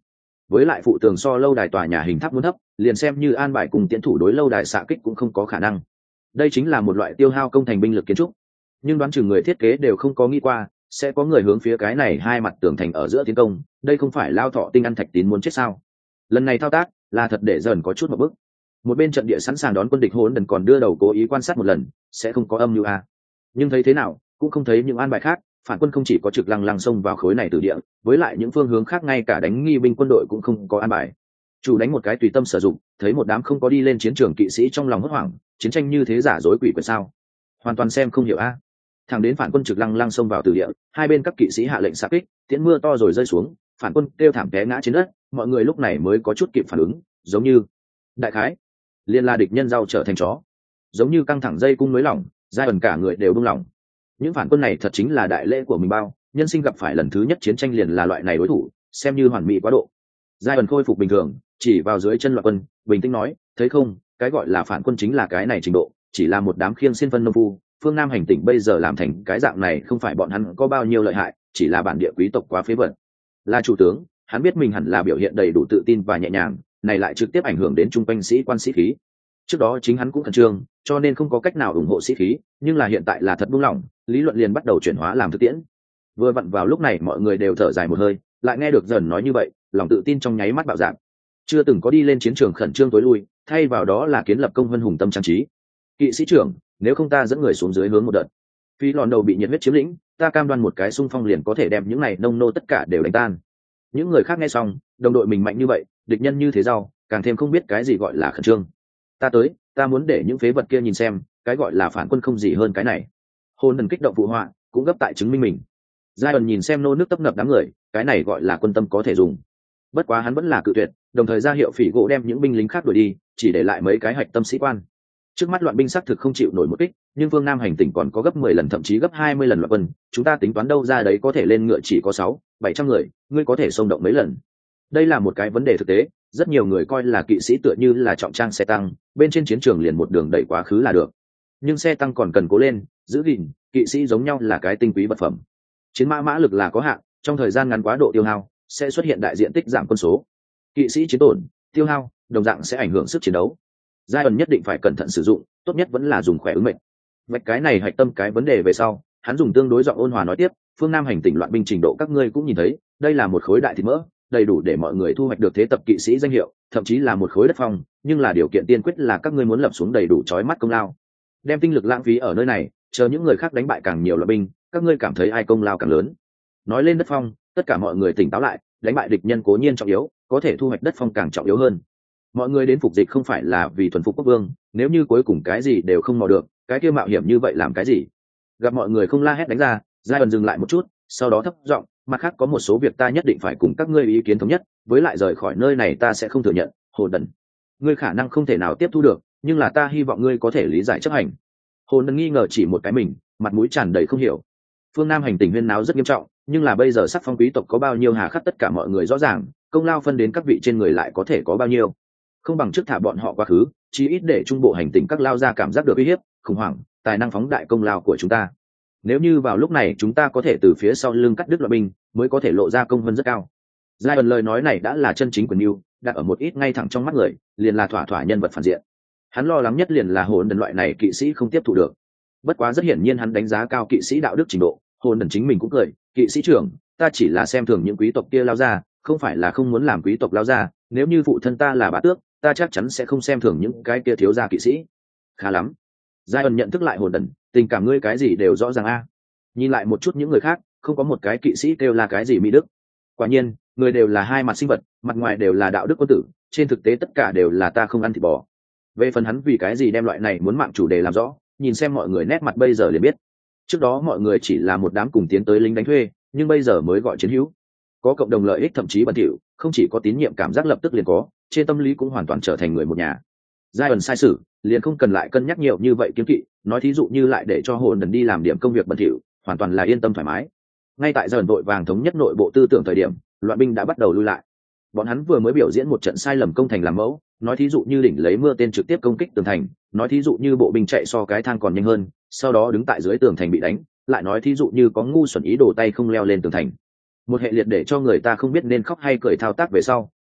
với lại phụ tường so lâu đài tòa nhà hình tháp muốn thấp, liền xem như an bài cùng tiến thủ đối lâu đài xạ kích cũng không có khả năng. Đây chính là một loại tiêu hao công thành binh lực kiến trúc, nhưng đoán chừng người thiết kế đều không có nghĩ qua sẽ có người hướng phía cái này hai mặt tường thành ở giữa tiến công. Đây không phải Lao Thọ Tinh ăn thạch tín muốn chết sao? Lần này thao tác là thật để dần có chút một bước. Một bên trận địa sẵn sàng đón quân địch hỗn đần còn đưa đầu cố ý quan sát một lần, sẽ không có âm mưu à. Nhưng thấy thế nào cũng không thấy những an bài khác, phản quân không chỉ có trực lăng lăng xông vào khối này từ địa, với lại những phương hướng khác ngay cả đánh nghi binh quân đội cũng không có an bài. Chủ đánh một cái tùy tâm sử dụng, thấy một đám không có đi lên chiến trường kỵ sĩ trong lòng hốt hoảng, chiến tranh như thế giả dối quỷ quyệt sao? Hoàn toàn xem không hiểu a. Thẳng đến phản quân trực lăng lăng xông vào từ địa, hai bên các kỵ sĩ hạ lệnh xạ kích, tiễn mưa to rồi rơi xuống, phản quân kêu thảm té ngã trên đất, mọi người lúc này mới có chút kịp phản ứng, giống như đại khái liên la địch nhân rau trở thành chó, giống như căng thẳng dây cung nới lỏng, giai ẩn cả người đều buông lỏng. Những phản quân này thật chính là đại lễ của mình bao, nhân sinh gặp phải lần thứ nhất chiến tranh liền là loại này đối thủ, xem như hoàn mỹ quá độ. Giai ẩn khôi phục bình thường, chỉ vào dưới chân loạn quân, bình tĩnh nói, thấy không, cái gọi là phản quân chính là cái này trình độ, chỉ là một đám khiêng xin phân nông phu. Phương Nam hành tỉnh bây giờ làm thành cái dạng này không phải bọn hắn có bao nhiêu lợi hại, chỉ là bản địa quý tộc quá phế vật. Là chủ tướng, hắn biết mình hẳn là biểu hiện đầy đủ tự tin và nhẹ nhàng, này lại trực tiếp ảnh hưởng đến trung quanh sĩ quan sĩ khí. Trước đó chính hắn cũng khẩn trương, cho nên không có cách nào ủng hộ sĩ khí, nhưng là hiện tại là thật buông lỏng, lý luận liền bắt đầu chuyển hóa làm thực tiễn. Vừa vặn vào lúc này mọi người đều thở dài một hơi, lại nghe được dần nói như vậy, lòng tự tin trong nháy mắt bạo dạn. Chưa từng có đi lên chiến trường khẩn trương tối lui, thay vào đó là kiến lập công vân hùng tâm trang trí. Kỵ sĩ trưởng, nếu không ta dẫn người xuống dưới hướng một đợt. Phi lòn đầu bị nhiệt huyết chiếm lĩnh, ta cam đoan một cái xung phong liền có thể đem những này nông nô tất cả đều đánh tan. Những người khác nghe xong, đồng đội mình mạnh như vậy, địch nhân như thế giàu, càng thêm không biết cái gì gọi là khẩn trương. Ta tới, ta muốn để những phế vật kia nhìn xem, cái gọi là phản quân không gì hơn cái này. Hôn đần kích động phụ họa, cũng gấp tại chứng minh mình. Giai ẩn nhìn xem nô nước tấp nập đám người, cái này gọi là quân tâm có thể dùng. Bất quá hắn vẫn là cự tuyệt, đồng thời ra hiệu phỉ gỗ đem những binh lính khác đuổi đi, chỉ để lại mấy cái hạch tâm sĩ quan. Trước mắt loạn binh xác thực không chịu nổi một kích, nhưng phương Nam hành tỉnh còn có gấp 10 lần thậm chí gấp 20 lần loạn quân, chúng ta tính toán đâu ra đấy có thể lên ngựa chỉ có 600-700 người, ngươi có thể xông động mấy lần. Đây là một cái vấn đề thực tế, rất nhiều người coi là kỵ sĩ tựa như là trọng trang xe tăng, bên trên chiến trường liền một đường đẩy quá khứ là được. Nhưng xe tăng còn cần cố lên, giữ gìn, kỵ sĩ giống nhau là cái tinh quý vật phẩm. Chiến mã mã lực là có hạn, trong thời gian ngắn quá độ tiêu hao, sẽ xuất hiện đại diện tích giảm quân số. Kỵ sĩ chiến tổn, tiêu hao, đồng dạng sẽ ảnh hưởng sức chiến đấu. Giai ẩn nhất định phải cẩn thận sử dụng, tốt nhất vẫn là dùng khỏe ứng mệnh. Vạch cái này hạch tâm cái vấn đề về sau, hắn dùng tương đối giọng ôn hòa nói tiếp, phương Nam hành tỉnh loạn binh trình độ các ngươi cũng nhìn thấy, đây là một khối đại thịt mỡ, đầy đủ để mọi người thu hoạch được thế tập kỵ sĩ danh hiệu, thậm chí là một khối đất phong, nhưng là điều kiện tiên quyết là các ngươi muốn lập xuống đầy đủ chói mắt công lao. Đem tinh lực lãng phí ở nơi này, chờ những người khác đánh bại càng nhiều loạn binh, các ngươi cảm thấy ai công lao càng lớn. Nói lên đất phong, tất cả mọi người tỉnh táo lại, đánh bại địch nhân cố nhiên trọng yếu, có thể thu hoạch đất phong càng trọng yếu hơn. Mọi người đến phục dịch không phải là vì thuần phục quốc vương, nếu như cuối cùng cái gì đều không mò được, cái kia mạo hiểm như vậy làm cái gì? Gặp mọi người không la hét đánh ra, Giai ẩn dừng lại một chút, sau đó thấp giọng, mặt khác có một số việc ta nhất định phải cùng các ngươi ý kiến thống nhất, với lại rời khỏi nơi này ta sẽ không thừa nhận. Hồ đần, ngươi khả năng không thể nào tiếp thu được, nhưng là ta hy vọng ngươi có thể lý giải chấp hành. Hồ đần nghi ngờ chỉ một cái mình, mặt mũi tràn đầy không hiểu. Phương Nam hành tình huyên náo rất nghiêm trọng, nhưng là bây giờ sắc phong quý tộc có bao nhiêu hà khắc tất cả mọi người rõ ràng, công lao phân đến các vị trên người lại có thể có bao nhiêu. Không bằng trước thả bọn họ quá khứ, chí ít để trung bộ hành tỉnh các lao ra cảm giác được uy hiếp, khủng hoảng, tài năng phóng đại công lao của chúng ta. Nếu như vào lúc này chúng ta có thể từ phía sau lưng cắt đứt loại binh, mới có thể lộ ra công vân rất cao. Giai ẩn lời nói này đã là chân chính quyền mưu, đặt ở một ít ngay thẳng trong mắt người, liền là thỏa thỏa nhân vật phản diện. Hắn lo lắng nhất liền là hồn đần loại này kỵ sĩ không tiếp thu được. Bất quá rất hiển nhiên hắn đánh giá cao kỵ sĩ đạo đức trình độ, hồn đần chính mình cũng cười, kỵ sĩ trưởng, ta chỉ là xem thường những quý tộc kia lao ra, không phải là không muốn làm quý tộc lao ra, nếu như phụ thân ta là bá tước, ta chắc chắn sẽ không xem thường những cái kia thiếu gia kỵ sĩ. Khá lắm. Giai ẩn nhận thức lại hồn đần, tình cảm ngươi cái gì đều rõ ràng a. Nhìn lại một chút những người khác, không có một cái kỵ sĩ kêu là cái gì mỹ đức. Quả nhiên, người đều là hai mặt sinh vật, mặt ngoài đều là đạo đức quân tử, trên thực tế tất cả đều là ta không ăn thịt bò. Về phần hắn vì cái gì đem loại này muốn mạng chủ đề làm rõ, nhìn xem mọi người nét mặt bây giờ liền biết. Trước đó mọi người chỉ là một đám cùng tiến tới lính đánh thuê, nhưng bây giờ mới gọi chiến hữu. Có cộng đồng lợi ích thậm chí bẩn thỉu, không chỉ có tín nhiệm cảm giác lập tức liền có, trên tâm lý cũng hoàn toàn trở thành người một nhà. Giai ẩn sai sử, liền không cần lại cân nhắc nhiều như vậy kiếm kỵ, nói thí dụ như lại để cho hồn đần đi làm điểm công việc bẩn thỉu, hoàn toàn là yên tâm thoải mái. Ngay tại dần vội vàng thống nhất nội bộ tư tưởng thời điểm, loạn binh đã bắt đầu lui lại. Bọn hắn vừa mới biểu diễn một trận sai lầm công thành làm mẫu, nói thí dụ như đỉnh lấy mưa tên trực tiếp công kích tường thành, nói thí dụ như bộ binh chạy so cái thang còn nhanh hơn, sau đó đứng tại dưới tường thành bị đánh, lại nói thí dụ như có ngu xuẩn ý đồ tay không leo lên tường thành. Một hệ liệt để cho người ta không biết nên khóc hay cười thao tác về sau,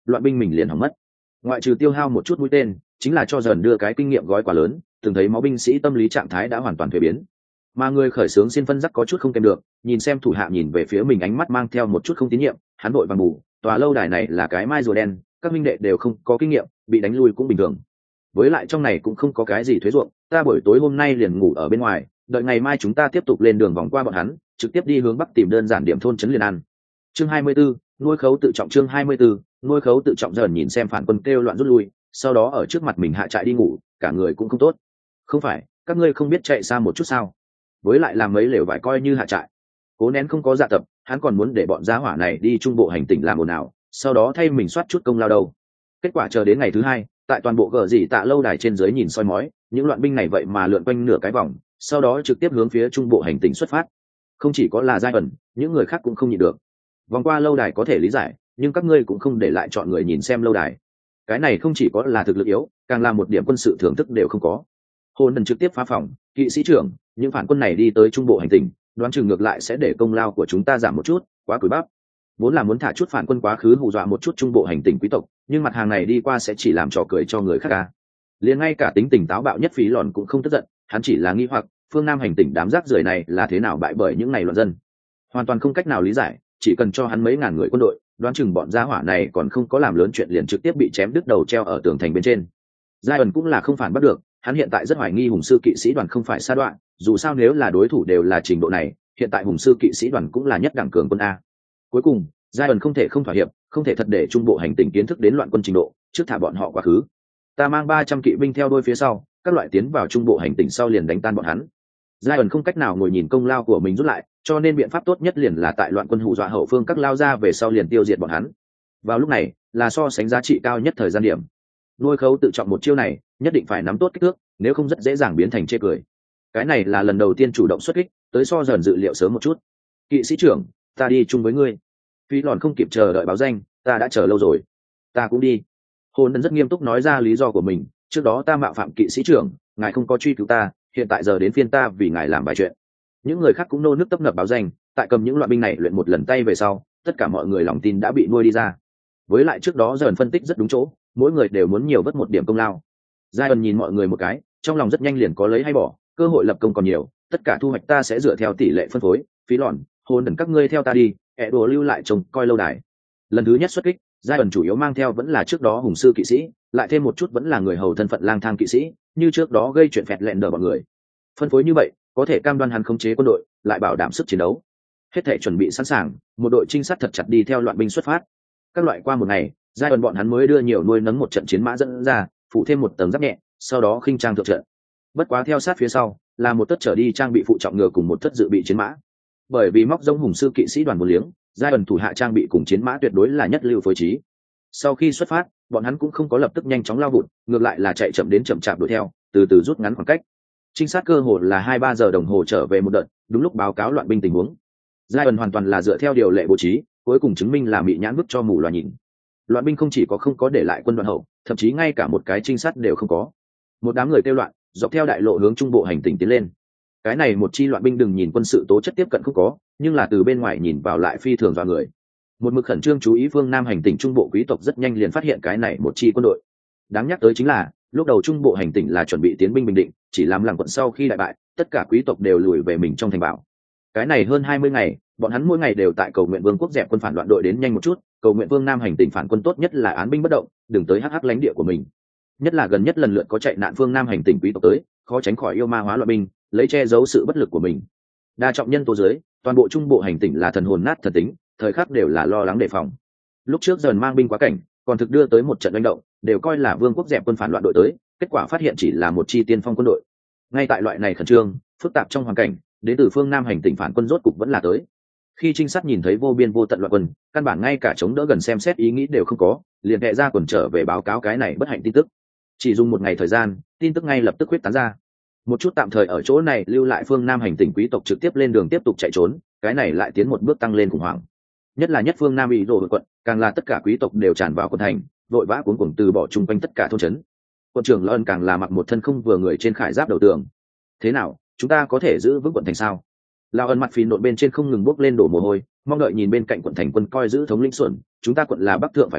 loạn binh mình liền hỏng mất. Ngoại trừ tiêu hao một chút mũi tên, chính là cho dần đưa cái kinh nghiệm gói quá lớn, từng thấy máu binh sĩ tâm lý trạng thái đã hoàn toàn thay biến. Mà người khởi xướng xin phân giác có chút không kèm được, nhìn xem thủ hạ nhìn về phía mình ánh mắt mang theo một chút không tín nhiệm, hắn vội vàng bù, tòa lâu đài này là cái mai rùa đen, các minh đệ đều không có kinh nghiệm, bị đánh lui cũng bình thường. Với lại trong này cũng không có cái gì thuế ruộng, ta buổi tối hôm nay liền ngủ ở bên ngoài, đợi ngày mai chúng ta tiếp tục lên đường vòng qua bọn hắn, trực tiếp đi hướng bắc tìm đơn giản điểm thôn trấn liền ăn. Chương 24, nuôi khấu tự trọng. Chương 24, nuôi khấu tự trọng. Dần nhìn xem phản quân kêu loạn rút lui, sau đó ở trước mặt mình hạ trại đi ngủ, cả người cũng không tốt. Không phải, các ngươi không biết chạy xa một chút sao? Với lại làm mấy lều vải coi như hạ trại. Cố nén không có dạ tập, hắn còn muốn để bọn gia hỏa này đi trung bộ hành tỉnh làm ồn ào, sau đó thay mình soát chút công lao đâu. Kết quả chờ đến ngày thứ hai, tại toàn bộ gờ dỉ tạ lâu đài trên dưới nhìn soi mói, những loạn binh này vậy mà lượn quanh nửa cái vòng, sau đó trực tiếp hướng phía trung bộ hành tỉnh xuất phát. Không chỉ có là giai ẩn, những người khác cũng không nhịn được. Vòng qua lâu đài có thể lý giải, nhưng các ngươi cũng không để lại chọn người nhìn xem lâu đài. Cái này không chỉ có là thực lực yếu, càng là một điểm quân sự thưởng thức đều không có. Hôn Đần trực tiếp phá phòng, kỵ sĩ trưởng, những phản quân này đi tới trung bộ hành tinh, đoán chừng ngược lại sẽ để công lao của chúng ta giảm một chút, quá cúi bắp. Vốn là muốn thả chút phản quân quá khứ hù dọa một chút trung bộ hành tinh quý tộc, nhưng mặt hàng này đi qua sẽ chỉ làm trò cười cho người khác ca. Liền ngay cả tính tình táo bạo nhất Phí Lòn cũng không tức giận, hắn chỉ là nghi hoặc, phương Nam hành tinh đám rác rưởi này là thế nào bại bởi những này loạn dân. Hoàn toàn không cách nào lý giải, chỉ cần cho hắn mấy ngàn người quân đội, đoán chừng bọn gia hỏa này còn không có làm lớn chuyện liền trực tiếp bị chém đứt đầu treo ở tường thành bên trên. Giai ẩn cũng là không phản bắt được, hắn hiện tại rất hoài nghi hùng sư kỵ sĩ đoàn không phải sa đoạn, dù sao nếu là đối thủ đều là trình độ này, hiện tại hùng sư kỵ sĩ đoàn cũng là nhất đẳng cường quân a. Cuối cùng, Giai ẩn không thể không thỏa hiệp, không thể thật để trung bộ hành tinh kiến thức đến loạn quân trình độ, trước thả bọn họ quá khứ. Ta mang 300 kỵ binh theo đuôi phía sau, các loại tiến vào trung bộ hành tinh sau liền đánh tan bọn hắn. Giai ẩn không cách nào ngồi nhìn công lao của mình rút lại, cho nên biện pháp tốt nhất liền là tại loạn quân hù dọa hậu phương các lao ra về sau liền tiêu diệt bọn hắn. Vào lúc này, là so sánh giá trị cao nhất thời gian điểm. Nuôi khấu tự trọng một chiêu này, nhất định phải nắm tốt kích thước, nếu không rất dễ dàng biến thành chê cười. Cái này là lần đầu tiên chủ động xuất kích, tới so dần dự liệu sớm một chút. Kỵ sĩ trưởng, ta đi chung với ngươi. Phi Lòn không kịp chờ đợi báo danh, ta đã chờ lâu rồi. Ta cũng đi. Hôn Đần rất nghiêm túc nói ra lý do của mình, trước đó ta mạo phạm kỵ sĩ trưởng, ngài không có truy cứu ta, hiện tại giờ đến phiên ta vì ngài làm vài chuyện. Những người khác cũng nô nước tấp nập báo danh, tại cầm những loại binh này luyện một lần tay về sau, tất cả mọi người lòng tin đã bị nuôi đi ra. Với lại trước đó dần phân tích rất đúng chỗ, mỗi người đều muốn nhiều vất một điểm công lao. Giai ẩn nhìn mọi người một cái, trong lòng rất nhanh liền có lấy hay bỏ, cơ hội lập công còn nhiều, tất cả thu hoạch ta sẽ dựa theo tỷ lệ phân phối. Phí Lòn, Hôn Đần các ngươi theo ta đi, ẹ đồ lưu lại trông coi lâu đài. Lần thứ nhất xuất kích, Giai ẩn chủ yếu mang theo vẫn là trước đó hùng sư kỵ sĩ, lại thêm một chút vẫn là người hầu thân phận lang thang kỵ sĩ, như trước đó gây chuyện phẹt lẹn đờ bọn người. Phân phối như vậy, có thể cam đoan hắn khống chế quân đội, lại bảo đảm sức chiến đấu. Hết thể chuẩn bị sẵn sàng, một đội trinh sát thật chặt đi theo loạn binh xuất phát. Các loại qua một ngày, giai đoạn bọn hắn mới đưa nhiều nuôi nấng một trận chiến mã dẫn ra, phụ thêm một tầng giáp nhẹ, sau đó khinh trang thượng trận. Bất quá theo sát phía sau, là một tất trở đi trang bị phụ trọng ngựa cùng một tất dự bị chiến mã. Bởi vì móc giống hùng sư kỵ sĩ đoàn một liếng, giai đoạn thủ hạ trang bị cùng chiến mã tuyệt đối là nhất lưu phối trí. Sau khi xuất phát, bọn hắn cũng không có lập tức nhanh chóng lao vụt, ngược lại là chạy chậm đến chậm chạp đuổi theo, từ từ rút ngắn khoảng cách. Trinh sát cơ hồ là 2-3 giờ đồng hồ trở về một đợt, đúng lúc báo cáo loạn binh tình huống. Giai ẩn hoàn toàn là dựa theo điều lệ bố trí, cuối cùng chứng minh là bị nhãn bức cho mù loà nhìn. Loạn binh không chỉ có không có để lại quân đoàn hậu, thậm chí ngay cả một cái trinh sát đều không có. Một đám người kêu loạn, dọc theo đại lộ hướng trung bộ hành tỉnh tiến lên. Cái này một chi loạn binh đừng nhìn quân sự tố chất tiếp cận không có, nhưng là từ bên ngoài nhìn vào lại phi thường dọa người. Một mực khẩn trương chú ý phương Nam hành tỉnh trung bộ quý tộc rất nhanh liền phát hiện cái này một chi quân đội. Đáng nhắc tới chính là, lúc đầu trung bộ hành tỉnh là chuẩn bị tiến binh Bình Định, chỉ làm làng quận sau khi đại bại, tất cả quý tộc đều lùi về mình trong thành bảo. Cái này hơn 20 ngày, bọn hắn mỗi ngày đều tại cầu nguyện vương quốc dẹp quân phản loạn đội đến nhanh một chút, cầu nguyện vương Nam hành tỉnh phản quân tốt nhất là án binh bất động, đừng tới hắc lãnh địa của mình. Nhất là gần nhất lần lượt có chạy nạn phương Nam hành tỉnh quý tộc tới, khó tránh khỏi yêu ma hóa loạn binh, lấy che giấu sự bất lực của mình. Đa trọng nhân tố dưới, toàn bộ trung bộ hành tỉnh là thần hồn nát thần tính, thời khắc đều là lo lắng đề phòng. Lúc trước dần mang binh quá cảnh, còn thực đưa tới một trận đánh động, đều coi là vương quốc dẹp quân phản loạn đội tới, kết quả phát hiện chỉ là một chi tiên phong quân đội. Ngay tại loại này khẩn trương, phức tạp trong hoàn cảnh, đến từ phương Nam hành tỉnh phản quân rốt cục vẫn là tới. Khi trinh sát nhìn thấy vô biên vô tận loạn quân, căn bản ngay cả chống đỡ gần xem xét ý nghĩ đều không có, liền hệ ra quần trở về báo cáo cái này bất hạnh tin tức. Chỉ dùng một ngày thời gian, tin tức ngay lập tức huyết tán ra. Một chút tạm thời ở chỗ này lưu lại phương Nam hành tỉnh quý tộc trực tiếp lên đường tiếp tục chạy trốn, cái này lại tiến một bước tăng lên khủng hoảng. Nhất là nhất phương Nam bị đổ quận, càng là tất cả quý tộc đều tràn vào quận thành, vội vã cuống cuồng từ bỏ chung quanh tất cả thôn trấn. Quận trưởng Lân càng là mặc một thân không vừa người trên khải giáp đầu tường. Thế nào, chúng ta có thể giữ vững quận thành sao? Lão ân mặt phì nộn bên trên không ngừng bốc lên đổ mồ hôi, mong đợi nhìn bên cạnh quận thành quân coi giữ thống lĩnh xuẩn, chúng ta quận là bắc thượng phải qua,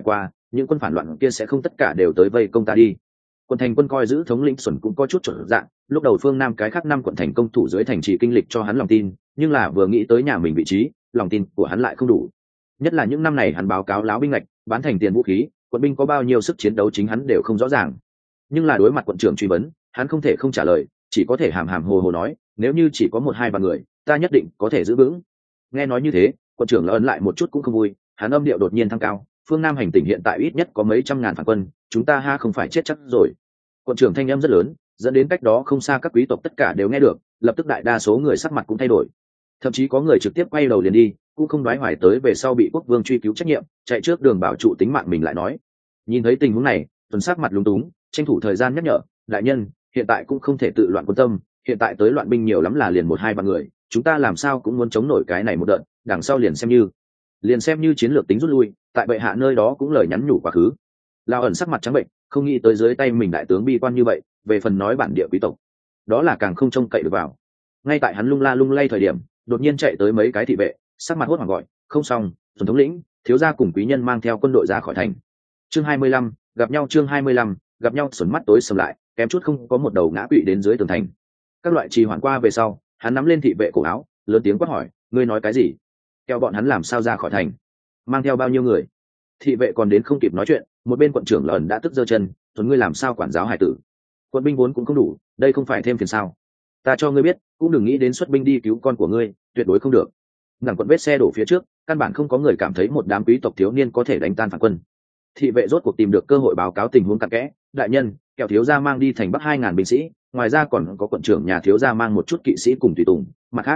những quân phản loạn kia sẽ không tất cả đều tới vây công ta đi. Quận thành quân coi giữ thống lĩnh Xuẩn cũng có chút trở dạng, lúc đầu phương Nam cái khác 5 quận thành công thủ dưới thành trì kinh lịch cho hắn lòng tin, nhưng là vừa nghĩ tới nhà mình vị trí, lòng tin của hắn lại không đủ. Nhất là những năm này hắn báo cáo láo binh ngạch, bán thành tiền vũ khí, quận binh có bao nhiêu sức chiến đấu chính hắn đều không rõ ràng. Nhưng là đối mặt quận trưởng truy vấn, hắn không thể không trả lời, chỉ có thể hàm hàm hồ hồ nói, nếu như chỉ có 1-2 vạn người, ta nhất định có thể giữ vững. Nghe nói như thế, quận trưởng ấn lại một chút cũng không vui, hắn âm điệu đột nhiên thăng cao, phương Nam hành tỉnh hiện tại ít nhất có mấy trăm ngàn phản quân, chúng ta ha không phải chết chắc rồi. Quận trưởng thanh âm rất lớn, dẫn đến cách đó không xa các quý tộc tất cả đều nghe được, lập tức đại đa số người sắc mặt cũng thay đổi, thậm chí có người trực tiếp quay đầu liền đi, cũng không đoái hoài tới về sau bị quốc vương truy cứu trách nhiệm, chạy trước đường bảo trụ tính mạng mình lại nói. Nhìn thấy tình huống này, Tuần sắc mặt lúng túng, tranh thủ thời gian nhắc nhở, đại nhân, hiện tại cũng không thể tự loạn quân tâm, hiện tại tới loạn binh nhiều lắm là liền 1-2 vạn người, chúng ta làm sao cũng muốn chống nổi cái này một đợt, đằng sau liền xem như chiến lược tính rút lui, tại bệ hạ nơi đó cũng lời nhắn nhủ quá khứ. Lao ẩn sắc mặt trắng bệnh, không nghĩ tới dưới tay mình đại tướng bi quan như vậy, về phần nói bản địa quý tộc, đó là càng không trông cậy được vào. Ngay tại hắn lung la lung lay thời điểm, đột nhiên chạy tới mấy cái thị vệ, sắc mặt hốt hoảng gọi, không xong, Tuần thống lĩnh, thiếu gia cùng quý nhân mang theo quân đội ra khỏi thành. Chương 25, gặp nhau. Chương 25, gặp nhau. Xuẩn mắt tối sầm lại, kém chút không có một đầu ngã quỵ đến dưới tường thành. Các loại trì hoãn qua về sau, hắn nắm lên thị vệ cổ áo, lớn tiếng quát hỏi, ngươi nói cái gì? Theo bọn hắn làm sao ra khỏi thành? Mang theo bao nhiêu người? Thị vệ còn đến không kịp nói chuyện, một bên quận trưởng lợn đã tức giơ chân, Tuần ngươi làm sao quản giáo hải tử? Quân binh vốn cũng không đủ, đây không phải thêm phiền sao? Ta cho ngươi biết, cũng đừng nghĩ đến xuất binh đi cứu con của ngươi, tuyệt đối không được. Ngẳng quận vết xe đổ phía trước, căn bản không có người cảm thấy một đám quý tộc thiếu niên có thể đánh tan phản quân. Thị vệ rốt cuộc tìm được cơ hội báo cáo tình huống cặn kẽ, đại nhân, kẻo thiếu gia mang đi thành Bắc 2000 binh sĩ, ngoài ra còn có quận trưởng nhà thiếu gia mang một chút kỵ sĩ cùng tùy tùng,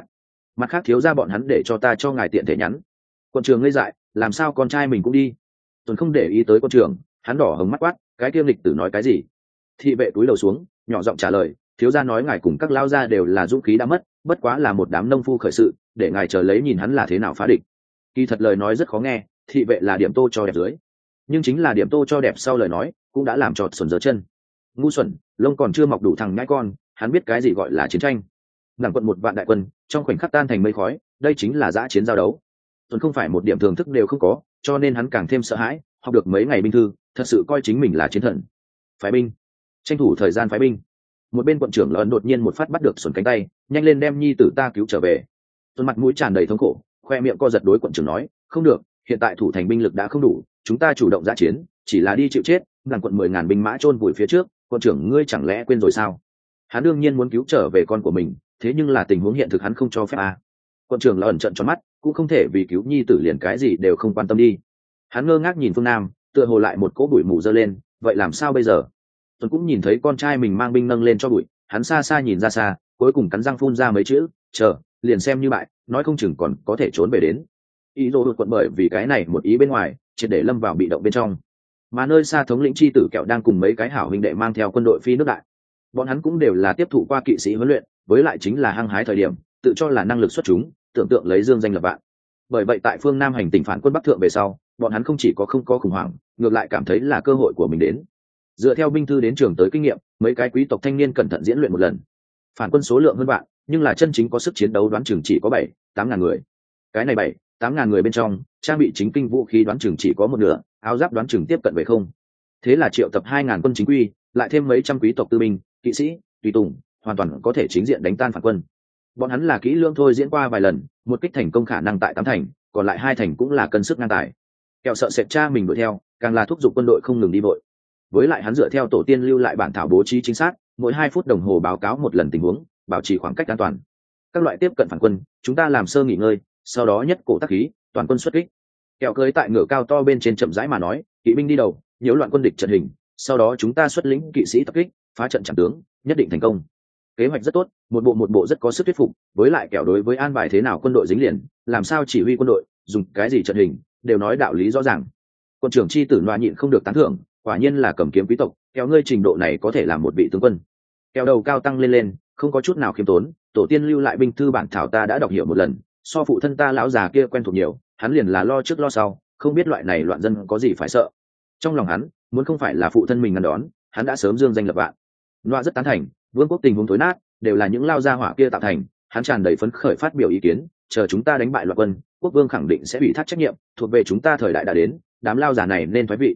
mặt khác thiếu gia bọn hắn để cho ta cho ngài tiện thể nhắn. Quận trưởng ngây dại, làm sao con trai mình cũng đi? Tuần không để ý tới quận trưởng, hắn đỏ hồng mắt quát, cái kiêm lịch tử nói cái gì? Thị vệ túi đầu xuống, nhỏ giọng trả lời, thiếu gia nói ngài cùng các lao gia đều là dũng khí đã mất, bất quá là một đám nông phu khởi sự, để ngài chờ lấy nhìn hắn là thế nào phá địch. Kỳ thật lời nói rất khó nghe, thị vệ là điểm tô cho đẹp dưới, nhưng chính là điểm tô cho đẹp sau lời nói cũng đã làm trọt xuẩn giơ chân. Ngu xuẩn, lông còn chưa mọc đủ thằng nhãi con, hắn biết cái gì gọi là chiến tranh. Ngàn quận 1 vạn đại quân trong khoảnh khắc tan thành mây khói, đây chính là dã chiến giao đấu. Tuần không phải một điểm thưởng thức đều không có, cho nên hắn càng thêm sợ hãi, học được mấy ngày binh thư, thật sự coi chính mình là chiến thần. Phái binh, tranh thủ thời gian phái binh. Một bên quận trưởng lớn đột nhiên một phát bắt được xuẩn cánh tay, nhanh lên đem nhi tử ta cứu trở về. Tuần mặt mũi tràn đầy thống khổ, khoe miệng co giật đối quận trưởng nói, không được, hiện tại thủ thành binh lực đã không đủ, chúng ta chủ động dã chiến, chỉ là đi chịu chết, ngàn quận 10.000 binh mã chôn vùi phía trước, quận trưởng ngươi chẳng lẽ quên rồi sao? Hắn đương nhiên muốn cứu trở về con của mình, thế nhưng là tình huống hiện thực hắn không cho phép à. Quận trưởng là ẩn trận tròn mắt, cũng không thể vì cứu nhi tử liền cái gì đều không quan tâm đi. Hắn ngơ ngác nhìn phương Nam, tựa hồ lại một cỗ bụi mù dơ lên, vậy làm sao bây giờ? Tuấn cũng nhìn thấy con trai mình mang binh nâng lên cho bụi, hắn xa xa nhìn ra xa, cuối cùng cắn răng phun ra mấy chữ, chờ, liền xem như bại, nói không chừng còn có thể trốn về đến. Ý đồ đột quận bởi vì cái này một ý bên ngoài, triệt để lâm vào bị động bên trong. Mà nơi xa thống lĩnh chi tử kẹo đang cùng mấy cái hảo huynh đệ mang theo quân đội phi nước đại. Bọn hắn cũng đều là tiếp thụ qua kỵ sĩ huấn luyện, với lại chính là hăng hái thời điểm, tự cho là năng lực xuất chúng, tưởng tượng lấy dương danh lập vạn. Bởi vậy tại phương Nam hành tỉnh phản quân Bắc thượng về sau, bọn hắn không chỉ có không có khủng hoảng, ngược lại cảm thấy là cơ hội của mình đến. Dựa theo binh thư đến trường tới kinh nghiệm, mấy cái quý tộc thanh niên cẩn thận diễn luyện một lần. Phản quân số lượng hơn vạn, nhưng là chân chính có sức chiến đấu đoán chừng chỉ có 7-8 ngàn người. Cái này 7-8 ngàn người bên trong, trang bị chính kinh vũ khí đoán chừng chỉ có một nửa, áo giáp đoán chừng tiếp cận về không. Thế là triệu tập 2.000 quân chính quy, lại thêm mấy trăm quý tộc tư binh, kỵ sĩ, tùy tùng, hoàn toàn có thể chính diện đánh tan phản quân. Bọn hắn là kỹ lưỡng thôi diễn qua vài lần, một kích thành công khả năng tại 8 thành, còn lại 2 thành cũng là cân sức ngang tài. Kẹo sợ sệt cha mình đuổi theo, càng là thúc giục quân đội không ngừng đi vội. Với lại hắn dựa theo tổ tiên lưu lại bản thảo bố trí chính xác, mỗi 2 phút đồng hồ báo cáo một lần tình huống, bảo trì khoảng cách an toàn. Các loại tiếp cận phản quân, chúng ta làm sơ nghỉ ngơi, sau đó nhất cổ tác khí, toàn quân xuất kích. Kẹo cưới tại ngựa cao to bên trên chậm rãi mà nói, kỵ binh đi đầu, nhiễu loạn quân địch trận hình, sau đó chúng ta xuất lĩnh kỵ sĩ tập kích, phá trận chặn tướng, nhất định thành công. Kế hoạch rất tốt, một bộ rất có sức thuyết phục, với lại kẹo đối với an bài thế nào quân đội dính liền, làm sao chỉ huy quân đội, dùng cái gì trận hình, đều nói đạo lý rõ ràng. Quân trưởng chi tử loa nhịn không được tán thưởng, quả nhiên là cầm kiếm quý tộc, kẹo ngươi trình độ này có thể làm một vị tướng quân. Kẹo đầu cao tăng lên, không có chút nào khiêm tốn, tổ tiên lưu lại binh thư bản thảo ta đã đọc hiểu một lần, so phụ thân ta lão già kia quen thuộc nhiều, hắn liền là lo trước lo sau, không biết loại này loạn dân có gì phải sợ. Trong lòng hắn, muốn không phải là phụ thân mình ngăn đón, hắn đã sớm dương danh lập vạn. Loa rất tán thành, vương quốc tình huống tối nát, đều là những lao gia hỏa kia tạo thành, hắn tràn đầy phấn khởi phát biểu ý kiến, chờ chúng ta đánh bại loạn quân, quốc vương khẳng định sẽ ủy thác trách nhiệm, thuộc về chúng ta thời đại đã đến, đám lao già này nên thoái vị.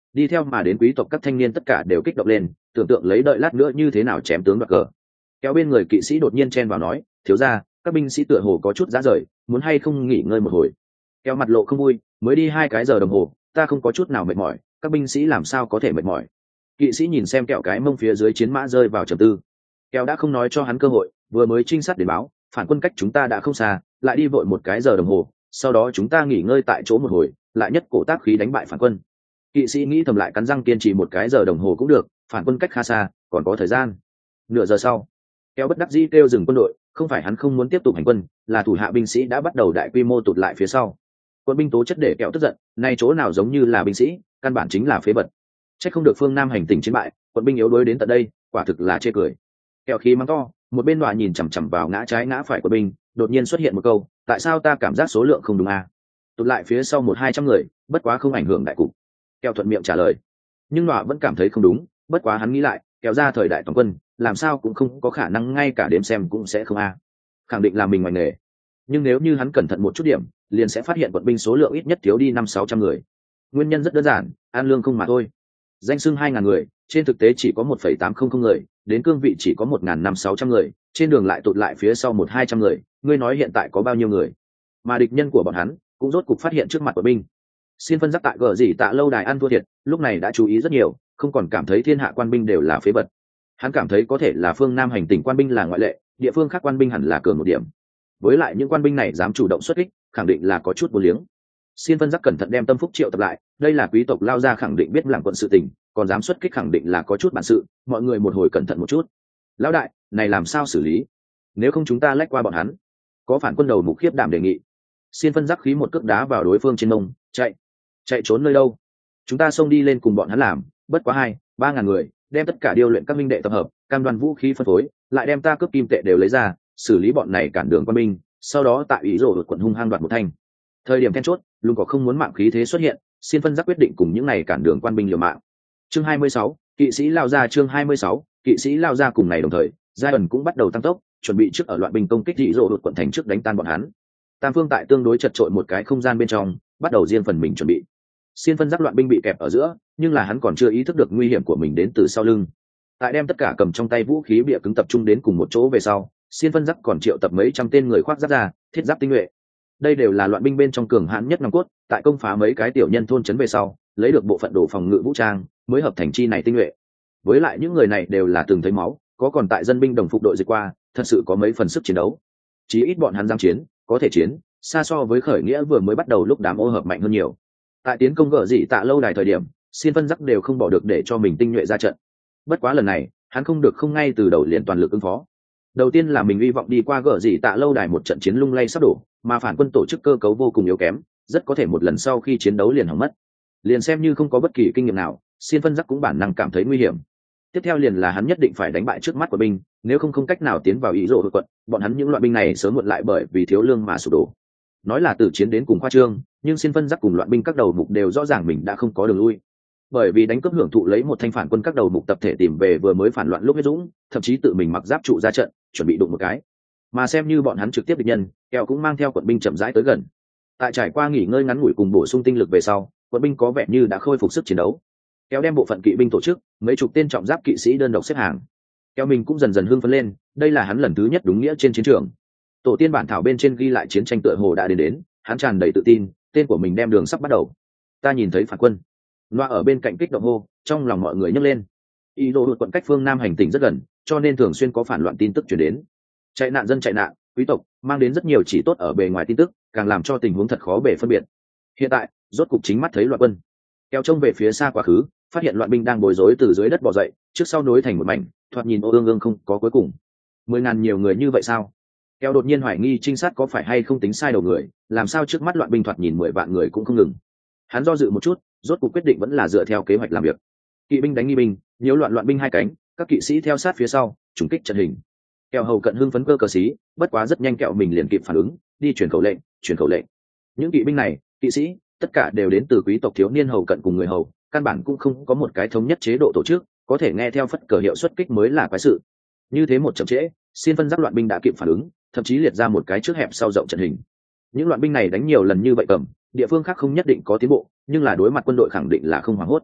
Đi theo mà đến quý tộc các thanh niên tất cả đều kích động lên, tưởng tượng lấy đợi lát nữa như thế nào chém tướng đoạt cờ. Kéo bên người kỵ sĩ đột nhiên chen vào nói, thiếu gia, các binh sĩ tựa hồ có chút rã rời, muốn hay không nghỉ ngơi một hồi. Kéo mặt lộ không vui, mới đi 2 cái giờ đồng hồ, ta không có chút nào mệt mỏi, các binh sĩ làm sao có thể mệt mỏi. Kỵ sĩ nhìn xem kẹo cái mông phía dưới chiến mã rơi vào trầm tư. Kéo đã không nói cho hắn cơ hội, vừa mới trinh sát đến báo, phản quân cách chúng ta đã không xa, lại đi vội 1 cái giờ đồng hồ, sau đó chúng ta nghỉ ngơi tại chỗ một hồi, lại nhất cổ tác khí đánh bại phản quân. Kỵ sĩ nghĩ thầm lại cắn răng kiên trì 1 cái giờ đồng hồ cũng được, phản quân cách khá xa, còn có thời gian. Nửa giờ sau, kéo bất đắc dĩ kêu dừng quân đội, không phải hắn không muốn tiếp tục hành quân, là thủ hạ binh sĩ đã bắt đầu đại quy mô tụt lại phía sau. Quân binh tố chất để kẹo tức giận, nay chỗ nào giống như là binh sĩ, căn bản chính là phế vật. Chắc không được phương Nam hành tỉnh chiến bại, quân binh yếu đuối đến tận đây, quả thực là chê cười. Kẹo khí mắng to, một bên đọa nhìn chằm chằm vào ngã trái ngã phải của binh, đột nhiên xuất hiện một câu, tại sao ta cảm giác số lượng không đúng à? Tụt lại phía sau 100-200 người, bất quá không ảnh hưởng đại cục. Kẹo thuận miệng trả lời, nhưng đọa vẫn cảm thấy không đúng, bất quá hắn nghĩ lại, kéo ra thời đại toàn quân, làm sao cũng không có khả năng ngay cả đếm xem cũng sẽ không a. Khẳng định là mình ngoài nghề. Nhưng nếu như hắn cẩn thận một chút điểm, liền sẽ phát hiện quân binh số lượng ít nhất thiếu đi 500-600 người. Nguyên nhân rất đơn giản, an lương không mà thôi. Danh xưng 2.000 người, trên thực tế chỉ có 1,800 người, đến cương vị chỉ có 1.500-600 người, trên đường lại tụt lại phía sau 100-200 người, ngươi nói hiện tại có bao nhiêu người? Mà địch nhân của bọn hắn cũng rốt cục phát hiện trước mặt quân binh. Xin phân giác tại gở gì tạ lâu đài ăn thua thiệt, lúc này đã chú ý rất nhiều, không còn cảm thấy thiên hạ quan binh đều là phế vật. Hắn cảm thấy có thể là phương Nam hành tỉnh quan binh là ngoại lệ, địa phương khác quan binh hẳn là cường một điểm. Với lại những quan binh này dám chủ động xuất kích, khẳng định là có chút vô liếng. Xin phân giác cẩn thận đem tâm phúc triệu tập lại, đây là quý tộc lao ra khẳng định biết làm quận sự tình, còn dám xuất kích khẳng định là có chút bản sự, mọi người một hồi cẩn thận một chút. Lão đại, này làm sao xử lý? Nếu không chúng ta lách qua bọn hắn. Có phản quân đầu mục khiếp đảm đề nghị. Xin phân giác khí một cước đá vào đối phương trên mông, chạy trốn nơi đâu? Chúng ta xông đi lên cùng bọn hắn làm, bất quá 2-3 ngàn người, đem tất cả điêu luyện các minh đệ tập hợp, cam đoan vũ khí phân phối, lại đem ta cướp kim tệ đều lấy ra, xử lý bọn này cản đường quân binh, sau đó tại ý rồ quận hung hăng đoạt một thanh. Thời điểm then chốt, luôn có không muốn mạng khí thế xuất hiện, xin phân giác quyết định cùng những này cản đường quan binh liều mạng. Chương 26, kỵ sĩ lao ra. Chương 26, kỵ sĩ lao ra. Cùng ngày đồng thời, giai ẩn cũng bắt đầu tăng tốc, chuẩn bị trước ở loạn binh công kích ý rồ quận thành trước đánh tan bọn hắn. Tam phương tại tương đối chật trội một cái không gian bên trong, bắt đầu riêng phần mình chuẩn bị. Xin phân giác loạn binh bị kẹp ở giữa, nhưng là hắn còn chưa ý thức được nguy hiểm của mình đến từ sau lưng. Tại đem tất cả cầm trong tay vũ khí bịa cứng tập trung đến cùng một chỗ về sau, xin phân giác còn triệu tập mấy trăm tên người khoác giáp ra, thiết giáp tinh nhuệ. Đây đều là loạn binh bên trong cường hãn nhất nòng cốt, tại công phá mấy cái tiểu nhân thôn trấn về sau, lấy được bộ phận đồ phòng ngự vũ trang, mới hợp thành chi này tinh nhuệ. Với lại những người này đều là từng thấy máu, có còn tại dân binh đồng phục đội dịch qua, thật sự có mấy phần sức chiến đấu. Chí ít bọn hắn dám chiến, có thể chiến, xa so với khởi nghĩa vừa mới bắt đầu lúc đám ô hợp mạnh hơn nhiều. Tại tiến công gở dị tạ lâu đài thời điểm, xin phân giác đều không bỏ được để cho mình tinh nhuệ ra trận. Bất quá lần này hắn không được không ngay từ đầu liền toàn lực ứng phó. Đầu tiên là mình hy vọng đi qua gở dị tạ lâu đài một trận chiến lung lay sắp đổ, mà phản quân tổ chức cơ cấu vô cùng yếu kém, rất có thể một lần sau khi chiến đấu liền hỏng mất. Liền xem như không có bất kỳ kinh nghiệm nào, xin phân giác cũng bản năng cảm thấy nguy hiểm. Tiếp theo liền là hắn nhất định phải đánh bại trước mắt của binh, nếu không cách nào tiến vào ý rộ quận, bọn hắn những loại binh này sớm muộn lại bởi vì thiếu lương mà sụp đổ. Nói là từ chiến đến cùng khoa trương, nhưng xin phân giác cùng loạn binh các đầu mục đều rõ ràng mình đã không có đường lui. Bởi vì đánh cướp hưởng thụ lấy một thanh phản quân các đầu mục tập thể tìm về vừa mới phản loạn lúc huyết dũng, thậm chí tự mình mặc giáp trụ ra trận, chuẩn bị đụng một cái. Mà xem như bọn hắn trực tiếp địch nhân, kẹo cũng mang theo quận binh chậm rãi tới gần. Tại trải qua nghỉ ngơi ngắn ngủi cùng bổ sung tinh lực về sau, quận binh có vẻ như đã khôi phục sức chiến đấu. Kéo đem bộ phận kỵ binh tổ chức, mấy chục tên trọng giáp kỵ sĩ đơn độc xếp hàng. Kéo mình cũng dần dần hưng phấn lên, đây là hắn lần thứ nhất đúng nghĩa trên chiến trường. Tổ tiên bản thảo bên trên ghi lại chiến tranh tựa hồ đã đến, hắn tràn đầy tự tin, tên của mình đem đường sắp bắt đầu. Ta nhìn thấy phản quân. Loa ở bên cạnh kích động hô, trong lòng mọi người nhấc lên. Ý đồ quận cách phương Nam hành tỉnh rất gần, cho nên thường xuyên có phản loạn tin tức truyền đến. Chạy nạn dân chạy nạn, quý tộc mang đến rất nhiều chỉ tốt ở bề ngoài tin tức, càng làm cho tình huống thật khó bề phân biệt. Hiện tại, rốt cục chính mắt thấy loạn quân. Kéo trông về phía xa quá khứ, phát hiện loạn binh đang bối rối từ dưới đất bò dậy, trước sau nối thành một mảnh, thoạt nhìn ô ương ương không có cuối cùng. 10.000 nhiều người như vậy sao? Kéo đột nhiên hoài nghi trinh sát có phải hay không tính sai đầu người, làm sao trước mắt loạn binh thoạt nhìn 10 vạn người cũng không ngừng. Hắn do dự một chút, rốt cuộc quyết định vẫn là dựa theo kế hoạch làm việc. Kỵ binh đánh nghi binh, nhiễu loạn loạn binh hai cánh, các kỵ sĩ theo sát phía sau, trùng kích trận hình. Kẹo hầu cận hưng phấn cơ cờ sĩ, bất quá rất nhanh kẹo mình liền kịp phản ứng, đi truyền khẩu lệnh. Những kỵ binh này, kỵ sĩ, tất cả đều đến từ quý tộc thiếu niên hầu cận cùng người hầu, căn bản cũng không có một cái thống nhất chế độ tổ chức, có thể nghe theo phất cờ hiệu suất kích mới là quái sự. Như thế một chậm trễ, xin phân giác loạn binh đã kịp phản ứng, thậm chí liệt ra một cái trước hẹp sau rộng trận hình. Những loạn binh này đánh nhiều lần như vậy cầm, địa phương khác không nhất định có tiến bộ, nhưng là đối mặt quân đội khẳng định là không hoảng hốt.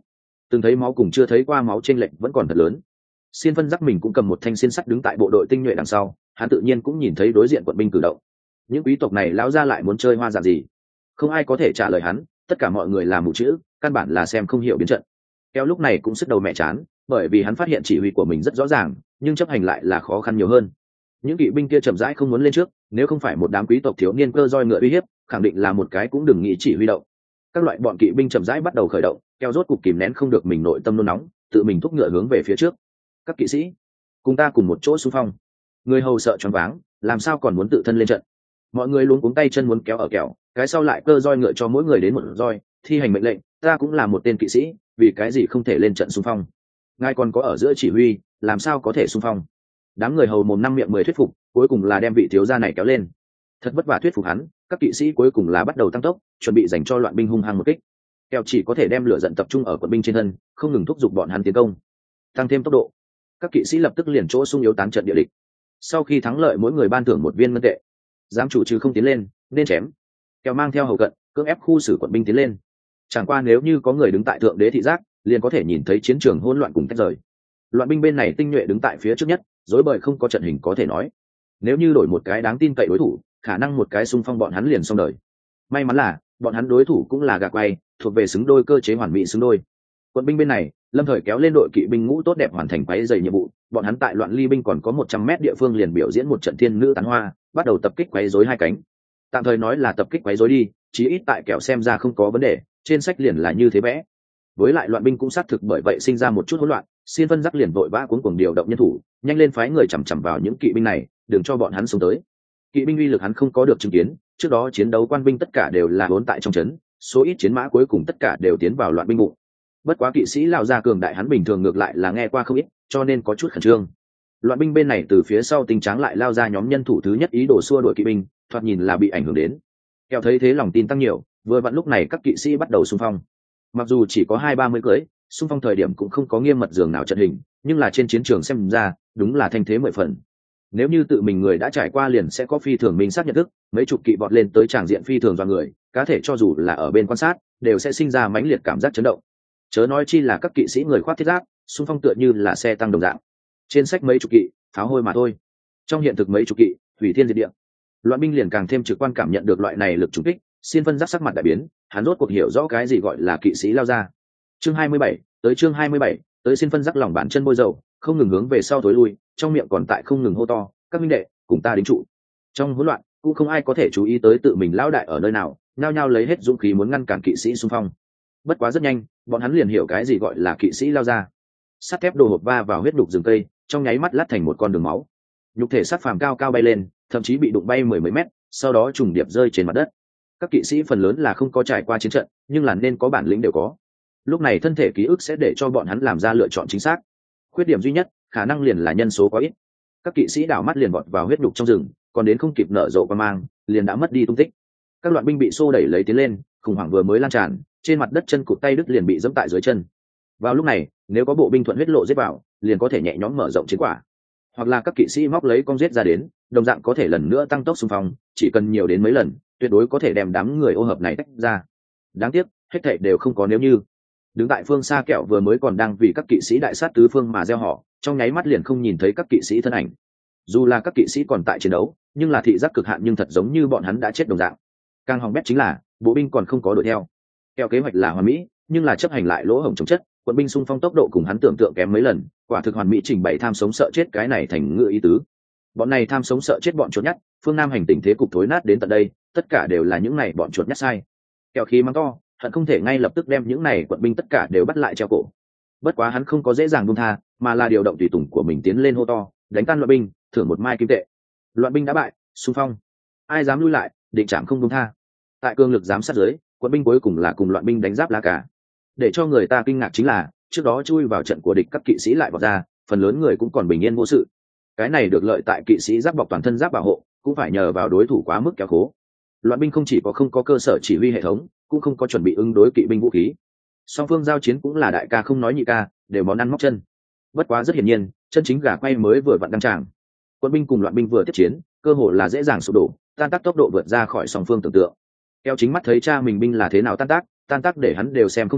từng thấy máu cùng chưa thấy qua máu chênh lệch vẫn còn thật lớn. Xiên Phân Giác mình cũng cầm một thanh xiên sắt đứng tại bộ đội tinh nhuệ đằng sau, hắn tự nhiên cũng nhìn thấy đối diện quận binh cử động. Những quý tộc này lão ra lại muốn chơi hoa dạng gì? Không ai có thể trả lời hắn, tất cả mọi người là mù chữ, căn bản là xem không hiểu biến trận. Kéo lúc này cũng sức đầu mẹ chán, bởi vì hắn phát hiện chỉ huy của mình rất rõ ràng, nhưng chấp hành lại là khó khăn nhiều hơn. Những kỵ binh kia chậm rãi không muốn lên trước, nếu không phải một đám quý tộc thiếu niên cơ roi ngựa uy hiếp, khẳng định là một cái cũng đừng nghĩ chỉ huy động. Các loại bọn kỵ binh chậm rãi bắt đầu khởi động, kéo rốt cục kìm nén không được mình nội tâm nôn nóng, tự mình thúc ngựa hướng về phía trước. Các kỵ sĩ, cùng ta cùng một chỗ xung phong. Người hầu sợ choáng váng, làm sao còn muốn tự thân lên trận. Mọi người luống cuống tay chân muốn kéo ở kẹo, cái sau lại cơ roi ngựa cho mỗi người đến một roi, thi hành mệnh lệnh. Ta cũng là một tên kỵ sĩ, vì cái gì không thể lên trận xung phong? Ngài còn có ở giữa chỉ huy, làm sao có thể xung phong? Đám người hầu mồm năm miệng mười thuyết phục, cuối cùng là đem vị thiếu gia này kéo lên. Thật vất vả thuyết phục hắn, các kỵ sĩ cuối cùng là bắt đầu tăng tốc, chuẩn bị dành cho loạn binh hung hăng một kích. Kẹo chỉ có thể đem lửa giận tập trung ở quận binh trên thân, không ngừng thúc giục bọn hắn tiến công, tăng thêm tốc độ. Các kỵ sĩ lập tức liền chỗ sung yếu tán trận địa địch. Sau khi thắng lợi mỗi người ban thưởng một viên ngân tệ. Dám chủ trừ không tiến lên, nên chém. Kẹo mang theo hầu cận, cưỡng ép khu xử quận binh tiến lên. Chẳng qua nếu như có người đứng tại thượng đế thị giác, liền có thể nhìn thấy chiến trường hỗn loạn cùng tách rời. Loạn binh bên này tinh nhuệ đứng tại phía trước nhất, rối bời không có trận hình có thể nói. Nếu như đổi một cái đáng tin cậy đối thủ, khả năng một cái xung phong bọn hắn liền xong đời. May mắn là bọn hắn đối thủ cũng là gà quay, thuộc về xứng đôi cơ chế hoàn mỹ xứng đôi. Quận binh bên này, Lâm Thời kéo lên đội kỵ binh ngũ tốt đẹp hoàn thành quấy dày nhiệm vụ, bọn hắn tại loạn ly binh còn có 100 mét địa phương liền biểu diễn một trận thiên nữ tán hoa, bắt đầu tập kích quấy rối hai cánh. Tạm thời nói là tập kích quấy rối đi, chí ít tại kẹo xem ra không có vấn đề, trên sách liền là như thế vẽ. Với lại loạn binh cũng xác thực bởi vậy sinh ra một chút hỗn loạn, Xiên Phân Giác liền vội vã cuống cuồng điều động nhân thủ, nhanh lên phái người chằm chằm vào những kỵ binh này, đừng cho bọn hắn xuống tới. Kỵ binh uy lực hắn không có được chứng kiến, trước đó chiến đấu quan binh tất cả đều là vốn tại trong trấn, số ít chiến mã cuối cùng tất cả đều tiến vào loạn binh bụng. Bất quá kỵ sĩ lão gia cường đại hắn bình thường ngược lại là nghe qua không ít, cho nên có chút khẩn trương. Loạn binh bên này từ phía sau tinh tráng lại lao ra nhóm nhân thủ thứ nhất ý đồ xua đuổi kỵ binh, thoạt nhìn là bị ảnh hưởng đến. Kẹo thấy thế lòng tin tăng nhiều, vừa vặn lúc này các kỵ sĩ bắt đầu xung phong. Mặc dù chỉ có 20-30 cưỡi, xung phong thời điểm cũng không có nghiêm mật giường nào trận hình, nhưng là trên chiến trường xem ra đúng là thanh thế 10 phần. Nếu như tự mình người đã trải qua liền sẽ có phi thường minh xác nhận thức, mấy chục kỵ vọt lên tới tràng diện phi thường do người, cá thể cho dù là ở bên quan sát đều sẽ sinh ra mãnh liệt cảm giác chấn động. Chớ nói chi là các kỵ sĩ người khoác thiết giáp, xung phong tựa như là xe tăng đồng dạng. Trên sách mấy chục kỵ, pháo hôi mà thôi. Trong hiện thực mấy chục kỵ, hủy thiên diệt địa. Loạn binh liền càng thêm trực quan cảm nhận được loại này lực trùng kích, Xiên Phân Giác sắc mặt đại biến, hắn rốt cuộc hiểu rõ cái gì gọi là kỵ sĩ lao ra. Chương 27, chương 27, tới Xiên Phân Giác lòng bàn chân bôi dầu, không ngừng hướng về sau thối lui, trong miệng còn tại không ngừng hô to, các minh đệ, cùng ta đính trụ. Trong hỗn loạn, cũng không ai có thể chú ý tới tự mình lão đại ở nơi nào, nhao nhao lấy hết dũng khí muốn ngăn cản kỵ sĩ xung phong. Bất quá rất nhanh, bọn hắn liền hiểu cái gì gọi là kỵ sĩ lao ra. Sắt thép đồ hộp va vào huyết đục rừng cây, trong nháy mắt lát thành một con đường máu. Nhục thể sắt phàm cao cao bay lên, thậm chí bị đụng bay mười mấy mét, sau đó trùng điệp rơi trên mặt đất. Các kỵ sĩ phần lớn là không có trải qua chiến trận, nhưng là nên có bản lĩnh đều có. Lúc này thân thể ký ức sẽ để cho bọn hắn làm ra lựa chọn chính xác. Khuyết điểm duy nhất, khả năng liền là nhân số quá ít. Các kỵ sĩ đảo mắt liền vọt vào huyết đục trong rừng, còn đến không kịp nở rộ qua mang, liền đã mất đi tung tích. Các loạn binh bị xô đẩy lấy tiến lên, khủng hoảng vừa mới lan tràn, trên mặt đất chân cụt tay đứt liền bị giẫm tại dưới chân. Vào lúc này, nếu có bộ binh thuận huyết lộ giết vào, liền có thể nhẹ nhõm mở rộng chiến quả. Hoặc là các kỵ sĩ móc lấy con giết ra đến, đồng dạng có thể lần nữa tăng tốc xung phong, chỉ cần nhiều đến mấy lần, tuyệt đối có thể đem đám người ô hợp này tách ra. Đáng tiếc, hết thảy đều không có nếu như. Đứng tại phương xa kẹo vừa mới còn đang vì các kỵ sĩ đại sát tứ phương mà gieo họ, trong nháy mắt liền không nhìn thấy các kỵ sĩ thân ảnh. Dù là các kỵ sĩ còn tại chiến đấu, nhưng là thị giác cực hạn nhưng thật giống như bọn hắn đã chết đồng dạng. Càng hỏng bét chính là, bộ binh còn không có đuổi theo. Kẹo kế hoạch là hoàn mỹ, nhưng là chấp hành lại lỗ hổng chống chất, quân binh xung phong tốc độ cùng hắn tưởng tượng kém mấy lần, quả thực hoàn mỹ trình bày tham sống sợ chết cái này thành ngựa ý tứ. Bọn này tham sống sợ chết bọn chuột nhắt, phương Nam hành tình thế cục thối nát đến tận đây, tất cả đều là những này bọn chuột nhắt sai. Kẹo khí mắng to, hận không thể ngay lập tức đem những này quận binh tất cả đều bắt lại treo cổ. Bất quá hắn không có dễ dàng buông tha, mà là điều động tùy tùng của mình tiến lên hô to, đánh tan loạn binh, thưởng một mai kim tệ. Loạn binh đã bại, xung phong. Ai dám lui lại, định trảm không buông tha. Tại cương lực giám sát dưới, quận binh cuối cùng là cùng loạn binh đánh giáp lá cả. Để cho người ta kinh ngạc chính là, trước đó chui vào trận của địch các kỵ sĩ lại vọt ra, phần lớn người cũng còn bình yên vô sự. Cái này được lợi tại kỵ sĩ giáp bọc toàn thân giáp bảo hộ, cũng phải nhờ vào đối thủ quá mức kéo khố. Loạn binh không chỉ có không có cơ sở chỉ huy hệ thống, cũng không có chuẩn bị ứng đối kỵ binh vũ khí. Song phương giao chiến cũng là đại ca không nói nhị ca, đều món ăn móc chân. Bất quá rất hiển nhiên, chân chính gà quay mới vừa vặn đăng tràng. Quân binh cùng loạn binh vừa tiếp chiến, cơ hội là dễ dàng sụp đổ, tan tác tốc độ vượt ra khỏi song phương tưởng tượng. Keo chính mắt thấy cha mình binh là thế nào tan tác để hắn đều xem không hiểu,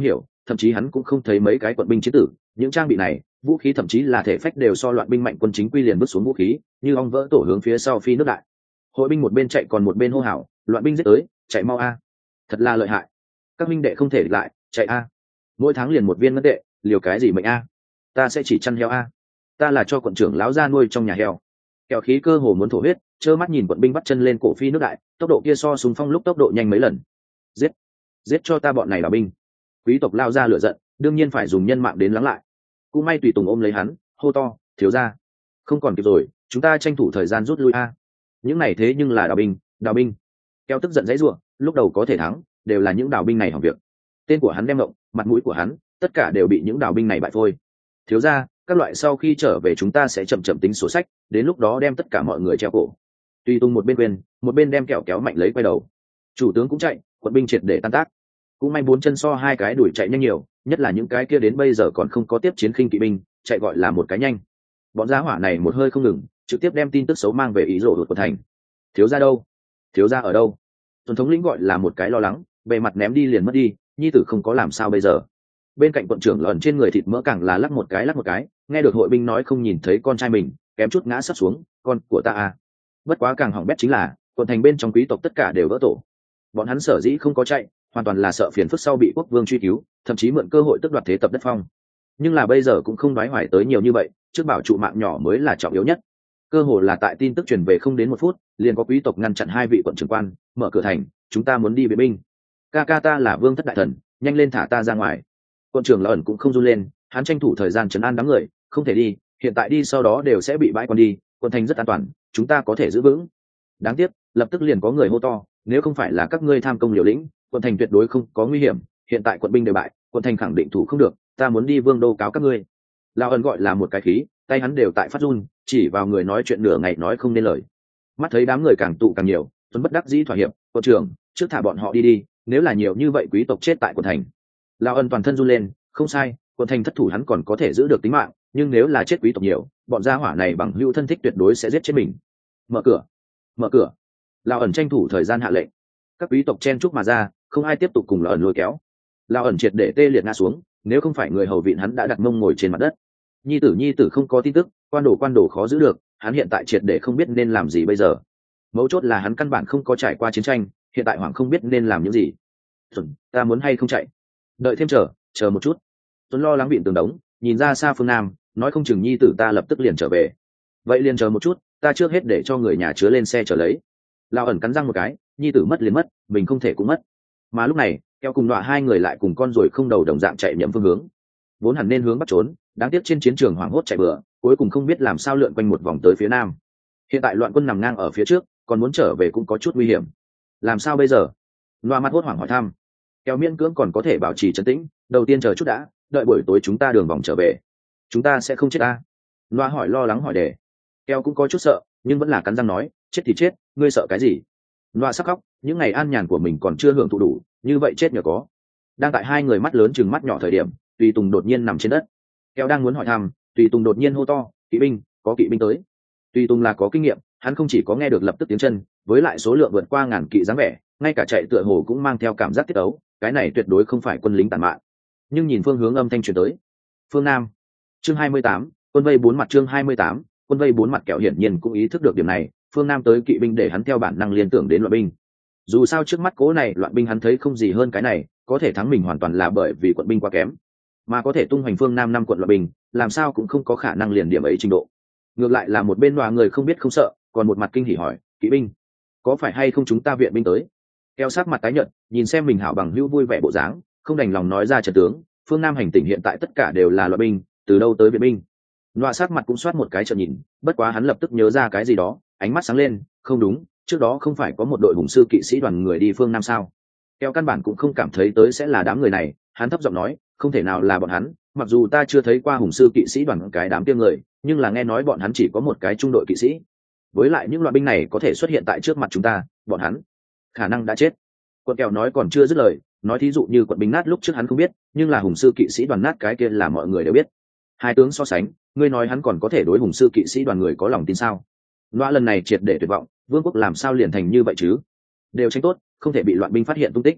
thậm chí hắn cũng không thấy mấy cái quận binh chiến tử. Những trang bị này, vũ khí thậm chí là thể phách đều so loạn binh mạnh quân chính quy liền bước xuống vũ khí, như ong vỡ tổ hướng phía sau phi nước đại. Hội binh một bên chạy còn một bên hô hào, loạn binh giết tới, chạy mau a! Thật là lợi hại. Các minh đệ không thể địch lại, chạy a! Mỗi tháng liền một viên ngân tệ, liều cái gì mệnh a! Ta sẽ chỉ chăn heo a! Ta là cho quận trưởng lão ra nuôi trong nhà heo. Kẹo khí cơ hồ muốn thổ huyết, trơ mắt nhìn quận binh bắt chân lên cổ phi nước đại, tốc độ kia so súng phong lúc tốc độ nhanh mấy lần. Giết, giết cho ta bọn này là binh. Quý tộc lao ra lửa giận, đương nhiên phải dùng nhân mạng đến lắng lại. Cũng may tùy tùng ôm lấy hắn, hô to, thiếu gia, không còn kịp rồi, chúng ta tranh thủ thời gian rút lui a. Những này thế nhưng là đào binh. Keo tức giận dãy rủa, lúc đầu có thể thắng, đều là những đào binh này hỏng việc. Tên của hắn đem ngộng, mặt mũi của hắn, tất cả đều bị những đào binh này bại phôi. Thiếu gia, các loại sau khi trở về chúng ta sẽ chậm chậm tính sổ sách, đến lúc đó đem tất cả mọi người treo cổ. Tùy tùng một bên quên, một bên đem kẹo kéo mạnh lấy quay đầu. Chủ tướng cũng chạy, quận binh triệt để tan tác. Cũng may bốn chân so hai cái đuổi chạy nhanh nhiều, nhất là những cái kia đến bây giờ còn không có tiếp chiến khinh kỵ binh, chạy gọi là một cái nhanh. Bọn gia hỏa này một hơi không ngừng, trực tiếp đem tin tức xấu mang về ý rổ của thành. Thiếu gia đâu? Thiếu gia ở đâu? Tuần thống lĩnh gọi là một cái lo lắng, bề mặt ném đi liền mất đi, nhi tử không có làm sao bây giờ. Bên cạnh quận trưởng lợn trên người thịt mỡ càng là lắc một cái, nghe được hội binh nói không nhìn thấy con trai mình, kém chút ngã sắp xuống, con của ta à. Bất quá càng hỏng bét chính là, quận thành bên trong quý tộc tất cả đều vỡ tổ. Bọn hắn sở dĩ không có chạy, hoàn toàn là sợ phiền phức sau bị quốc vương truy cứu, thậm chí mượn cơ hội tước đoạt thế tập đất phong. Nhưng là bây giờ cũng không đoái hoài tới nhiều như vậy, trước bảo trụ mạng nhỏ mới là trọng yếu nhất. Cơ hồ là tại tin tức truyền về không đến 1 phút, liền có quý tộc ngăn chặn 2 vị quận trưởng quan, mở cửa thành, chúng ta muốn đi viện binh. Ca ca ta là vương thất đại thần, nhanh lên thả ta ra ngoài. Quận trưởng là ẩn cũng không run lên, hắn tranh thủ thời gian trấn an đám người, không thể đi, hiện tại đi sau đó đều sẽ bị bãi quan đi, quận thành rất an toàn, chúng ta có thể giữ vững. Đáng tiếc, lập tức liền có người hô to, nếu không phải là các ngươi tham công liều lĩnh, quận thành tuyệt đối không có nguy hiểm, hiện tại quận binh đều bại, quận thành khẳng định thủ không được, ta muốn đi vương đô cáo các ngươi. Lão ẩn gọi là một cái khí, tay hắn đều tại phát run, chỉ vào người nói chuyện nửa ngày nói không nên lời. Mắt thấy đám người càng tụ càng nhiều, Tuấn bất đắc dĩ thỏa hiệp, quận trưởng, trước thả bọn họ đi đi, nếu là nhiều như vậy quý tộc chết tại quận thành. Lão ẩn toàn thân run lên, không sai, quận thành thất thủ hắn còn có thể giữ được tính mạng, nhưng nếu là chết quý tộc nhiều, bọn gia hỏa này bằng hữu thân thích tuyệt đối sẽ giết chết mình. Mở cửa, mở cửa. Lão ẩn tranh thủ thời gian hạ lệnh. Các quý tộc chen chúc mà ra, không ai tiếp tục cùng lão ẩn lôi kéo. Lão ẩn triệt để tê liệt ngã xuống, nếu không phải người hầu vịn hắn đã đặt mông ngồi trên mặt đất. Nhi tử không có tin tức, quan đồ khó giữ được, hắn hiện tại triệt để không biết nên làm gì bây giờ. Mấu chốt là hắn căn bản không có trải qua chiến tranh, hiện tại hoàng không biết nên làm những gì. Tuấn, ta muốn hay không chạy? Đợi thêm chờ một chút. Tuấn lo lắng vịn tường đống, nhìn ra xa phương nam, nói không chừng nhi tử ta lập tức liền trở về. Vậy liền chờ một chút, ta trước hết để cho người nhà chứa lên xe trở lấy. Lão ẩn cắn răng một cái, nhi tử mất liền mất, mình không thể cũng mất. Mà lúc này, Keo cùng Nọa hai người lại cùng con ruồi không đầu đồng dạng chạy nhầm phương hướng. Vốn hẳn nên hướng bắt trốn, đáng tiếc trên chiến trường hoảng hốt chạy bừa, cuối cùng không biết làm sao lượn quanh một vòng tới phía nam. Hiện tại loạn quân nằm ngang ở phía trước, còn muốn trở về cũng có chút nguy hiểm. Làm sao bây giờ? Nọa mặt hốt hoảng hỏi thăm. Keo miễn cưỡng còn có thể bảo trì trấn tĩnh, đầu tiên chờ chút đã, đợi buổi tối chúng ta đường vòng trở về. Chúng ta sẽ không chết à? Nọa hỏi lo lắng hỏi đề. Keo cũng có chút sợ, nhưng vẫn là cắn răng nói, chết thì chết, ngươi sợ cái gì? Nọa sắp khóc, những ngày an nhàn của mình còn chưa hưởng thụ đủ, như vậy chết nhờ có. Đang tại hai người mắt lớn chừng mắt nhỏ thời điểm, Tùy Tùng đột nhiên nằm trên đất. Keo đang muốn hỏi thăm, Tùy Tùng đột nhiên hô to, kỵ binh, có kỵ binh tới. Tùy Tùng là có kinh nghiệm, hắn không chỉ có nghe được lập tức tiếng chân, với lại số lượng vượt qua 1000 kỵ dáng vẻ, ngay cả chạy tựa hồ cũng mang theo cảm giác tiết ấu, cái này tuyệt đối không phải quân lính tàn mạn. Nhưng nhìn phương hướng âm thanh truyền tới, phương nam. Chương 28, quân vây 4 mặt. Chương 28, quân vây 4 mặt. Kẹo hiển nhiên cũng ý thức được điểm này, phương nam tới kỵ binh để hắn theo bản năng liên tưởng đến loạn binh. Dù sao trước mắt cố này loạn binh hắn thấy không gì hơn cái này, có thể thắng mình hoàn toàn là bởi vì quận binh quá kém, mà có thể tung hoành phương nam 5 quận loạn binh, làm sao cũng không có khả năng liền điểm ấy trình độ. Ngược lại là một bên loa người không biết không sợ, còn một mặt kinh hỉ hỏi, kỵ binh, có phải hay không chúng ta viện binh tới? Keo sắc mặt tái nhợt, nhìn xem mình hảo bằng hữu vui vẻ bộ dáng, không đành lòng nói ra trận tướng, phương nam hành tỉnh hiện tại tất cả đều là loạn binh, từ đâu tới viện binh? Loa sắc mặt cũng soát một cái trợn nhìn, bất quá hắn lập tức nhớ ra cái gì đó, ánh mắt sáng lên, không đúng, trước đó không phải có một đội hùng sư kỵ sĩ đoàn người đi phương nam sao? Keo căn bản cũng không cảm thấy tới sẽ là đám người này, hắn thấp giọng nói, không thể nào là bọn hắn, mặc dù ta chưa thấy qua hùng sư kỵ sĩ đoàn cái đám kia người, nhưng là nghe nói bọn hắn chỉ có một cái trung đội kỵ sĩ. Với lại những loạn binh này có thể xuất hiện tại trước mặt chúng ta, bọn hắn khả năng đã chết. Quận Kẹo nói còn chưa dứt lời, nói thí dụ như quận binh nát lúc trước hắn không biết, nhưng là hùng sư kỵ sĩ đoàn nát cái kia là mọi người đều biết. Hai tướng so sánh, ngươi nói hắn còn có thể đối hùng sư kỵ sĩ đoàn người có lòng tin sao? Loa lần này triệt để tuyệt vọng, vương quốc làm sao liền thành như vậy chứ? Đều tránh tốt, không thể bị loạn binh phát hiện tung tích.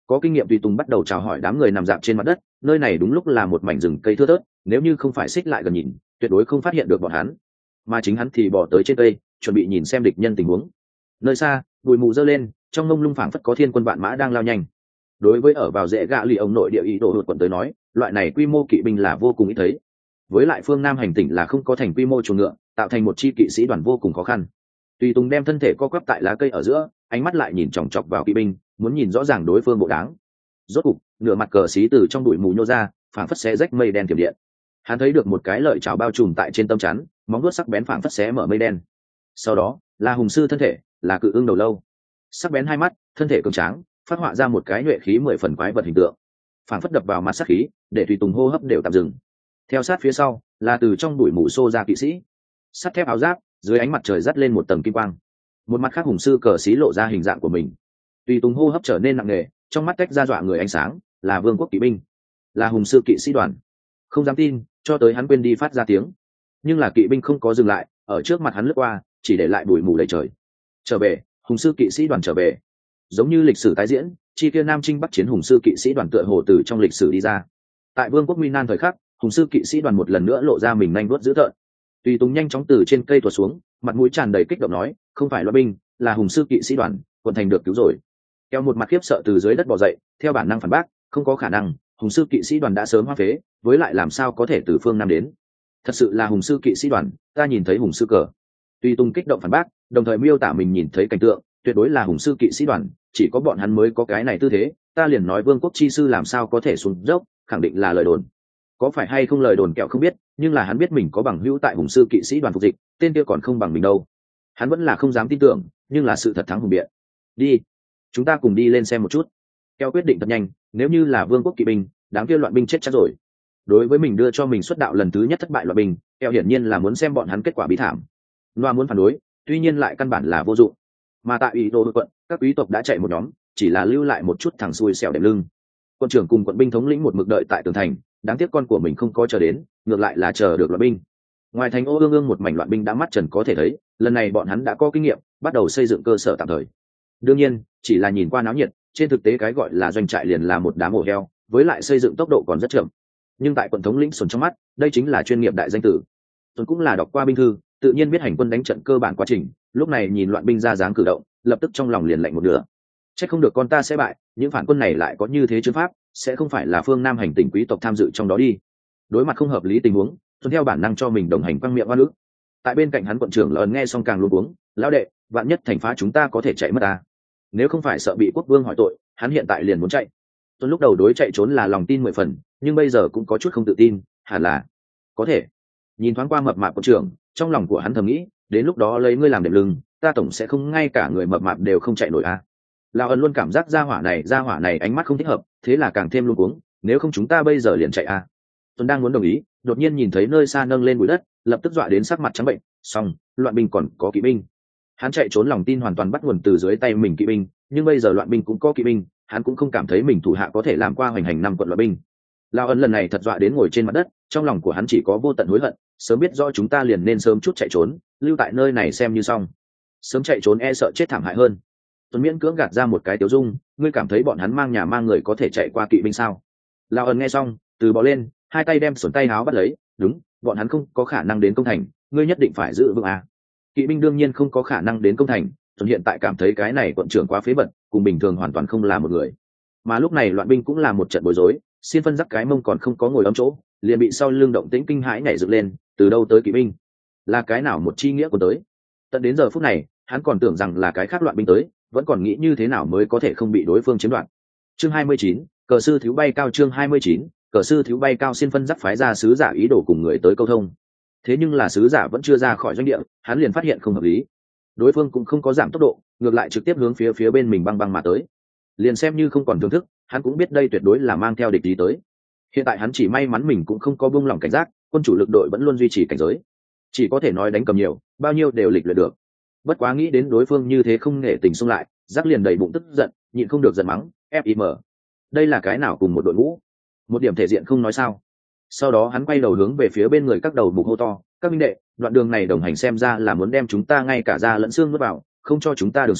Có kinh nghiệm tùy tùng bắt đầu chào hỏi đám người nằm dạp trên mặt đất, nơi này đúng lúc là một mảnh rừng cây thưa thớt, nếu như không phải xích lại gần nhìn tuyệt đối không phát hiện được bọn hắn, mà chính hắn thì bỏ tới trên cây chuẩn bị nhìn xem địch nhân tình huống. Nơi xa bụi mù dơ lên, trong mông lung phảng phất có thiên quân vạn mã đang lao nhanh. Đối với ở vào dễ gạ lì ông nội địa ý đồ hụt quận tới nói, loại này quy mô kỵ binh là vô cùng ít thấy. Với lại phương Nam hành tỉnh là không có thành quy mô chuồng ngựa, tạo thành một chi kỵ sĩ đoàn vô cùng khó khăn. Tùy Tùng đem thân thể co quắp tại lá cây ở giữa, ánh mắt lại nhìn chòng chọc vào kỵ binh, muốn nhìn rõ ràng đối phương bộ dáng. Rốt cục, nửa mặt cờ xí từ trong bụi mù nhô ra, phảng phất xé rách mây đen tiềm điện. Hắn thấy được một cái lợi chảo bao trùm tại trên tâm chắn, móng vuốt sắc bén phảng phất xé mở mây đen. Sau đó, là hùng sư thân thể, là cự ưng đầu lâu. Sắc bén hai mắt, thân thể cường tráng, phát họa ra một cái nhuệ khí 10 phần quái vật hình tượng. Phảng phất đập vào mặt sát khí, để Tùy Tùng hô hấp đều tạm dừng. Theo sát phía sau, là từ trong bụi mù xô ra kỵ sĩ. Sắt thép áo giáp, dưới ánh mặt trời dắt lên một tầng kim quang. Một mặt khác hùng sư cờ xí lộ ra hình dạng của mình. Tùy Tùng hô hấp trở nên nặng nề, trong mắt tách ra dọa người ánh sáng, là vương quốc kỵ binh, là hùng sư kỵ sĩ đoàn. Không dám tin, cho tới hắn quên đi phát ra tiếng. Nhưng là kỵ binh không có dừng lại, ở trước mặt hắn lướt qua, chỉ để lại bụi mù đầy trời. Trở về, hùng sư kỵ sĩ đoàn trở về. Giống như lịch sử tái diễn, chi kia nam chinh bắc chiến hùng sư kỵ sĩ đoàn tựa hồ từ trong lịch sử đi ra. Tại vương quốc nguy nan thời khắc, hùng sư kỵ sĩ đoàn một lần nữa lộ ra mình nhanh vuốt dữ tợn. Tùy Tùng nhanh chóng từ trên cây tuột xuống, mặt mũi tràn đầy kích động nói, không phải loa binh, là hùng sư kỵ sĩ đoàn, quận thành được cứu rồi. Kéo một mặt khiếp sợ từ dưới đất bò dậy, theo bản năng phản bác, không có khả năng, hùng sư kỵ sĩ đoàn đã sớm hoa phế, với lại làm sao có thể từ phương nam đến. Thật sự là hùng sư kỵ sĩ đoàn, ta nhìn thấy hùng sư cờ. Tùy Tùng kích động phản bác, đồng thời miêu tả mình nhìn thấy cảnh tượng, tuyệt đối là hùng sư kỵ sĩ đoàn, chỉ có bọn hắn mới có cái này tư thế, ta liền nói vương quốc chi sư làm sao có thể xuống dốc, khẳng định là lời đồn. Có phải hay không lời đồn kẹo không biết, nhưng là hắn biết mình có bằng hữu tại hùng sư kỵ sĩ đoàn phục dịch, tên kia còn không bằng mình đâu. Hắn vẫn là không dám tin tưởng, nhưng là sự thật thắng hùng biện. Đi, chúng ta cùng đi lên xem một chút. Keo quyết định thật nhanh, nếu như là vương quốc kỵ binh, đám kia loạn binh chết chắc rồi. Đối với mình đưa cho mình xuất đạo lần thứ nhất thất bại loạn binh, Keo hiển nhiên là muốn xem bọn hắn kết quả bí thảm. Loa muốn phản đối, tuy nhiên lại căn bản là vô dụng. Mà tại ủy đô quận, các quý tộc đã chạy một nhóm, chỉ là lưu lại một chút thằng xui xẻo đệm lưng. Quân trưởng cùng quận binh thống lĩnh một mực đợi tại tường thành, đáng tiếc con của mình không có chờ đến, ngược lại là chờ được loạn binh. Ngoài thành ô ương ương một mảnh loạn binh đã mắt trần có thể thấy, lần này bọn hắn đã có kinh nghiệm, bắt đầu xây dựng cơ sở tạm thời. Đương nhiên, chỉ là nhìn qua náo nhiệt, trên thực tế cái gọi là doanh trại liền là một đám ổ heo, với lại xây dựng tốc độ còn rất chậm. Nhưng tại quận thống lĩnh Xuân trong mắt, đây chính là chuyên nghiệp đại danh tử. Xuân cũng là đọc qua binh thư, tự nhiên biết hành quân đánh trận cơ bản quá trình, lúc này nhìn loạn binh ra dáng cử động, lập tức trong lòng liền lạnh một nửa. Chắc không được con ta sẽ bại, những phản quân này lại có như thế chữ pháp, sẽ không phải là phương Nam hành tỉnh quý tộc tham dự trong đó đi. Đối mặt không hợp lý tình huống, Xuân theo bản năng cho mình đồng hành quăng miệng oan ức. Tại bên cạnh hắn quận trưởng lớn nghe xong càng luống cuống, lão đệ, vạn nhất thành phá chúng ta có thể chạy mất ta. Nếu không phải sợ bị quốc vương hỏi tội, hắn hiện tại liền muốn chạy. Xuân lúc đầu đối chạy trốn là lòng tin 10 phần, nhưng bây giờ cũng có chút không tự tin, hẳn là có thể. Nhìn thoáng qua mập mạp quận trưởng, trong lòng của hắn thầm nghĩ, đến lúc đó lấy ngươi làm đệm lưng, ta tổng sẽ không ngay cả người mập mạp đều không chạy nổi a. Lão ân luôn cảm giác gia hỏa này ánh mắt không thích hợp, thế là càng thêm luống cuống, nếu không chúng ta bây giờ liền chạy a. Tuấn đang muốn đồng ý, đột nhiên nhìn thấy nơi xa nâng lên bụi đất, lập tức dọa đến sắc mặt trắng bệnh. Xong, loạn binh còn có kỵ binh. Hắn chạy trốn lòng tin hoàn toàn bắt nguồn từ dưới tay mình kỵ binh, nhưng bây giờ loạn binh cũng có kỵ binh, hắn cũng không cảm thấy mình thủ hạ có thể làm qua hoành hành 5 quận loạn binh. Lão ân lần này thật dọa đến ngồi trên mặt đất, trong lòng của hắn chỉ có vô tận hối hận, sớm biết rõ chúng ta liền nên sớm chút chạy trốn, lưu tại nơi này xem như xong. Sớm chạy trốn e sợ chết thảm hại hơn. Tuấn miễn cưỡng gạt ra một cái tiểu dung, ngươi cảm thấy bọn hắn mang nhà mang người có thể chạy qua kỵ binh sao? Lão ân nghe xong, từ bò lên, hai tay đem sườn tay háo bắt lấy, đúng, bọn hắn không có khả năng đến công thành, ngươi nhất định phải giữ vững à. Kỵ binh đương nhiên không có khả năng đến công thành, Tuấn hiện tại cảm thấy cái này quận trưởng quá phế bật, cùng bình thường hoàn toàn không là một người. Mà lúc này loạn binh cũng là một trận bối rối, xin phân dắt cái mông còn không có ngồi ấm chỗ, liền bị sau lưng động tĩnh kinh hãi nhảy dựng lên, từ đâu tới kỵ binh? Là cái nào một chi nghĩa của tới? Tận đến giờ phút này, hắn còn tưởng rằng là cái khác loạn binh tới, vẫn còn nghĩ như thế nào mới có thể không bị đối phương chiếm đoạt. Chương 29, cờ sư thiếu bay cao. Chương 29, cờ sư thiếu bay cao. Xin phân dắt phái ra sứ giả ý đồ cùng người tới câu thông. Thế nhưng là sứ giả vẫn chưa ra khỏi doanh địa, hắn liền phát hiện không hợp lý. Đối phương cũng không có giảm tốc độ, ngược lại trực tiếp hướng phía bên mình băng băng mà tới. Liền xem như không còn thưởng thức, hắn cũng biết đây tuyệt đối là mang theo địch ý tới. Hiện tại hắn chỉ may mắn mình cũng không có buông lỏng cảnh giác, quân chủ lực đội vẫn luôn duy trì cảnh giới, chỉ có thể nói đánh cầm nhiều, bao nhiêu đều lịch luyện được. Bất quá nghĩ đến đối phương như thế không nể tình xông lại, giác liền đầy bụng tức giận, nhịn không được giận mắng, FIM. Đây là cái nào cùng một đội ngũ? Một điểm thể diện không nói sao? Sau đó hắn quay đầu hướng về phía bên người các đầu mục hô to, các minh đệ, đoạn đường này đồng hành xem ra là muốn đem chúng ta ngay cả da lẫn xương nuốt vào, không cho chúng ta đường sống,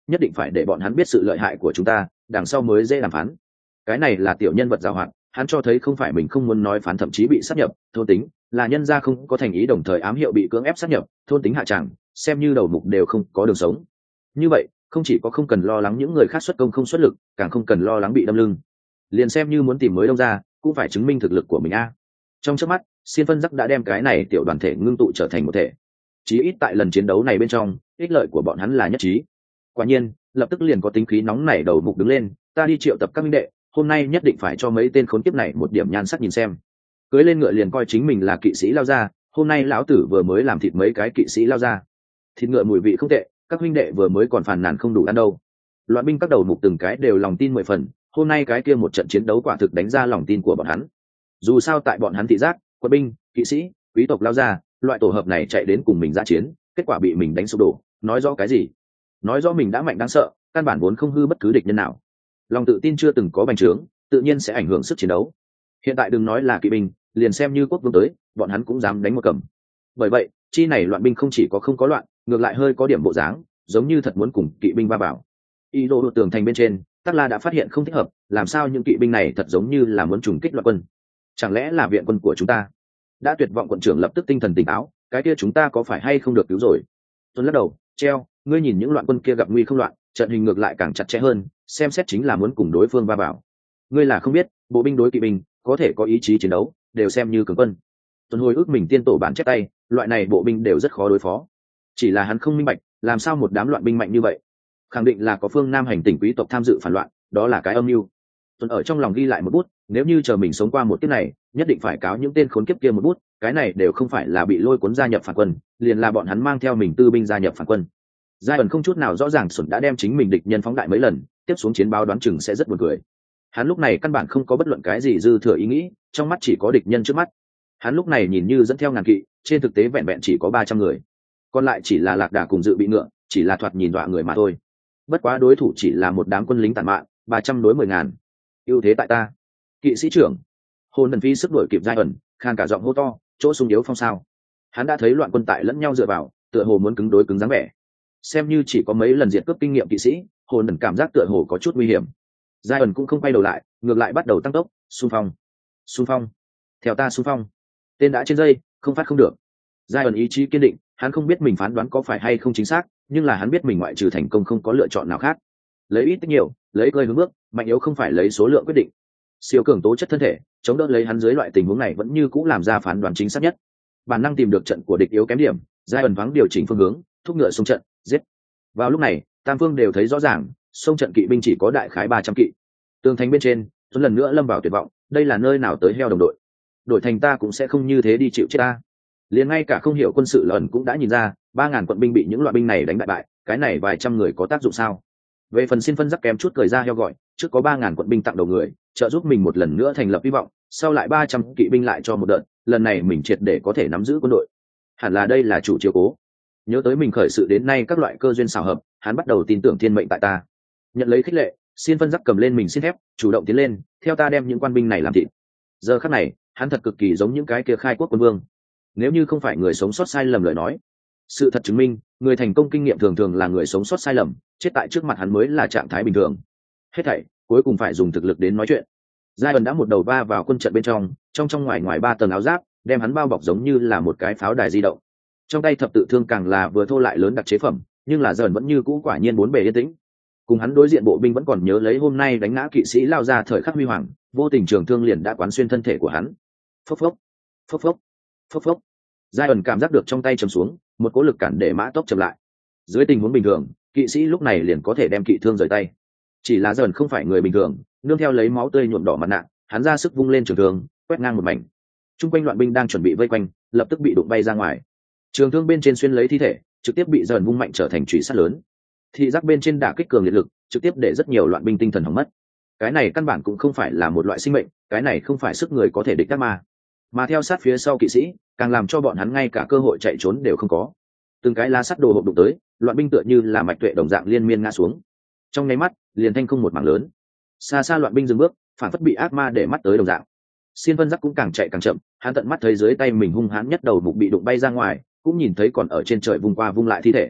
nhất định phải để bọn hắn biết sự lợi hại của chúng ta, đằng sau mới dễ đàm phán. Cái này là tiểu nhân vật giàu hoạt, hắn cho thấy không phải mình không muốn nói phán thậm chí bị sát nhập, thôn tính là nhân gia không có thành ý, đồng thời ám hiệu bị cưỡng ép sát nhập, thôn tính hạ tràng, xem như đầu mục đều không có đường sống. Như vậy không chỉ có không cần lo lắng những người khác xuất công không xuất lực, càng không cần lo lắng bị đâm lưng. Liền xem như muốn tìm mới đông ra, cũng phải chứng minh thực lực của mình a. Trong chớp mắt, Xiên Phân Giác đã đem cái này tiểu đoàn thể ngưng tụ trở thành một thể. Chí ít tại lần chiến đấu này bên trong, ích lợi của bọn hắn là nhất trí. Quả nhiên, lập tức liền có tính khí nóng nảy đầu mục đứng lên, ta đi triệu tập các minh đệ, hôm nay nhất định phải cho mấy tên khốn kiếp này một điểm nhan sắc nhìn xem. Cưới lên ngựa liền coi chính mình là kỵ sĩ lao ra, hôm nay lão tử vừa mới làm thịt mấy cái kỵ sĩ lao ra. Thịt ngựa mùi vị không tệ, các huynh đệ vừa mới còn phàn nàn không đủ ăn đâu. Loạn binh các đầu mục từng cái đều lòng tin 10 phần, hôm nay cái kia một trận chiến đấu quả thực đánh ra lòng tin của bọn hắn. Dù sao tại bọn hắn thị giác, quân binh, kỵ sĩ, quý tộc lao ra, loại tổ hợp này chạy đến cùng mình ra chiến, kết quả bị mình đánh sụp đổ, nói rõ cái gì? Nói rõ mình đã mạnh đáng sợ, căn bản vốn không hư bất cứ địch nhân nào. Lòng tự tin chưa từng có bành trướng, tự nhiên sẽ ảnh hưởng sức chiến đấu. Hiện tại đừng nói là kỵ binh, liền xem như quốc vương tới, bọn hắn cũng dám đánh một cầm. Bởi vậy, chi này loạn binh không chỉ có không có loạn, ngược lại hơi có điểm bộ dáng, giống như thật muốn cùng kỵ binh va vào. Y đô tường thành bên trên, Tắc La đã phát hiện không thích hợp, làm sao những kỵ binh này thật giống như là muốn trùng kích loạn quân? Chẳng lẽ là viện quân của chúng ta? Đã tuyệt vọng quận trưởng lập tức tinh thần tỉnh táo, cái kia chúng ta có phải hay không được cứu rồi? Tuấn lắc đầu, treo, ngươi nhìn những loạn quân kia gặp nguy không loạn, trận hình ngược lại càng chặt chẽ hơn, xem xét chính là muốn cùng đối phương va vào. Ngươi là không biết, bộ binh đối kỵ binh có thể có ý chí chiến đấu, đều xem như cường quân. Tuấn hồi ức mình tiên tổ bản chép tay, loại này bộ binh đều rất khó đối phó. Chỉ là hắn không minh bạch, làm sao một đám loạn binh mạnh như vậy? Khẳng định là có phương Nam hành tỉnh quý tộc tham dự phản loạn, đó là cái âm mưu. Tuấn ở trong lòng ghi lại một bút, nếu như chờ mình sống qua một kiếp này, nhất định phải cáo những tên khốn kiếp kia một bút, cái này đều không phải là bị lôi cuốn gia nhập phản quân, liền là bọn hắn mang theo mình tư binh gia nhập phản quân. Giai ẩn không chút nào rõ ràng Xuân đã đem chính mình địch nhân phóng đại mấy lần, tiếp xuống chiến báo đoán chừng sẽ rất buồn cười. Hắn lúc này căn bản không có bất luận cái gì dư thừa ý nghĩ, trong mắt chỉ có địch nhân trước mắt. Hắn lúc này nhìn như dẫn theo ngàn kỵ, trên thực tế vẹn vẹn chỉ có 300 người, còn lại chỉ là lạc đà cùng dự bị ngựa, chỉ là thoạt nhìn dọa người mà thôi. Bất quá đối thủ chỉ là một đám quân lính tàn mạn, 300 đối 10.000, ưu thế tại ta. Kỵ sĩ trưởng Hồn Đần Phi sức đuổi kịp Giai ẩn, khàn cả giọng hô to, chỗ sung yếu phong sao. Hắn đã thấy loạn quân tại lẫn nhau dựa vào, tựa hồ muốn cứng đối cứng dáng vẻ. Xem như chỉ có mấy lần diệt cướp kinh nghiệm kỵ sĩ, Hồn Đần cảm giác tựa hồ có chút nguy hiểm. Giai ẩn cũng không quay đầu lại, ngược lại bắt đầu tăng tốc, xung phong. Xung phong, theo ta xung phong. Tên đã trên dây, không phát không được. Giai ẩn ý chí kiên định, hắn không biết mình phán đoán có phải hay không chính xác, nhưng là hắn biết mình ngoại trừ thành công không có lựa chọn nào khác. Lấy ít tích nhiều, lấy cơi hướng bước, mạnh yếu không phải lấy số lượng quyết định. Siêu cường tố chất thân thể chống đỡ lấy hắn dưới loại tình huống này vẫn như cũ làm ra phán đoán chính xác nhất. Bản năng tìm được trận của địch yếu kém điểm, Giai ẩn vắng điều chỉnh phương hướng, thúc ngựa xung trận, giết. Vào lúc này, tam phương đều thấy rõ ràng, xung trận kỵ binh chỉ có đại khái 300 kỵ. Tường thành bên trên, Tuấn lần nữa lâm vào tuyệt vọng, đây là nơi nào tới heo đồng đội. Đổi thành ta cũng sẽ không như thế đi chịu chết ta. Liền ngay cả không hiểu quân sự lần cũng đã nhìn ra, 3.000 quận binh bị những loại binh này đánh bại, cái này vài trăm người có tác dụng sao? Về phần Xin Phân Giác kém chút cười ra heo gọi, trước có 3.000 quận binh tặng đầu người, trợ giúp mình một lần nữa thành lập hy vọng, sau lại 300 kỵ binh lại cho một đợt, lần này mình triệt để có thể nắm giữ quân đội. Hẳn là đây là chủ chiếu cố. Nhớ tới mình khởi sự đến nay các loại cơ duyên xảo hợp, hắn bắt đầu tin tưởng thiên mệnh tại ta. Nhận lấy khích lệ, Xin Phân Giác cầm lên mình xin thép, chủ động tiến lên, theo ta đem những quan binh này làm thịt. Giờ khắc này, hắn thật cực kỳ giống những cái kia khai quốc quân vương. Nếu như không phải người sống sót sai lầm lời nói, sự thật chứng minh, người thành công kinh nghiệm thường thường là người sống sót sai lầm, chết tại trước mặt hắn mới là trạng thái bình thường. Hết thảy, cuối cùng phải dùng thực lực đến nói chuyện. Giai ẩn đã một đầu va vào quân trận bên trong, trong ngoài ngoài 3 tầng áo giáp, đem hắn bao bọc giống như là một cái pháo đài di động. Trong tay thập tự thương càng là vừa thô lại lớn đặc chế phẩm, nhưng là dần vẫn như cũ quả nhiên bốn bề yên tĩnh. Cùng hắn đối diện bộ binh vẫn còn nhớ lấy hôm nay đánh ngã kỵ sĩ lao ra thời khắc huy hoàng, vô tình trường thương liền đã quán xuyên thân thể của hắn. Phốc phốc, phốc phốc, phốc phốc. Giai ẩn cảm giác được trong tay chầm xuống, một cỗ lực cản để mã tốc chậm lại. Dưới tình huống bình thường, kỵ sĩ lúc này liền có thể đem kỵ thương rời tay. Chỉ là dần không phải người bình thường, nương theo lấy máu tươi nhuộm đỏ mặt nạ, hắn ra sức vung lên trường thương, quét ngang một mảnh. Trung quanh loạn binh đang chuẩn bị vây quanh, lập tức bị đụng bay ra ngoài. Trường thương bên trên xuyên lấy thi thể, trực tiếp bị dần vung mạnh trở thành chùy sắt lớn. Thị giác bên trên đả kích cường liệt lực, trực tiếp để rất nhiều loạn binh tinh thần hỏng mất. Cái này căn bản cũng không phải là một loại sinh mệnh, cái này không phải sức người có thể địch các mà theo sát phía sau kỵ sĩ, càng làm cho bọn hắn ngay cả cơ hội chạy trốn đều không có. Từng cái lá sắt đồ hộp đụng tới, loạn binh tựa như là mạch tuệ đồng dạng liên miên ngã xuống. Trong nháy mắt, liền thanh không một mảng lớn. Xa xa loạn binh dừng bước, phản phất bị ác ma để mắt tới đồng dạng. Xiên Vân Giác cũng càng chạy càng chậm, hắn tận mắt thấy dưới tay mình hung hãn nhất đầu mục bị đụng bay ra ngoài, cũng nhìn thấy còn ở trên trời vung qua vung lại thi thể.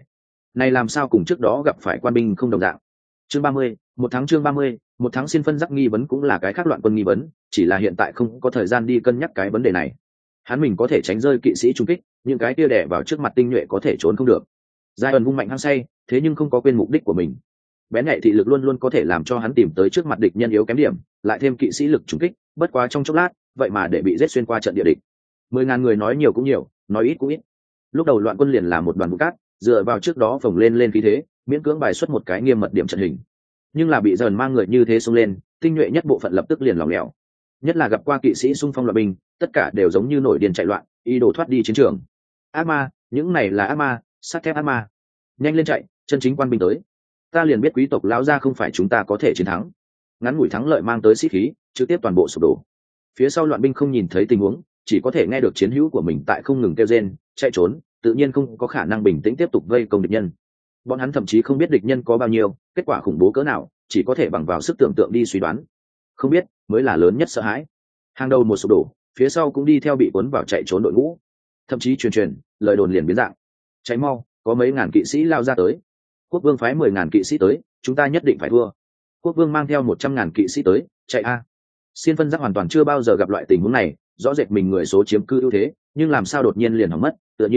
này làm sao cùng trước đó gặp phải quan binh không đồng dạng. Chương 30, chương 30, một tháng xin phân giác nghi vấn cũng là cái khác loạn quân nghi vấn, chỉ là hiện tại không có thời gian đi cân nhắc cái vấn đề này. Hắn mình có thể tránh rơi kỵ sĩ trung kích, những cái kia đè vào trước mặt tinh nhuệ có thể trốn không được. Giai ẩn vung mạnh hăng say, thế nhưng không có quên mục đích của mình. Bén nhạy thị lực luôn luôn có thể làm cho hắn tìm tới trước mặt địch nhân yếu kém điểm, lại thêm kỵ sĩ lực trúng kích, bất quá trong chốc lát, vậy mà để bị giết xuyên qua trận địa địch. 10.000 người nói nhiều cũng nhiều, nói ít cũng ít. Lúc đầu loạn quân liền là một đoàn bụi cát, dựa vào trước đó phồng lên khí thế, miễn cưỡng bài xuất một cái nghiêm mật điểm trận hình. Nhưng là bị dần mang người như thế xông lên, tinh nhuệ nhất bộ phận lập tức liền lỏng lẻo. Nhất là gặp qua kỵ sĩ xung phong loạn binh, tất cả đều giống như nổi điên chạy loạn, ý đồ thoát đi chiến trường. Ác ma, những này là ác ma, sắt thép ác ma. Nhanh lên chạy, chân chính quan binh tới. Ta liền biết quý tộc lão gia không phải chúng ta có thể chiến thắng. Ngắn ngủi thắng lợi mang tới sĩ khí, trực tiếp toàn bộ sụp đổ. Phía sau loạn binh không nhìn thấy tình huống, chỉ có thể nghe được chiến hữu của mình tại không ngừng kêu rên, chạy trốn, tự nhiên không có khả năng bình tĩnh tiếp tục vây công địch nhân. Bọn hắn thậm chí không biết địch nhân có bao nhiêu, kết quả khủng bố cỡ nào, chỉ có thể bằng vào sức tưởng tượng đi suy đoán. Không biết mới là lớn nhất sợ hãi. Hàng đầu một sụp đổ, phía sau cũng đi theo bị cuốn vào chạy trốn đội ngũ. Thậm chí truyền lời đồn liền biến dạng. Cháy mau, có mấy ngàn kỵ sĩ lao ra tới. Quốc vương phái 10.000 kỵ sĩ tới, chúng ta nhất định phải thua. Quốc vương mang theo 100.000 kỵ sĩ tới, chạy a. Xiên phân giác hoàn toàn chưa bao giờ gặp loại tình huống này, rõ rệt mình người số chiếm cư ưu thế, nhưng làm sao đột nhiên liền hỏng mất, tựa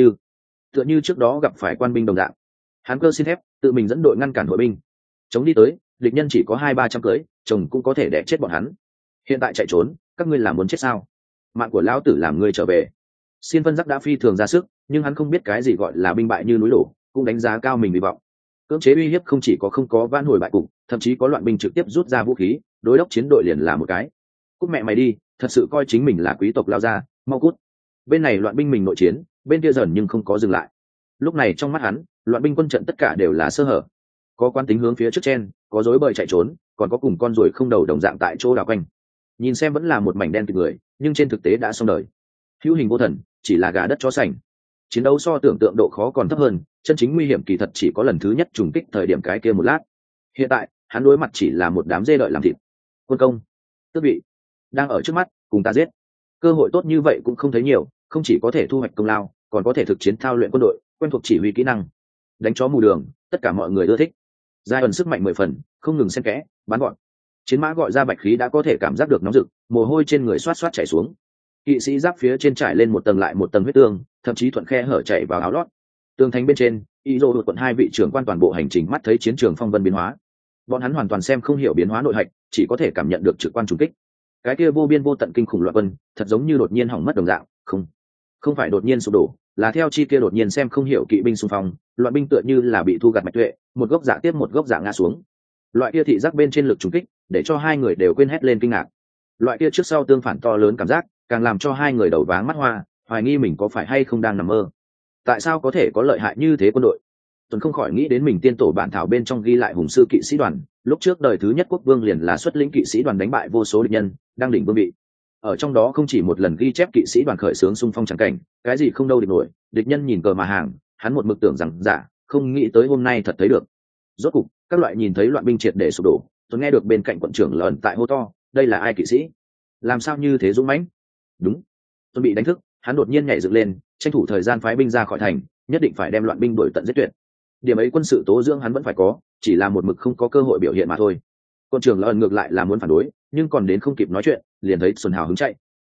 như trước đó gặp phải quan binh đồng dạng. Hắn cơ xin thép, tự mình dẫn đội ngăn cản đội binh. Chống đi tới, địch nhân chỉ có 200-300 cưỡi, chồng cũng có thể đè chết bọn hắn. Hiện tại chạy trốn, các ngươi làm muốn chết sao? Mạng của lão tử làm ngươi trở về. Xiên phân giác đã phi thường ra sức, nhưng hắn không biết cái gì gọi là binh bại như núi đổ, cũng đánh giá cao mình hy vọng. Cưỡng chế uy hiếp không chỉ có không có vãn hồi bại cục, thậm chí có loạn binh trực tiếp rút ra vũ khí, đối đốc chiến đội liền là một cái. Cút mẹ mày đi, thật sự coi chính mình là quý tộc lao ra, mau cút. Bên này loạn binh mình nội chiến, bên kia dần nhưng không có dừng lại. Lúc này trong mắt hắn, loạn binh quân trận tất cả đều là sơ hở. Có quan tính hướng phía trước chen, có rối bời chạy trốn, còn có cùng con ruồi không đầu đồng dạng tại chỗ đảo quanh. Nhìn xem vẫn là một mảnh đen kịt người, nhưng trên thực tế đã xong đời. Hữu hình vô thần, chỉ là gà đất chó sành. Chiến đấu so tưởng tượng độ khó còn thấp hơn, chân chính nguy hiểm kỳ thật chỉ có lần thứ nhất trùng kích thời điểm cái kia một lát. Hiện tại hắn đối mặt chỉ là một đám dê đợi làm thịt. Quân công, tước vị đang ở trước mắt, cùng ta giết. Cơ hội tốt như vậy cũng không thấy nhiều, không chỉ có thể thu hoạch công lao, còn có thể thực chiến thao luyện quân đội, quen thuộc chỉ huy kỹ năng. Đánh chó mù đường, tất cả mọi người ưa thích. Giai ẩn sức mạnh 10 phần, không ngừng xen kẽ, bắn gọn. Chiến mã gọi ra bạch khí đã có thể cảm giác được nóng rực, mồ hôi trên người xoát xoát chảy xuống. Kỵ sĩ giáp phía trên trải lên một tầng lại một tầng huyết tương, thậm chí thuận khe hở chảy vào áo lót. Tường thành bên trên, y đột quận hai vị trưởng quan toàn bộ hành trình mắt thấy chiến trường phong vân biến hóa. Bọn hắn hoàn toàn xem không hiểu biến hóa nội hạch, chỉ có thể cảm nhận được trực quan trùng kích. Cái kia vô biên vô tận kinh khủng loạn quân, thật giống như đột nhiên hỏng mất đồng dạng, không phải đột nhiên sụp đổ, là theo chi kia đột nhiên xem không hiểu kỵ binh xung phong, loạn binh tựa như là bị thu gặt mạch tuệ, một gốc dạ tiếp một gốc dạ ngã xuống. Loại kia thị giác bên trên lực trùng kích, để cho hai người đều quên hét lên kinh ngạc. Loại kia trước sau tương phản to lớn cảm giác, càng làm cho hai người đầu váng mắt hoa, hoài nghi mình có phải hay không đang nằm mơ. Tại sao có thể có lợi hại như thế quân đội? Tuấn không khỏi nghĩ đến mình tiên tổ bản thảo bên trong ghi lại hùng sư kỵ sĩ đoàn, lúc trước đời thứ nhất quốc vương liền là xuất lĩnh kỵ sĩ đoàn đánh bại vô số địch nhân, đang đỉnh vương vị. Ở trong đó không chỉ một lần ghi chép kỵ sĩ đoàn khởi xướng xung phong chẳng cảnh, cái gì không đâu địch nổi, địch nhân nhìn cờ mà hàng, hắn một mực tưởng rằng giả, không nghĩ tới hôm nay thật thấy được. Rốt cục, các loại nhìn thấy loạn binh triệt để sụp đổ, Tuấn nghe được bên cạnh quận trưởng lợn tại hô to, đây là ai kỵ sĩ? Làm sao như thế dũng mãnh? Đúng, Tuấn bị đánh thức, hắn đột nhiên nhảy dựng lên, tranh thủ thời gian phái binh ra khỏi thành, nhất định phải đem loạn binh đuổi tận giết tuyệt. Điểm ấy quân sự tố dưỡng hắn vẫn phải có, chỉ là một mực không có cơ hội biểu hiện mà thôi. Quân trưởng lợn ngược lại là muốn phản đối, nhưng còn đến không kịp nói chuyện, liền thấy Xuân Hào hứng chạy.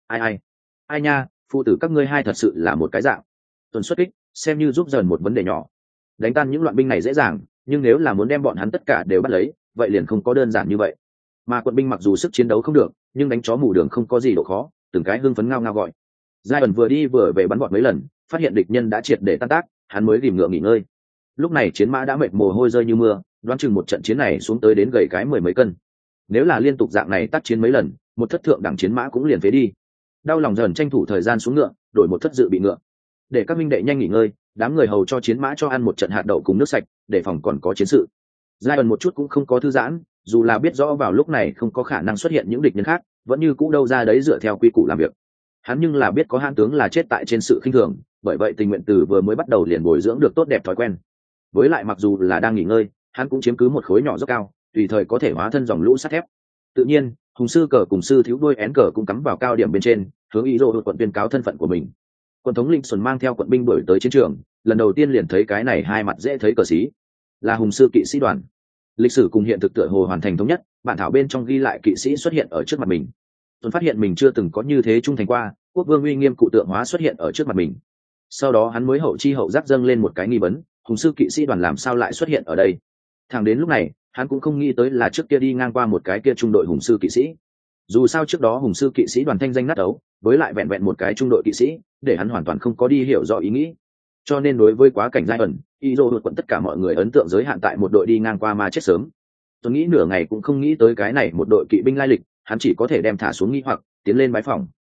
Ai nha, phụ tử các ngươi hai thật sự là một cái dạng. Tuần xuất kích, xem như giúp dần một vấn đề nhỏ. Đánh tan những loạn binh này dễ dàng, nhưng nếu là muốn đem bọn hắn tất cả đều bắt lấy, vậy liền không có đơn giản như vậy. Mà quận binh mặc dù sức chiến đấu không được, nhưng đánh chó mù đường không có gì độ khó, từng cái hưng phấn ngao ngao gọi. Giai ẩn vừa đi vừa về bắn bọn mấy lần, phát hiện địch nhân đã triệt để tan tác, hắn mới ghìm ngựa nghỉ ngơi. Lúc này chiến mã đã mệt mồ hôi rơi như mưa, đoán chừng một trận chiến này xuống tới đến gầy cái 10 mấy cân. Nếu là liên tục dạng này tác chiến mấy lần, một thất thượng đẳng chiến mã cũng liền phế đi. Đau lòng dần tranh thủ thời gian xuống ngựa, đổi một thất dự bị ngựa, để các minh đệ nhanh nghỉ ngơi. Đám người hầu cho chiến mã cho ăn một trận hạt đậu cùng nước sạch, để phòng còn có chiến sự. Giai ẩn một chút cũng không có thư giãn, dù là biết rõ vào lúc này không có khả năng xuất hiện những địch nhân khác, vẫn như cũ đâu ra đấy dựa theo quy củ làm việc. Hắn nhưng là biết có hãn tướng là chết tại trên sự khinh thường, bởi vậy tình nguyện từ vừa mới bắt đầu liền bồi dưỡng được tốt đẹp thói quen. Với lại mặc dù là đang nghỉ ngơi, hắn cũng chiếm cứ một khối nhỏ dốc cao, tùy thời có thể hóa thân dòng lũ sắt thép. Tự nhiên, hùng sư cờ cùng sư thiếu đuôi én cờ cũng cắm vào cao điểm bên trên, hướng ý đồ quận tuyên cáo thân phận của mình. Quân thống linh xuân mang theo quận binh đuổi tới chiến trường, lần đầu tiên liền thấy cái này hai mặt dễ thấy cờ xí, là hùng sư kỵ sĩ đoàn. Lịch sử cùng hiện thực tựa hồ hoàn thành thống nhất, bản thảo bên trong ghi lại kỵ sĩ xuất hiện ở trước mặt mình. Tuấn phát hiện mình chưa từng có như thế trung thành qua, quốc vương uy nghiêm cụ tượng hóa xuất hiện ở trước mặt mình. Sau đó hắn mới hậu chi hậu giác dâng lên một cái nghi vấn, hùng sư kỵ sĩ đoàn làm sao lại xuất hiện ở đây? Thẳng đến lúc này, hắn cũng không nghĩ tới là trước kia đi ngang qua một cái kia trung đội hùng sư kỵ sĩ. Dù sao trước đó hùng sư kỵ sĩ đoàn thanh danh nát ấu, với lại vẹn vẹn một cái trung đội kỵ sĩ, để hắn hoàn toàn không có đi hiểu rõ ý nghĩ. Cho nên đối với quá cảnh giai ẩn, y dô đột quận tất cả mọi người ấn tượng giới hạn tại một đội đi ngang qua mà chết sớm. Tôi nghĩ nửa ngày cũng không nghĩ tới cái này một đội kỵ binh lai lịch, hắn chỉ có thể đem thả xuống nghi hoặc tiến lên bái phòng.